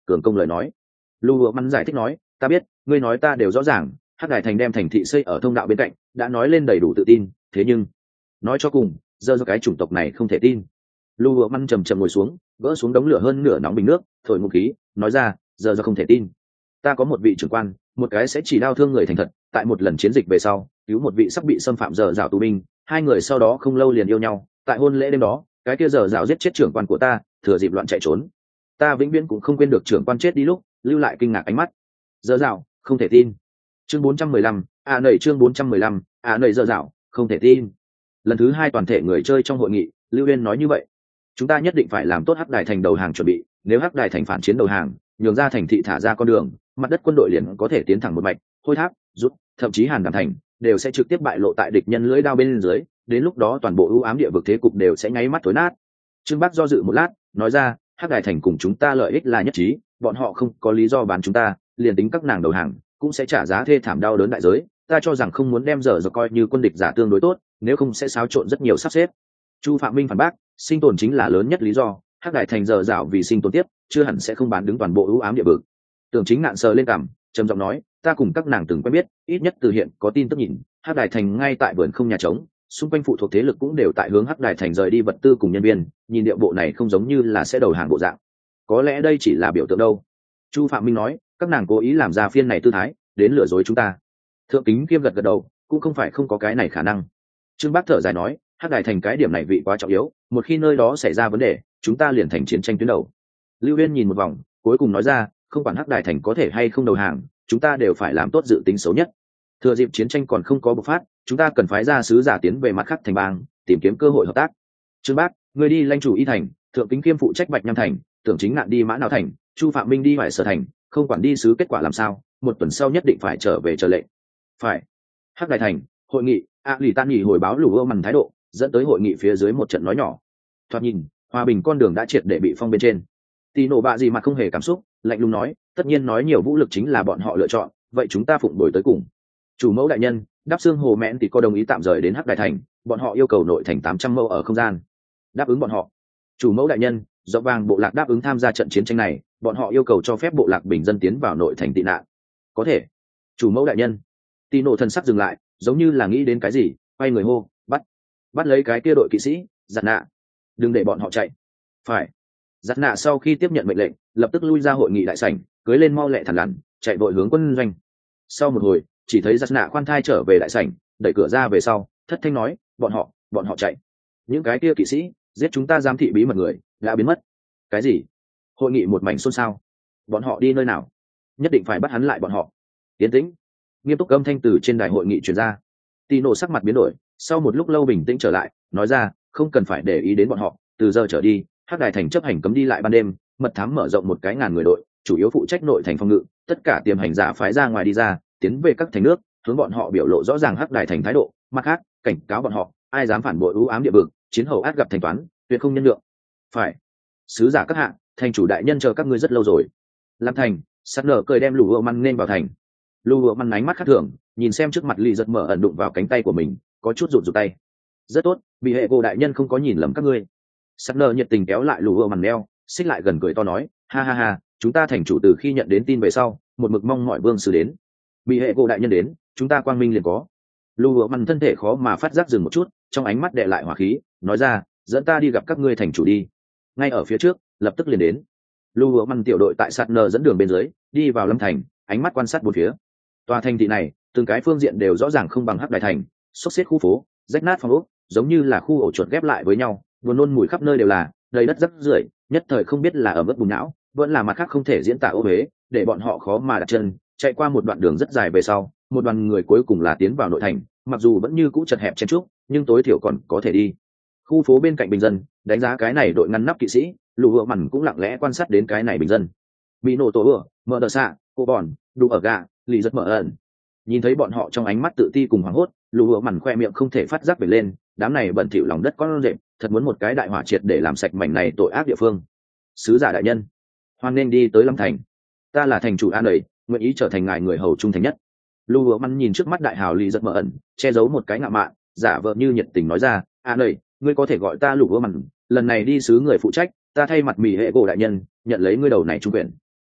cường công lời nói. Lưu Hựa Măn giải thích nói, ta biết, ngươi nói ta đều rõ ràng, Hắc Đài Thành đem thành thị xây ở thông đạo bên cạnh, đã nói lên đầy đủ tự tin, thế nhưng nói cho cùng, giờ do cái chủng tộc này không thể tin. Lưu Hựa Măn trầm trầm ngồi xuống, gỡ xuống đống lửa hơn nửa nóng bình nước, thổi một khí, nói ra, giờ do không thể tin. Ta có một vị trưởng quan, một cái sẽ chỉ đau thương người thành thật, tại một lần chiến dịch về sau, cứu một vị sắp bị xâm phạm giờ dạo tù binh, hai người sau đó không lâu liền yêu nhau, tại hôn lễ đêm đó, cái kia giờ dạo giết chết trưởng quan của ta, thừa dịp loạn chạy trốn. Ta vĩnh viễn cũng không quên được trưởng quan chết đi lúc lưu lại kinh ngạc ánh mắt. Giờ dạo, không thể tin. Chương bốn trăm mười lăm, à nảy chương bốn trăm mười lăm, à nảy giờ dạo, không thể tin. Lần thứ hai toàn thể người chơi trong hội nghị, Lưu Uyên nói như vậy. Chúng ta nhất định phải làm tốt Hắc Đài Thành đầu hàng chuẩn bị, nếu Hắc Đài Thành phản chiến đầu hàng, nhường ra thành thị thả ra con đường, mặt đất quân đội liền có thể tiến thẳng một mạch, hôi tháp, rút, thậm chí Hàn Đàm Thành đều sẽ trực tiếp bại lộ tại địch nhân lưỡi đao bên dưới, đến lúc đó toàn bộ ưu ám địa vực thế cục đều sẽ nháy mắt tối nát. Trương Bắc do dự một lát, nói ra, Hắc Đài Thành cùng chúng ta lợi ích là nhất trí, bọn họ không có lý do bán chúng ta, liền tính các nàng đầu hàng, cũng sẽ trả giá thê thảm đau đớn đại giới. Ta cho rằng không muốn đem giờ giờ coi như quân địch giả tương đối tốt, nếu không sẽ xáo trộn rất nhiều sắp xếp. Chu Phạm Minh phản bác, sinh tồn chính là lớn nhất lý do, Hắc Đài Thành giờ dạo vì sinh tồn tiếp, chưa hẳn sẽ không bán đứng toàn bộ ưu ám địa vực. Tưởng Chính Ngạn sờ lên cằm, trầm giọng nói, ta cùng các nàng từng quen biết, ít nhất từ hiện có tin tức nhìn, Hắc Đài Thành ngay tại vườn không nhà trống, xung quanh phụ thuộc thế lực cũng đều tại hướng Hắc Đài Thành rời đi vật tư cùng nhân viên, nhìn điệu bộ này không giống như là sẽ đầu hàng bộ dạng. Có lẽ đây chỉ là biểu tượng đâu. Chu Phạm Minh nói, các nàng cố ý làm ra phiên này tư thái, đến lừa dối chúng ta. Thượng Kính Kiêm gật gật đầu, cũng không phải không có cái này khả năng. Trương Bác thở dài nói, Hắc Đài Thành cái điểm này vị quá trọng yếu, một khi nơi đó xảy ra vấn đề, chúng ta liền thành chiến tranh tuyến đầu. Lưu Uyên nhìn một vòng, cuối cùng nói ra, không quản Hắc Đài Thành có thể hay không đầu hàng, chúng ta đều phải làm tốt dự tính xấu nhất. Thừa dịp chiến tranh còn không có bộc phát, chúng ta cần phái ra sứ giả tiến về mặt khác thành bang, tìm kiếm cơ hội hợp tác. Trương Bác, người đi Lãnh Chủ Y Thành, Thượng Kính Kiêm phụ trách Bạch Nham Thành, Tưởng Chính Ngạn đi Mã Nào Thành, Chu Phạm Minh đi Hoài Sở Thành, không quản đi sứ kết quả làm sao, một tuần sau nhất định phải trở về chờ lệnh. Phải. Hắc Đài Thành, hội nghị, A Lì Tan nghỉ hồi báo Lù Ơ Mằn thái độ, dẫn tới hội nghị phía dưới một trận nói nhỏ. Thoạt nhìn, hòa bình con đường đã triệt để bị phong bên trên. Tì nổ bạ gì mà không hề cảm xúc, lạnh lùng nói, tất nhiên nói nhiều vũ lực chính là bọn họ lựa chọn, vậy chúng ta phụng đổi tới cùng. Chủ mẫu đại nhân, đáp xương hồ mẹn thì có đồng ý tạm rời đến Hắc Đài Thành, bọn họ yêu cầu nội thành tám trăm mẫu ở không gian. Đáp ứng bọn họ. Chủ mẫu đại nhân, do vàng bộ lạc đáp ứng tham gia trận chiến tranh này, bọn họ yêu cầu cho phép bộ lạc bình dân tiến vào nội thành tị nạn. Có thể. Chủ mẫu đại nhân. Tì nổ thần sắc dừng lại, giống như là nghĩ đến cái gì, quay người hô, bắt bắt lấy cái kia đội kỵ sĩ, giặt nạ, đừng để bọn họ chạy. Phải. Giặt nạ sau khi tiếp nhận mệnh lệnh, lập tức lui ra hội nghị đại sảnh, cưới lên mau lẹ thằn lằn, chạy vội hướng quân doanh. Sau một hồi, chỉ thấy giặt nạ khoan thai trở về đại sảnh, đẩy cửa ra về sau, thất thanh nói, bọn họ bọn họ chạy. Những cái kia kỵ sĩ giết chúng ta giám thị bí mật người đã biến mất. Cái gì? Hội nghị một mảnh xôn xao. Bọn họ đi nơi nào? Nhất định phải bắt hắn lại bọn họ. Tiến tĩnh. Nghiêm túc âm thanh từ trên đài hội nghị truyền ra. Tino sắc mặt biến đổi, sau một lúc lâu bình tĩnh trở lại, nói ra, không cần phải để ý đến bọn họ, từ giờ trở đi, Hắc Đài Thành chấp hành cấm đi lại ban đêm, mật thám mở rộng một cái ngàn người đội, chủ yếu phụ trách nội thành phòng ngự, tất cả tiềm hành giả phái ra ngoài đi ra, tiến về các thành nước, hướng bọn họ biểu lộ rõ ràng Hắc Đài Thành thái độ, mặt khác, cảnh cáo bọn họ, ai dám phản bội ưu ám địa vực, chiến hầu át gặp thành toán, tuyệt không nhân lượng. Phải. Sứ giả các hạ, thành chủ đại nhân chờ các ngươi rất lâu rồi. Lam Thành, sắt nở cười đem Lù Ơ Măn nên vào thành. Lù Ơ Măn ánh mắt khác thường, nhìn xem trước mặt Lì giật mở ẩn đụng vào cánh tay của mình, có chút rụt rụt tay. Rất tốt, bị hệ cô đại nhân không có nhìn lầm các ngươi. Sắt nở nhiệt tình kéo lại Lù Ơ Măn neo, xích lại gần cười to nói, ha ha ha, chúng ta thành chủ từ khi nhận đến tin về sau, một mực mong mọi vương sứ đến. Bị hệ cô đại nhân đến, chúng ta quang minh liền có. Lù Ơ Măn thân thể khó mà phát giác dừng một chút, trong ánh mắt đè lại hỏa khí, nói ra, dẫn ta đi gặp các ngươi thành chủ đi. Ngay ở phía trước, lập tức liền đến. Lù Ơ Măn tiểu đội tại sạt nở dẫn đường bên dưới, đi vào Lâm Thành, ánh mắt quan sát bốn phía. Tòa thành thị này, từng cái phương diện đều rõ ràng không bằng Hắc Đài Thành, xốc xếp khu phố, rách nát phòng ốc, giống như là khu ổ chuột ghép lại với nhau, buồn nôn mùi khắp nơi đều là, đầy đất rắc rưởi, nhất thời không biết là ở mức bùng não, vẫn là mặt khác không thể diễn tả ô uế, để bọn họ khó mà đặt chân. Chạy qua một đoạn đường rất dài về sau, một đoàn người cuối cùng là tiến vào nội thành, mặc dù vẫn như cũ chật hẹp chen chúc, nhưng tối thiểu còn có thể đi. Khu phố bên cạnh bình dân, đánh giá cái này đội ngăn nắp kỵ sĩ, Lù Ơ Măn cũng lặng lẽ quan sát đến cái này bình dân. Bị nổ tổ ửa, mở đờ xạ, cô bòn, đủ ở gà, lì rất mở ẩn. Nhìn thấy bọn họ trong ánh mắt tự ti cùng hoảng hốt, Lù Ơ Măn khoe miệng không thể phát giác về lên, đám này bẩn thỉu lòng đất con rệp, thật muốn một cái đại hỏa triệt để làm sạch mảnh này tội ác địa phương. Sứ giả đại nhân, hoan nên đi tới Lâm Thành. Ta là thành chủ An Đẩy, nguyện ý trở thành ngài người hầu trung thành nhất. Lù Ơ Măn nhìn trước mắt đại hào lì rất mở ẩn, che giấu một cái ngạo mạn, giả vờ như nhiệt tình nói ra, An Đẩy, ngươi có thể gọi ta Lù Ơ Măn, lần này đi sứ người phụ trách, ta thay mặt Mỹ hệ cổ đại nhân nhận lấy ngươi đầu này trung quyền.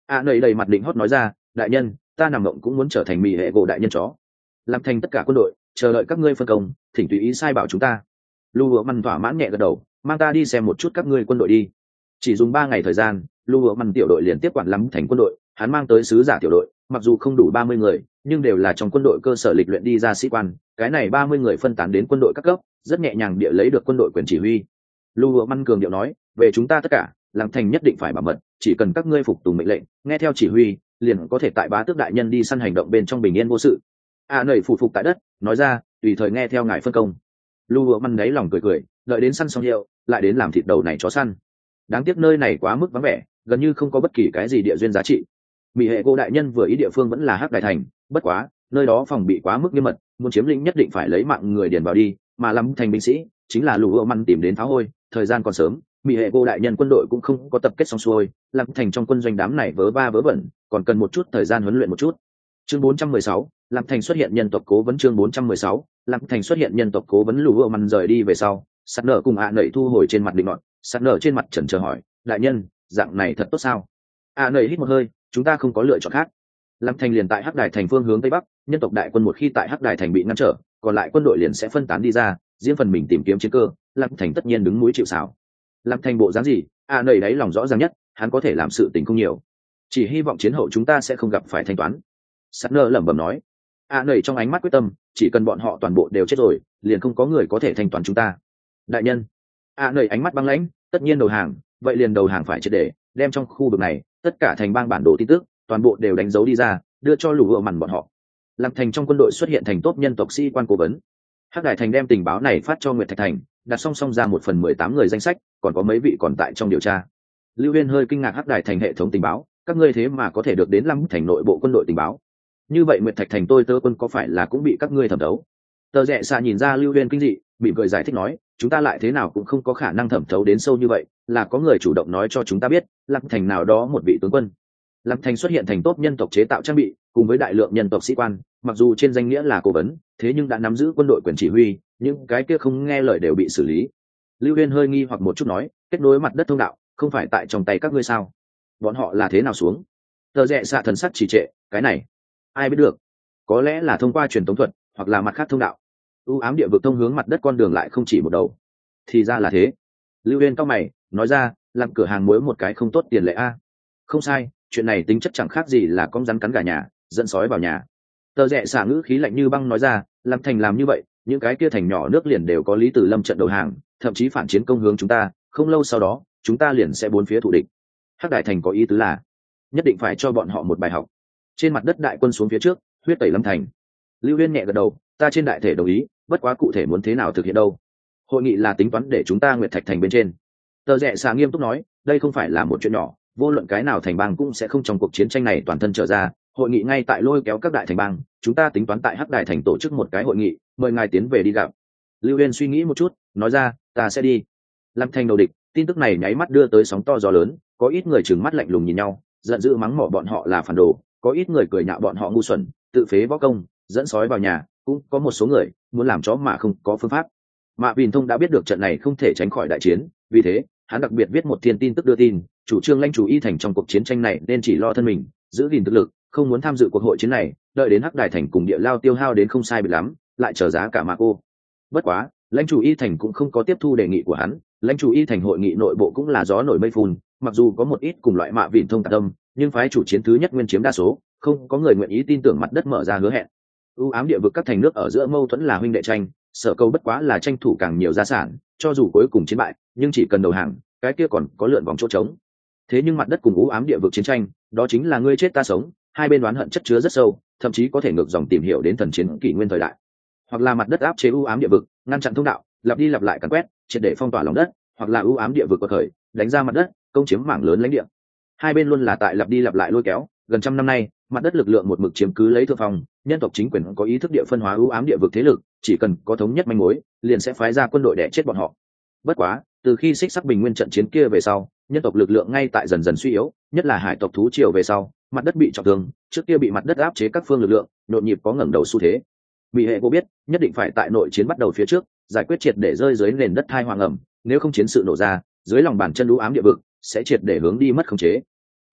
a nầy đầy mặt định hót nói ra, đại nhân, ta nằm mộng cũng muốn trở thành mỹ hệ gỗ đại nhân chó. Làm thành tất cả quân đội, chờ đợi các ngươi phân công, thỉnh tùy ý sai bảo chúng ta. Lưu Hứa Măn thỏa mãn nhẹ gật đầu, mang ta đi xem một chút các ngươi quân đội đi. Chỉ dùng ba ngày thời gian, Lưu Hứa Măn tiểu đội liền tiếp quản lắm thành quân đội, hắn mang tới sứ giả tiểu đội, mặc dù không đủ ba mươi người, nhưng đều là trong quân đội cơ sở lịch luyện đi ra sĩ quan, cái này ba mươi người phân tán đến quân đội các cấp, rất nhẹ nhàng địa lấy được quân đội quyền chỉ huy. Lưu Hứa Măn cường điệu nói, về chúng ta tất cả, làm thành nhất định phải bảo mật, chỉ cần các ngươi phục tùng mệnh lệnh, nghe theo chỉ huy, liền có thể tại bá tước đại nhân đi săn hành động bên trong bình yên vô sự. A à, nầy phủ phục tại đất, nói ra, tùy thời nghe theo ngài phân công. Lưu Hứa Măn đáy lòng cười cười, đợi đến săn xong hiệu, lại đến làm thịt đầu này chó săn. Đáng tiếc nơi này quá mức vắng vẻ, gần như không có bất kỳ cái gì địa duyên giá trị. Mỹ hệ cô đại nhân vừa ý địa phương vẫn là Hắc Đại Thành, bất quá nơi đó phòng bị quá mức nghiêm mật, muốn chiếm lĩnh nhất định phải lấy mạng người điền vào đi, mà lắm thành binh sĩ chính là Lưu Hứa Măn tìm đến phá hôi. Thời gian còn sớm, Mỹ hệ cô đại nhân quân đội cũng không có tập kết xong xuôi, lắm thành trong quân doanh đám này vớ va vớ vẩn, còn cần một chút thời gian huấn luyện một chút. Chương bốn trăm mười sáu, Lắm thành xuất hiện nhân tộc cố vấn. Chương bốn trăm mười sáu, Lắm thành xuất hiện nhân tộc cố vấn. Lưu Hứa Măn rời đi về sau, Sắt Nở cùng ạ nầy thu hồi trên mặt định nọt, Sắt Nở trên mặt chần chờ hỏi, đại nhân, dạng này thật tốt sao? ạ nầy hít một hơi, chúng ta không có lựa chọn khác. Lắm thành liền tại Hắc Đài thành phương hướng tây bắc, nhân tộc đại quân một khi tại Hắc Đài thành bị ngăn trở, còn lại quân đội liền sẽ phân tán đi ra, riêng phần mình tìm kiếm chiến cơ. Lắm thành tất nhiên đứng núi chịu sào. Lắm thành bộ dáng gì, a nầy đấy lòng rõ ràng nhất, hắn có thể làm sự tình không nhiều, chỉ hy vọng chiến hậu chúng ta sẽ không gặp phải thanh toán. Sắt Nở lẩm bẩm nói. A nầy trong ánh mắt quyết tâm, chỉ cần bọn họ toàn bộ đều chết rồi, liền không có người có thể thanh toán chúng ta. Đại nhân. A nầy ánh mắt băng lãnh, tất nhiên đầu hàng, vậy liền đầu hàng phải triệt để, đem trong khu vực này tất cả thành bang bản đồ tin tức toàn bộ đều đánh dấu đi ra, đưa cho Lưu Hứa Măn bọn họ. Làm thành trong quân đội xuất hiện thành tốt nhân tộc sĩ quan cố vấn. Hắc Đại thành đem tình báo này phát cho Nguyệt Thạch thành, đặt song song ra một phần mười tám người danh sách, còn có mấy vị còn tại trong điều tra. Lưu Huyên hơi kinh ngạc, Hắc Đại thành hệ thống tình báo, các ngươi thế mà có thể được đến Lắm thành nội bộ quân đội tình báo. Như vậy Nguyệt Thạch thành tôi tớ quân có phải là cũng bị các ngươi thẩm thấu? Tờ Rẽ Xạ nhìn ra Lưu Huyên kinh dị, bị cười giải thích nói, chúng ta lại thế nào cũng không có khả năng thẩm thấu đến sâu như vậy, là có người chủ động nói cho chúng ta biết, Lắm thành nào đó một vị tướng quân. Lắm thành xuất hiện thành tốt nhân tộc chế tạo trang bị, cùng với đại lượng nhân tộc sĩ quan, mặc dù trên danh nghĩa là cố vấn, thế nhưng đã nắm giữ quân đội quyền chỉ huy, những cái kia không nghe lời đều bị xử lý. Lưu Huyên hơi nghi hoặc một chút nói, kết nối mặt đất thông đạo không phải tại trong tay các ngươi sao? Bọn họ là thế nào xuống? Tờ Rẽ Xạ thần sắc chỉ trệ, cái này ai biết được, có lẽ là thông qua truyền tống thuật, hoặc là mặt khác thông đạo. U ám địa vực thông hướng mặt đất con đường lại không chỉ một đầu. Thì ra là thế. Lưu Huyên cao mày nói ra, làm cửa hàng muối một cái không tốt tiền lệ a. Không sai, chuyện này tính chất chẳng khác gì là con rắn cắn gà nhà, dẫn sói vào nhà. Tờ Rẽ Xạ ngữ khí lạnh như băng nói ra, làm thành làm như vậy, những cái kia thành nhỏ nước liền đều có Lý Tử Lâm trận đầu hàng, thậm chí phản chiến công hướng chúng ta, không lâu sau đó chúng ta liền sẽ bốn phía thù địch. Hắc Đại thành có ý tứ là nhất định phải cho bọn họ một bài học. Trên mặt đất đại quân xuống phía trước, huyết tẩy Lâm thành. Lưu Huyên nhẹ gật đầu, ta trên đại thể đồng ý, bất quá cụ thể muốn thế nào thực hiện đâu? Hội nghị là tính toán để chúng ta Nguyệt Thạch thành bên trên. Tờ Rẽ Xạ nghiêm túc nói, đây không phải là một chuyện nhỏ, vô luận cái nào thành bang cũng sẽ không trong cuộc chiến tranh này toàn thân trở ra. Hội nghị ngay tại lôi kéo các đại thành bang, chúng ta tính toán tại Hắc Đại thành tổ chức một cái hội nghị, mời ngài tiến về đi gặp. Lưu Huyên suy nghĩ một chút, nói ra, ta sẽ đi. Lâm thành đầu địch, tin tức này nháy mắt đưa tới sóng to gió lớn, có ít người trừng mắt lạnh lùng nhìn nhau, giận dữ mắng mỏ bọn họ là phản đồ, có ít người cười nhạo bọn họ ngu xuẩn, tự phế võ công, dẫn sói vào nhà, cũng có một số người muốn làm chó mà không có phương pháp. Mạ Vìn Thông đã biết được trận này không thể tránh khỏi đại chiến, vì thế hắn đặc biệt viết một thiên tin tức đưa tin, chủ trương lãnh chủ y thành trong cuộc chiến tranh này nên chỉ lo thân mình, giữ gìn thực lực, không muốn tham dự cuộc hội chiến này, đợi đến Hắc Đại thành cùng địa lao tiêu hao đến không sai biệt lắm, lại trở giá cả mà cô. Bất quá, lãnh chủ y thành cũng không có tiếp thu đề nghị của hắn, lãnh chủ y thành hội nghị nội bộ cũng là gió nổi mây phun, mặc dù có một ít cùng loại Mạ Vìn Thông tạc tâm, nhưng phái chủ chiến thứ nhất nguyên chiếm đa số, không có người nguyện ý tin tưởng mặt đất mở ra hứa hẹn. U ám địa vực các thành nước ở giữa mâu thuẫn là huynh đệ tranh, sở câu bất quá là tranh thủ càng nhiều gia sản, cho dù cuối cùng chiến bại, nhưng chỉ cần đầu hàng, cái kia còn có lượn vòng chỗ trống. Thế nhưng mặt đất cùng u ám địa vực chiến tranh, đó chính là ngươi chết ta sống, hai bên đoán hận chất chứa rất sâu, thậm chí có thể ngược dòng tìm hiểu đến thần chiến kỷ nguyên thời đại. Hoặc là mặt đất áp chế u ám địa vực, ngăn chặn thông đạo, lặp đi lặp lại càn quét, triệt để phong tỏa lòng đất, hoặc là u ám địa vực quật khởi, đánh ra mặt đất, công chiếm mảng lớn lãnh địa. Hai bên luôn là tại lặp đi lặp lại lôi kéo, gần trăm năm nay, mặt đất lực lượng một mực chiếm cứ lấy thượng phong, nhân tộc chính quyền có ý thức địa phân hóa ưu ám địa vực thế lực, chỉ cần có thống nhất manh mối, liền sẽ phái ra quân đội để chết bọn họ. Bất quá, từ khi xích sắc bình nguyên trận chiến kia về sau, nhân tộc lực lượng ngay tại dần dần suy yếu, nhất là hải tộc thú triều về sau, mặt đất bị trọng thương, trước kia bị mặt đất áp chế các phương lực lượng, nhộn nhịp có ngẩng đầu xu thế. Bị hệ cô biết, nhất định phải tại nội chiến bắt đầu phía trước, giải quyết triệt để rơi dưới nền đất thai hoàng ẩm, nếu không chiến sự nổ ra, dưới lòng bàn chân ưu ám địa vực sẽ triệt để hướng đi mất khống chế.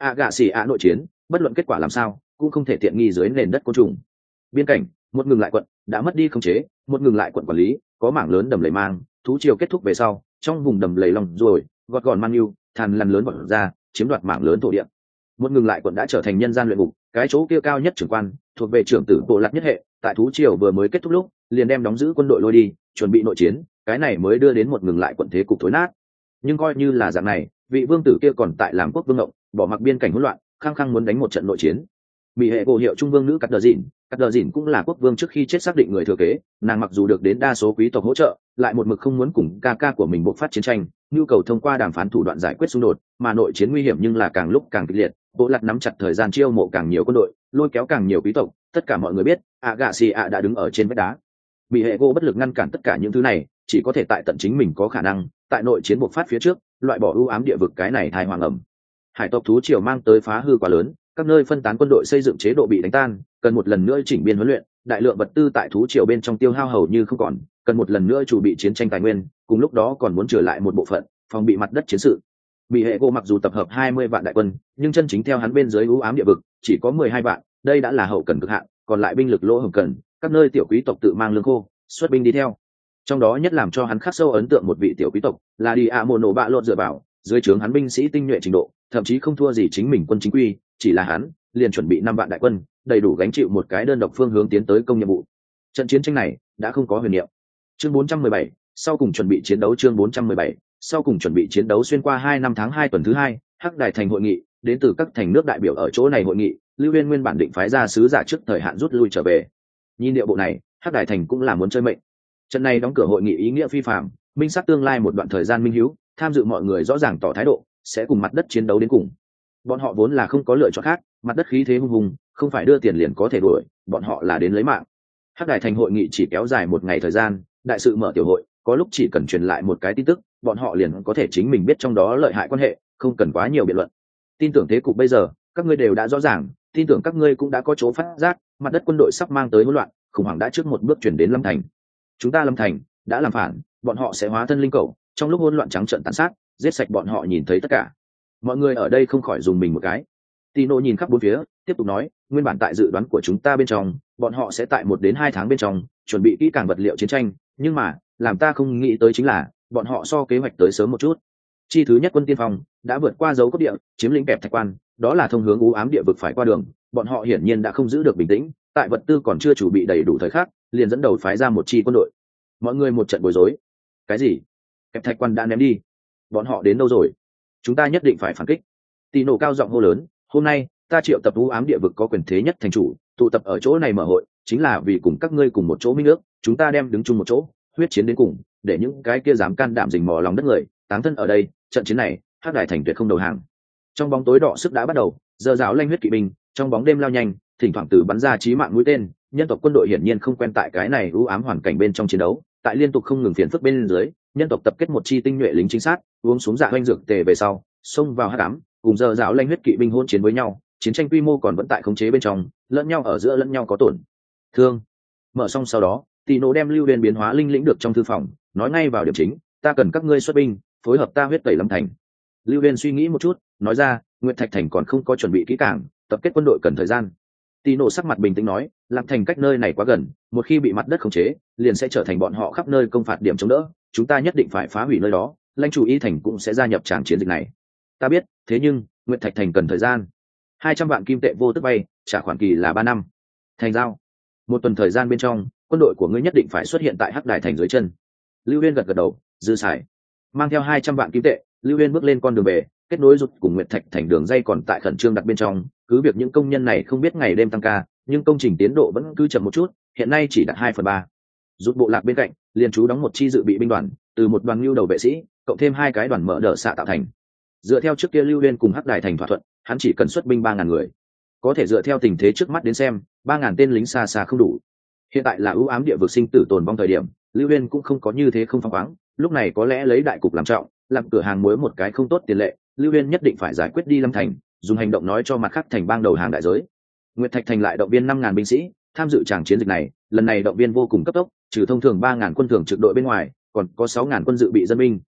ạ gạ xì ạ nội chiến, bất luận kết quả làm sao cũng không thể tiện nghi dưới nền đất côn trùng. Biên cảnh, một ngừng lại quận đã mất đi khống chế, một ngừng lại quận quản lý, có mảng lớn đầm lầy mang, thú triều kết thúc về sau, trong vùng đầm lầy lòng rồi, gọt gọn mang yêu, thàn lằn lớn bọt ra, chiếm đoạt mảng lớn thổ địa. Một ngừng lại quận đã trở thành nhân gian luyện ngục, cái chỗ kia cao nhất trưởng quan, thuộc về trưởng tử bộ lạc nhất hệ, tại thú triều vừa mới kết thúc lúc, liền đem đóng giữ quân đội lôi đi, chuẩn bị nội chiến, cái này mới đưa đến một ngừng lại quận thế cục thối nát. Nhưng coi như là dạng này, vị vương tử kia còn tại làm quốc vương ngộng, bỏ mặc biên cảnh hỗn loạn, khăng khăng muốn đánh một trận nội chiến. Mỹ hệ cổ hiệu trung vương nữ cắt đờ dịn, cắt đờ dịn cũng là quốc vương trước khi chết xác định người thừa kế, nàng mặc dù được đến đa số quý tộc hỗ trợ, lại một mực không muốn cùng ca ca của mình bộc phát chiến tranh, nhu cầu thông qua đàm phán thủ đoạn giải quyết xung đột, mà nội chiến nguy hiểm nhưng là càng lúc càng kịch liệt, bộ lạc nắm chặt thời gian chiêu mộ càng nhiều quân đội, lôi kéo càng nhiều quý tộc, tất cả mọi người biết, ạ gạ xì ạ đã đứng ở trên vách đá. Mỹ hệ cô bất lực ngăn cản tất cả những thứ này, chỉ có thể tại tận chính mình có khả năng, tại nội chiến bộc phát phía trước, loại bỏ ưu ám địa vực cái này thai hoàng ẩm. Hải tộc thú triều mang tới phá hư quá lớn, các nơi phân tán quân đội xây dựng chế độ bị đánh tan, cần một lần nữa chỉnh biên huấn luyện, đại lượng vật tư tại thú triều bên trong tiêu hao hầu như không còn, cần một lần nữa chuẩn bị chiến tranh tài nguyên, cùng lúc đó còn muốn trở lại một bộ phận, phòng bị mặt đất chiến sự. Bị hệ cô mặc dù tập hợp hai mươi vạn đại quân, nhưng chân chính theo hắn bên dưới ưu ám địa vực chỉ có mười hai vạn, đây đã là hậu cần cực hạn, còn lại binh lực lỗ hổng cần, các nơi tiểu quý tộc tự mang lương khô, xuất binh đi theo. Trong đó nhất làm cho hắn khắc sâu ấn tượng một vị tiểu quý tộc, là đi ạ mồ nổ bạ lột dựa vào, dưới trướng hắn binh sĩ tinh nhuệ trình độ, thậm chí không thua gì chính mình quân chính quy, chỉ là hắn liền chuẩn bị năm vạn đại quân, đầy đủ gánh chịu một cái đơn độc phương hướng tiến tới công nhiệm vụ. Trận chiến tranh này đã không có huyền niệm. Chương bốn trăm mười bảy, sau cùng chuẩn bị chiến đấu. Chương bốn trăm mười bảy, sau cùng chuẩn bị chiến đấu. Xuyên qua hai năm tháng hai tuần thứ hai, Hắc Đài thành hội nghị, đến từ các thành nước đại biểu ở chỗ này hội nghị, Lưu Uyên nguyên bản định phái ra sứ giả trước thời hạn rút lui trở về. Nhìn địa bộ này, Hắc Đài thành cũng là muốn chơi mệnh. Trận này đóng cửa hội nghị ý nghĩa phi phàm, minh xác tương lai một đoạn thời gian minh hữu, tham dự mọi người rõ ràng tỏ thái độ, sẽ cùng mặt đất chiến đấu đến cùng. Bọn họ vốn là không có lựa chọn khác, mặt đất khí thế hung hùng, không phải đưa tiền liền có thể đuổi, bọn họ là đến lấy mạng. Hắc Đài thành hội nghị chỉ kéo dài một ngày thời gian, đại sự mở tiểu hội, có lúc chỉ cần truyền lại một cái tin tức, bọn họ liền có thể chính mình biết trong đó lợi hại quan hệ, không cần quá nhiều biện luận. Tin tưởng thế cục bây giờ, các ngươi đều đã rõ ràng, tin tưởng các ngươi cũng đã có chỗ phát giác, mặt đất quân đội sắp mang tới hỗn loạn, khủng hoảng đã trước một bước chuyển đến Lâm Thành. Chúng ta Lâm Thành đã làm phản, bọn họ sẽ hóa thân linh cầu, trong lúc hỗn loạn trắng trợn tàn sát, giết sạch bọn họ nhìn thấy tất cả. Mọi người ở đây không khỏi dùng mình một cái. Tino nhìn khắp bốn phía, tiếp tục nói, nguyên bản tại dự đoán của chúng ta bên trong, bọn họ sẽ tại một đến hai tháng bên trong chuẩn bị kỹ càng vật liệu chiến tranh, nhưng mà làm ta không nghĩ tới chính là bọn họ so kế hoạch tới sớm một chút. Chi thứ nhất quân tiên phong đã vượt qua dấu cốt địa, chiếm lĩnh kẹp thạch quan, đó là thông hướng u ám địa vực phải qua đường. Bọn họ hiển nhiên đã không giữ được bình tĩnh, tại vật tư còn chưa chuẩn bị đầy đủ thời khắc, liền dẫn đầu phái ra một chi quân đội. Mọi người một trận bối rối. Cái gì? Kẹp thạch quan đã ném đi? Bọn họ đến đâu rồi? Chúng ta nhất định phải phản kích. Tino cao giọng hô lớn, hôm nay ta triệu tập u ám địa vực có quyền thế nhất thành chủ, tụ tập ở chỗ này mở hội, chính là vì cùng các ngươi cùng một chỗ minh ước, chúng ta đem đứng chung một chỗ, huyết chiến đến cùng, để những cái kia dám can đảm rình mò lòng đất người táng thân ở đây. Trận chiến này, Hắc Đài thành tuyệt không đầu hàng. Trong bóng tối đỏ sức đã bắt đầu, giờ giáo lanh huyết kỵ binh trong bóng đêm lao nhanh, thỉnh thoảng từ bắn ra chí mạng mũi tên. Nhân tộc quân đội hiển nhiên không quen tại cái này u ám hoàn cảnh bên trong chiến đấu, tại liên tục không ngừng phiền phức bên dưới, nhân tộc tập kết một chi tinh nhuệ lính chính sát, uống xuống dạ hoanh dược tề về sau, xông vào hắc ám, cùng giờ giáo lanh huyết kỵ binh hỗn chiến với nhau. Chiến tranh quy mô còn vẫn tại khống chế bên trong, lẫn nhau ở giữa lẫn nhau có tổn thương. Mở xong sau đó, Tino đem Lưu Uyên biến hóa linh lĩnh được trong thư phòng, nói ngay vào điểm chính, ta cần các ngươi xuất binh, phối hợp ta huyết tẩy Lâm Thành. Lưu Uyên suy nghĩ một chút, nói ra, Nguyệt Thạch Thành còn không có chuẩn bị kỹ càng, tập kết quân đội cần thời gian. Tino sắc mặt bình tĩnh nói, Lâm Thành cách nơi này quá gần, một khi bị mặt đất khống chế, liền sẽ trở thành bọn họ khắp nơi công phạt điểm chống đỡ, chúng ta nhất định phải phá hủy nơi đó, lãnh chủ Y Thành cũng sẽ gia nhập tràng chiến dịch này. Ta biết, thế nhưng Nguyệt Thạch Thành cần thời gian. Hai trăm vạn kim tệ vô tức bay, trả khoản kỳ là ba năm. Thành giao. Một tuần thời gian bên trong, quân đội của ngươi nhất định phải xuất hiện tại Hắc Đài thành dưới chân. Lưu Uyên gật gật đầu, dư xài. Mang theo hai trăm vạn kim tệ, Lưu Uyên bước lên con đường về, kết nối rụt cùng Nguyệt Thạch thành đường dây còn tại khẩn trương đặt bên trong. Cứ việc những công nhân này không biết ngày đêm tăng ca, nhưng công trình tiến độ vẫn cứ chậm một chút, hiện nay chỉ đạt hai phần ba. Rút bộ lạc bên cạnh, liền trú đóng một chi dự bị binh đoàn, từ một đoàn lưu đầu vệ sĩ, cộng thêm hai cái đoàn mở đỡ xạ tạo thành. Dựa theo trước kia Lưu Uyên cùng Hắc Đài thành thỏa thuận, hắn chỉ cần xuất binh ba ngàn người. Có thể dựa theo tình thế trước mắt đến xem, ba ngàn tên lính xa xa không đủ. Hiện tại là ưu ám địa vực sinh tử tồn vong thời điểm, Lưu Uyên cũng không có như thế không phăng khoáng, lúc này có lẽ lấy đại cục làm trọng, làm cửa hàng muối một cái không tốt tiền lệ, Lưu Uyên nhất định phải giải quyết đi Lâm Thành, dùng hành động nói cho mặt khác thành bang đầu hàng đại giới. Nguyệt Thạch thành lại động viên năm ngàn binh sĩ tham dự tràng chiến dịch này, lần này động viên vô cùng cấp tốc, trừ thông thường ba ngàn quân thường trực đội bên ngoài, còn có sáu ngàn quân dự bị dân binh,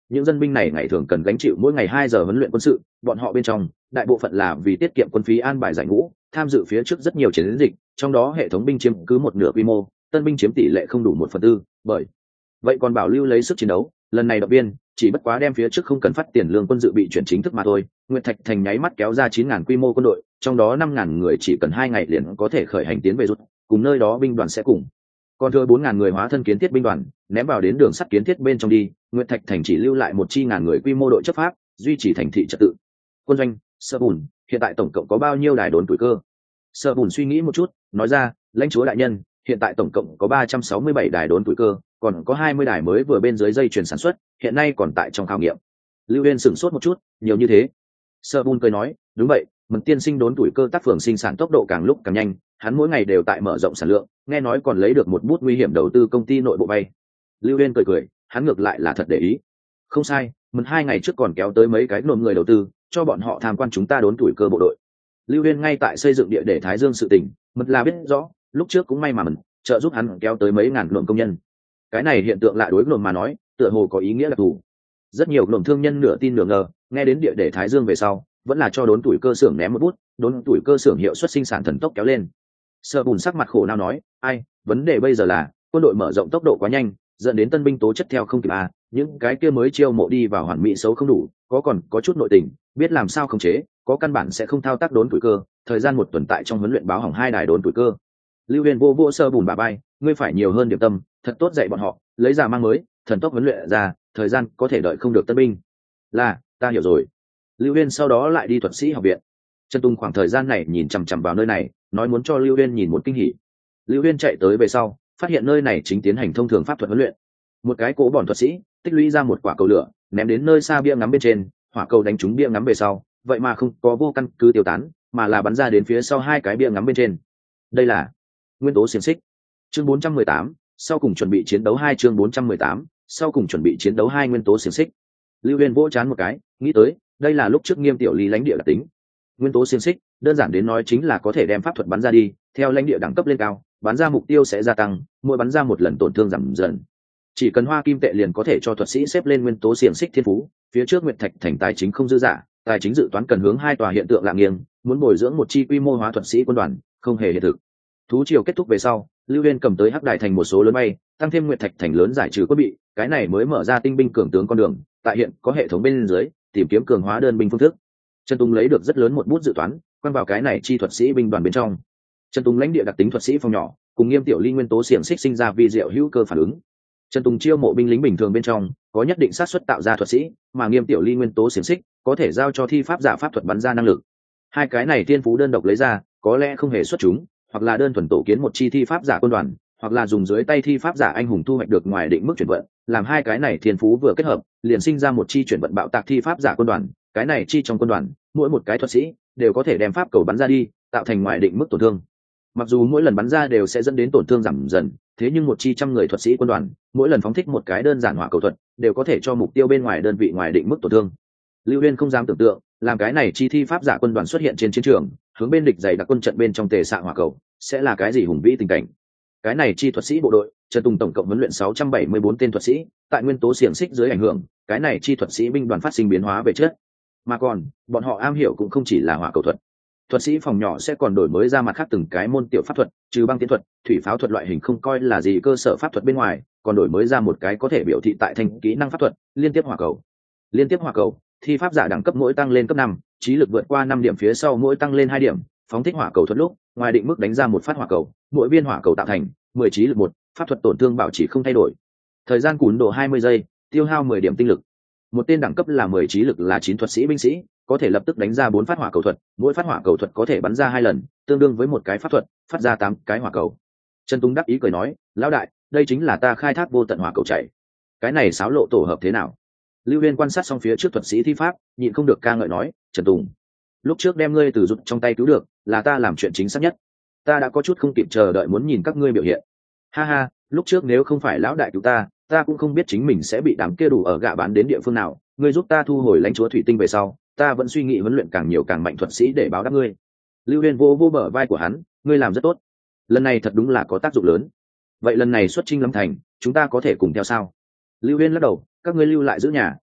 những dân binh này ngày thường cần gánh chịu mỗi ngày hai giờ huấn luyện quân sự, bọn họ bên trong đại bộ phận là vì tiết kiệm quân phí an bài giải ngũ, tham dự phía trước rất nhiều chiến dịch, trong đó hệ thống binh chiếm cứ một nửa quy mô, tân binh chiếm tỷ lệ không đủ một phần tư, bởi vậy còn bảo lưu lấy sức chiến đấu. Lần này động viên chỉ bất quá đem phía trước không cần phát tiền lương quân dự bị chuyển chính thức mà thôi. Nguyệt Thạch thành nháy mắt kéo ra chín ngàn quy mô quân đội, trong đó năm ngàn người chỉ cần hai ngày liền có thể khởi hành tiến về rút, cùng nơi đó binh đoàn sẽ cùng còn thừa bốn ngàn người hóa thân kiến thiết binh đoàn ném vào đến đường sắt kiến thiết bên trong đi. Nguyệt Thạch thành chỉ lưu lại một chi ngàn người quy mô đội chấp pháp, duy trì thành thị trật tự. Quân doanh Sơ Bùn, hiện tại tổng cộng có bao nhiêu đài đốn tuổi cơ? Sơ Bùn suy nghĩ một chút, nói ra, lãnh chúa đại nhân, hiện tại tổng cộng có ba trăm sáu mươi bảy đài đốn tuổi cơ, còn có hai mươi đài mới vừa bên dưới dây chuyền sản xuất, hiện nay còn tại trong khảo nghiệm. Lưu Uyên sửng sốt một chút, nhiều như thế? Sơ Bùn cười nói, đúng vậy, Mẫn tiên sinh đốn tuổi cơ tác phường sinh sản tốc độ càng lúc càng nhanh, hắn mỗi ngày đều tại mở rộng sản lượng, nghe nói còn lấy được một bút nguy hiểm đầu tư công ty nội bộ vay. Lưu Uyên cười cười, hắn ngược lại là thật để ý. Không sai, Mẫn hai ngày trước còn kéo tới mấy cái nộm người đầu tư, cho bọn họ tham quan chúng ta đốn tuổi cơ bộ đội. Lưu Uyên ngay tại xây dựng địa để Thái Dương sự tình, Mẫn là biết rõ, lúc trước cũng may mà Mẫn trợ giúp hắn kéo tới mấy ngàn nộm công nhân. Cái này hiện tượng lạ đối nộm mà nói, tựa hồ có ý nghĩa đặc thù. Rất nhiều nộm thương nhân nửa tin nửa ngờ, nghe đến địa để Thái Dương về sau, vẫn là cho đốn tuổi cơ xưởng ném một bút, đốn tuổi cơ xưởng hiệu suất sinh sản thần tốc kéo lên. Sợ Bùn sắc mặt khổ não nói, ai, vấn đề bây giờ là quân đội mở rộng tốc độ quá nhanh, dẫn đến tân binh tố chất theo không kịp à, những cái kia mới chiêu mộ đi vào hoàn mỹ xấu không đủ, có còn có chút nội tình, biết làm sao khống chế, có căn bản sẽ không thao tác đốn tuổi cơ, thời gian một tuần tại trong huấn luyện báo hỏng hai đài đốn tuổi cơ. Lưu Huyền vô vô Sơ Bùn bà bay, ngươi phải nhiều hơn điểm tâm, thật tốt dạy bọn họ, lấy ra mang mới, thần tốc huấn luyện ra, thời gian có thể đợi không được tân binh. Là, ta hiểu rồi. Lưu Huyền sau đó lại đi thuật sĩ học viện. Trần Tung khoảng thời gian này nhìn chằm chằm vào nơi này, nói muốn cho Lưu Huyền nhìn một kinh hỉ. Lưu Huyền chạy tới về sau, phát hiện nơi này chính tiến hành thông thường pháp thuật huấn luyện. Một cái cỗ bỏn thuật sĩ tích lũy ra một quả cầu lửa, ném đến nơi xa bia ngắm bên trên, hỏa cầu đánh trúng bia ngắm về sau, vậy mà không có vô căn cứ tiêu tán, mà là bắn ra đến phía sau hai cái bia ngắm bên trên. Đây là nguyên tố xiềng xích. Chương bốn trăm mười tám, sau cùng chuẩn bị chiến đấu hai chương bốn trăm mười tám, sau cùng chuẩn bị chiến đấu hai nguyên tố xiềng xích. Lưu Huyền vỗ chán một cái, nghĩ tới, đây là lúc trước Nghiêm Tiểu Ly lãnh địa đặc tính. Nguyên tố xiềng xích, đơn giản đến nói chính là có thể đem pháp thuật bắn ra đi, theo lãnh địa đẳng cấp lên cao, bắn ra mục tiêu sẽ gia tăng, mỗi bắn ra một lần tổn thương giảm dần. Chỉ cần hoa kim tệ liền có thể cho thuật sĩ xếp lên nguyên tố xiềng xích thiên phú. Phía trước Nguyệt Thạch thành tài chính không dư giả, tài chính dự toán cần hướng hai tòa hiện tượng lạng nghiêng, muốn bồi dưỡng một chi quy mô hóa thuật sĩ quân đoàn, không hề hiện thực. Thú triều kết thúc về sau, Lưu Uyên cầm tới Hắc Đại thành một số lớn bay, tăng thêm Nguyệt Thạch thành lớn giải trừ quân bị, cái này mới mở ra tinh binh cường tướng con đường, tại hiện có hệ thống bên dưới, tìm kiếm cường hóa đơn binh phương thức. Trần Tùng lấy được rất lớn một bút dự toán, quan vào cái này chi thuật sĩ binh đoàn bên trong. Trần Tùng lãnh địa đặc tính thuật sĩ phòng nhỏ, cùng Nghiêm Tiểu Ly nguyên tố xiềng xích sinh ra vi diệu hữu cơ phản ứng. Trần Tùng chiêu mộ binh lính bình thường bên trong, có nhất định xác suất tạo ra thuật sĩ, mà Nghiêm Tiểu Ly nguyên tố xiềng xích có thể giao cho thi pháp giả pháp thuật bắn ra năng lực. Hai cái này thiên phú đơn độc lấy ra, có lẽ không hề xuất chúng, hoặc là đơn thuần tổ kiến một chi thi pháp giả quân đoàn, hoặc là dùng dưới tay thi pháp giả anh hùng thu hoạch được ngoài định mức chuyển vận, làm hai cái này thiên phú vừa kết hợp, liền sinh ra một chi chuyển vận bạo tạc thi pháp giả quân đoàn. Cái này chi trong quân đoàn, mỗi một cái thuật sĩ đều có thể đem pháp cầu bắn ra đi, tạo thành ngoài định mức tổn thương. Mặc dù mỗi lần bắn ra đều sẽ dẫn đến tổn thương giảm dần, thế nhưng một chi trăm người thuật sĩ quân đoàn, mỗi lần phóng thích một cái đơn giản hỏa cầu thuật, đều có thể cho mục tiêu bên ngoài đơn vị ngoài định mức tổn thương. Lưu Uyên không dám tưởng tượng, làm cái này chi thi pháp giả quân đoàn xuất hiện trên chiến trường, hướng bên địch dày đặc quân trận bên trong tề xạ hỏa cầu, sẽ là cái gì hùng vĩ tình cảnh. Cái này chi thuật sĩ bộ đội, Trần Tùng tổng cộng huấn luyện sáu trăm bảy mươi bốn tên thuật sĩ, tại nguyên tố xiềng xích dưới ảnh hưởng, cái này chi thuật sĩ binh đoàn phát sinh biến hóa về chất. Mà còn, bọn họ am hiểu cũng không chỉ là hỏa cầu thuật. Thuật sĩ phòng nhỏ sẽ còn đổi mới ra mặt khác từng cái môn tiểu pháp thuật, trừ băng tiến thuật, thủy pháo thuật loại hình không coi là gì cơ sở pháp thuật bên ngoài, còn đổi mới ra một cái có thể biểu thị tại thành kỹ năng pháp thuật, liên tiếp hỏa cầu. Liên tiếp hỏa cầu, thi pháp giả đẳng cấp mỗi tăng lên cấp năm, trí lực vượt qua năm điểm phía sau mỗi tăng lên hai điểm, phóng thích hỏa cầu thuật lúc, ngoài định mức đánh ra một phát hỏa cầu, mỗi viên hỏa cầu tạo thành mười trí lực một, pháp thuật tổn thương bảo trì không thay đổi. Thời gian cún độ hai mươi giây, tiêu hao mười điểm tinh lực. Một tên đẳng cấp là mười trí lực là chín thuật sĩ binh sĩ, có thể lập tức đánh ra bốn phát hỏa cầu thuật, mỗi phát hỏa cầu thuật có thể bắn ra hai lần, tương đương với một cái pháp thuật, phát ra tám cái hỏa cầu. Trần Tùng đắc ý cười nói, lão đại, đây chính là ta khai thác vô tận hỏa cầu chạy. Cái này xáo lộ tổ hợp thế nào? Lưu Uyên quan sát xong phía trước thuật sĩ thi pháp, nhịn không được ca ngợi nói, Trần Tùng, lúc trước đem ngươi từ rụt trong tay cứu được, là ta làm chuyện chính xác nhất. Ta đã có chút không kịp chờ đợi muốn nhìn các ngươi biểu hiện. Ha ha, lúc trước nếu không phải lão đại cứu ta, ta cũng không biết chính mình sẽ bị đám kia đủ ở gạ bán đến địa phương nào. Ngươi giúp ta thu hồi lãnh chúa thủy tinh về sau, ta vẫn suy nghĩ huấn luyện càng nhiều càng mạnh thuật sĩ để báo đáp ngươi. Lưu Uyên vô vô bờ vai của hắn, ngươi làm rất tốt, lần này thật đúng là có tác dụng lớn. Vậy lần này xuất chinh lâm thành, chúng ta có thể cùng theo sao? Lưu Uyên lắc đầu, các ngươi lưu lại giữ nhà,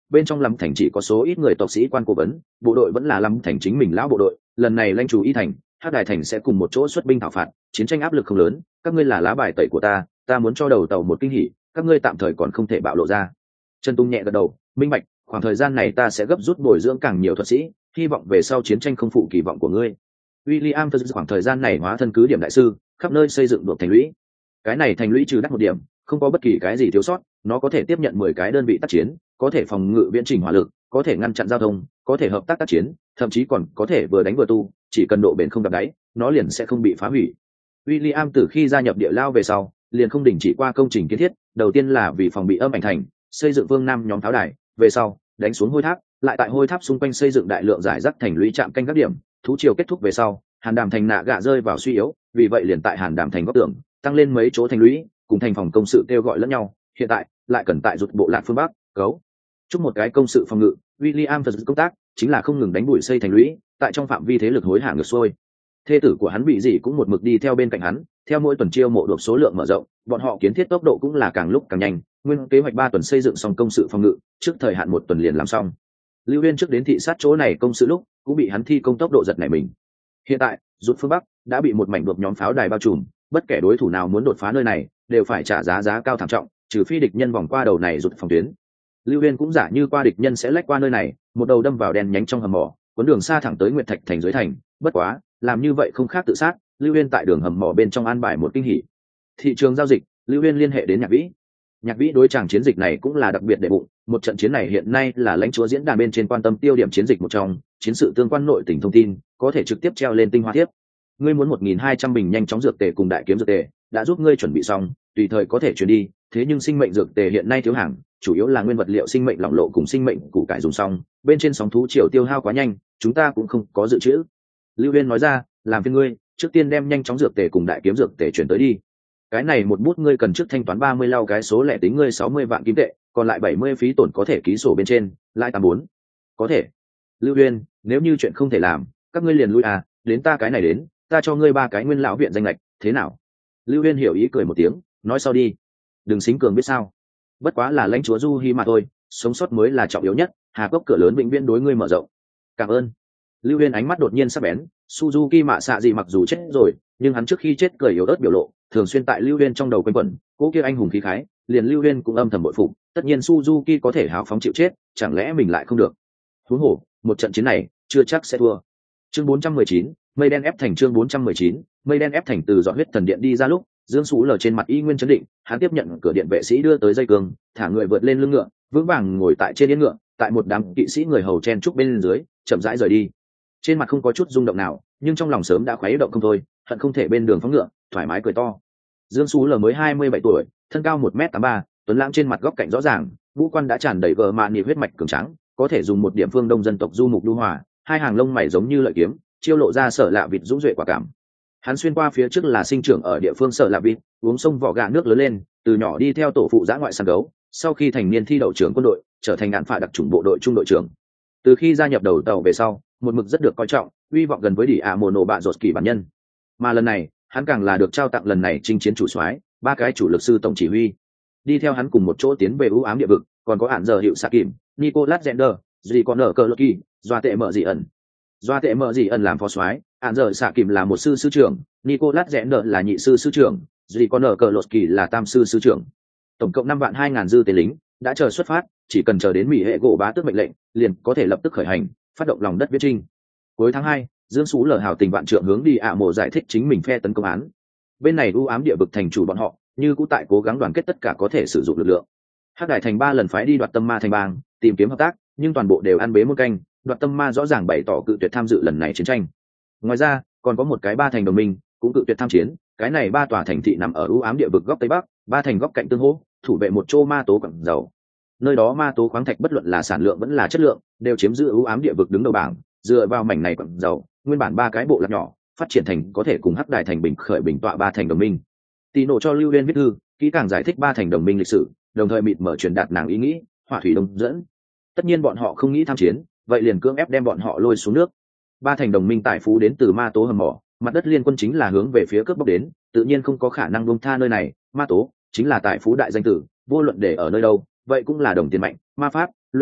bên trong lâm thành chỉ có số ít người tộc sĩ quan cố vấn, bộ đội vẫn là lâm thành chính mình lão bộ đội. Lần này lãnh chủ y thành, Hắc Đài thành sẽ cùng một chỗ xuất binh thảo phạt, chiến tranh áp lực không lớn, các ngươi là lá bài tẩy của ta, ta muốn cho đầu tàu một kinh hỉ, các ngươi tạm thời còn không thể bạo lộ ra. Trần Tung nhẹ gật đầu, minh bạch, khoảng thời gian này ta sẽ gấp rút bồi dưỡng càng nhiều thuật sĩ, hy vọng về sau chiến tranh không phụ kỳ vọng của ngươi. William Phật khoảng thời gian này hóa thân cứ điểm đại sư, khắp nơi xây dựng được thành lũy. Cái này thành lũy trừ đắt một điểm, không có bất kỳ cái gì thiếu sót, nó có thể tiếp nhận mười cái đơn vị tác chiến, có thể phòng ngự viễn trình hỏa lực, có thể ngăn chặn giao thông, có thể hợp tác tác chiến, thậm chí còn có thể vừa đánh vừa tu, chỉ cần độ bền không đập đáy, nó liền sẽ không bị phá hủy. William từ khi gia nhập địa lao về sau, liền không đình chỉ qua công trình kiến thiết, đầu tiên là vì phòng bị âm ảnh thành, xây dựng phương nam nhóm tháo đài, về sau đánh xuống hôi tháp, lại tại hôi tháp xung quanh xây dựng đại lượng giải rác thành lũy trạm canh các điểm. Thú triều kết thúc về sau, Hàn Đàm thành nạ gạ rơi vào suy yếu, vì vậy liền tại Hàn Đàm thành góc tường tăng lên mấy chỗ thành lũy, cùng thành phòng công sự kêu gọi lẫn nhau. Hiện tại lại cần tại rụt bộ lạc phương bắc cấu chúc một cái công sự phòng ngự. William Phật công tác chính là không ngừng đánh bụi xây thành lũy, tại trong phạm vi thế lực hối hả ngược xuôi. Thê tử của hắn bị gì cũng một mực đi theo bên cạnh hắn, theo mỗi tuần chiêu mộ được số lượng mở rộng, bọn họ kiến thiết tốc độ cũng là càng lúc càng nhanh. Nguyên kế hoạch ba tuần xây dựng xong công sự phòng ngự, trước thời hạn một tuần liền làm xong. Lưu Uyên trước đến thị sát chỗ này công sự lúc, cũng bị hắn thi công tốc độ giật nảy mình. Hiện tại, rút phương bắc đã bị một mảnh đột nhóm pháo đài bao trùm, bất kể đối thủ nào muốn đột phá nơi này, đều phải trả giá giá cao thảm trọng, trừ phi địch nhân vòng qua đầu này rút phòng tuyến. Lưu Uyên cũng giả như qua địch nhân sẽ lách qua nơi này, một đầu đâm vào đen nhánh trong hầm mỏ, cuốn đường xa thẳng tới Nguyệt Thạch thành dưới thành. Bất quá, làm như vậy không khác tự sát. Lưu Uyên tại đường hầm mỏ bên trong an bài một kinh hỉ. Thị trường giao dịch, Lưu Uyên liên hệ đến Nhạc Vĩ. Nhạc Vĩ đối chàng chiến dịch này cũng là đặc biệt để bụng, một trận chiến này hiện nay là lãnh chúa diễn đàn bên trên quan tâm tiêu điểm chiến dịch một trong, chiến sự tương quan nội tình thông tin có thể trực tiếp treo lên tinh hoa thiếp. Ngươi muốn một nghìn hai trăm bình nhanh chóng dược tề cùng đại kiếm dược tề, đã giúp ngươi chuẩn bị xong, tùy thời có thể chuyển đi, thế nhưng sinh mệnh dược tề hiện nay thiếu hàng, chủ yếu là nguyên vật liệu sinh mệnh lỏng lộ cùng sinh mệnh củ cải dùng xong, bên trên sóng thú triều tiêu hao quá nhanh, chúng ta cũng không có dự trữ. Lưu Uyên nói ra, làm phiền ngươi, trước tiên đem nhanh chóng dược tề cùng đại kiếm dược tề chuyển tới đi. Cái này một bút ngươi cần trước thanh toán ba mươi lau cái số lẻ tính ngươi sáu mươi vạn kim tệ, còn lại bảy mươi phí tổn có thể ký sổ bên trên, lãi tám bốn. Có thể. Lưu Uyên, nếu như chuyện không thể làm, các ngươi liền lui à, đến ta cái này đến, ta cho ngươi ba cái nguyên lão viện danh lệch, thế nào? Lưu Uyên hiểu ý cười một tiếng, nói sau đi. Đừng xính cường biết sao? Bất quá là lãnh chúa Du Hi mà thôi, sống sót mới là trọng yếu nhất, Hà Cốc cửa lớn vĩnh viễn đối ngươi mở rộng. Cảm ơn. Lưu Uyên ánh mắt đột nhiên sắc bén, Suzuki Mạ Xạ gì mặc dù chết rồi, nhưng hắn trước khi chết cười yếu ớt biểu lộ, thường xuyên tại Lưu Uyên trong đầu quanh quẩn, cố kia anh hùng khí khái, liền Lưu Uyên cũng âm thầm bội phục, tất nhiên Suzuki có thể háo phóng chịu chết, chẳng lẽ mình lại không được? Huống hồ, một trận chiến này, chưa chắc sẽ thua. Chương bốn trăm mười chín, mây đen ép thành chương bốn trăm mười chín, mây đen ép thành từ dọn huyết thần điện đi ra lúc, Dương Sú lờ trên mặt y nguyên chấn định, hắn tiếp nhận cửa điện vệ sĩ đưa tới dây cương, thả người vượt lên lưng ngựa, vững vàng ngồi tại trên yên ngựa, tại một đám kỵ sĩ người hầu chen trúc bên dưới, chậm rãi rời đi. Trên mặt không có chút rung động nào, nhưng trong lòng sớm đã khuấy động không thôi, hận không thể bên đường phóng ngựa, thoải mái cười to. Dương Sú lờ mới hai mươi bảy tuổi, thân cao một mét tám ba, tuấn lãng trên mặt góc cạnh rõ ràng, ngũ quan đã tràn đầy gờ mạn nhị huyết mạch cường tráng, có thể dùng một điểm phương đông dân tộc du mục lưu hòa, hai hàng lông mày giống như lợi kiếm, chiêu lộ ra sở lạ vịt dũng duệ quả cảm. Hắn xuyên qua phía trước là sinh trưởng ở địa phương sở lạ vịt, uống sông vỏ gà nước lớn lên, từ nhỏ đi theo tổ phụ giã ngoại săn gấu, sau khi thành niên thi đậu trưởng quân đội, trở thành ngạn phạ đặc chủng bộ đội trung đội trưởng. Từ khi gia nhập đầu tàu về sau, một mực rất được coi trọng, uy vọng gần với đỉ ạ mồ nổ bạ rột kỳ bản nhân. Mà lần này, hắn càng là được trao tặng lần này chinh chiến chủ soái, ba cái chủ lực sư tổng chỉ huy. Đi theo hắn cùng một chỗ tiến về ưu ám địa vực, còn có hạn giờ hiệu xạ kìm, Nicolas Zender, gì còn ở cờ lô kỳ, doa tệ mở dị ẩn. Doa tệ mở dị ẩn làm phó soái, hạn giờ xạ kìm là một sư sư trưởng, Nicolas Zender là nhị sư sư trưởng, gì còn ở cờ lô kỳ là tam sư sư trưởng. Tổng cộng năm vạn hai ngàn dư tên lính, đã chờ xuất phát, chỉ cần chờ đến mỹ hệ gỗ bá tước mệnh lệnh, liền có thể lập tức khởi hành, phát động lòng đất viết trinh. Cuối tháng hai, Dương Sú lờ hào tình vạn trượng hướng đi ạ mộ giải thích chính mình phe tấn công án. Bên này ưu ám địa vực thành chủ bọn họ, như cũ tại cố gắng đoàn kết tất cả có thể sử dụng lực lượng. Hắc Đại thành ba lần phái đi đoạt tâm ma thành bang, tìm kiếm hợp tác, nhưng toàn bộ đều ăn bế muôn canh, đoạt tâm ma rõ ràng bày tỏ cự tuyệt tham dự lần này chiến tranh. Ngoài ra, còn có một cái ba thành đồng minh, cũng cự tuyệt tham chiến, cái này ba tòa thành thị nằm ở ưu ám địa vực góc tây bắc, ba thành góc cạnh tương hỗ, thủ vệ một chỗ ma tố quặng dầu. Nơi đó ma tố khoáng thạch bất luận là sản lượng vẫn là chất lượng, đều chiếm giữ ưu ám địa vực đứng đầu bảng, dựa vào mảnh này quặng dầu, nguyên bản ba cái bộ lạc nhỏ, phát triển thành có thể cùng Hắc Đại thành bình khởi bình tọa ba thành đồng minh. Tì nổ cho Lưu Uyên viết thư, kỹ càng giải thích ba thành đồng minh lịch sử, đồng thời mịt mở truyền đạt nàng ý nghĩ, hỏa thủy đông dẫn. Tất nhiên bọn họ không nghĩ tham chiến, vậy liền cưỡng ép đem bọn họ lôi xuống nước. Ba thành đồng minh tài phú đến từ ma tố hầm mỏ, mặt đất liên quân chính là hướng về phía cướp bóc đến, tự nhiên không có khả năng buông tha nơi này, ma tố chính là tài phú đại danh tử, vô luận để ở nơi đâu, vậy cũng là đồng tiền mạnh, ma pháp, luyện kim,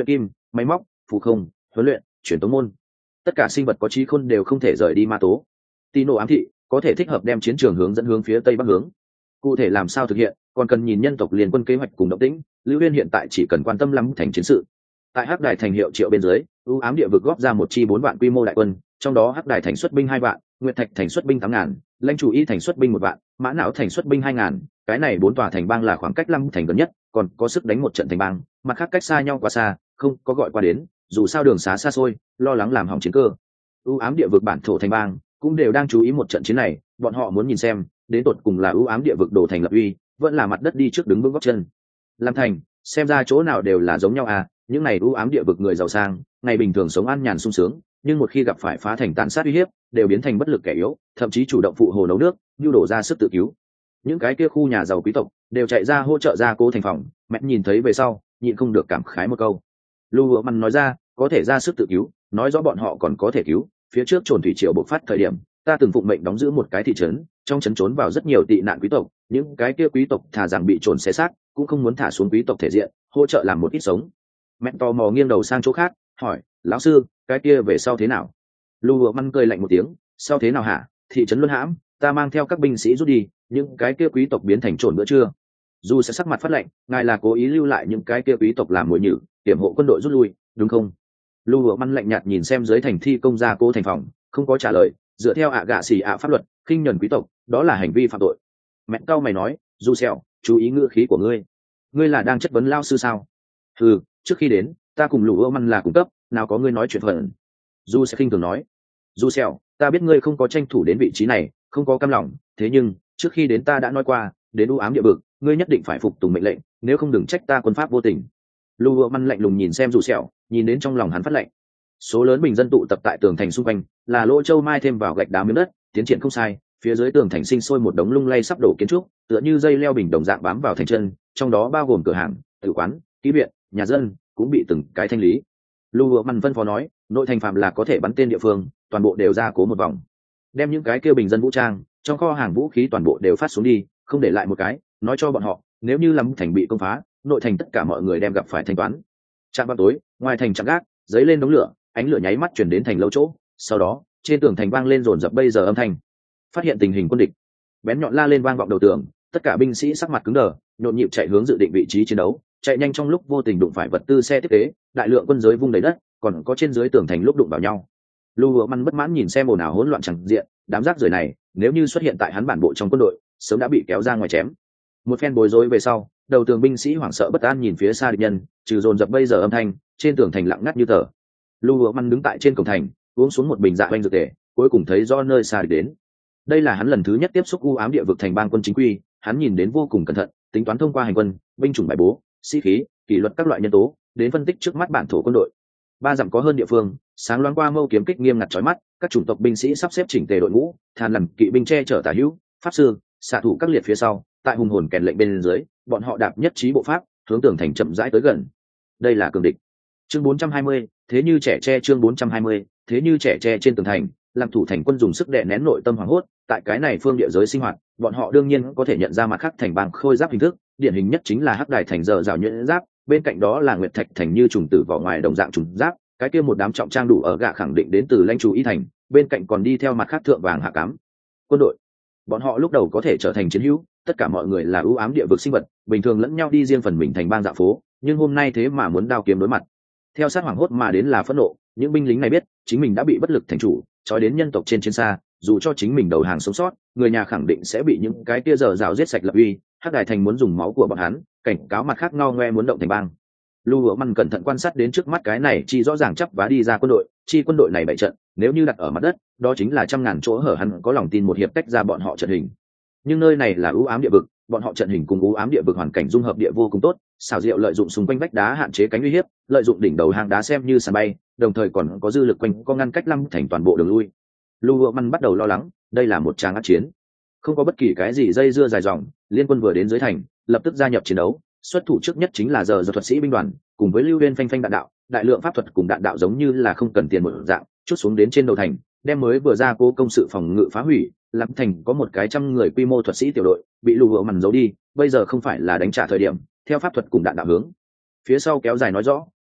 máy móc, phụ không, huấn luyện, truyền tống môn, tất cả sinh vật có trí khôn đều không thể rời đi ma tố. Tino ám thị có thể thích hợp đem chiến trường hướng dẫn hướng phía tây bắc hướng. Cụ thể làm sao thực hiện, còn cần nhìn nhân tộc liên quân kế hoạch cùng động tĩnh. Lưu Uyên hiện tại chỉ cần quan tâm lắm thành chiến sự. Tại Hắc Đài thành hiệu triệu bên dưới, ưu ám địa vực góp ra một chi bốn vạn quy mô đại quân, trong đó Hắc Đài thành xuất binh hai vạn, Nguyệt Thạch thành xuất binh tám ngàn, Lãnh Chủ Y thành xuất binh một vạn, Mã Não thành xuất binh hai ngàn. Cái này bốn tòa thành bang là khoảng cách Lâm thành gần nhất, còn có sức đánh một trận thành bang, mặt khác cách xa nhau quá xa, không có gọi qua đến, dù sao đường xá xa xôi, lo lắng làm hỏng chiến cơ. Ưu ám địa vực bản thổ thành bang cũng đều đang chú ý một trận chiến này, bọn họ muốn nhìn xem, đến tột cùng là ưu ám địa vực đổ thành lập uy, vẫn là mặt đất đi trước đứng vững gót chân. Lâm thành, xem ra chỗ nào đều là giống nhau à, những này ưu ám địa vực người giàu sang, ngày bình thường sống an nhàn sung sướng, nhưng một khi gặp phải phá thành tàn sát uy hiếp, đều biến thành bất lực kẻ yếu, thậm chí chủ động phụ hồ nấu nước, nhu đổ ra sức tự cứu. Những cái kia khu nhà giàu quý tộc đều chạy ra hỗ trợ gia cố thành phòng, mẹ nhìn thấy về sau, nhịn không được cảm khái một câu. Lưu Hữu Măn nói ra, có thể ra sức tự cứu, nói rõ bọn họ còn có thể cứu. Phía trước trồn thủy triều bộc phát thời điểm, ta từng phụng mệnh đóng giữ một cái thị trấn, trong trấn trốn vào rất nhiều tị nạn quý tộc, những cái kia quý tộc thà rằng bị trồn xé xác, cũng không muốn thả xuống quý tộc thể diện, hỗ trợ làm một ít sống. Mẹ tò mò nghiêng đầu sang chỗ khác, hỏi, lão sư, cái kia về sau thế nào? Lưu Hữu Măn cười lạnh một tiếng, sau thế nào hả? Thị trấn luân hãm, ta mang theo các binh sĩ rút đi, những cái kia quý tộc biến thành trồn bữa trưa. Dù sẽ sắc mặt phát lạnh, ngài là cố ý lưu lại những cái kia quý tộc làm mồi nhử, tiềm hộ quân đội rút lui, đúng không? Lưu Hữu Măn lạnh nhạt nhìn xem dưới thành thi công gia cố thành phòng, không có trả lời. Dựa theo ạ gạ xì ạ pháp luật, khinh nhẫn quý tộc, đó là hành vi phạm tội. Mẹ cao mày nói, Du Sẹo, chú ý ngữ khí của ngươi. Ngươi là đang chất vấn lao sư sao? Ừ, trước khi đến, ta cùng Lưu Hữu Măn là cung cấp, nào có ngươi nói chuyện phần. Du sẽ khinh thường nói, Du Sẹo, ta biết ngươi không có tranh thủ đến vị trí này, không có cam lòng, thế nhưng trước khi đến ta đã nói qua, đến u ám địa vực, ngươi nhất định phải phục tùng mệnh lệnh, nếu không đừng trách ta quân pháp vô tình. Lưu Hữu Măn lạnh lùng nhìn xem Du Sẹo, nhìn đến trong lòng hắn phát lạnh. Số lớn bình dân tụ tập tại tường thành xung quanh, là lỗ châu mai thêm vào gạch đá miếng đất, tiến triển không sai. Phía dưới tường thành sinh sôi một đống lung lay sắp đổ kiến trúc, tựa như dây leo bình đồng dạng bám vào thành chân, trong đó bao gồm cửa hàng, tử quán, ký viện, nhà dân cũng bị từng cái thanh lý. Lưu Hữu Măn phân phó nói, nội thành phạm là có thể bắn tên địa phương, toàn bộ đều ra cố một vòng, đem những cái kia bình dân vũ trang trong kho hàng vũ khí toàn bộ đều phát xuống đi, không để lại một cái, nói cho bọn họ, nếu như lâm thành bị công phá, nội thành tất cả mọi người đem gặp phải thanh toán. Trạm vào tối, ngoài thành chạm gác, giấy lên đống lửa, ánh lửa nháy mắt chuyển đến thành lâu chỗ, sau đó trên tường thành vang lên rồn rập bây giờ âm thanh. Phát hiện tình hình quân địch, bén nhọn la lên vang vọng đầu tường, tất cả binh sĩ sắc mặt cứng đờ, nhộn nhịp chạy hướng dự định vị trí chiến đấu, chạy nhanh trong lúc vô tình đụng phải vật tư xe tiếp tế, đại lượng quân giới vung đầy đất, còn có trên dưới tường thành lúc đụng vào nhau. Lưu Hữu Măn bất mãn nhìn xem ồn ào hỗn loạn chẳng diện, đám rác rưởi này, nếu như xuất hiện tại hắn bản bộ trong quân đội, sớm đã bị kéo ra ngoài chém. Một phen bối rối về sau, đầu tường binh sĩ hoảng sợ bất an nhìn phía xa địch nhân, trừ dồn dập bây giờ âm thanh, trên tường thành lặng ngắt như tờ. Lưu Hữu Măn đứng tại trên cổng thành, uống xuống một bình dạ oanh dược tề, cuối cùng thấy do nơi xa địch đến. Đây là hắn lần thứ nhất tiếp xúc u ám địa vực thành bang quân chính quy, hắn nhìn đến vô cùng cẩn thận, tính toán thông qua hành quân, binh chủng bài bố, sĩ khí, kỷ luật các loại nhân tố, đến phân tích trước mắt bản thổ quân đội. Ba dặm có hơn địa phương, sáng loáng qua mâu kiếm kích nghiêm ngặt chói mắt, các chủng tộc binh sĩ sắp xếp chỉnh tề đội ngũ, than lằn kỵ binh che chở tả hữu, pháp sư, xạ thủ các liệt phía sau, tại hùng hồn kèn lệnh bên dưới, bọn họ đạp nhất trí bộ pháp, hướng tường thành chậm rãi tới gần. Đây là cường địch. Chương bốn trăm hai mươi, thế như trẻ tre chương bốn trăm hai mươi, thế như trẻ tre trên tường thành, làm thủ thành quân dùng sức đè nén nội tâm hoảng hốt, tại cái này phương địa giới sinh hoạt, bọn họ đương nhiên có thể nhận ra mặt khác thành bang khôi giáp hình thức, điển hình nhất chính là Hắc Đài thành giờ rào nhuyễn giáp, bên cạnh đó là Nguyệt Thạch thành như trùng tử vỏ ngoài đồng dạng trùng giáp, cái kia một đám trọng trang đủ ở gạ khẳng định đến từ Lãnh Chủ Y thành, bên cạnh còn đi theo mặt khác thượng vàng hạ cám quân đội. Bọn họ lúc đầu có thể trở thành chiến hữu, tất cả mọi người là ưu ám địa vực sinh vật, bình thường lẫn nhau đi riêng phần mình thành bang dạo phố, nhưng hôm nay thế mà muốn đao kiếm đối mặt. Theo sát hoảng hốt mà đến là phẫn nộ, những binh lính này biết chính mình đã bị bất lực thành chủ trói đến nhân tộc trên chiến xa, dù cho chính mình đầu hàng sống sót, người nhà khẳng định sẽ bị những cái kia giờ rào giết sạch lập uy. Hắc Đài thành muốn dùng máu của bọn hắn cảnh cáo mặt khác ngao ngoe muốn động thành bang. Lưu Hữu Măn cẩn thận quan sát đến trước mắt cái này chi rõ ràng chấp vá đi ra quân đội, chi quân đội này bày trận, nếu như đặt ở mặt đất, đó chính là trăm ngàn chỗ hở, hắn có lòng tin một hiệp tách ra bọn họ trận hình. Nhưng nơi này là ưu ám địa vực, bọn họ trận hình cùng ưu ám địa vực hoàn cảnh dung hợp địa vô cùng tốt, xảo diệu lợi dụng xung quanh vách đá hạn chế cánh uy hiếp, lợi dụng đỉnh đầu hang đá xem như sàn bay, đồng thời còn có dư lực quanh có ngăn cách lâm thành toàn bộ đường lui. Lưu Hữu Măn bắt đầu lo lắng, đây là một tràng ác chiến, không có bất kỳ cái gì dây dưa dài dòng. Liên quân vừa đến dưới thành, lập tức gia nhập chiến đấu, xuất thủ trước nhất chính là giờ giờ thuật sĩ binh đoàn, cùng với Lưu Uyên phanh phanh đạn đạo, đại lượng pháp thuật cùng đạn đạo giống như là không cần tiền một dạng, chút xuống đến trên đầu thành, đem mới vừa ra cố công sự phòng ngự phá hủy. Lâm thành có một cái trăm người quy mô thuật sĩ tiểu đội, bị Lưu Hữu Măn giấu đi, bây giờ không phải là đánh trả thời điểm, theo pháp thuật cùng đạn đạo hướng phía sau kéo dài nói rõ,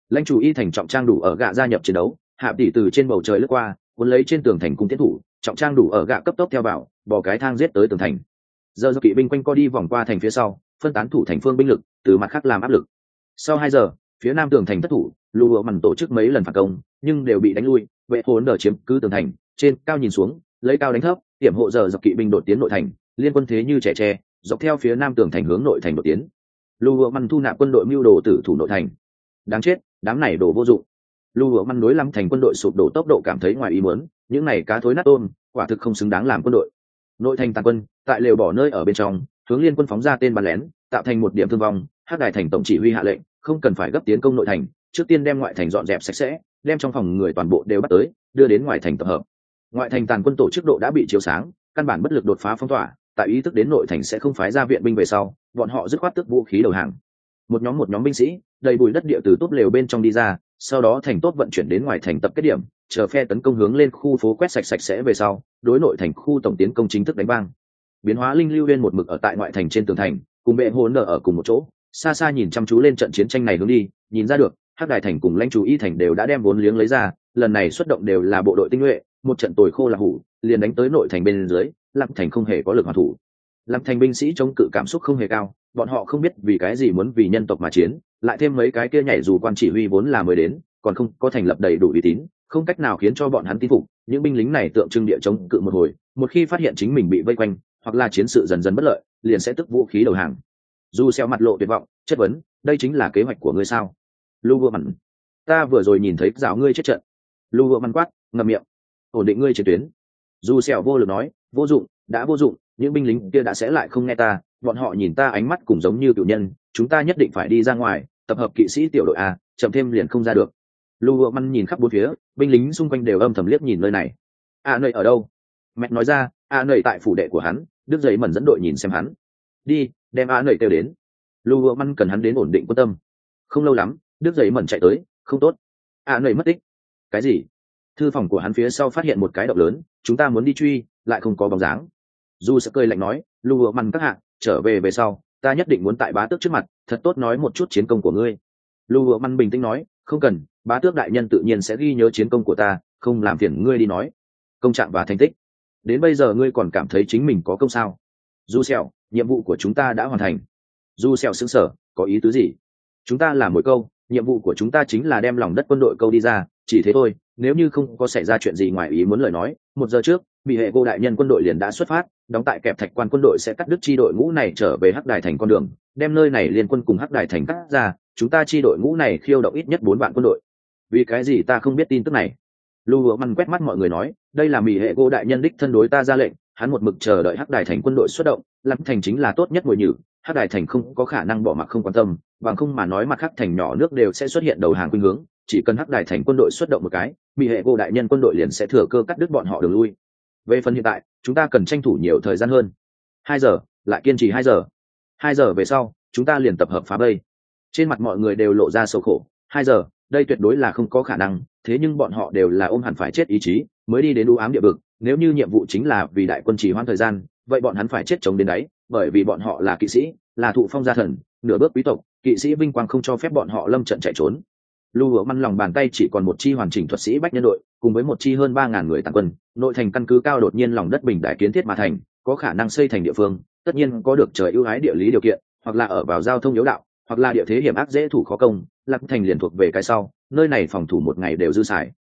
Lãnh chủ y thành trọng trang đủ ở gạ gia nhập chiến đấu, hạ tỷ từ trên bầu trời lướt qua, cuốn lấy trên tường thành cung tiến thủ, trọng trang đủ ở gạ cấp tốc theo vào, bỏ cái thang giết tới tường thành. Giờ do kỵ binh quanh co đi vòng qua thành phía sau, phân tán thủ thành phương binh lực, từ mặt khác làm áp lực. Sau hai giờ, phía nam tường thành thất thủ, lù hựa mằn tổ chức mấy lần phản công, nhưng đều bị đánh lui. Vệ hồn đờ chiếm cứ tường thành, trên cao nhìn xuống, lấy cao đánh thấp, hiểm hộ giờ dọc kỵ binh đột tiến nội thành, liên quân thế như trẻ tre, dọc theo phía nam tường thành hướng nội thành đột tiến. Lù hựa mằn thu nạp quân đội mưu đồ tử thủ nội thành. Đáng chết, đám này đồ vô dụng. Lù hựa mằn đối lắm thành quân đội sụp đổ tốc độ cảm thấy ngoài ý muốn, những này cá thối nát tôm, quả thực không xứng đáng làm quân đội. Nội thành tàn quân, tại lều bỏ nơi ở bên trong, hướng liên quân phóng ra tên bắn lén, tạo thành một điểm thương vong. Hắc Đài thành tổng chỉ huy hạ lệnh, không cần phải gấp tiến công nội thành, trước tiên đem ngoại thành dọn dẹp sạch sẽ, đem trong phòng người toàn bộ đều bắt tới, đưa đến ngoại thành tập hợp. Ngoại thành tàn quân tổ chức độ đã bị chiếu sáng, căn bản bất lực đột phá phong tỏa, tại ý thức đến nội thành sẽ không phái ra viện binh về sau, bọn họ dứt khoát tước vũ khí đầu hàng. Một nhóm một nhóm binh sĩ, đầy bụi đất địa từ tốt lều bên trong đi ra, sau đó thành tốt vận chuyển đến ngoài thành tập kết điểm, chờ phe tấn công hướng lên khu phố quét sạch sạch sẽ về sau, đối nội thành khu tổng tiến công chính thức đánh băng. Biến hóa linh lưu viên một mực ở tại ngoại thành trên tường thành, cùng bệ hồn nở ở cùng một chỗ, xa xa nhìn chăm chú lên trận chiến tranh này hướng đi, nhìn ra được Hắc Đài thành cùng Lãnh chủ y thành đều đã đem vốn liếng lấy ra, lần này xuất động đều là bộ đội tinh nhuệ, một trận tồi khô là hủ, liền đánh tới nội thành bên dưới, Lăng thành không hề có lực hoàn thủ. Lăng thành binh sĩ chống cự cảm xúc không hề cao, bọn họ không biết vì cái gì muốn vì nhân tộc mà chiến, lại thêm mấy cái kia nhảy dù quan chỉ huy vốn là mới đến, còn không có thành lập đầy đủ uy tín, không cách nào khiến cho bọn hắn tin phục. Những binh lính này tượng trưng địa chống cự một hồi, một khi phát hiện chính mình bị vây quanh, hoặc là chiến sự dần dần bất lợi, liền sẽ tức vũ khí đầu hàng. Dù xeo mặt lộ tuyệt vọng, chất vấn, đây chính là kế hoạch của ngươi sao? Lu Vua Mặn, ta vừa rồi nhìn thấy giáo ngươi chết trận. Lu Vua Mặn quát, ngậm miệng, ổn định ngươi chiến tuyến. Dù xeo vô lực nói, vô dụng, đã vô dụng, những binh lính kia đã sẽ lại không nghe ta, bọn họ nhìn ta ánh mắt cùng giống như cựu nhân, chúng ta nhất định phải đi ra ngoài, tập hợp kỵ sĩ tiểu đội a, chậm thêm liền không ra được. Lu Vua Mặn nhìn khắp bốn phía, binh lính xung quanh đều âm thầm liếc nhìn nơi này. À nơi ở đâu? Mẹ nói ra, à nơi tại phủ đệ của hắn, Đức Giấy Mẩn dẫn đội nhìn xem hắn. Đi, đem à nơi kêu đến. Lu Vua Mặn cần hắn đến ổn định quân tâm. Không lâu lắm, Đức Giấy Mẩn chạy tới, không tốt. À nơi mất tích. Cái gì? Thư phòng của hắn phía sau phát hiện một cái động lớn, chúng ta muốn đi truy, lại không có bóng dáng. Du sẽ cười lạnh nói, Lu Vua Mặn các hạ, trở về về sau, ta nhất định muốn tại bá tước trước mặt, thật tốt nói một chút chiến công của ngươi. Lu Vua Mặn bình tĩnh nói, không cần, bá tước đại nhân tự nhiên sẽ ghi nhớ chiến công của ta, không làm phiền ngươi đi nói. Công trạng và thành tích. Đến bây giờ ngươi còn cảm thấy chính mình có công sao? Du Sẹo, nhiệm vụ của chúng ta đã hoàn thành. Du Sẹo sững sờ, có ý tứ gì? Chúng ta làm mỗi câu, nhiệm vụ của chúng ta chính là đem lòng đất quân đội câu đi ra, chỉ thế thôi. Nếu như không có xảy ra chuyện gì ngoài ý muốn lời nói, một giờ trước, bị hệ cô đại nhân quân đội liền đã xuất phát, đóng tại kẹp thạch quan quân đội sẽ cắt đứt chi đội ngũ này trở về Hắc Đài thành con đường, đem nơi này liên quân cùng Hắc Đài thành cắt ra. Chúng ta chi đội ngũ này khiêu động ít nhất bốn vạn quân đội. Vì cái gì ta không biết tin tức này? Lu Hứa Măn quét mắt mọi người nói, đây là mỹ hệ cô đại nhân đích thân đối ta ra lệnh, hắn một mực chờ đợi Hắc Đài thành quân đội xuất động, Lâm thành chính là tốt nhất mồi nhử, Hắc Đài thành không có khả năng bỏ mặc không quan tâm, bằng không mà nói mặt khác thành nhỏ nước đều sẽ xuất hiện đầu hàng khuynh hướng, chỉ cần Hắc Đài thành quân đội xuất động một cái, mỹ hệ cô đại nhân quân đội liền sẽ thừa cơ cắt đứt bọn họ đường lui. Về phần hiện tại, chúng ta cần tranh thủ nhiều thời gian hơn. Hai giờ, lại kiên trì hai giờ. Hai giờ về sau, chúng ta liền tập hợp phá vây. Trên mặt mọi người đều lộ ra sầu khổ. Hai giờ, đây tuyệt đối là không có khả năng, thế nhưng bọn họ đều là ôm hẳn phải chết ý chí, mới đi đến u ám địa vực. Nếu như nhiệm vụ chính là vì đại quân trì hoãn thời gian, vậy bọn hắn phải chết chống đến đáy, bởi vì bọn họ là kỵ sĩ, là thụ phong gia thần, nửa bước quý tộc, kỵ sĩ vinh quang không cho phép bọn họ lâm trận chạy trốn. Lu Hứa Măn lòng bàn tay chỉ còn một chi hoàn chỉnh thuật sĩ bách nhân đội, cùng với một chi hơn ba ngàn người tàn quân, nội thành căn cứ cao đột nhiên lòng đất bình đại kiến thiết mà thành, có khả năng xây thành địa phương, tất nhiên có được trời ưu ái địa lý điều kiện, hoặc là ở vào giao thông yếu đạo, hoặc là địa thế hiểm ác dễ thủ khó công, Lạc thành liền thuộc về cái sau, nơi này phòng thủ một ngày đều dư xài.